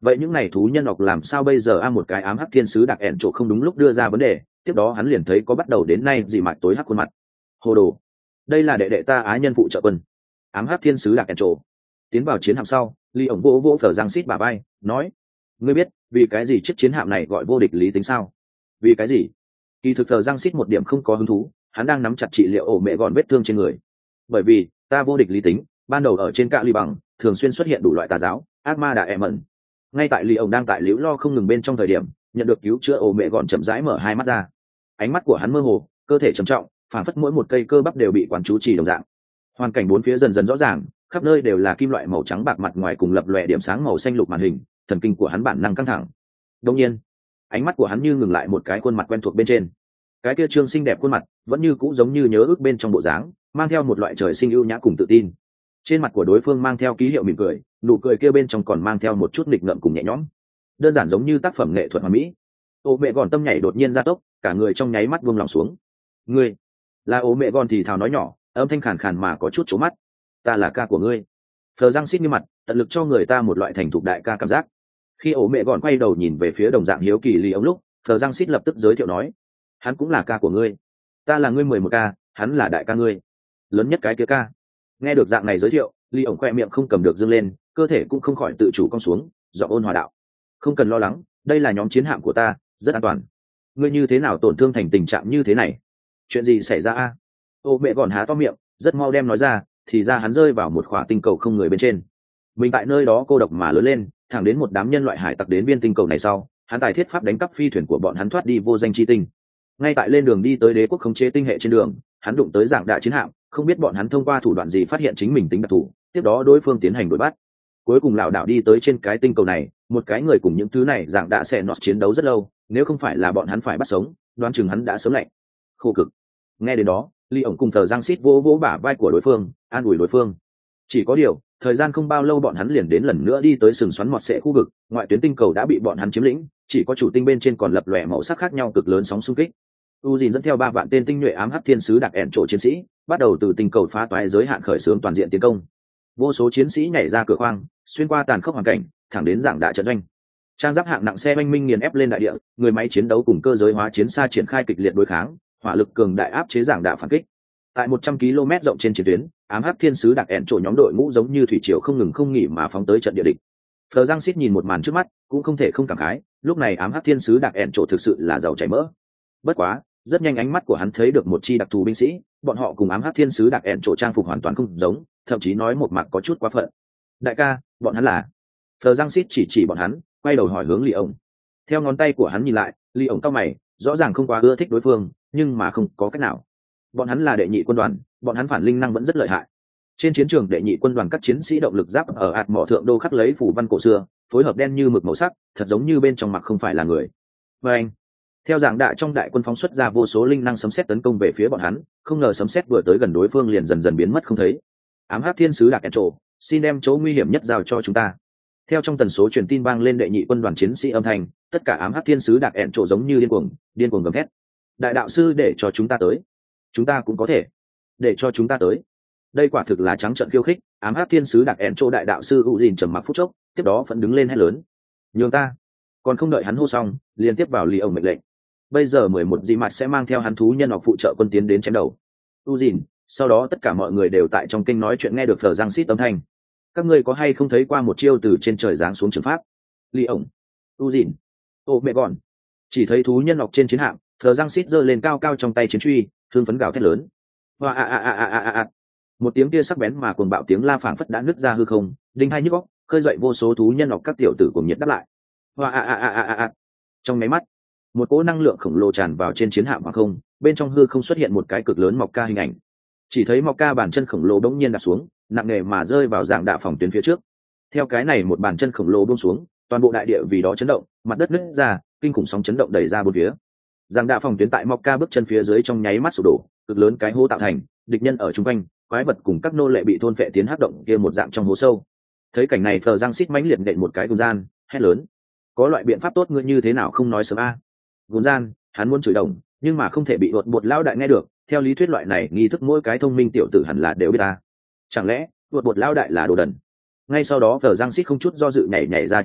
vậy những này thú nhân học làm sao bây giờ? A một cái ám hắc thiên sứ đặc ẻn chỗ không đúng lúc đưa ra vấn đề, tiếp đó hắn liền thấy có bắt đầu đến nay dị mạch tối hắc khuôn mặt. Hồ đồ, đây là đệ đệ ta Á Nhân phụ trợ quân. Ám hắc thiên sứ đặc ẻn chỗ tiến vào chiến hạm sau, Lý ổng vỗ vỗ Phở Giang Xít bà bay, nói: ngươi biết vì cái gì chiếc chiến hạm này gọi vô địch lý tính sao? Vì cái gì? Kỳ thực Phở Giang Xít một điểm không có hứng thú, hắn đang nắm chặt trị liệu ổ mẹ gọn vết thương trên người. Bởi vì ta vô địch lý tính ban đầu ở trên cạ ly bằng thường xuyên xuất hiện đủ loại tà giáo ác ma đã em ẩn. Ngay tại Lý ổng đang tại liễu lo không ngừng bên trong thời điểm nhận được cứu chữa, ổ mẹ gọn chậm rãi mở hai mắt ra. Ánh mắt của hắn mơ hồ, cơ thể trầm trọng, phản phất mỗi một cây cơ bắp đều bị quán chú chỉ đồng dạng. Hoàn cảnh bốn phía dần dần rõ ràng, khắp nơi đều là kim loại màu trắng bạc mặt ngoài cùng lập lòe điểm sáng màu xanh lục màn hình. Thần kinh của hắn bản năng căng thẳng. Đột nhiên ánh mắt của hắn như ngừng lại một cái khuôn mặt quen thuộc bên trên. Cái kia trương xinh đẹp khuôn mặt vẫn như cũ giống như nhớ ước bên trong bộ dáng, mang theo một loại trời sinh ưu nhã cùng tự tin. Trên mặt của đối phương mang theo ký hiệu mỉm cười, nụ cười kia bên trong còn mang theo một chút nghịch ngợm cùng nhẹ nhõm, đơn giản giống như tác phẩm nghệ thuật hoàn mỹ. Ô mẹ gòn tâm nhảy đột nhiên gia tốc, cả người trong nháy mắt buông lòng xuống. Ngươi là ô mẹ gòn thì thào nói nhỏ, âm thanh khàn khàn mà có chút trố mắt. Ta là ca của ngươi. Phờ Giang xít như mặt, tận lực cho người ta một loại thành thục đại ca cảm giác. Khi ổ mẹ gòn quay đầu nhìn về phía đồng dạng hiếu kỳ Lý ống lúc, Phờ Giang xít lập tức giới thiệu nói: hắn cũng là ca của ngươi. Ta là ngươi mười một ca, hắn là đại ca ngươi, lớn nhất cái kia ca. Nghe được dạng này giới thiệu, Lý ổng khoe miệng không cầm được dương lên, cơ thể cũng không khỏi tự chủ cong xuống, giọng ôn hòa đạo: không cần lo lắng, đây là nhóm chiến hạm của ta, rất an toàn. Ngươi như thế nào tổn thương thành tình trạng như thế này? Chuyện gì xảy ra a? Ô mẹ gòn há to miệng, rất mau đem nói ra, thì ra hắn rơi vào một khỏa tinh cầu không người bên trên. Mình tại nơi đó cô độc mà lớn lên, thẳng đến một đám nhân loại hải tặc đến viên tinh cầu này sau, hắn tài thiết pháp đánh cắp phi thuyền của bọn hắn thoát đi vô danh chi tinh. Ngay tại lên đường đi tới đế quốc khống chế tinh hệ trên đường, hắn đụng tới dạng đại chiến hạm, không biết bọn hắn thông qua thủ đoạn gì phát hiện chính mình tính đặc thù, tiếp đó đối phương tiến hành đuổi bắt. Cuối cùng lão đạo đi tới trên cái tinh cầu này, một cái người cùng những thứ này dạng đã sẽ nọt chiến đấu rất lâu, nếu không phải là bọn hắn phải bắt sống, đoán chừng hắn đã sớm lạnh. Khô cực. Nghe đến đó, Lý ổng cùng Thờ Giang Xít vỗ vỗ bả vai của đối phương, an ủi đối phương. Chỉ có điều, thời gian không bao lâu bọn hắn liền đến lần nữa đi tới sừng xoắn mọt xệ khu vực, ngoại tuyến tinh cầu đã bị bọn hắn chiếm lĩnh, chỉ có chủ tinh bên trên còn lập lòe màu sắc khác nhau cực lớn sóng xung kích. Uzin dẫn theo ba vạn tên tinh nhuệ ám hắc thiên sứ đặc ẻn trổ chiến sĩ, bắt đầu từ tinh cầu phá toái giới hạn khởi xướng toàn diện tiến công. Vô số chiến sĩ nhảy ra cửa khoang, xuyên qua tàn khốc hoàn cảnh, thẳng đến dạng đại trận doanh. Trang giáp hạng nặng xe oanh minh nghiền ép lên đại địa, người máy chiến đấu cùng cơ giới hóa chiến xa triển khai kịch liệt đối kháng, hỏa lực cường đại áp chế dạng đạo phản kích. Tại một trăm ki lô mét rộng trên chiến tuyến, ám hắc thiên sứ đặc ẻn trổ nhóm đội ngũ giống như thủy triều không ngừng không nghỉ mà phóng tới trận địa địch. Phờ Giang Xít nhìn một màn trước mắt, cũng không thể không cảm khái, lúc này ám hắc thiên sứ đặc ẻn trổ thực sự là giàu chảy mỡ. Bất quá, rất nhanh ánh mắt của hắn thấy được một chi đặc thù binh sĩ, bọn họ cùng ám hắc thiên sứ đặc ẻn trổ trang phục hoàn toàn không giống, thậm chí nói một mặt có chút quá phận. Đại ca, bọn hắn là? Phờ Giang Xít chỉ chỉ bọn hắn, quay đầu hỏi hướng Lý ổng. Theo ngón tay của hắn nhìn lại, Lý ổng cau mày, rõ ràng không quá ưa thích đối phương, nhưng mà không có cách nào. Bọn hắn là đệ nhị quân đoàn, bọn hắn phản linh năng vẫn rất lợi hại. Trên chiến trường đệ nhị quân đoàn các chiến sĩ động lực giáp ở ạt mỏ thượng đô khắc lấy phủ văn cổ xưa, phối hợp đen như mực màu sắc, thật giống như bên trong mặc không phải là người. Và anh, theo giảng đại trong đại quân phóng xuất ra vô số linh năng sấm sét tấn công về phía bọn hắn, không ngờ sấm sét vừa tới gần đối phương liền dần dần biến mất không thấy. Ám hắc thiên sứ đặc ẻn trổ, xin đem chỗ nguy hiểm nhất giao cho chúng ta. Theo trong tần số truyền tin vang lên đệ nhị quân đoàn chiến sĩ âm thanh, tất cả ám hắc thiên sứ đặc ẻn trổ giống như điên cuồng, điên cuồng gầm thét. Đại đạo sư để cho chúng ta tới. Chúng ta cũng có thể. Để cho chúng ta tới. Đây quả thực là trắng trợn khiêu khích. Ám hắc thiên sứ đặc ẻn trổ đại đạo sư Uzin trầm mặc phút chốc, tiếp đó vẫn đứng lên hét lớn. Nhường ta. Còn không đợi hắn hô xong, liền tiếp vào Lý ổng mệnh lệnh. Bây giờ mười một dị mạch sẽ mang theo hắn thú nhân học phụ trợ quân tiến đến chém đầu. Uzin, sau đó tất cả mọi người đều tại trong kinh nói chuyện nghe được Phờ Giang Xít âm thanh. Các ngươi có hay không thấy qua một chiêu từ trên trời giáng xuống trường pháp? Lý ổng, Uzin, ô mẹ gòn. Chỉ thấy thú nhân học trên chiến hạm, Phờ Giang Xít giơ lên cao cao trong tay chiến truy, thương phấn gào thét lớn. Hoa a a a a a a. Một tiếng kia sắc bén mà cuồng bạo tiếng la phảng phất đã nứt ra hư không, đinh hai nhức óc, khơi dậy vô số thú nhân học các tiểu tử cùng nhiệt đáp lại. Hoa a a a a a. Trong máy mắt, một cỗ năng lượng khổng lồ tràn vào trên chiến hạm hoàng không, bên trong hư không xuất hiện một cái cực lớn mọc ca hình ảnh. Chỉ thấy mọc ca bàn chân khổng lồ bỗng nhiên đặt xuống, nặng nề mà rơi vào dạng đạo phòng tuyến phía trước. Theo cái này một bàn chân khổng lồ buông xuống, toàn bộ đại địa vì đó chấn động, mặt đất nứt ra, kinh khủng sóng chấn động đẩy ra bốn phía. Dạng đạo phòng tuyến tại mọc ca bước chân phía dưới trong nháy mắt sụp đổ, cực lớn cái hố tạo thành, địch nhân ở trung quanh, quái vật cùng các nô lệ bị thôn phệ tiến hắc động kia một dạng trong hố sâu. Thấy cảnh này, Phờ Giang Xít mãnh liệt đệm một cái gùn gian, hét lớn: có loại biện pháp tốt ngươi như thế nào không nói sớm a? Gùn gian, hắn muốn chửi đồng, nhưng mà không thể bị uột bột lão đại nghe được. Theo lý thuyết loại này nghi thức mỗi cái thông minh tiểu tử hẳn là đều biết ta. Chẳng lẽ uột bột lão đại là đồ đần? Ngay sau đó Phờ Giang Xít không chút do dự nhảy nhảy ra chiến hạm,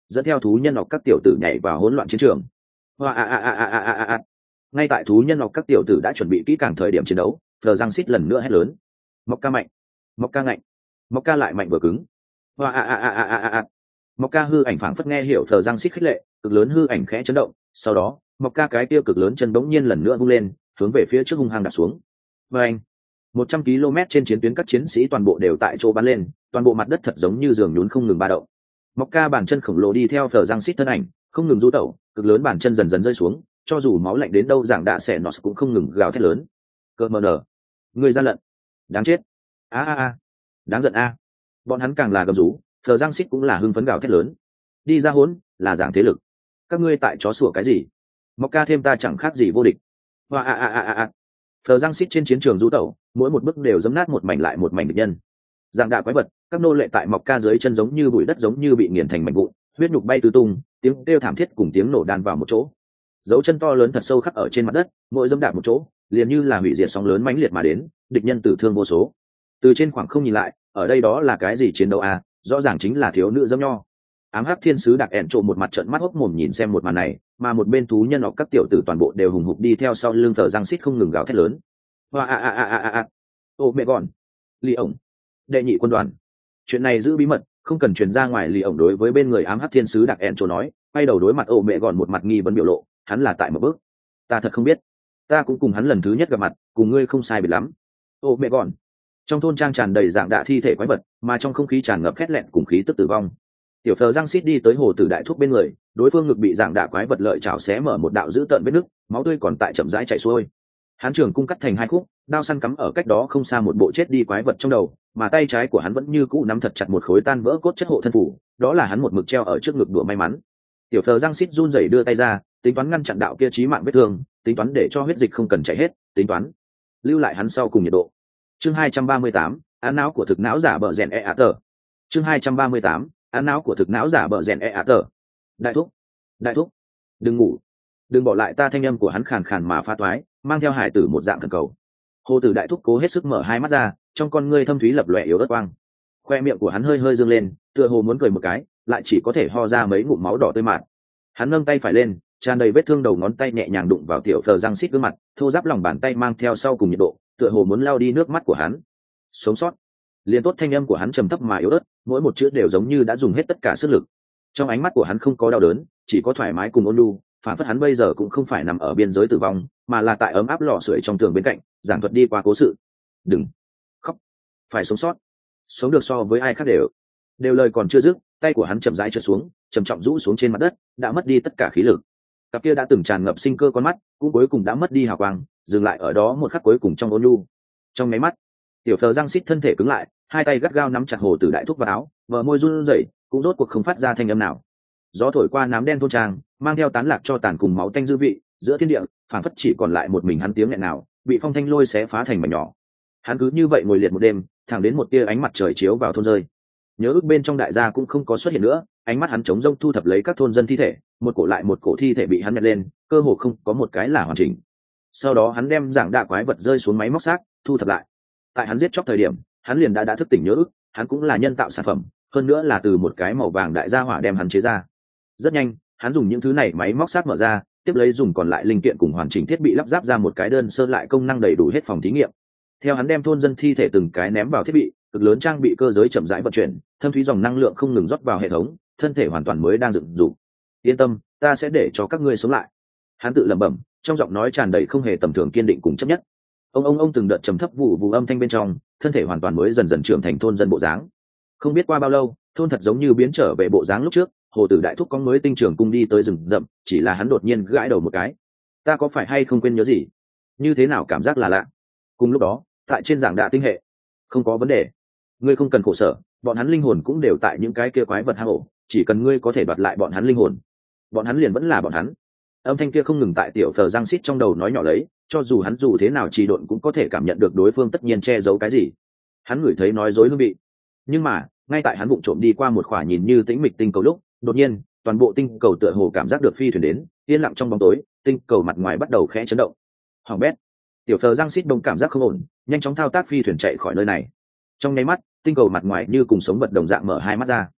dẫn theo thú nhân học các tiểu tử nhảy vào hỗn loạn chiến trường. Hoa a a a a a a a. Ngay tại thú nhân học các tiểu tử đã chuẩn bị kỹ càng thời điểm chiến đấu, Phờ Giang Sít lần nữa hét lớn: Mọc ca mạnh, mọc ca ngạnh, mọc ca lại mạnh vừa cứng. Hoa a a a a a a. Mọc ca hư ảnh phảng phất nghe hiểu Phờ Giang Sít khích lệ, cực lớn hư ảnh khẽ chấn động, sau đó, mọc ca cái tiêu cực lớn chân bỗng nhiên lần nữa vung lên, hướng về phía trước hung hăng đạp xuống. Và anh, một trăm ki lô mét trên chiến tuyến các chiến sĩ toàn bộ đều tại chỗ bắn lên, toàn bộ mặt đất thật giống như giường nhún không ngừng ba động. Mọc ca bàn chân khổng lồ đi theo Phờ Giang Sít thân ảnh, không ngừng du tẩu, cực lớn bàn chân dần dần rơi xuống, cho dù máu lạnh đến đâu giảng đạ xẻ nọ cũng không ngừng gào thét lớn. Cơ mờ nở, người gian lận, đáng chết, a a a, đáng giận a. Bọn hắn càng là gầm rú, Phờ Giang Sít cũng là hưng phấn gào thét lớn. Đi ra hỗn, là giảng thế lực. Các ngươi tại chó sủa cái gì? Mọc ca thêm ta chẳng khác gì vô địch. Hoa a a a a a. Phờ Giang Sít trên chiến trường du tẩu, mỗi một bước đều giẫm nát một mảnh lại một mảnh địch nhân. Giảng đạ quái vật, các nô lệ tại mọc ca dưới chân giống như bụi đất giống như bị nghiền thành mảnh vụn, huyết nhục bay tứ tung, tiếng kêu thảm thiết cùng tiếng nổ đan vào một chỗ. Dấu chân to lớn thật sâu khắc ở trên mặt đất, mỗi dẫm đạp một chỗ, liền như là hủy diệt sóng lớn mãnh liệt mà đến, địch nhân tử thương vô số. Từ trên khoảng không nhìn lại, ở đây đó là cái gì chiến đấu à, rõ ràng chính là thiếu nữ dâm nho. Ám hắc thiên sứ đặc ẹn trộm một mặt trợn mắt hốc mồm nhìn xem một màn này, mà một bên thú nhân hoặc các tiểu tử toàn bộ đều hùng hục đi theo sau lưng Phờ Giang Sít không ngừng gào thét lớn. Hoa a a a a a a. Ô mẹ gọn. Lì ổng. Đệ nhị quân đoàn. Chuyện này giữ bí mật, không cần truyền ra ngoài. Lì ổng đối với bên người ám hắc thiên sứ đặc ẹn trộm nói, quay đầu đối mặt ô mẹ gọn một mặt nghi vấn biểu lộ, hắn là tại một bước. Ta thật không biết, ta cũng cùng hắn lần thứ nhất gặp mặt, cùng ngươi không sai biệt lắm. Ô mẹ gọn. Trong thôn trang tràn đầy dạng đạ thi thể quái vật, mà trong không khí tràn ngập khét lẹn cùng khí tức tử vong. Tiểu Phờ Giang Sít đi tới hồ tử đại thuốc bên người, đối phương ngực bị dạng đạ quái vật lợi chảo xé mở một đạo dữ tợn vết nứt, máu tươi còn tại chậm rãi chảy xuôi. Hắn trường cung cắt thành hai khúc, đao săn cắm ở cách đó không xa một bộ chết đi quái vật trong đầu, mà tay trái của hắn vẫn như cũ nắm thật chặt một khối tan vỡ cốt chất hộ thân phủ, đó là hắn một mực treo ở trước ngực đùa may mắn. Tiểu Phờ Giang Sít run rẩy đưa tay ra, tính toán ngăn chặn đạo kia chí mạng vết thương, tính toán để cho huyết dịch không cần chảy hết, tính toán lưu lại hắn sau cùng nhiệt độ. Chương hai trăm ba mươi tám, án não của thực não giả bợ rèn e ạ tờ. Chương hai trăm ba mươi tám, án não của thực não giả bợ rèn e ạ tờ. Đại thúc, đại thúc, đừng ngủ, đừng bỏ lại ta. Thanh âm của hắn khàn khàn mà pha toái, mang theo hải tử một dạng thần cầu. Hồ tử đại thúc cố hết sức mở hai mắt ra, trong con ngươi thâm thúy lập lòe yếu ớt quang. Khoe miệng của hắn hơi hơi dương lên, tựa hồ muốn cười một cái, lại chỉ có thể ho ra mấy ngụm máu đỏ tươi mạt. Hắn nâng tay phải lên, tràn đầy vết thương đầu ngón tay nhẹ nhàng đụng vào tiểu Phờ Giang Sít gương mặt, thô ráp lòng bàn tay mang theo sau cùng nhiệt độ, tựa hồ muốn lao đi nước mắt của hắn. Sống sót. Liên tốt thanh âm của hắn trầm thấp mà yếu ớt, mỗi một chữ đều giống như đã dùng hết tất cả sức lực. Trong ánh mắt của hắn không có đau đớn, chỉ có thoải mái cùng ôn nhu, phản phất hắn bây giờ cũng không phải nằm ở biên giới tử vong, mà là tại ấm áp lò sưởi trong tường bên cạnh, giảng thuật đi qua cố sự. Đừng khóc, phải sống sót, sống được so với ai khác đều. Đều lời còn chưa dứt, tay của hắn chậm rãi trượt xuống, trầm trọng rũ xuống trên mặt đất, đã mất đi tất cả khí lực. Cặp kia đã từng tràn ngập sinh cơ con mắt, cũng cuối cùng đã mất đi hào quang, dừng lại ở đó một khắc cuối cùng trong ôn nhu. Trong mấy mắt, tiểu Phờ Giang Sít thân thể cứng lại, hai tay gắt gao nắm chặt hồ tử đại thúc vào áo, vợ môi run rẩy, cũng rốt cuộc không phát ra thanh âm nào. Gió thổi qua nám đen thôn trang, mang theo tán lạc cho tàn cùng máu tanh dư vị, giữa thiên địa phản phất chỉ còn lại một mình hắn tiếng nghẹn nào, bị phong thanh lôi xé phá thành mảnh nhỏ. Hắn cứ như vậy ngồi liệt một đêm, thẳng đến một tia ánh mặt trời chiếu vào thôn rơi. Nhớ ước bên trong đại gia cũng không có xuất hiện nữa, ánh mắt hắn trống rông thu thập lấy các thôn dân thi thể, một cổ lại một cổ thi thể bị hắn nhặt lên, cơ hồ không có một cái là hoàn chỉnh. Sau đó hắn đem giảng đạ quái vật rơi xuống máy móc xác, thu thập lại. Tại hắn giết chóc thời điểm, hắn liền đã đã thức tỉnh nhớ ước, hắn cũng là nhân tạo sản phẩm, hơn nữa là từ một cái màu vàng đại gia hỏa đem hắn chế ra. Rất nhanh, hắn dùng những thứ này máy móc xác mở ra, tiếp lấy dùng còn lại linh kiện cùng hoàn chỉnh thiết bị lắp ráp ra một cái đơn sơ lại công năng đầy đủ hết phòng thí nghiệm. Theo hắn đem thôn dân thi thể từng cái ném vào thiết bị, cực lớn trang bị cơ giới chậm rãi vận chuyển, thâm thúy dòng năng lượng không ngừng rót vào hệ thống, thân thể hoàn toàn mới đang dựng dục. Yên tâm, ta sẽ để cho các ngươi sống lại. Hắn tự lẩm bẩm, trong giọng nói tràn đầy không hề tầm thường kiên định cùng chấp nhất. Ông ông ông từng đợt trầm thấp vụ vụ âm thanh bên trong, thân thể hoàn toàn mới dần dần trưởng thành thôn dân bộ dáng. Không biết qua bao lâu, thôn thật giống như biến trở về bộ dáng lúc trước. Hồ tử đại thúc có mới tinh trưởng cung đi tới rừng rậm, chỉ là hắn đột nhiên gãi đầu một cái. Ta có phải hay không quên nhớ gì? Như thế nào cảm giác là lạ? Cùng lúc đó, tại trên giảng đạ tinh hệ, không có vấn đề. Ngươi không cần khổ sở, bọn hắn linh hồn cũng đều tại những cái kia quái vật hang ổ, chỉ cần ngươi có thể đoạt lại bọn hắn linh hồn, bọn hắn liền vẫn là bọn hắn. Âm thanh kia không ngừng tại tiểu Phờ Giang Sít trong đầu nói nhỏ lấy, cho dù hắn dù thế nào trì độn cũng có thể cảm nhận được đối phương tất nhiên che giấu cái gì. Hắn ngửi thấy nói dối hương vị, nhưng mà ngay tại hắn vụng trộm đi qua một khỏa nhìn như tĩnh mịch tinh cầu lúc, đột nhiên toàn bộ tinh cầu tựa hồ cảm giác được phi thuyền đến, yên lặng trong bóng tối, tinh cầu mặt ngoài bắt đầu khẽ chấn động. Hoàng bét, tiểu Phờ Giang Sít đông cảm giác không ổn, nhanh chóng thao tác phi thuyền chạy khỏi nơi này. Trong nháy mắt, tinh cầu mặt ngoài như cùng sống vật đồng dạng mở hai mắt ra.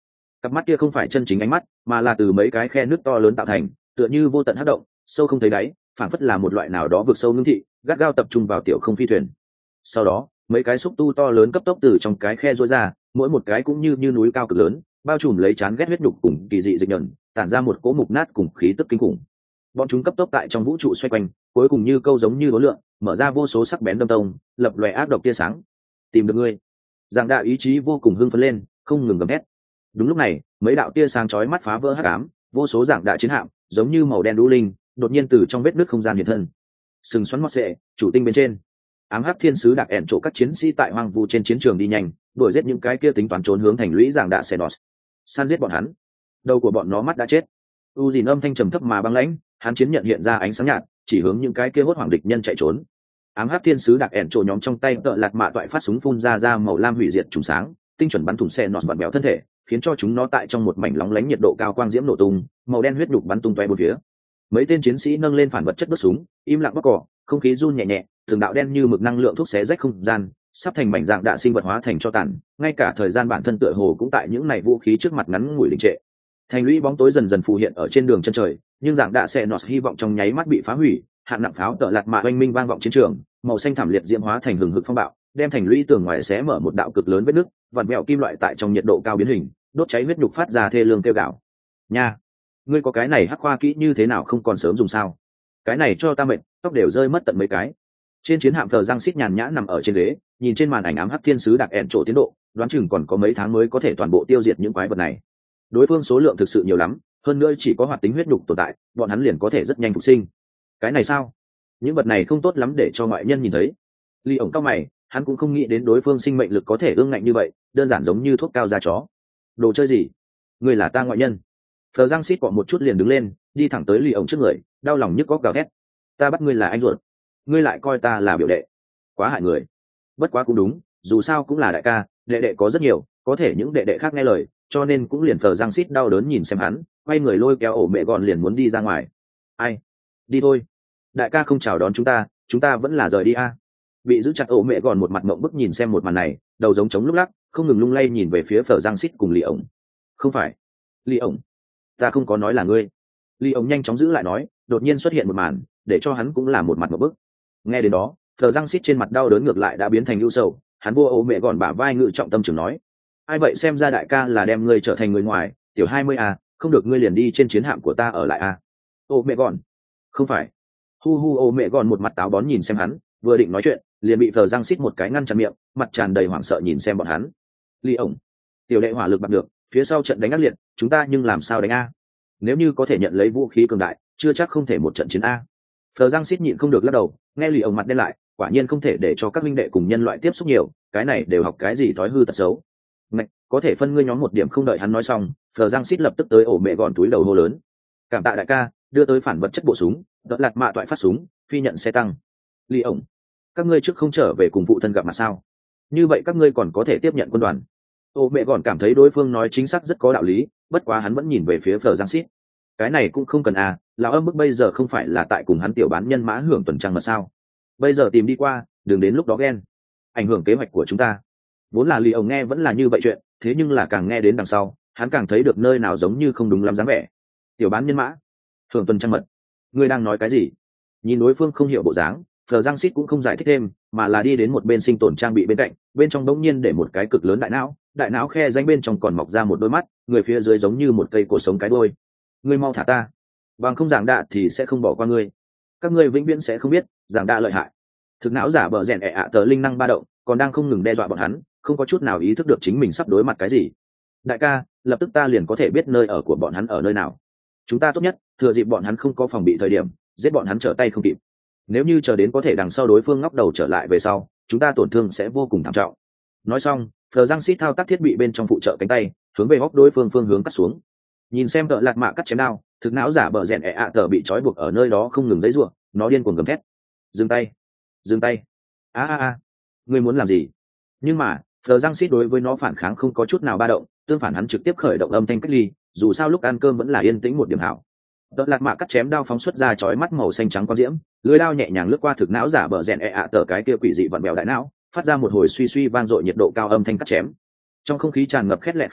cặp mắt kia không phải chân chính ánh mắt mà là từ mấy cái khe nước to lớn tạo thành, tựa như vô tận hắc động sâu không thấy đáy, phảng phất là một loại nào đó vực sâu ngưng thị gắt gao tập trung vào tiểu không phi thuyền. Sau đó mấy cái xúc tu to lớn cấp tốc từ trong cái khe rối ra, mỗi một cái cũng như như núi cao cực lớn, bao trùm lấy chán ghét huyết nhục cùng kỳ dị dịch nhẫn, tản ra một cỗ mục nát cùng khí tức kinh khủng. Bọn chúng cấp tốc tại trong vũ trụ xoay quanh, cuối cùng như câu giống như đối lượng, mở ra vô số sắc bén đâm tông, lập lòe ác độc tia sáng. Tìm được ngươi. Giang Đạ ý chí vô cùng hưng phấn lên, không ngừng gầm hét. Đúng lúc này, mấy đạo tia sáng chói mắt phá vỡ hắc ám, vô số Giang Đạ chiến hạm, giống như màu đen đũ linh, đột nhiên từ trong vết nứt không gian hiện thân. Sừng xoắn mót xệ, chủ tinh bên trên. Ám hắc thiên sứ đặc ẻn chỗ các chiến sĩ tại hoang vu trên chiến trường đi nhanh, đuổi giết những cái kia tính toán trốn hướng thành lũy Giang Đạ Xenos. San giết bọn hắn. Đầu của bọn nó mắt đã chết. U Dìn âm thanh trầm thấp mà băng lãnh, hắn chiến nhận hiện ra ánh sáng nhạt, chỉ hướng những cái kia hốt hoảng địch nhân chạy trốn. Ám hắc thiên sứ đặc ẻn chỗ nhóm trong tay tợ lạt mạ toại phát súng phun ra ra màu lam hủy diệt trùng sáng, tinh chuẩn bắn thủng xe nọt vặn béo thân thể, khiến cho chúng nó tại trong một mảnh lóng lánh nhiệt độ cao quang diễm nổ tung, màu đen huyết nhục bắn tung tóe bốn phía. Mấy tên chiến sĩ nâng lên phản vật chất đốt súng, im lặng bóc cỏ, không khí run nhẹ nhẹ, từng đạo đen như mực năng lượng thuốc xé rách không gian, sắp thành mảnh dạng đạ sinh vật hóa thành cho tàn, ngay cả thời gian bản thân tựa hồ cũng tại những này vũ khí trước mặt ngắn ngủi đình trệ. Thành lũy bóng tối dần dần phù hiện ở trên đường chân trời, nhưng dạng đạ sẽ nọt hy vọng trong nháy mắt bị phá hủy, hạng nặng pháo tợ lạt mạ oanh minh vang vọng chiến trường, màu xanh thảm liệt diễm hóa thành hừng hực phong bạo, đem thành lũy tường ngoài xé mở một đạo cực lớn vết nứt, vặn vẹo kim loại tại trong nhiệt độ cao biến hình, đốt cháy huyết nhục phát ra thê lương kêu gào. Nha, ngươi có cái này hắc khoa kỹ như thế nào không còn sớm dùng sao? Cái này cho ta mệt, tóc đều rơi mất tận mấy cái. Trên chiến hạm thờ giang xít nhàn nhã nằm ở trên ghế, nhìn trên màn ảnh ám hắc thiên sứ đặc ẹn trổ tiến độ, đoán chừng còn có mấy tháng mới có thể toàn bộ tiêu diệt những quái vật này. Đối phương số lượng thực sự nhiều lắm, hơn nữa chỉ có hoạt tính huyết nhục tồn tại, bọn hắn liền có thể rất nhanh phục sinh. Cái này sao? Những vật này không tốt lắm để cho ngoại nhân nhìn thấy. Ly ổng cao mày, hắn cũng không nghĩ đến đối phương sinh mệnh lực có thể ương ngạnh như vậy, đơn giản giống như thuốc cao da chó. Đồ chơi gì? Ngươi là ta ngoại nhân. Phờ Giang Sít quọ một chút liền đứng lên, đi thẳng tới Ly ổng trước người, đau lòng nhức góc gào thét. Ta bắt ngươi là anh ruột, ngươi lại coi ta là biểu đệ, quá hại người. Bất quá cũng đúng, dù sao cũng là đại ca, đệ đệ có rất nhiều, có thể những đệ đệ khác nghe lời, cho nên cũng liền Phờ Giang Sít đau đớn nhìn xem hắn, quay người lôi kéo ổ mẹ gọn liền muốn đi ra ngoài. Ai? Đi thôi. Đại ca không chào đón chúng ta, chúng ta vẫn là rời đi a. Bị giữ chặt ổ mẹ gọn một mặt mộng bức nhìn xem một màn này, đầu giống trống lúc lắc, không ngừng lung lay nhìn về phía Phờ Giang Sít cùng Lì ổng. Không phải, Lì ổng, ta không có nói là ngươi. Lì ổng nhanh chóng giữ lại nói, đột nhiên xuất hiện một màn, để cho hắn cũng là một mặt mộng bức. Nghe đến đó, Phờ Giang Sít trên mặt đau đớn ngược lại đã biến thành ưu sầu, hắn vua ổ mẹ gọn bả vai ngự trọng tâm trường nói, ai vậy xem ra đại ca là đem ngươi trở thành người ngoài, tiểu hai mươi a, không được ngươi liền đi trên chiến hạm của ta ở lại a. Ổ mẹ gọn, không phải. Hu hu ổ mẹ gọn một mặt táo bón nhìn xem hắn, vừa định nói chuyện, liền bị Phờ Giang Sít một cái ngăn chặn miệng, mặt tràn đầy hoảng sợ nhìn xem bọn hắn. Ly ổng, tiểu đệ hỏa lực bạc được, phía sau trận đánh ác liệt, chúng ta nhưng làm sao đánh a? Nếu như có thể nhận lấy vũ khí cường đại, chưa chắc không thể một trận chiến a. Phờ Giang Sít nhịn không được lắc đầu, nghe Lì ổng mặt đen lại, quả nhiên không thể để cho các minh đệ cùng nhân loại tiếp xúc nhiều, cái này đều học cái gì thói hư tật xấu. Ngạch, có thể phân ngươi nhóm một điểm không đợi hắn nói xong, Phờ Giang Sít lập tức tới ổ mẹ gọn túi đầu hô lớn. Cảm tạ đại ca, đưa tới phản vật chất bộ súng, đợt lạt mạ toại phát súng, phi nhận xe tăng. Lì ổng, các ngươi trước không trở về cùng phụ thân gặp mặt sao? Như vậy các ngươi còn có thể tiếp nhận quân đoàn. Ổ mẹ gọn cảm thấy đối phương nói chính xác rất có đạo lý, bất quá hắn vẫn nhìn về phía Phờ Giang Sít. Cái này cũng không cần à, lão âm bức bây giờ không phải là tại cùng hắn tiểu bán nhân mã hưởng tuần trăng mật sao? Bây giờ tìm đi qua, đừng đến lúc đó ghen, ảnh hưởng kế hoạch của chúng ta. Vốn là Lì ổng nghe vẫn là như vậy chuyện, thế nhưng là càng nghe đến đằng sau, hắn càng thấy được nơi nào giống như không đúng lắm dáng vẻ. Tiểu bán nhân mã, hưởng tuần trăng mật, ngươi đang nói cái gì? Nhìn đối phương không hiểu bộ dáng, Phờ Giang Sít cũng không giải thích thêm, mà là đi đến một bên sinh tồn trang bị bên cạnh, bên trong đống nhiên để một cái cực lớn đại não, đại não khe rãnh bên trong còn mọc ra một đôi mắt, người phía dưới giống như một cây cổ sống cái đuôi. Ngươi mau thả ta, bằng không giảng đạ thì sẽ không bỏ qua ngươi. Các ngươi vĩnh viễn sẽ không biết, giảng đạ lợi hại. Thực não giả bờ rèn ẹ ạ tờ linh năng ba động, còn đang không ngừng đe dọa bọn hắn, không có chút nào ý thức được chính mình sắp đối mặt cái gì. Đại ca, lập tức ta liền có thể biết nơi ở của bọn hắn ở nơi nào. Chúng ta tốt nhất thừa dịp bọn hắn không có phòng bị thời điểm, giết bọn hắn trở tay không kịp. Nếu như chờ đến có thể đằng sau đối phương ngóc đầu trở lại về sau, chúng ta tổn thương sẽ vô cùng thảm trọng. Nói xong, Phờ Giang Sít thao tác thiết bị bên trong phụ trợ cánh tay, hướng về hốc đối phương phương hướng cắt xuống. Nhìn xem tợ lạt mạ cắt chém đao, thực não giả bờ rèn ẹ ạ tờ bị trói buộc ở nơi đó không ngừng giãy giụa, nó điên cuồng gầm thét. Dừng tay, dừng tay. A a a, ngươi muốn làm gì? Nhưng mà, Phờ Giang Sít đối với nó phản kháng không có chút nào ba động, tương phản hắn trực tiếp khởi động âm thanh cách ly, dù sao lúc ăn cơm vẫn là yên tĩnh một điểm hảo. Tợ lạt mạ cắt chém đao phóng xuất ra chói mắt màu xanh trắng quang diễm, lưỡi đao nhẹ nhàng lướt qua thực não giả bờ rèn ẹ ạ tờ cái kia quỷ dị vặn bèo đại não, phát ra một hồi suy suy vang dội nhiệt độ cao âm thanh cắt chém. Trong không khí tràn ngập khét lẹt khí tức,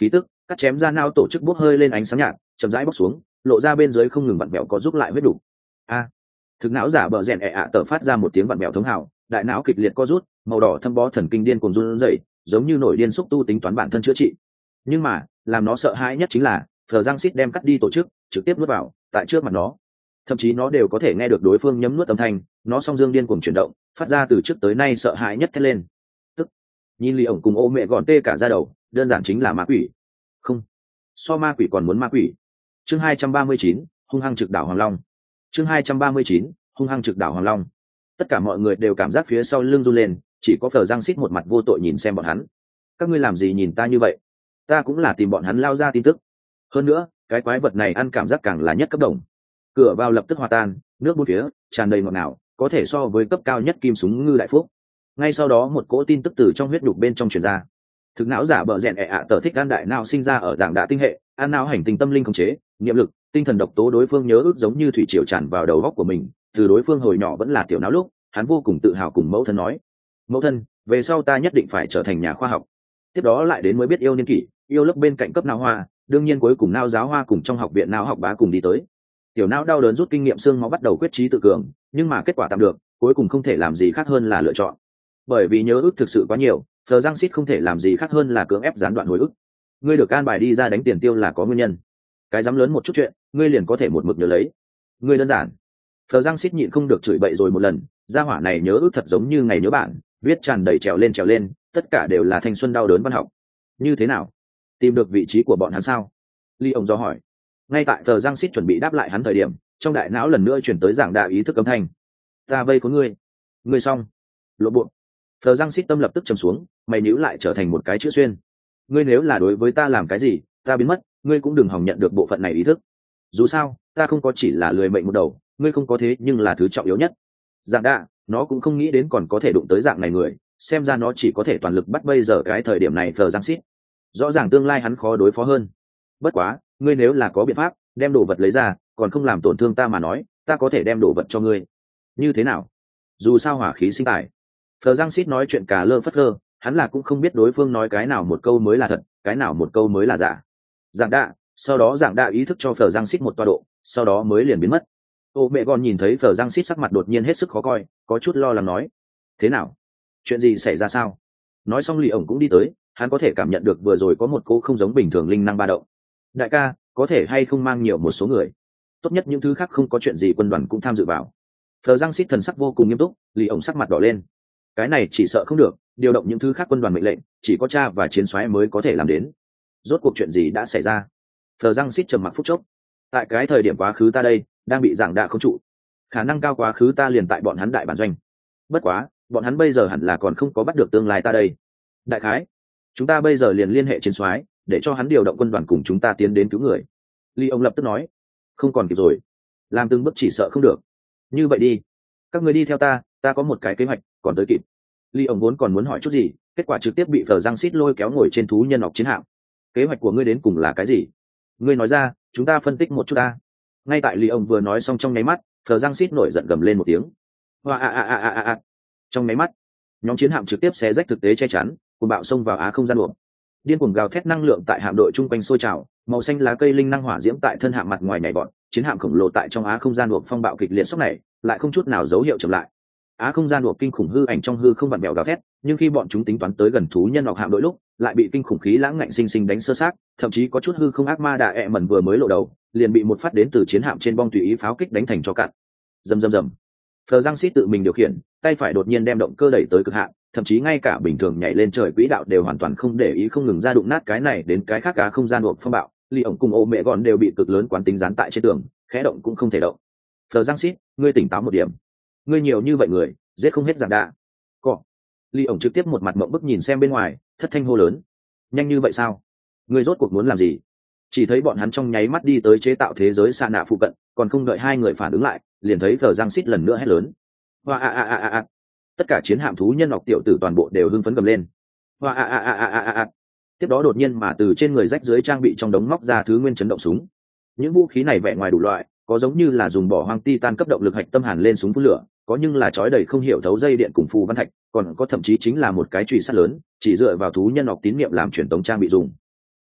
cắt chém ra nao tổ chức bốc hơi lên ánh sáng nhạt, chậm rãi bóc xuống, lộ ra bên dưới không ngừng vặn vẹo có giúp lại huyết đủ. A, thực não giả bờ rèn ẹ ạ tờ phát ra một tiếng vặn vẹo thống hào, đại não kịch liệt co rút, màu đỏ thâm bó thần kinh điên cuồng run rẩy, giống như nổi điên xúc tu tính toán bản thân chữa trị. Nhưng mà làm nó sợ hãi nhất chính là phờ giang xít đem cắt đi tổ chức trực tiếp nuốt vào tại trước mặt nó, thậm chí nó đều có thể nghe được đối phương nhấm nuốt âm thanh. Nó song dương điên cuồng chuyển động, phát ra từ trước tới nay sợ hãi nhất thét lên. Tức nhìn lì ổng cùng ô mẹ gọn tê cả ra đầu, đơn giản chính là ma quỷ. Không, so ma quỷ còn muốn ma quỷ. Chương hai trăm ba mươi chín, hung hăng trực đảo Hoàng Long. Chương hai trăm ba mươi chín, hung hăng trực đảo Hoàng Long. Tất cả mọi người đều cảm giác phía sau lưng run lên, chỉ có phờ giang xít một mặt vô tội nhìn xem bọn hắn. Các ngươi làm gì nhìn ta như vậy? Ta cũng là tìm bọn hắn lao ra tin tức. Hơn nữa cái quái vật này ăn cảm giác càng là nhất cấp đồng. Cửa vào lập tức hòa tan, nước bốn phía tràn đầy ngọt ngào, có thể so với cấp cao nhất kim súng ngư đại phúc. Ngay sau đó một cỗ tin tức từ trong huyết đục bên trong truyền ra. Thực não giả bờ rèn ẹ ạ tờ thích gan đại não sinh ra ở dạng đạ tinh hệ, ăn não hành tinh tâm linh khống chế, niệm lực, tinh thần độc tố đối phương nhớ ước giống như thủy triều tràn vào đầu óc của mình. Từ đối phương hồi nhỏ vẫn là tiểu não lúc, hắn vô cùng tự hào cùng mẫu thân nói: mẫu thân, về sau ta nhất định phải trở thành nhà khoa học. Tiếp đó lại đến mới biết yêu niên kỷ, yêu lớp bên cạnh cấp não hoa, đương nhiên cuối cùng não giáo hoa cùng trong học viện não học bá cùng đi tới. Tiểu não đau đớn rút kinh nghiệm xương máu bắt đầu quyết trí tự cường, nhưng mà kết quả tạm được, cuối cùng không thể làm gì khác hơn là lựa chọn. Bởi vì nhớ ước thực sự quá nhiều, Phờ Giang Sít không thể làm gì khác hơn là cưỡng ép gián đoạn hồi ức. Ngươi được an bài đi ra đánh tiền tiêu là có nguyên nhân. Cái dám lớn một chút chuyện, ngươi liền có thể một mực nhớ lấy. Ngươi đơn giản. Phờ Giang Sít nhịn không được chửi bậy rồi một lần, gia hỏa này nhớ ước thật giống như ngày nhớ bạn, viết tràn đầy trèo lên trèo lên, tất cả đều là thanh xuân đau đớn văn học. Như thế nào? Tìm được vị trí của bọn hắn sao? Ly ông do hỏi. Ngay tại Phờ Giang Sít chuẩn bị đáp lại hắn thời điểm, trong đại não lần nữa chuyển tới giảng đạo ý thức âm thanh. Ta vây có ngươi. Ngươi xong. Lộ bộ. Phờ Giang Sít tâm lập tức trầm xuống, mày níu lại trở thành một cái chữ xuyên. Ngươi nếu là đối với ta làm cái gì, ta biến mất, ngươi cũng đừng hòng nhận được bộ phận này ý thức. Dù sao, ta không có chỉ là lười mệnh một đầu, ngươi không có thế nhưng là thứ trọng yếu nhất. Dạng đạ, nó cũng không nghĩ đến còn có thể đụng tới dạng này người, xem ra nó chỉ có thể toàn lực bắt bây giờ cái thời điểm này Phờ Giang Sít. Rõ ràng tương lai hắn khó đối phó hơn. Bất quá, ngươi nếu là có biện pháp đem đồ vật lấy ra, còn không làm tổn thương ta mà nói, ta có thể đem đồ vật cho ngươi. Như thế nào? Dù sao hỏa khí sinh tài. Phờ Giang Sít nói chuyện cả lơ phất lơ, hắn là cũng không biết đối phương nói cái nào một câu mới là thật, cái nào một câu mới là giả. Giảng đạ, sau đó giảng đạ ý thức cho Phờ Giang Sít một tọa độ, sau đó mới liền biến mất. Ô mẹ còn nhìn thấy Phờ Giang Sít sắc mặt đột nhiên hết sức khó coi, có chút lo lắng nói: thế nào? Chuyện gì xảy ra sao? Nói xong Lì ổng cũng đi tới, hắn có thể cảm nhận được vừa rồi có một cô không giống bình thường linh năng ba động. Đại ca, có thể hay không mang nhiều một số người? Tốt nhất những thứ khác không có chuyện gì quân đoàn cũng tham dự vào. Phờ Giang Sít thần sắc vô cùng nghiêm túc, Lì ổng sắc mặt đỏ lên. Cái này chỉ sợ không được, điều động những thứ khác quân đoàn mệnh lệnh chỉ có cha và chiến soái mới có thể làm đến. Rốt cuộc chuyện gì đã xảy ra? Phờ Giang Sít trầm mặc phút chốc. Tại cái thời điểm quá khứ ta đây đang bị giảng đạ không trụ, khả năng cao quá khứ ta liền tại bọn hắn đại bản doanh. Bất quá bọn hắn bây giờ hẳn là còn không có bắt được tương lai ta đây. Đại khái chúng ta bây giờ liền liên hệ chiến soái để cho hắn điều động quân đoàn cùng chúng ta tiến đến cứu người. Ly ông lập tức nói: không còn kịp rồi, làm từng bước chỉ sợ không được. Như vậy đi, các người đi theo ta, ta có một cái kế hoạch còn tới kịp. Ly ông vốn còn muốn hỏi chút gì, kết quả trực tiếp bị Phờ Giang Sít lôi kéo ngồi trên thú nhân học chiến hạm. Kế hoạch của ngươi đến cùng là cái gì? Ngươi nói ra, chúng ta phân tích một chút ta. Ngay tại Ly ông vừa nói xong trong nháy mắt, Phờ Giang Sít nổi giận gầm lên một tiếng. Hoa a a a a a. Trong nháy mắt, nhóm chiến hạm trực tiếp xé rách thực tế che chắn, cùng bạo xông vào á không gian luồng. Điên cuồng gào thét năng lượng tại hạm đội trung quanh sôi trào, màu xanh lá cây linh năng hỏa diễm tại thân hạm mặt ngoài nhảy bọn, chiến hạm khổng lồ tại trong á không gian luồng phong bạo kịch liệt sốc này, lại không chút nào dấu hiệu chậm lại. Á không gian luồng kinh khủng hư ảnh trong hư không vặn vẹo gào thét, nhưng khi bọn chúng tính toán tới gần thú nhân hoặc hạm đội lúc, lại bị kinh khủng khí lãng ngạnh sinh sinh đánh sơ xác, thậm chí có chút hư không ác ma đạ ẹ mẩn vừa mới lộ đầu, liền bị một phát đến từ chiến hạm trên bong tùy ý pháo kích đánh thành cho cạn. Rầm rầm rầm. Phờ Giang Sít tự mình điều khiển, tay phải đột nhiên đem động cơ đẩy tới cực hạn, thậm chí ngay cả bình thường nhảy lên trời quỹ đạo đều hoàn toàn không để ý, không ngừng ra đụng nát cái này đến cái khác cá không gian buộc phong bạo. Ly ổng cùng ô mẹ gọn đều bị cực lớn quán tính dán tại trên tường, khẽ động cũng không thể động. Phờ Giang Sít, ngươi tỉnh táo một điểm, ngươi nhiều như vậy người giết không hết giảng đạ. Cọ. Ly ổng trực tiếp một mặt mộng bức nhìn xem bên ngoài, thất thanh hô lớn: nhanh như vậy sao? Ngươi rốt cuộc muốn làm gì? Chỉ thấy bọn hắn trong nháy mắt đi tới chế tạo thế giới xa nạ phụ cận, còn không đợi hai người phản ứng lại, liền thấy Phờ Giang Sít lần nữa hét lớn: hoa a a a a a. Tất cả chiến hạm thú nhân ngọc tiểu tử toàn bộ đều hưng phấn gầm lên: hoa a a a a a a. Tiếp đó đột nhiên mà từ trên người rách dưới trang bị trong đống móc ra thứ nguyên chấn động súng. Những vũ khí này vẻ ngoài đủ loại, có giống như là dùng bỏ hoang titan cấp động lực hạch tâm hàn lên súng phun lửa, có nhưng là trói đầy không hiểu thấu dây điện cùng phù văn thạch, còn có thậm chí chính là một cái chùy sắt lớn, chỉ dựa vào thú nhân ngọc tín niệm làm truyền tống trang bị dùng.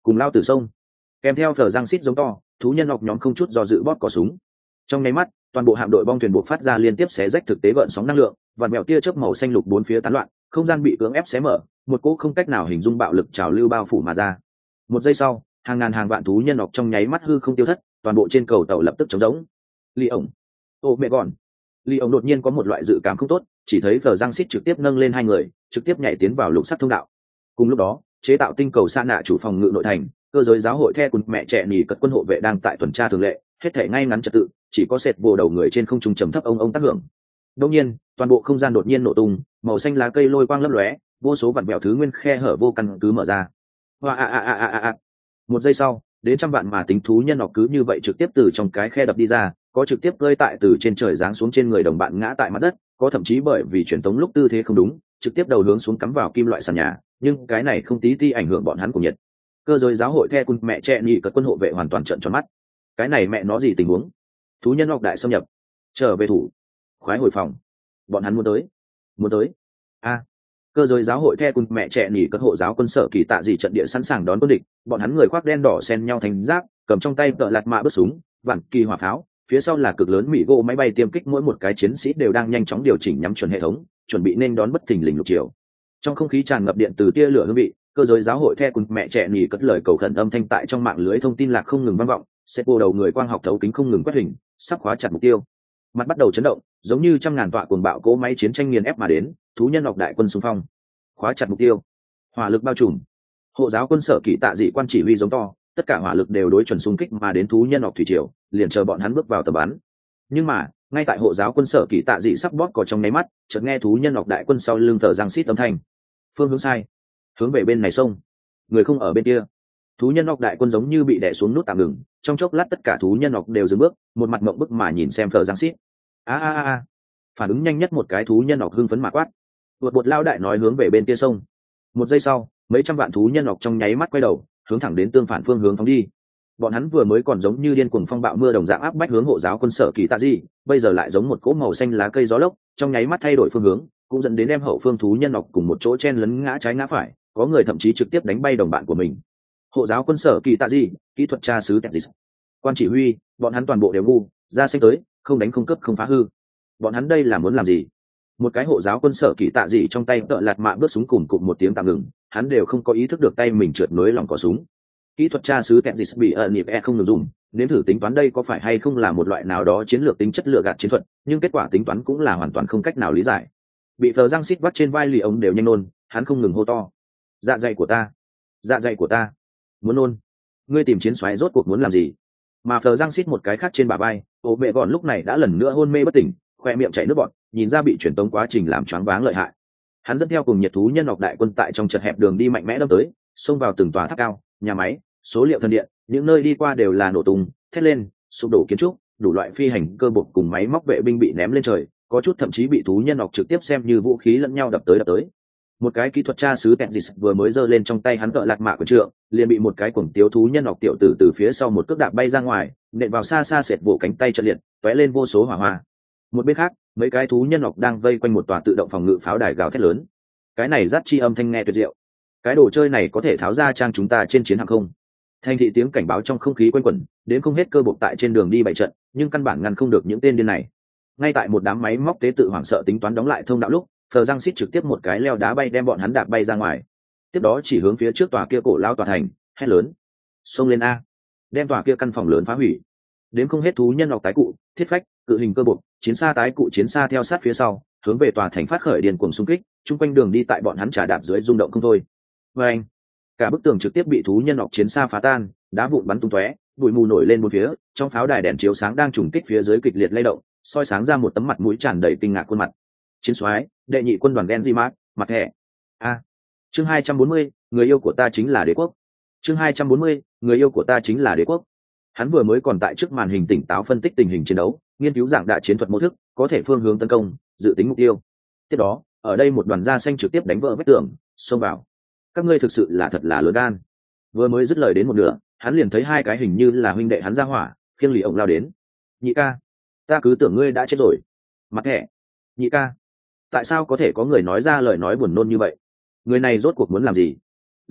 cùng lao tử sông. Kèm theo phờ giang xít giống to, thú nhân ngọc nhóm không chút do dự bóp cò súng. Trong nháy mắt, toàn bộ hạm đội bong thuyền buộc phát ra liên tiếp xé rách thực tế gợn sóng năng lượng, và mèo tia chớp màu xanh lục bốn phía tán loạn, không gian bị cưỡng ép xé mở, một cỗ không cách nào hình dung bạo lực trào lưu bao phủ mà ra. Một giây sau, hàng ngàn hàng vạn thú nhân ngọc trong nháy mắt hư không tiêu thất, toàn bộ trên cầu tàu lập tức trống rỗng. Ly ổng, ô mẹ gòn. Ly ổng đột nhiên có một loại dự cảm không tốt, chỉ thấy phờ giang xít trực tiếp nâng lên hai người, trực tiếp nhảy tiến vào lục sắc thông đạo. Cùng lúc đó, chế tạo tinh cầu sa nạ chủ phòng ngự nội thành, cơ giới giáo hội the cùng mẹ trẻ nỉ cật quân hộ vệ đang tại tuần tra thường lệ, hết thể ngay ngắn trật tự, chỉ có sệt bồ đầu người trên không trung trầm thấp ông ông tác hưởng. Đột nhiên, toàn bộ không gian đột nhiên nổ tung, màu xanh lá cây lôi quang lấp lóe, vô số vạn bèo thứ nguyên khe hở vô căn cứ mở ra. Hoa a a a a a. Một giây sau, đến trăm vạn mà tính thú nhân ngọc cứ như vậy trực tiếp từ trong cái khe đập đi ra, có trực tiếp rơi tại từ trên trời giáng xuống trên người đồng bạn ngã tại mặt đất, có thậm chí bởi vì truyền tống lúc tư thế không đúng, trực tiếp đầu hướng xuống cắm vào kim loại sàn nhà, nhưng cái này không tí ti ảnh hưởng bọn hắn cùng nhiệt. Cơ giới giáo hội the cùng mẹ trẻ nhị cật quân hộ vệ hoàn toàn trợn tròn mắt. Cái này mẹ nó gì tình huống? Thú nhân ngọc đại xâm nhập, trở về thủ, khoái hồi phòng, bọn hắn muốn tới, muốn tới. A, cơ giới giáo hội the cùng mẹ trẻ nhị cật hộ giáo quân sở kỳ tạ gì trận địa sẵn sàng đón quân địch, bọn hắn người khoác đen đỏ xen nhau thành giáp, cầm trong tay tợ lạt mạ bớt súng, vạn kỳ hỏa pháo, phía sau là cực lớn mỹ gỗ máy bay tiêm kích, mỗi một cái chiến sĩ đều đang nhanh chóng điều chỉnh nhắm chuẩn hệ thống, chuẩn bị nên đón bất thình lình lục chiều. Trong không khí tràn ngập điện từ tia lửa hương vị, cơ giới giáo hội the cùng mẹ trẻ nhì cất lời cầu khẩn âm thanh tại trong mạng lưới thông tin lạc không ngừng vang vọng, sẽ bộ đầu người quang học thấu kính không ngừng quét hình, sắp khóa chặt mục tiêu. Mặt bắt đầu chấn động, giống như trăm ngàn tọa cuồng bạo cỗ máy chiến tranh nghiền ép mà đến, thú nhân ngọc đại quân xung phong, khóa chặt mục tiêu, hỏa lực bao trùm. Hộ giáo quân sở kỵ tạ dị quan chỉ huy giống to, tất cả hỏa lực đều đối chuẩn xung kích mà đến thú nhân ngọc thủy triều, liền chờ bọn hắn bước vào tầm bắn. Nhưng mà, ngay tại hộ giáo quân sở kỵ tạ dị sắp bóp cò trong nháy mắt, chợt nghe thú nhân ngọc đại quân sau lưng thở giằng xít âm thanh. Phương hướng sai, hướng về bên này sông, người không ở bên kia. Thú nhân ngọc đại quân giống như bị đè xuống nút tạm ngừng, trong chốc lát tất cả thú nhân ngọc đều dừng bước, một mặt mộng bức mà nhìn xem thở giằng xít. A a a, phản ứng nhanh nhất một cái thú nhân ngọc hưng phấn mà quát. Tuột bột lao đại nói hướng về bên kia sông. Một giây sau, mấy trăm vạn thú nhân ngọc trong nháy mắt quay đầu, hướng thẳng đến tương phản phương hướng phóng đi. Bọn hắn vừa mới còn giống như điên cuồng phong bạo mưa đồng dạng áp bách hướng hộ giáo quân sở kỳ tạ dị, bây giờ lại giống một cỗ màu xanh lá cây gió lốc, trong nháy mắt thay đổi phương hướng, cũng dẫn đến đem hậu phương thú nhân ngọc cùng một chỗ chen lấn ngã trái ngã phải, có người thậm chí trực tiếp đánh bay đồng bạn của mình. Hộ giáo quân sở kỳ tạ dị, kỹ thuật tra sứ Texas, quan chỉ huy, bọn hắn toàn bộ đều ngu, ra xanh tới, không đánh không cướp không phá hư. Bọn hắn đây là muốn làm gì? Một cái hộ giáo quân sở kỳ tạ dị trong tay tợ lạt mạ bước súng cùng cụm một tiếng tạm ngừng, hắn đều không có ý thức được tay mình trượt nối lòng cò súng. Kỹ thuật tra sứ Texas bị ẩn nhịp e không ngừng dùng, nếm thử tính toán đây có phải hay không là một loại nào đó chiến lược tính chất lựa gạt chiến thuật, nhưng kết quả tính toán cũng là hoàn toàn không cách nào lý giải. Bị phờ răng xít vắt trên vai lì ông đều nhanh nôn, hắn không ngừng hô to. Dạ dày của ta, dạ dày của ta, muốn nôn. Ngươi tìm chiến xoáy rốt cuộc muốn làm gì? Mà phờ răng xít một cái khác trên bả vai, ổ bệ gọn lúc này đã lần nữa hôn mê bất tỉnh, khoe miệng chảy nước bọt, nhìn ra bị truyền tống quá trình làm choáng váng lợi hại. Hắn dẫn theo cùng nhiệt thú nhân ngọc đại quân tại trong chật hẹp đường đi mạnh mẽ đâm tới, xông vào từng tòa tháp cao, nhà máy, số liệu thần điện, những nơi đi qua đều là nổ tung, thét lên, sụp đổ kiến trúc, đủ loại phi hành cơ bộc cùng máy móc vệ binh bị ném lên trời, có chút thậm chí bị thú nhân ngọc trực tiếp xem như vũ khí lẫn nhau đập tới đập tới. Một cái kỹ thuật tra sứ Texas vừa mới giơ lên trong tay hắn cỡ lạc mạ của trượng, liền bị một cái cuồng tiếu thú nhân ngọc tiểu tử từ phía sau một cước đạp bay ra ngoài, nện vào xa xa sệt vỗ cánh tay trật liệt, tóe lên vô số hỏa hoa. Một bên khác, mấy cái thú nhân ngọc đang vây quanh một tòa tự động phòng ngự pháo đài gào thét lớn. Cái này rát chi âm thanh nghe tuyệt diệu. Cái đồ chơi này có thể tháo ra trang chúng ta trên chiến hàng không? Thành thị tiếng cảnh báo trong không khí quanh quẩn, đến không hết cơ bộc tại trên đường đi bày trận, nhưng căn bản ngăn không được những tên điên này. Ngay tại một đám máy móc tế tự hoảng sợ tính toán đóng lại thông đạo lúc, Phờ Giang Xít trực tiếp một cái leo đá bay đem bọn hắn đạp bay ra ngoài. Tiếp đó chỉ hướng phía trước tòa kia cổ lao tòa thành, hét lớn: "Xông lên a! Đem tòa kia căn phòng lớn phá hủy!" Đến không hết thú nhân ngọc tái cụ, thiết phách, cự hình cơ bộc, chiến xa tái cụ chiến xa theo sát phía sau, hướng về tòa thành phát khởi điên cuồng xung kích, chung quanh đường đi tại bọn hắn trả đạp dưới rung động không thôi. Và anh, cả bức tường trực tiếp bị thú nhân ngọc chiến xa phá tan, đá vụn bắn tung tóe, bụi mù nổi lên bốn phía, trong pháo đài đèn chiếu sáng đang trùng kích phía dưới kịch liệt lay động, soi sáng ra một tấm mặt mũi tràn đầy kinh ngạc khuôn mặt. Chiến soái, đệ nhị quân đoàn Genzimat, mặt thẻ. A. Chương hai trăm bốn mươi, người yêu của ta chính là đế quốc. Chương hai trăm bốn mươi, người yêu của ta chính là đế quốc. Hắn vừa mới còn tại trước màn hình tỉnh táo phân tích tình hình chiến đấu, nghiên cứu giảng đại chiến thuật mô thức, có thể phương hướng tấn công, dự tính mục tiêu. Tiếp đó, ở đây một đoàn da xanh trực tiếp đánh vỡ vách tường, xông vào. Các ngươi thực sự là thật là lớn gan. Vừa mới dứt lời đến một nửa, hắn liền thấy hai cái hình như là huynh đệ hắn ra hỏa, khiêng lì ổng lao đến. Nhị ca, ta cứ tưởng ngươi đã chết rồi. Mặt thẻ. Nhị ca, tại sao có thể có người nói ra lời nói buồn nôn như vậy? Người này rốt cuộc muốn làm gì?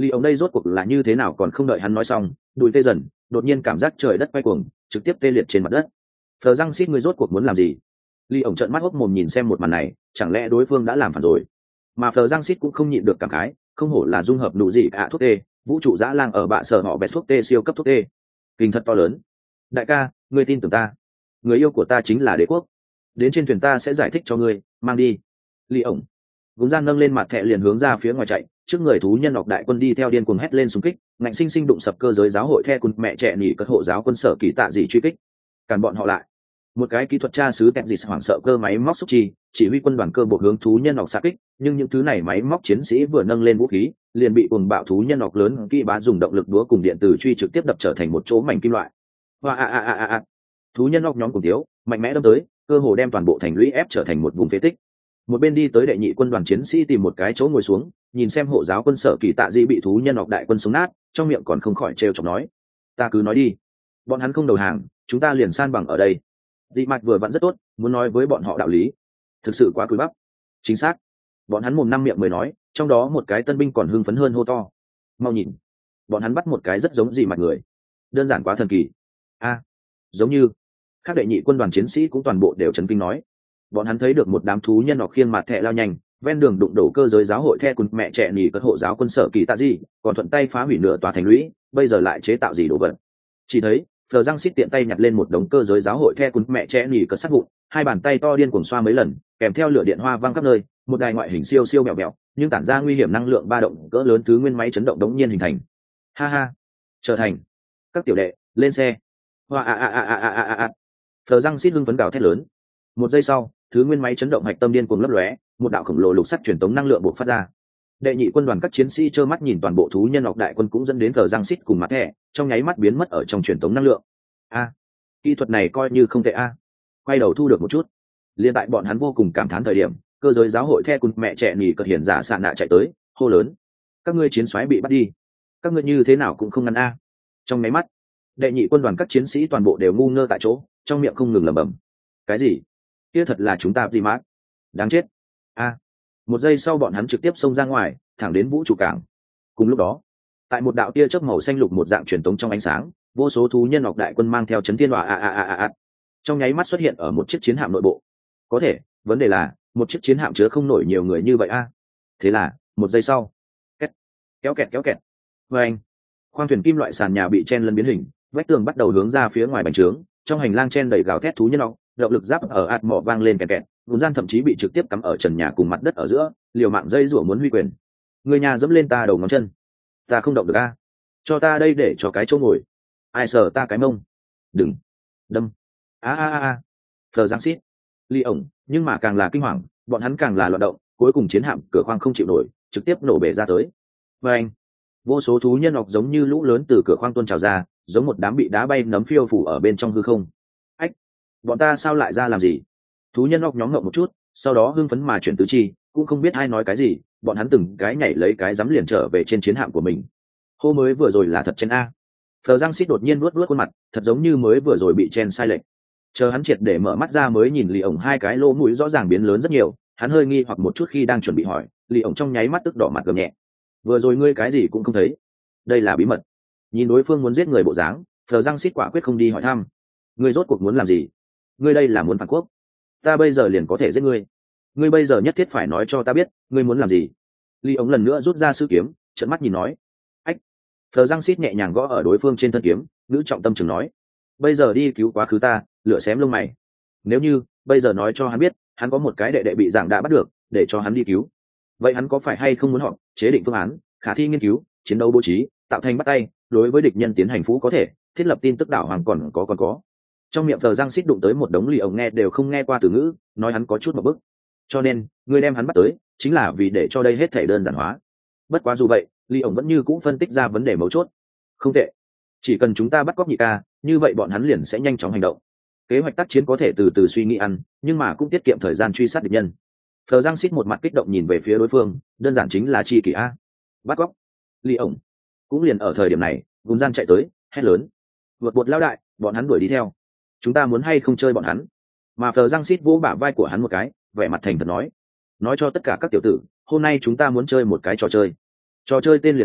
Lý ổng đây rốt cuộc là như thế nào, còn không đợi hắn nói xong đùi tê dần, đột nhiên cảm giác trời đất quay cuồng, trực tiếp tê liệt trên mặt đất. Phờ răng xít, ngươi rốt cuộc muốn làm gì? Lý ổng trợn mắt hốc mồm nhìn xem một màn này, chẳng lẽ đối phương đã làm phản rồi? Mà Phờ răng xít cũng không nhịn được cảm khái, không hổ là dung hợp nụ gì cả thuốc tê, vũ trụ dã lang ở bạ sở họ bẹt thuốc tê siêu cấp thuốc tê, kinh thật to lớn. Đại ca, ngươi tin tưởng ta, người yêu của ta chính là đế quốc, đến trên thuyền ta sẽ giải thích cho ngươi, mang đi. Lý ổng gúng gian nâng lên mặt thẹ liền hướng ra phía ngoài chạy, trước người thú nhân ngọc đại quân đi theo điên cuồng hét lên xung kích, ngạnh sinh sinh đụng sập cơ giới giáo hội the cùng mẹ trẻ nỉ cất hộ giáo quân sở kỳ tạ dị truy kích, cản bọn họ lại. Một cái kỹ thuật tra sứ tẹt dị hoảng sợ cơ máy móc xúc chi chỉ huy quân đoàn cơ bộ hướng thú nhân ngọc xạ kích, nhưng những thứ này máy móc chiến sĩ vừa nâng lên vũ khí liền bị cuồng bạo thú nhân ngọc lớn kỹ bá dùng động lực đúa cùng điện từ truy trực tiếp đập trở thành một chỗ mảnh kim loại. Và a a a a a thú nhân ngọc nhóm cùng thiếu mạnh mẽ đâm tới, cơ hồ đem toàn bộ thành lũy ép trở thành một vùng phế tích. Một bên đi tới đệ nhị quân đoàn chiến sĩ tìm một cái chỗ ngồi xuống, nhìn xem hộ giáo quân sở kỳ tạ dị bị thú nhân ngọc đại quân sống nát, trong miệng còn không khỏi trêu chọc nói: ta cứ nói đi, bọn hắn không đầu hàng chúng ta liền san bằng ở đây. Dị mạch vừa vặn rất tốt, muốn nói với bọn họ đạo lý, thực sự quá cúi bắp. Chính xác, bọn hắn mồm năm miệng mới nói, trong đó một cái tân binh còn hưng phấn hơn hô to: mau nhìn, bọn hắn bắt một cái rất giống dị mạch người, đơn giản quá thần kỳ. A, giống như. Các đệ nhị quân đoàn chiến sĩ cũng toàn bộ đều chấn kinh nói, bọn hắn thấy được một đám thú nhân nọc khiêng mặt thẹ lao nhanh, ven đường đụng đổ cơ giới giáo hội the cùng mẹ trẻ nỉ cất hộ giáo quân sở kỳ tạ gì, còn thuận tay phá hủy nửa tòa thành lũy, bây giờ lại chế tạo gì đồ vật. Chỉ thấy Phờ răng xít tiện tay nhặt lên một đống cơ giới giáo hội the cùng mẹ trẻ nỉ cất sát vụn, hai bàn tay to điên cuồng xoa mấy lần, kèm theo lửa điện hoa vang khắp nơi, một đài ngoại hình siêu siêu mèo mèo nhưng tản ra nguy hiểm năng lượng ba động cỡ lớn thứ nguyên máy chấn động đống nhiên hình thành. Ha ha, trở thành. Các tiểu đệ lên xe. Hoa a a a a a a a. Phờ răng xít hưng phấn gào thét lớn. Một giây sau, thứ nguyên máy chấn động hạch tâm điên cuồng lấp lóe, một đạo khổng lồ lục sắt truyền tống năng lượng bộc phát ra. Đệ nhị quân đoàn các chiến sĩ trơ mắt nhìn toàn bộ thú nhân ngọc đại quân cũng dẫn đến Phờ răng xít cùng mặt thẻ, trong nháy mắt biến mất ở trong truyền tống năng lượng. A, kỹ thuật này coi như không tệ a. Quay đầu thu được một chút. Liên tại bọn hắn vô cùng cảm thán thời điểm, cơ giới giáo hội the cùng mẹ trẻ nỉ cật hiển giả sạn nạ chạy tới, hô lớn: các ngươi chiến soái bị bắt đi, các ngươi như thế nào cũng không ngăn a. Trong nháy mắt, đệ nhị quân đoàn các chiến sĩ toàn bộ đều ngu ngơ tại chỗ, trong miệng không ngừng lẩm bẩm: cái gì? Kia thật là chúng ta gì mát? Đáng chết! A! Một giây sau bọn hắn trực tiếp xông ra ngoài, thẳng đến vũ trụ cảng. Cùng lúc đó, tại một đạo tia chớp màu xanh lục một dạng truyền tống trong ánh sáng, vô số thú nhân ngọc đại quân mang theo chấn thiên hỏa a a a a a, trong nháy mắt xuất hiện ở một chiếc chiến hạm nội bộ. Có thể, vấn đề là một chiếc chiến hạm chứa không nổi nhiều người như vậy a. Thế là, một giây sau, két, kéo kẹt kéo kẹt, và anh, khoang thuyền kim loại sàn nhà bị chen lấn biến hình, vách tường bắt đầu hướng ra phía ngoài bành trướng, trong hành lang chen đầy gào thét thú nhân ngọc, động lực giáp ở ạt mỏ vang lên kẹt kẹt, gùn gian thậm chí bị trực tiếp cắm ở trần nhà cùng mặt đất ở giữa, liều mạng dây rủa muốn huy quyền. Người nhà dẫm lên ta đầu ngón chân, ta không động được a, cho ta đây để cho cái chỗ ngồi, ai sờ ta cái mông, đừng đâm, a a a a. Phờ giang xít, ly ổng, nhưng mà càng là kinh hoàng, bọn hắn càng là loạn động, cuối cùng chiến hạm cửa khoang không chịu nổi, trực tiếp nổ bể ra tới. Và anh, vô số thú nhân ngọc giống như lũ lớn từ cửa khoang tuôn trào ra, giống một đám bị đá bay nấm phiêu phủ ở bên trong hư không. Ách, bọn ta sao lại ra làm gì? Thú nhân ngọc nhóm ngậm một chút, sau đó hưng phấn mà chuyển tứ chi, cũng không biết ai nói cái gì, bọn hắn từng cái nhảy lấy cái dám liền trở về trên chiến hạm của mình. Hô mới vừa rồi là thật chen a. Phờ giang xít đột nhiên nuốt nuốt khuôn mặt, thật giống như mới vừa rồi bị chen sai lệch. Chờ hắn triệt để mở mắt ra mới nhìn Lý ổng hai cái lỗ mũi rõ ràng biến lớn rất nhiều, hắn hơi nghi hoặc một chút khi đang chuẩn bị hỏi, Lý ổng trong nháy mắt tức đỏ mặt gầm nhẹ: vừa rồi ngươi cái gì cũng không thấy, đây là bí mật. Nhìn đối phương muốn giết người bộ dáng, Phờ giang xít quả quyết không đi hỏi thăm. Ngươi rốt cuộc muốn làm gì? Ngươi đây là muốn phản quốc? Ta bây giờ liền có thể giết ngươi. Ngươi bây giờ nhất thiết phải nói cho ta biết, ngươi muốn làm gì? Lý ổng lần nữa rút ra sư kiếm, trợn mắt nhìn nói. Ách. Phờ giang xít nhẹ nhàng gõ ở đối phương trên thân kiếm, nữ trọng tâm trường nói: bây giờ đi cứu quá khứ ta, lửa xém lông mày. Nếu như bây giờ nói cho hắn biết hắn có một cái đệ đệ bị giảng đã bắt được, để cho hắn đi cứu, vậy hắn có phải hay không muốn họp chế định phương án khả thi nghiên cứu chiến đấu bố trí tạo thành bắt tay đối với địch nhân tiến hành phú có thể thiết lập tin tức đảo hoàng còn có còn có. Trong miệng Phờ giang xít đụng tới một đống Lý ổng nghe đều không nghe qua từ ngữ, nói hắn có chút một bức. Cho nên người đem hắn bắt tới chính là vì để cho đây hết thể đơn giản hóa. Bất quá dù vậy, Lý ổng vẫn như cũng phân tích ra vấn đề mấu chốt. Không tệ, chỉ cần chúng ta bắt cóc nhị ca, như vậy bọn hắn liền sẽ nhanh chóng hành động. Kế hoạch tác chiến có thể từ từ suy nghĩ ăn, nhưng mà cũng tiết kiệm thời gian truy sát địch nhân. Phờ giang xít một mặt kích động nhìn về phía đối phương, đơn giản chính là chi kỷ a. Bắt cóc. Lý ổng cũng liền ở thời điểm này, gùn gian chạy tới, hét lớn: vượt bột lao đại, bọn hắn đuổi đi theo, chúng ta muốn hay không chơi bọn hắn? Mà Phờ giang xít vỗ bả vai của hắn một cái, vẻ mặt thành thật nói: nói cho tất cả các tiểu tử, hôm nay chúng ta muốn chơi một cái trò chơi. Trò chơi tên liền đều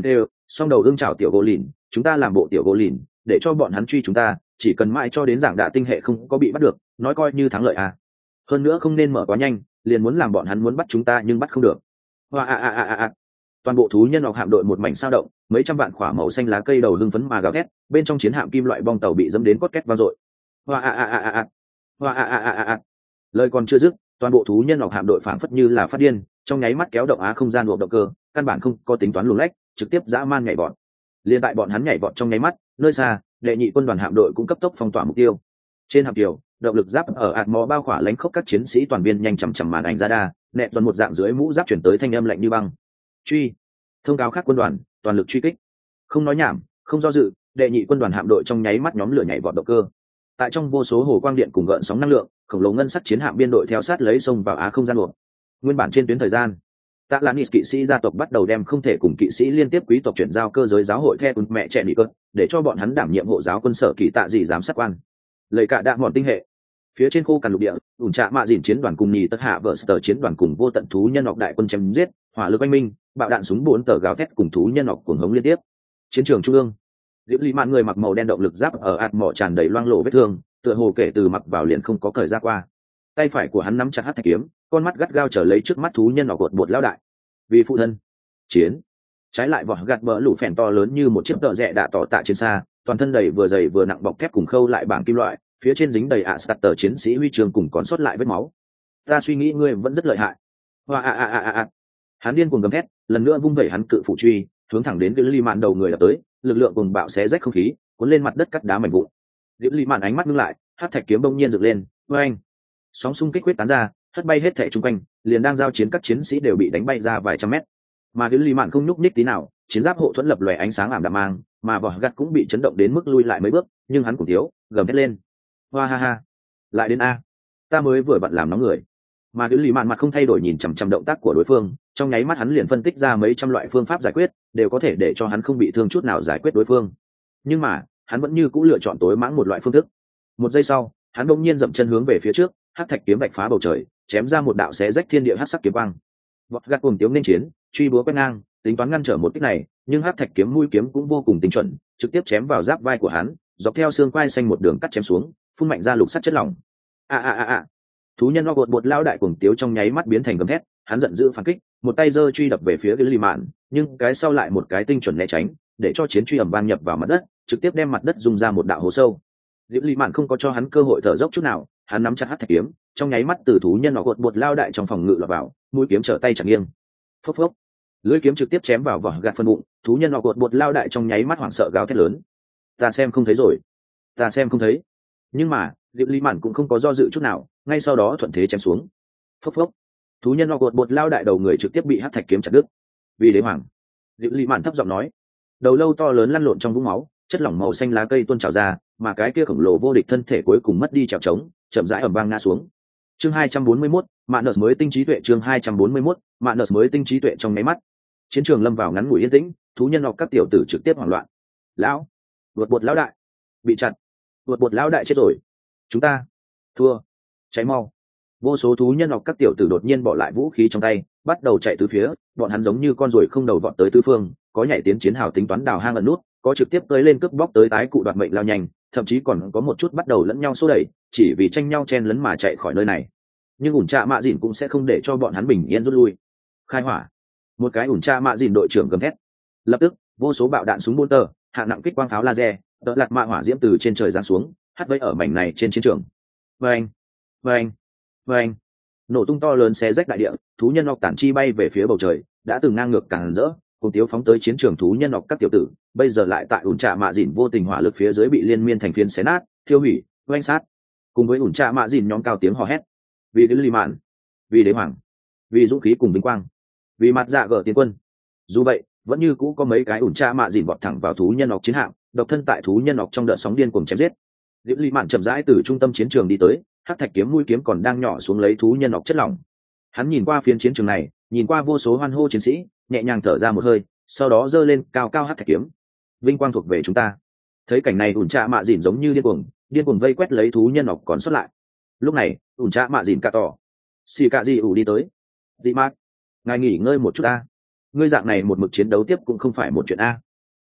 song đầu ương chảo tiểu gỗ lìn, chúng ta làm bộ tiểu gỗ lìn để cho bọn hắn truy chúng ta, chỉ cần mãi cho đến giảng đạ tinh hệ không có bị bắt được, nói coi như thắng lợi à. Hơn nữa không nên mở quá nhanh, liền muốn làm bọn hắn muốn bắt chúng ta nhưng bắt không được. Hoa a a a a a. Toàn bộ thú nhân học hạm đội một mảnh sao động, mấy trăm vạn khỏa màu xanh lá cây đầu hưng phấn mà gào thét, bên trong chiến hạm kim loại bong tàu bị dẫm đến cốt két vang dội. Hoa a a a a a. Hoa a a a a a. Lời còn chưa dứt, toàn bộ thú nhân học hạm đội phảng phất như là phát điên, trong nháy mắt kéo động á không gian luộc động cơ, căn bản không có tính toán luồn lách, trực tiếp dã man nhảy vọt. Liên tại bọn hắn nhảy vọt trong nháy mắt, nơi xa, đệ nhị quân đoàn hạm đội cũng cấp tốc phong tỏa mục tiêu. Trên hạm kiều, động lực giáp ở ạt mò bao khỏa lánh khốc các chiến sĩ toàn viên nhanh chằm chằm màn ảnh ra đa, nẹt toàn một dạng dưới mũ giáp chuyển tới thanh âm lạnh như băng. Truy, thông cáo các quân đoàn, toàn lực truy kích. Không nói nhảm, không do dự, đệ nhị quân đoàn hạm đội trong nháy mắt nhóm lửa nhảy vọt động cơ. Tại trong vô số hồ quang điện cùng gợn sóng năng lượng, khổng lồ ngân sắc chiến hạm biên đội theo sát lấy sông vào á không gian luộc. Nguyên bản trên tuyến thời gian, Tạ Lan kỵ sĩ gia tộc bắt đầu đem không thể cùng kỵ sĩ liên tiếp quý tộc chuyển giao cơ giới giáo hội theo mẹ trẻ nị cơn, để cho bọn hắn đảm nhiệm hộ giáo quân sở kỳ tạ gì giám sát quan. Lời cả đạm mòn tinh hệ. Phía trên khô cằn lục địa, ủn trạ mạ dìn chiến đoàn cùng nhì tất hạ vợ sở chiến đoàn cùng vô tận thú nhân học đại quân chém giết, hỏa lực oanh minh, bạo đạn súng bốn tờ gào thét cùng thú nhân học cuồng hống liên tiếp. Chiến trường trung ương, Diệp Lý Mạn người mặc màu đen động lực giáp ở ạt mỏ tràn đầy loang lổ vết thương, tựa hồ kể từ mặc vào liền không có cởi ra qua. Tay phải của hắn nắm chặt hắc thạch kiếm, con mắt gắt gao trở lấy trước mắt thú nhân học cột bột lao đại. Vì phụ thân, chiến. Trái lại vỏ gạt bỡ lũ phèn to lớn như một chiếc tợ rẽ đạ tỏ tạ trên xa, toàn thân đầy vừa dày vừa nặng bọc thép cùng khâu lại bảng kim loại, phía trên dính đầy ạ sạt tờ chiến sĩ huy chương cùng còn sót lại vết máu. Ta suy nghĩ ngươi vẫn rất lợi hại. Hoa a a a a a. Hắn điên cuồng gầm thét, lần nữa vung vẩy hắn cự phủ truy, hướng thẳng đến cái ly mạn đầu người đập tới, lực lượng cùng bạo xé rách không khí, cuốn lên mặt đất cắt đá mảnh vụn. Diệp Ly Mạn ánh mắt ngưng lại, hắc thạch kiếm bỗng nhiên dựng lên, oeng, sóng xung kích quyết tán ra, hất bay hết thảy xung quanh, liền đang giao chiến các chiến sĩ đều bị đánh bay ra vài trăm mét. Mà Diệp Ly Mạn không nhúc nhích tí nào, chiến giáp hộ thuẫn lập lòe ánh sáng ảm đạm mang, mà vỏ gặt cũng bị chấn động đến mức lui lại mấy bước, nhưng hắn cũng thiếu, gầm thét lên, hoa ha ha, lại đến a, ta mới vừa bận làm nóng người. Mà Diệp Ly Mạn mặt không thay đổi nhìn chằm chằm động tác của đối phương, trong nháy mắt hắn liền phân tích ra mấy trăm loại phương pháp giải quyết, đều có thể để cho hắn không bị thương chút nào giải quyết đối phương. Nhưng mà hắn vẫn như cũ lựa chọn tối mãng một loại phương thức. Một giây sau, hắn bỗng nhiên dậm chân hướng về phía trước, hắc thạch kiếm vạch phá bầu trời, chém ra một đạo xé rách thiên địa hắc sắc kiếm quang. Vọt gạt cùng tiếng nên chiến, truy búa quét ngang, tính toán ngăn trở một kích này, nhưng hắc thạch kiếm mũi kiếm cũng vô cùng tinh chuẩn, trực tiếp chém vào giáp vai của hắn, dọc theo xương quai xanh một đường cắt chém xuống, phun mạnh ra lục sắt chất lỏng. A a a a. Thú nhân bột bột lao đại cuồng tiếu trong nháy mắt biến thành gầm thét, hắn giận dữ phản kích, một tay giơ truy đập về phía cái lì mạn, nhưng cái sau lại một cái tinh chuẩn né tránh, để cho chiến truy ầm vang nhập vào mặt đất, trực tiếp đem mặt đất rung ra một đạo hố sâu. Diệp Lý Mạn không có cho hắn cơ hội thở dốc chút nào, hắn nắm chặt hắc thạch kiếm, trong nháy mắt từ thú nhân nọ cột bột lao đại trong phòng ngự lọt vào, mũi kiếm trở tay chẳng nghiêng. Phốc phốc, lưỡi kiếm trực tiếp chém vào vỏ gạt phân bụng, thú nhân nọ cột bột lao đại trong nháy mắt hoảng sợ gào thét lớn. Ta xem không thấy rồi, ta xem không thấy. Nhưng mà Diệp Lý Mạn cũng không có do dự chút nào, ngay sau đó thuận thế chém xuống. Phốc phốc, thú nhân nọ cột bột lao đại đầu người trực tiếp bị hắc thạch kiếm chặt đứt. Vì đế hoàng, Diệp Lý Mạn thấp giọng nói. Đầu lâu to lớn lăn lộn trong vũng máu, chất lỏng màu xanh lá cây tuôn trào ra, mà cái kia khổng lồ vô địch thân thể cuối cùng mất đi trèo trống, chậm rãi ầm vang ngã xuống. Chương hai trăm bốn mươi mốt, Mạn Nợ mới tinh trí tuệ. Chương hai trăm bốn mươi mốt, Mạn Nợ mới tinh trí tuệ. Trong mấy mắt, chiến trường lâm vào ngắn ngủi yên tĩnh, thú nhân học các tiểu tử trực tiếp hoảng loạn. Lão, vượt bột lão đại, bị chặt, vượt bột lão đại chết rồi, chúng ta thua, cháy mau. Vô số thú nhân học các tiểu tử đột nhiên bỏ lại vũ khí trong tay, bắt đầu chạy tứ phía, bọn hắn giống như con ruồi không đầu vọt tới tứ phương, có nhảy tiến chiến hào tính toán đào hang ẩn nút, có trực tiếp tới lên cướp bóc tới tái cụ đoạt mệnh lao nhanh, thậm chí còn có một chút bắt đầu lẫn nhau xô đẩy, chỉ vì tranh nhau chen lấn mà chạy khỏi nơi này. Nhưng ủn trạ mạ dìn cũng sẽ không để cho bọn hắn bình yên rút lui. Khai hỏa! Một cái ủn trạ mạ dìn đội trưởng gầm thét. Lập tức, vô số bạo đạn súng mortar, hạng nặng kích quang pháo laser, đỡ lạt mạ hỏa diễm từ trên trời giáng xuống, hắt vây ở mảnh này trên chiến trường. Vâng, vâng, vâng! Nổ tung to lớn xé rách đại địa, thú nhân học tản chi bay về phía bầu trời, đã từng ngang ngược càng rỡ, cùng tiếu phóng tới chiến trường thú nhân học các tiểu tử, bây giờ lại tại ủn trạ mạ dìn vô tình hỏa lực phía dưới bị liên miên thành phiến xé nát, thiêu hủy, oanh sát. Cùng với ủn trạ mạ dìn nhóm cao tiếng hò hét, vì cái lì mạn, vì đế hoàng, vì dũng khí cùng vinh quang, vì mặt dạ gở tiến quân. Dù vậy, vẫn như cũ có mấy cái ủn trạ mạ dìn vọt thẳng vào thú nhân học chiến hạm, độc thân tại thú nhân học trong đợt sóng điên cuồng chém giết. Diệp Lý Mạn chậm rãi từ trung tâm chiến trường đi tới, hắc thạch kiếm mũi kiếm còn đang nhỏ xuống lấy thú nhân học chất lỏng. Hắn nhìn qua phiến chiến trường này, nhìn qua vô số hoan hô chiến sĩ, nhẹ nhàng thở ra một hơi, sau đó giơ lên cao cao hắc thạch kiếm. Vinh quang thuộc về chúng ta. Thấy cảnh này, ủn trạ mạ dìn giống như điên cuồng, điên cuồng vây quét lấy thú nhân học còn sót lại. Lúc này, ủn trạ mạ dìn cà tỏ, xì cà gì ủ đi tới. Dị mát, ngài nghỉ ngơi một chút a. Ngươi dạng này một mực chiến đấu tiếp cũng không phải một chuyện a.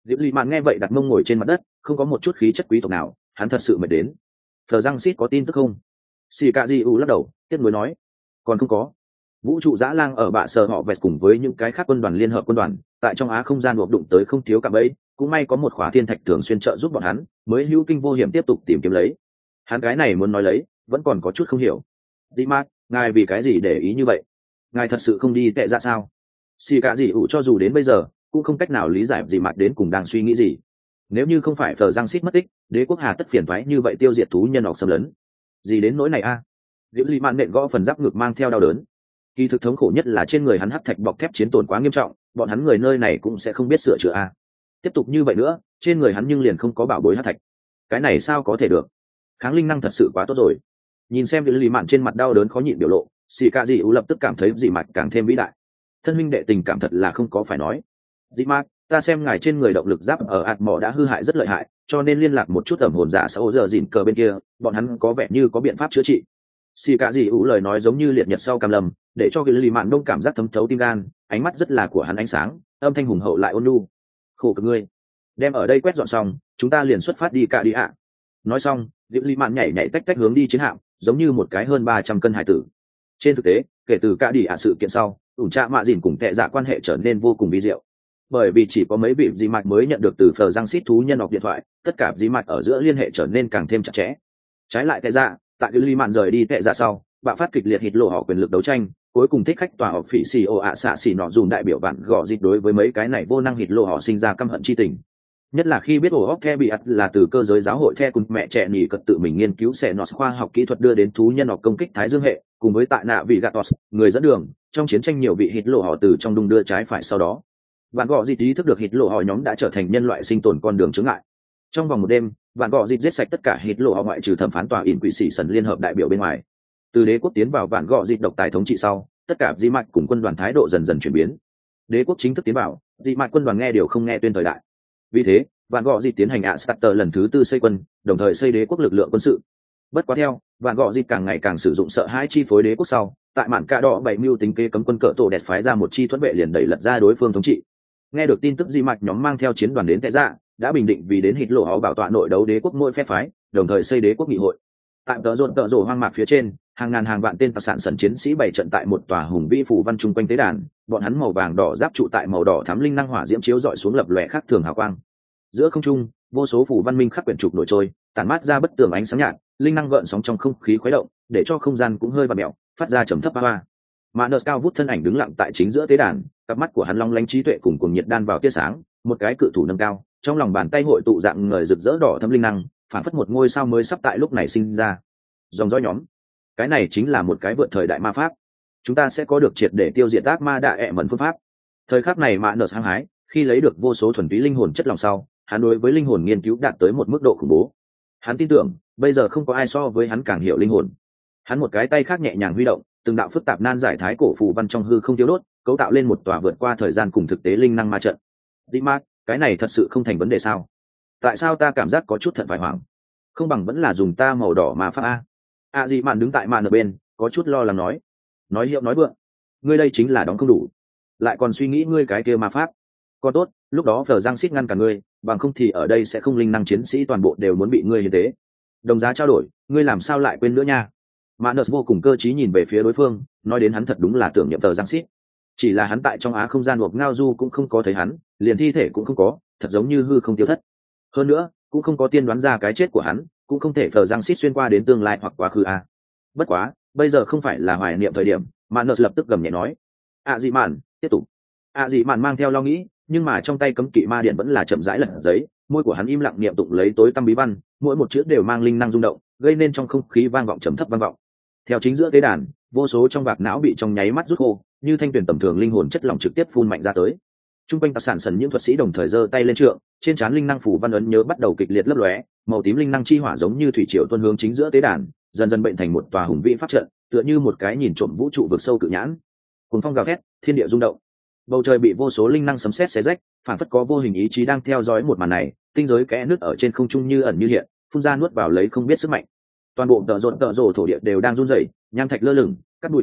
diệp lì mạn nghe vậy đặt mông ngồi trên mặt đất, không có một chút khí chất quý tộc nào, hắn thật sự mệt đến. Phờ răng xít có tin tức không? Xì cạ di u lắc đầu tiếc nuối nói, còn không có. Vũ trụ dã lang ở bạ sở họ vẹt cùng với những cái khác quân đoàn liên hợp quân đoàn tại trong á không gian buộc đụng tới không thiếu cạm bẫy, cũng may có một khóa thiên thạch thường xuyên trợ giúp bọn hắn mới hữu kinh vô hiểm tiếp tục tìm kiếm lấy. Hắn cái này muốn nói lấy vẫn còn có chút không hiểu. Đi mát, ngài vì cái gì để ý như vậy? Ngài thật sự không đi tệ ra sao? Xì cả gì ủ cho dù đến bây giờ cũng không cách nào lý giải gì mặt đến cùng đang suy nghĩ gì. Nếu như không phải Phờ Giang Sít mất tích, đế quốc hà tất phiền toái như vậy tiêu diệt thú nhân học xâm lấn. Gì đến nỗi này a? À? Diệu Lý Mạn nện gõ phần giáp ngực mang theo đau đớn. Kỳ thực thống khổ nhất là trên người hắn hắc thạch bọc thép chiến tổn quá nghiêm trọng, bọn hắn người nơi này cũng sẽ không biết sửa chữa a. À? Tiếp tục như vậy nữa, trên người hắn nhưng liền không có bảo bối hắc thạch. Cái này sao có thể được? Kháng linh năng thật sự quá tốt rồi. Nhìn xem Diệu Lý Mạn trên mặt đau đớn khó nhịn biểu lộ, Sĩ Cả Dị U lập tức cảm thấy dị mạch càng thêm vĩ đại. Thân minh đệ tình cảm thật là không có phải nói. Dị mạc, ta xem ngài trên người động lực giáp ở ạt mỏ đã hư hại rất lợi hại, cho nên liên lạc một chút ẩm hồn giả sau giờ dỉn cờ bên kia, bọn hắn có vẻ như có biện pháp chữa trị. Xì cả gì ủ lời nói giống như liệt nhật sau cam lầm, để cho cái lì mạn đông cảm giác thấm thấu tim gan, ánh mắt rất là của hắn ánh sáng, âm thanh hùng hậu lại ôn nhu. Khổ cực ngươi, đem ở đây quét dọn xong, chúng ta liền xuất phát đi cả đi ạ. Nói xong, diệu lì mạn nhảy nhảy tách tách hướng đi chiến hạm, giống như một cái hơn ba trăm cân hải tử. Trên thực tế, kể từ cả đi ạ sự kiện sau, ủn trạ mạ dìn cùng tệ dạ quan hệ trở nên vô cùng vi diệu, bởi vì chỉ có mấy vị dì mạch mới nhận được từ Phờ Giang Sít thú nhân học điện thoại, tất cả dì mạch ở giữa liên hệ trở nên càng thêm chặt chẽ. Trái lại tệ dạ, tại cái ly mạn rời đi tệ dạ sau, bạo phát kịch liệt hít lộ họ quyền lực đấu tranh, cuối cùng thích khách tòa họp phỉ xì ô ạ xạ xỉ nọ dùng đại biểu bản gõ dịch đối với mấy cái này vô năng hít lộ họ sinh ra căm hận chi tình. Nhất là khi biết ổ hóc the bị ắt là từ cơ giới giáo hội the cùng mẹ trẻ nhì cật tự mình nghiên cứu sẽ nọ khoa học kỹ thuật đưa đến thú nhân học công kích thái dương hệ, cùng với tại nạ vị Gatos, người dẫn đường trong chiến tranh nhiều vị hít lộ họ từ trong đung đưa trái phải sau đó. Vạn gọ dịt ý thức được hít lộ họ nhóm đã trở thành nhân loại sinh tồn con đường chướng ngại. Trong vòng một đêm, vạn gọ dịt giết sạch tất cả hít lộ họ ngoại trừ thẩm phán tòa ỉn quỷ sĩ sần liên hợp đại biểu bên ngoài. Từ đế quốc tiến vào vạn gọ dịt độc tài thống trị sau, tất cả di mạch cùng quân đoàn thái độ dần dần chuyển biến. Đế quốc chính thức tiến vào, di mạch quân đoàn nghe điều không nghe tuyên thời đại. Vì thế, vạn gọ dịt tiến hành ạ starter lần thứ tư xây quân, đồng thời xây đế quốc lực lượng quân sự. Bất quá theo, vạn gọ dịt càng ngày càng sử dụng sợ hãi chi phối đế quốc sau, tại mạn ca đỏ bảy mưu tính kế cấm quân cỡ tổ đẹp phái ra một chi thuẫn vệ liền đẩy lật ra đối phương thống trị. Nghe được tin tức di mạch nhóm mang theo chiến đoàn đến tệ dạ, đã bình định vì đến hít lộ họ bảo tọa nội đấu đế quốc mỗi phe phái, đồng thời xây đế quốc nghị hội. Tại tờ rộn tờ rổ hoang mạc phía trên, hàng ngàn hàng vạn tên tặc sản sần chiến sĩ bày trận tại một tòa hùng vĩ phủ văn chung quanh tế đàn, bọn hắn màu vàng đỏ giáp trụ tại màu đỏ thắm linh năng hỏa diễm chiếu dọi xuống lập lòe khác thường hào quang. Giữa không trung, vô số phủ văn minh khắc quyển trục nổi trôi, tản mát ra bất tường ánh sáng nhạt, linh năng gợn sóng trong không khí khuấy động, để cho không gian cũng hơi vặn mèo, phát ra trầm thấp ba ba. Mã Nợ cao vút thân ảnh đứng lặng tại chính giữa tế đàn, cặp mắt của hắn long lanh trí tuệ cùng cuồng nhiệt đan vào tia sáng, một cái cự thủ nâng cao, trong lòng bàn tay hội tụ dạng người rực rỡ đỏ thâm linh năng, phản phất một ngôi sao mới sắp tại lúc này sinh ra. Dòng dõi nhóm, cái này chính là một cái vượt thời đại ma pháp. Chúng ta sẽ có được triệt để tiêu diệt ác ma đại ệ mẫn phương pháp. Thời khắc này Mã Nợ hăng hái, khi lấy được vô số thuần túy linh hồn chất lòng sau, hắn đối với linh hồn nghiên cứu đạt tới một mức độ khủng bố. Hắn tin tưởng, bây giờ không có ai so với hắn càng hiểu linh hồn. Hắn một cái tay khác nhẹ nhàng huy động, từng đạo phức tạp nan giải thái cổ phù văn trong hư không thiếu đốt, cấu tạo lên một tòa vượt qua thời gian cùng thực tế linh năng ma trận. Dị mạc, cái này thật sự không thành vấn đề sao? Tại sao ta cảm giác có chút thận phải hoảng? Không bằng vẫn là dùng ta màu đỏ mà pháp a. A Dị Mạn đứng tại màn ở bên, có chút lo lắng nói, nói hiệu nói vượng, ngươi đây chính là đóng không đủ, lại còn suy nghĩ ngươi cái kia ma pháp. Còn tốt, lúc đó Phờ Giang Sít ngăn cả ngươi, bằng không thì ở đây sẽ không linh năng chiến sĩ toàn bộ đều muốn bị ngươi như thế. Đồng giá trao đổi, ngươi làm sao lại quên nữa nha? Manus vô cùng cơ trí nhìn về phía đối phương, nói đến hắn thật đúng là tưởng niệm Phờ Giang Sít. Chỉ là hắn tại trong á không gian buộc ngao du cũng không có thấy hắn, liền thi thể cũng không có, thật giống như hư không tiêu thất. Hơn nữa, cũng không có tiên đoán ra cái chết của hắn, cũng không thể Phờ Giang Sít xuyên qua đến tương lai hoặc quá khứ a. Bất quá, bây giờ không phải là hoài niệm thời điểm, Manus lập tức gầm nhẹ nói: "A Dị Mạn, tiếp tục." A Dị Mạn mang theo lo nghĩ, nhưng mà trong tay cấm kỵ ma điện vẫn là chậm rãi lật giấy, môi của hắn im lặng niệm tụng lấy tối tăm bí văn, mỗi một chữ đều mang linh năng rung động, gây nên trong không khí vang vọng trầm thấp vang vọng. Theo chính giữa tế đàn, vô số trong vạc não bị trong nháy mắt rút khô, như thanh tuyển tầm thường linh hồn chất lỏng trực tiếp phun mạnh ra tới. Trung quanh tạc sản sần những thuật sĩ đồng thời giơ tay lên trượng, trên trán linh năng phủ văn ấn nhớ bắt đầu kịch liệt lấp lóe, màu tím linh năng chi hỏa giống như thủy triều tuôn hướng chính giữa tế đàn, dần dần bệnh thành một tòa hùng vĩ pháp trận, tựa như một cái nhìn trộm vũ trụ vực sâu cự nhãn. Cuồng phong gào thét, thiên địa rung động. Bầu trời bị vô số linh năng sấm sét xé rách, phản phất có vô hình ý chí đang theo dõi một màn này, tinh giới kẽ nước ở trên không trung như ẩn như hiện, phun ra nuốt vào lấy không biết sức mạnh. Toàn bộ tợ rộn tợ rồ thổ địa đều đang run rẩy, nham thạch lơ lửng, cắt bụi cuốn ngược,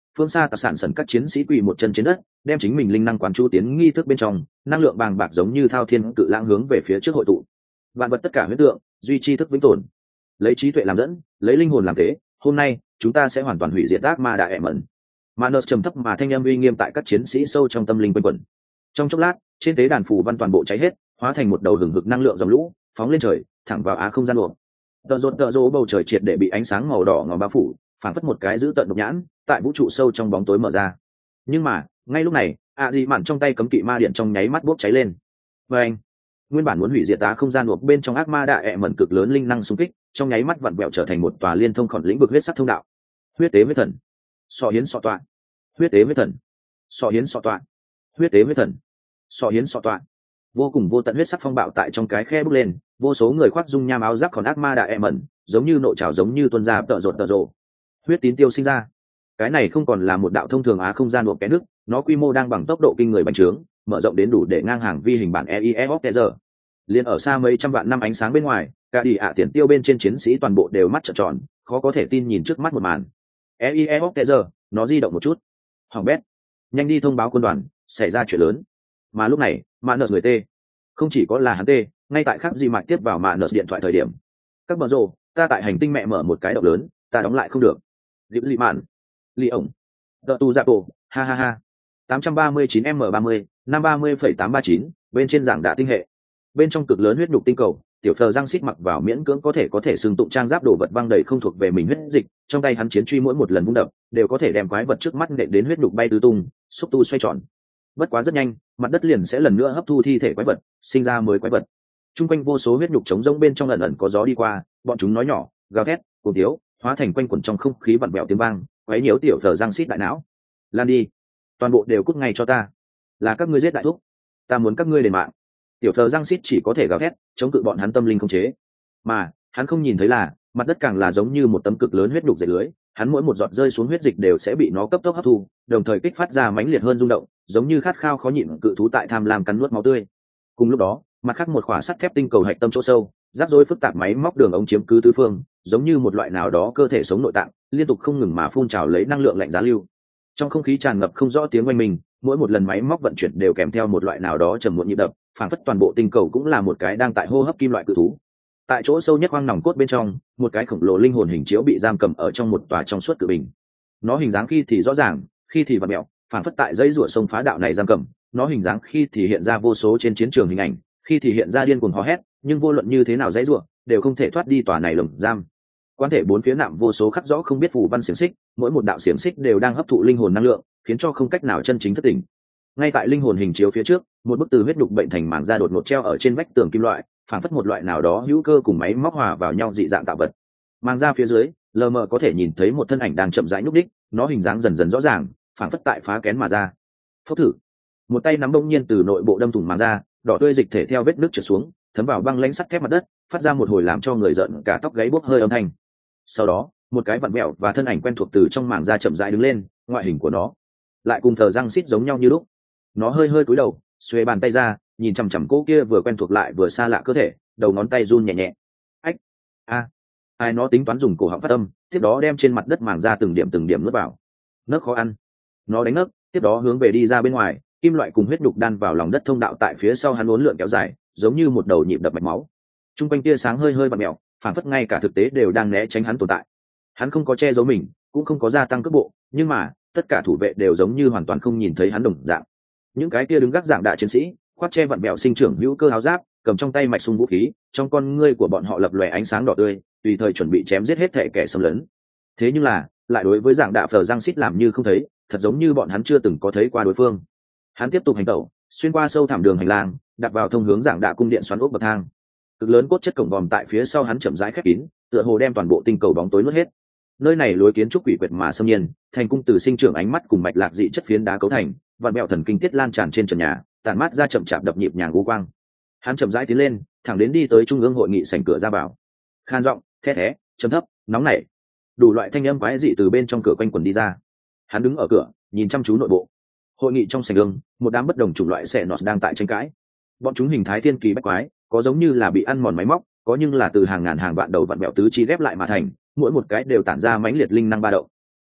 Phương xa tạc sản sần các chiến sĩ quỳ một chân trên đất, đem chính mình linh năng quán chú tiến nghi thức bên trong, năng lượng bàng bạc giống như thao thiên cự lãng hướng về phía trước hội tụ. Vạn vật tất cả huyết tượng, duy trì thức vĩnh tồn. Lấy trí tuệ làm dẫn, lấy linh hồn làm thế, hôm nay chúng ta sẽ hoàn toàn hủy diệt ác ma đại ẻ mẩn. Manus trầm thấp mà thanh âm uy nghiêm tại các chiến sĩ sâu trong tâm linh quanh quẩn. Trong chốc lát, trên tế đàn phù văn toàn bộ cháy hết, hóa thành một đầu hừng hực năng lượng dòng lũ, phóng lên trời, thẳng vào á không gian luồng. Tờ rột tờ rô bầu trời triệt để bị ánh sáng màu đỏ ngòm bao phủ, phản phất một cái giữ tận độc nhãn, tại vũ trụ sâu trong bóng tối mở ra. Nhưng mà, ngay lúc này, ạ dị mạn trong tay cấm kỵ ma điện trong nháy mắt bốc cháy lên. Và anh, nguyên bản muốn hủy diệt á không gian luộc bên trong ác ma đại ẹ mẩn cực lớn linh năng xung kích, trong nháy mắt vặn vẹo trở thành một tòa liên thông khổng lĩnh vực huyết sắc thông đạo. Huyết tế huyết thần, so hiến so tọa. Huyết tế huyết thần, so hiến so tọa. Huyết tế huyết thần, so hiến so tọa. Vô cùng vô tận huyết sắc phong bạo tại trong cái khe bốc lên, vô số người khoác dung nham áo giáp còn ác ma đại ẹ mẩn, giống như nộ trào giống như tuôn ra tợ rột tợ rộ. Huyết tín tiêu sinh ra. Cái này không còn là một đạo thông thường á không gian luộc cái nước, nó quy mô đang bằng tốc độ kinh người bành trướng, mở rộng đến đủ để ngang hàng vi hình bản e i e o t giờ. Liên ở xa mấy trăm vạn năm ánh sáng bên ngoài, cả đi ạ tiền tiêu bên trên chiến sĩ toàn bộ đều mắt trợn tròn, khó có thể tin nhìn trước mắt một màn. e i e o t giờ, nó di động một chút. Hoàng bét, nhanh đi thông báo quân đoàn, xảy ra chuyện lớn. Mà lúc này, mạ nợ người tê, không chỉ có là hắn tê, ngay tại khắc gì mạch tiếp vào mạ nợ điện thoại thời điểm. Các bờ rồ, ta tại hành tinh mẹ mở một cái động lớn, ta đóng lại không được. Liễu lị mạn, lì ổng, đợt tu dạ tổ, ha ha ha. tám trăm ba mươi chín m ba mươi, năm ba mươi phẩy tám ba chín, bên trên giảng đả tinh hệ. Bên trong cực lớn huyết nhục tinh cầu, tiểu phờ răng xít mặc vào miễn cưỡng có thể có thể xương tụng trang giáp đồ vật văng đầy không thuộc về mình huyết dịch, trong tay hắn chiến truy mỗi một lần vung đập đều có thể đem quái vật trước mắt nện đến huyết nhục bay tứ tung, xúc tu xoay tròn. Bất quá rất nhanh, mặt đất liền sẽ lần nữa hấp thu thi thể quái vật, sinh ra mới quái vật. Trung quanh vô số huyết nhục trống rỗng bên trong ẩn ẩn có gió đi qua, bọn chúng nói nhỏ, gào thét, cùng tiếu, hóa thành quanh quẩn trong không khí vặn vẹo tiếng vang, quấy nhiễu tiểu phờ răng xít đại não. Lan đi, toàn bộ đều cút ngay cho ta, là các ngươi giết đại thúc, ta muốn các ngươi đền mạng. Tiểu phờ răng xít chỉ có thể gào thét, chống cự bọn hắn tâm linh không chế, mà hắn không nhìn thấy là mặt đất càng là giống như một tấm cực lớn huyết nhục dệt lưới, hắn mỗi một giọt rơi xuống huyết dịch đều sẽ bị nó cấp tốc hấp thu, đồng thời kích phát ra mãnh liệt hơn rung động, giống như khát khao khó nhịn cự thú tại tham lam cắn nuốt máu tươi. Cùng lúc đó, mặt khác một khỏa sắt thép tinh cầu hạch tâm chỗ sâu, rắc rối phức tạp máy móc đường ống chiếm cứ tứ phương, giống như một loại nào đó cơ thể sống nội tạng, liên tục không ngừng mà phun trào lấy năng lượng lạnh giá lưu. Trong không khí tràn ngập không rõ tiếng oanh minh, mỗi một lần máy móc vận chuyển đều kèm theo một loại nào đó trầm muộn nhịp đập, phản phất toàn bộ tinh cầu cũng là một cái đang tại hô hấp kim loại cự thú. Tại chỗ sâu nhất khoang nòng cốt bên trong, một cái khổng lồ linh hồn hình chiếu bị giam cầm ở trong một tòa trong suốt cự bình. Nó hình dáng khi thì rõ ràng, khi thì vặn mẹo, phản phất tại dãy rủa sông phá đạo này giam cầm. Nó hình dáng khi thì hiện ra vô số trên chiến trường hình ảnh, khi thì hiện ra điên cuồng hò hét, nhưng vô luận như thế nào dãy rủa, đều không thể thoát đi tòa này lồng giam. Quan thể bốn phía nạm vô số khắc rõ không biết phù văn xiềng xích, mỗi một đạo xiềng xích đều đang hấp thụ linh hồn năng lượng, khiến cho không cách nào chân chính thức tỉnh. Ngay tại linh hồn hình chiếu phía trước, một bức từ huyết đục bệnh thành màng da đột ngột treo ở trên vách tường kim loại, phản phất một loại nào đó hữu cơ cùng máy móc hòa vào nhau dị dạng tạo vật. Màng da phía dưới, lờ mờ có thể nhìn thấy một thân ảnh đang chậm rãi nhúc đích, nó hình dáng dần dần rõ ràng, phản phất tại phá kén mà ra. Phốc thử, một tay nắm bỗng nhiên từ nội bộ đâm thủng màng da, đỏ tươi dịch thể theo vết nước trượt xuống, thấm vào băng lãnh sắt thép mặt đất, phát ra một hồi làm cho người giận cả tóc gáy bốc hơi âm thanh. Sau đó, một cái vặn mẹo và thân ảnh quen thuộc từ trong màng da chậm rãi đứng lên, ngoại hình của nó lại cùng thờ răng xít giống nhau như lúc. Nó hơi hơi cúi đầu, xuề bàn tay ra, nhìn chằm chằm cô kia vừa quen thuộc lại vừa xa lạ cơ thể, đầu ngón tay run nhẹ nhẹ. Ách, a, ai nó tính toán dùng cổ họng phát âm, tiếp đó đem trên mặt đất màng ra từng điểm từng điểm nuốt vào. Nấc khó ăn. Nó đánh nấc, tiếp đó hướng về đi ra bên ngoài, kim loại cùng huyết đục đan vào lòng đất thông đạo tại phía sau hắn uốn lượn kéo dài, giống như một đầu nhịp đập mạch máu. Trung quanh tia sáng hơi hơi vặn mèo, phản phất ngay cả thực tế đều đang né tránh hắn tồn tại. Hắn không có che giấu mình, cũng không có gia tăng cước bộ, nhưng mà tất cả thủ vệ đều giống như hoàn toàn không nhìn thấy hắn đồng dạng. Những cái kia đứng gác dạng đại chiến sĩ, khoác che vặn bẹo sinh trưởng hữu cơ áo giáp, cầm trong tay mạch sung vũ khí, trong con ngươi của bọn họ lập lòe ánh sáng đỏ tươi, tùy thời chuẩn bị chém giết hết thể kẻ xâm lấn. Thế nhưng là, lại đối với dạng đạ phờ giang xít làm như không thấy, thật giống như bọn hắn chưa từng có thấy qua đối phương. Hắn tiếp tục hành tẩu, xuyên qua sâu thẳm đường hành lang, đặt vào thông hướng dạng đạ cung điện xoắn ốc bậc thang. Cực lớn cốt chất cổng vòm tại phía sau hắn chậm rãi khép kín, tựa hồ đem toàn bộ tinh cầu bóng tối nuốt hết. Nơi này lối kiến trúc quỷ quyệt mà xâm nhiên, thành cung từ sinh trưởng ánh mắt cùng mạch lạc dị chất phiến đá cấu thành, vạn mẹo thần kinh tiết lan tràn trên trần nhà, tàn mát ra chậm chạp đập nhịp nhàng u quang. Hắn chậm rãi tiến lên, thẳng đến đi tới trung ương hội nghị sảnh cửa ra vào. Khan giọng, the thé, trầm thấp, nóng nảy, đủ loại thanh âm quái dị từ bên trong cửa quanh quẩn đi ra. Hắn đứng ở cửa, nhìn chăm chú nội bộ. Hội nghị trong sảnh đường, một đám bất đồng chủng loại xẻ nọt đang tại tranh cãi. Bọn chúng hình thái thiên kỳ bách quái, có giống như là bị ăn mòn máy móc, có nhưng là từ hàng ngàn hàng vạn đầu vạn mẹo tứ chi ghép lại mà thành, mỗi một cái đều tản ra mãnh liệt linh năng ba động.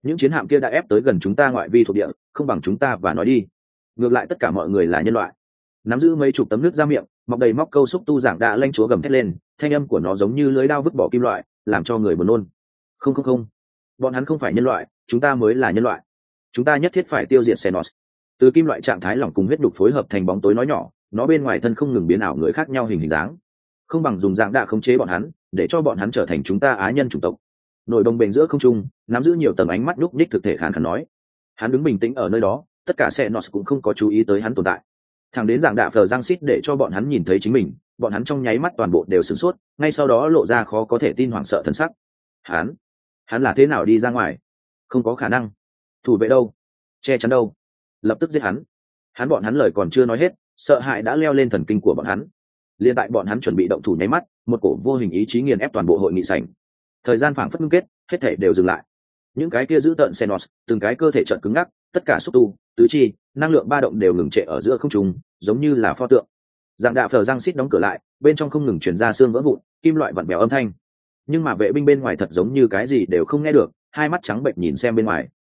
những chiến hạm kia đã ép tới gần chúng ta ngoại vi thuộc địa, không bằng chúng ta và nói đi. Ngược lại tất cả mọi người là nhân loại. Nắm giữ mấy chục tấm nước ra miệng, mọc đầy móc câu xúc tu giảng đã lanh chúa gầm thét lên, thanh âm của nó giống như lưới đao vứt bỏ kim loại, làm cho người buồn nôn. Không không không, bọn hắn không phải nhân loại, chúng ta mới là nhân loại. Chúng ta nhất thiết phải tiêu diệt Xenos. Từ kim loại trạng thái lỏng cùng huyết đục phối hợp thành bóng tối nói nhỏ, nó bên ngoài thân không ngừng biến ảo người khác nhau hình hình dáng. Không bằng dùng dạng đạ khống chế bọn hắn, để cho bọn hắn trở thành chúng ta á nhân chủng tộc. Nổi đồng bền giữa không trung, nắm giữ nhiều tầng ánh mắt nhúc nhích thực thể khàn khàn nói. Hắn đứng bình tĩnh ở nơi đó, tất cả Xenos cũng không có chú ý tới hắn tồn tại. Thằng đến dạng đạ phờ giang xít để cho bọn hắn nhìn thấy chính mình, bọn hắn trong nháy mắt toàn bộ đều sửng sốt, ngay sau đó lộ ra khó có thể tin hoảng sợ thần sắc. Hắn, hắn là thế nào đi ra ngoài? Không có khả năng. Thủ vệ đâu? Che chắn đâu? Lập tức giết hắn. Hắn bọn hắn lời còn chưa nói hết, sợ hãi đã leo lên thần kinh của bọn hắn. Liên tại bọn hắn chuẩn bị động thủ nháy mắt, một cổ vô hình ý chí nghiền ép toàn bộ hội nghị sảnh. Thời gian phảng phất ngưng kết, hết thảy đều dừng lại. Những cái kia giữ tợn Xenos, từng cái cơ thể trợn cứng ngắc, tất cả xúc tu, tứ chi, năng lượng ba động đều ngừng trệ ở giữa không trung, giống như là pho tượng. Dạng đạ phờ răng xít đóng cửa lại, bên trong không ngừng truyền ra xương vỡ vụn, kim loại vặn vẹo âm thanh. Nhưng mà vệ binh bên ngoài thật giống như cái gì đều không nghe được, hai mắt trắng bệch nhìn xem bên ngoài.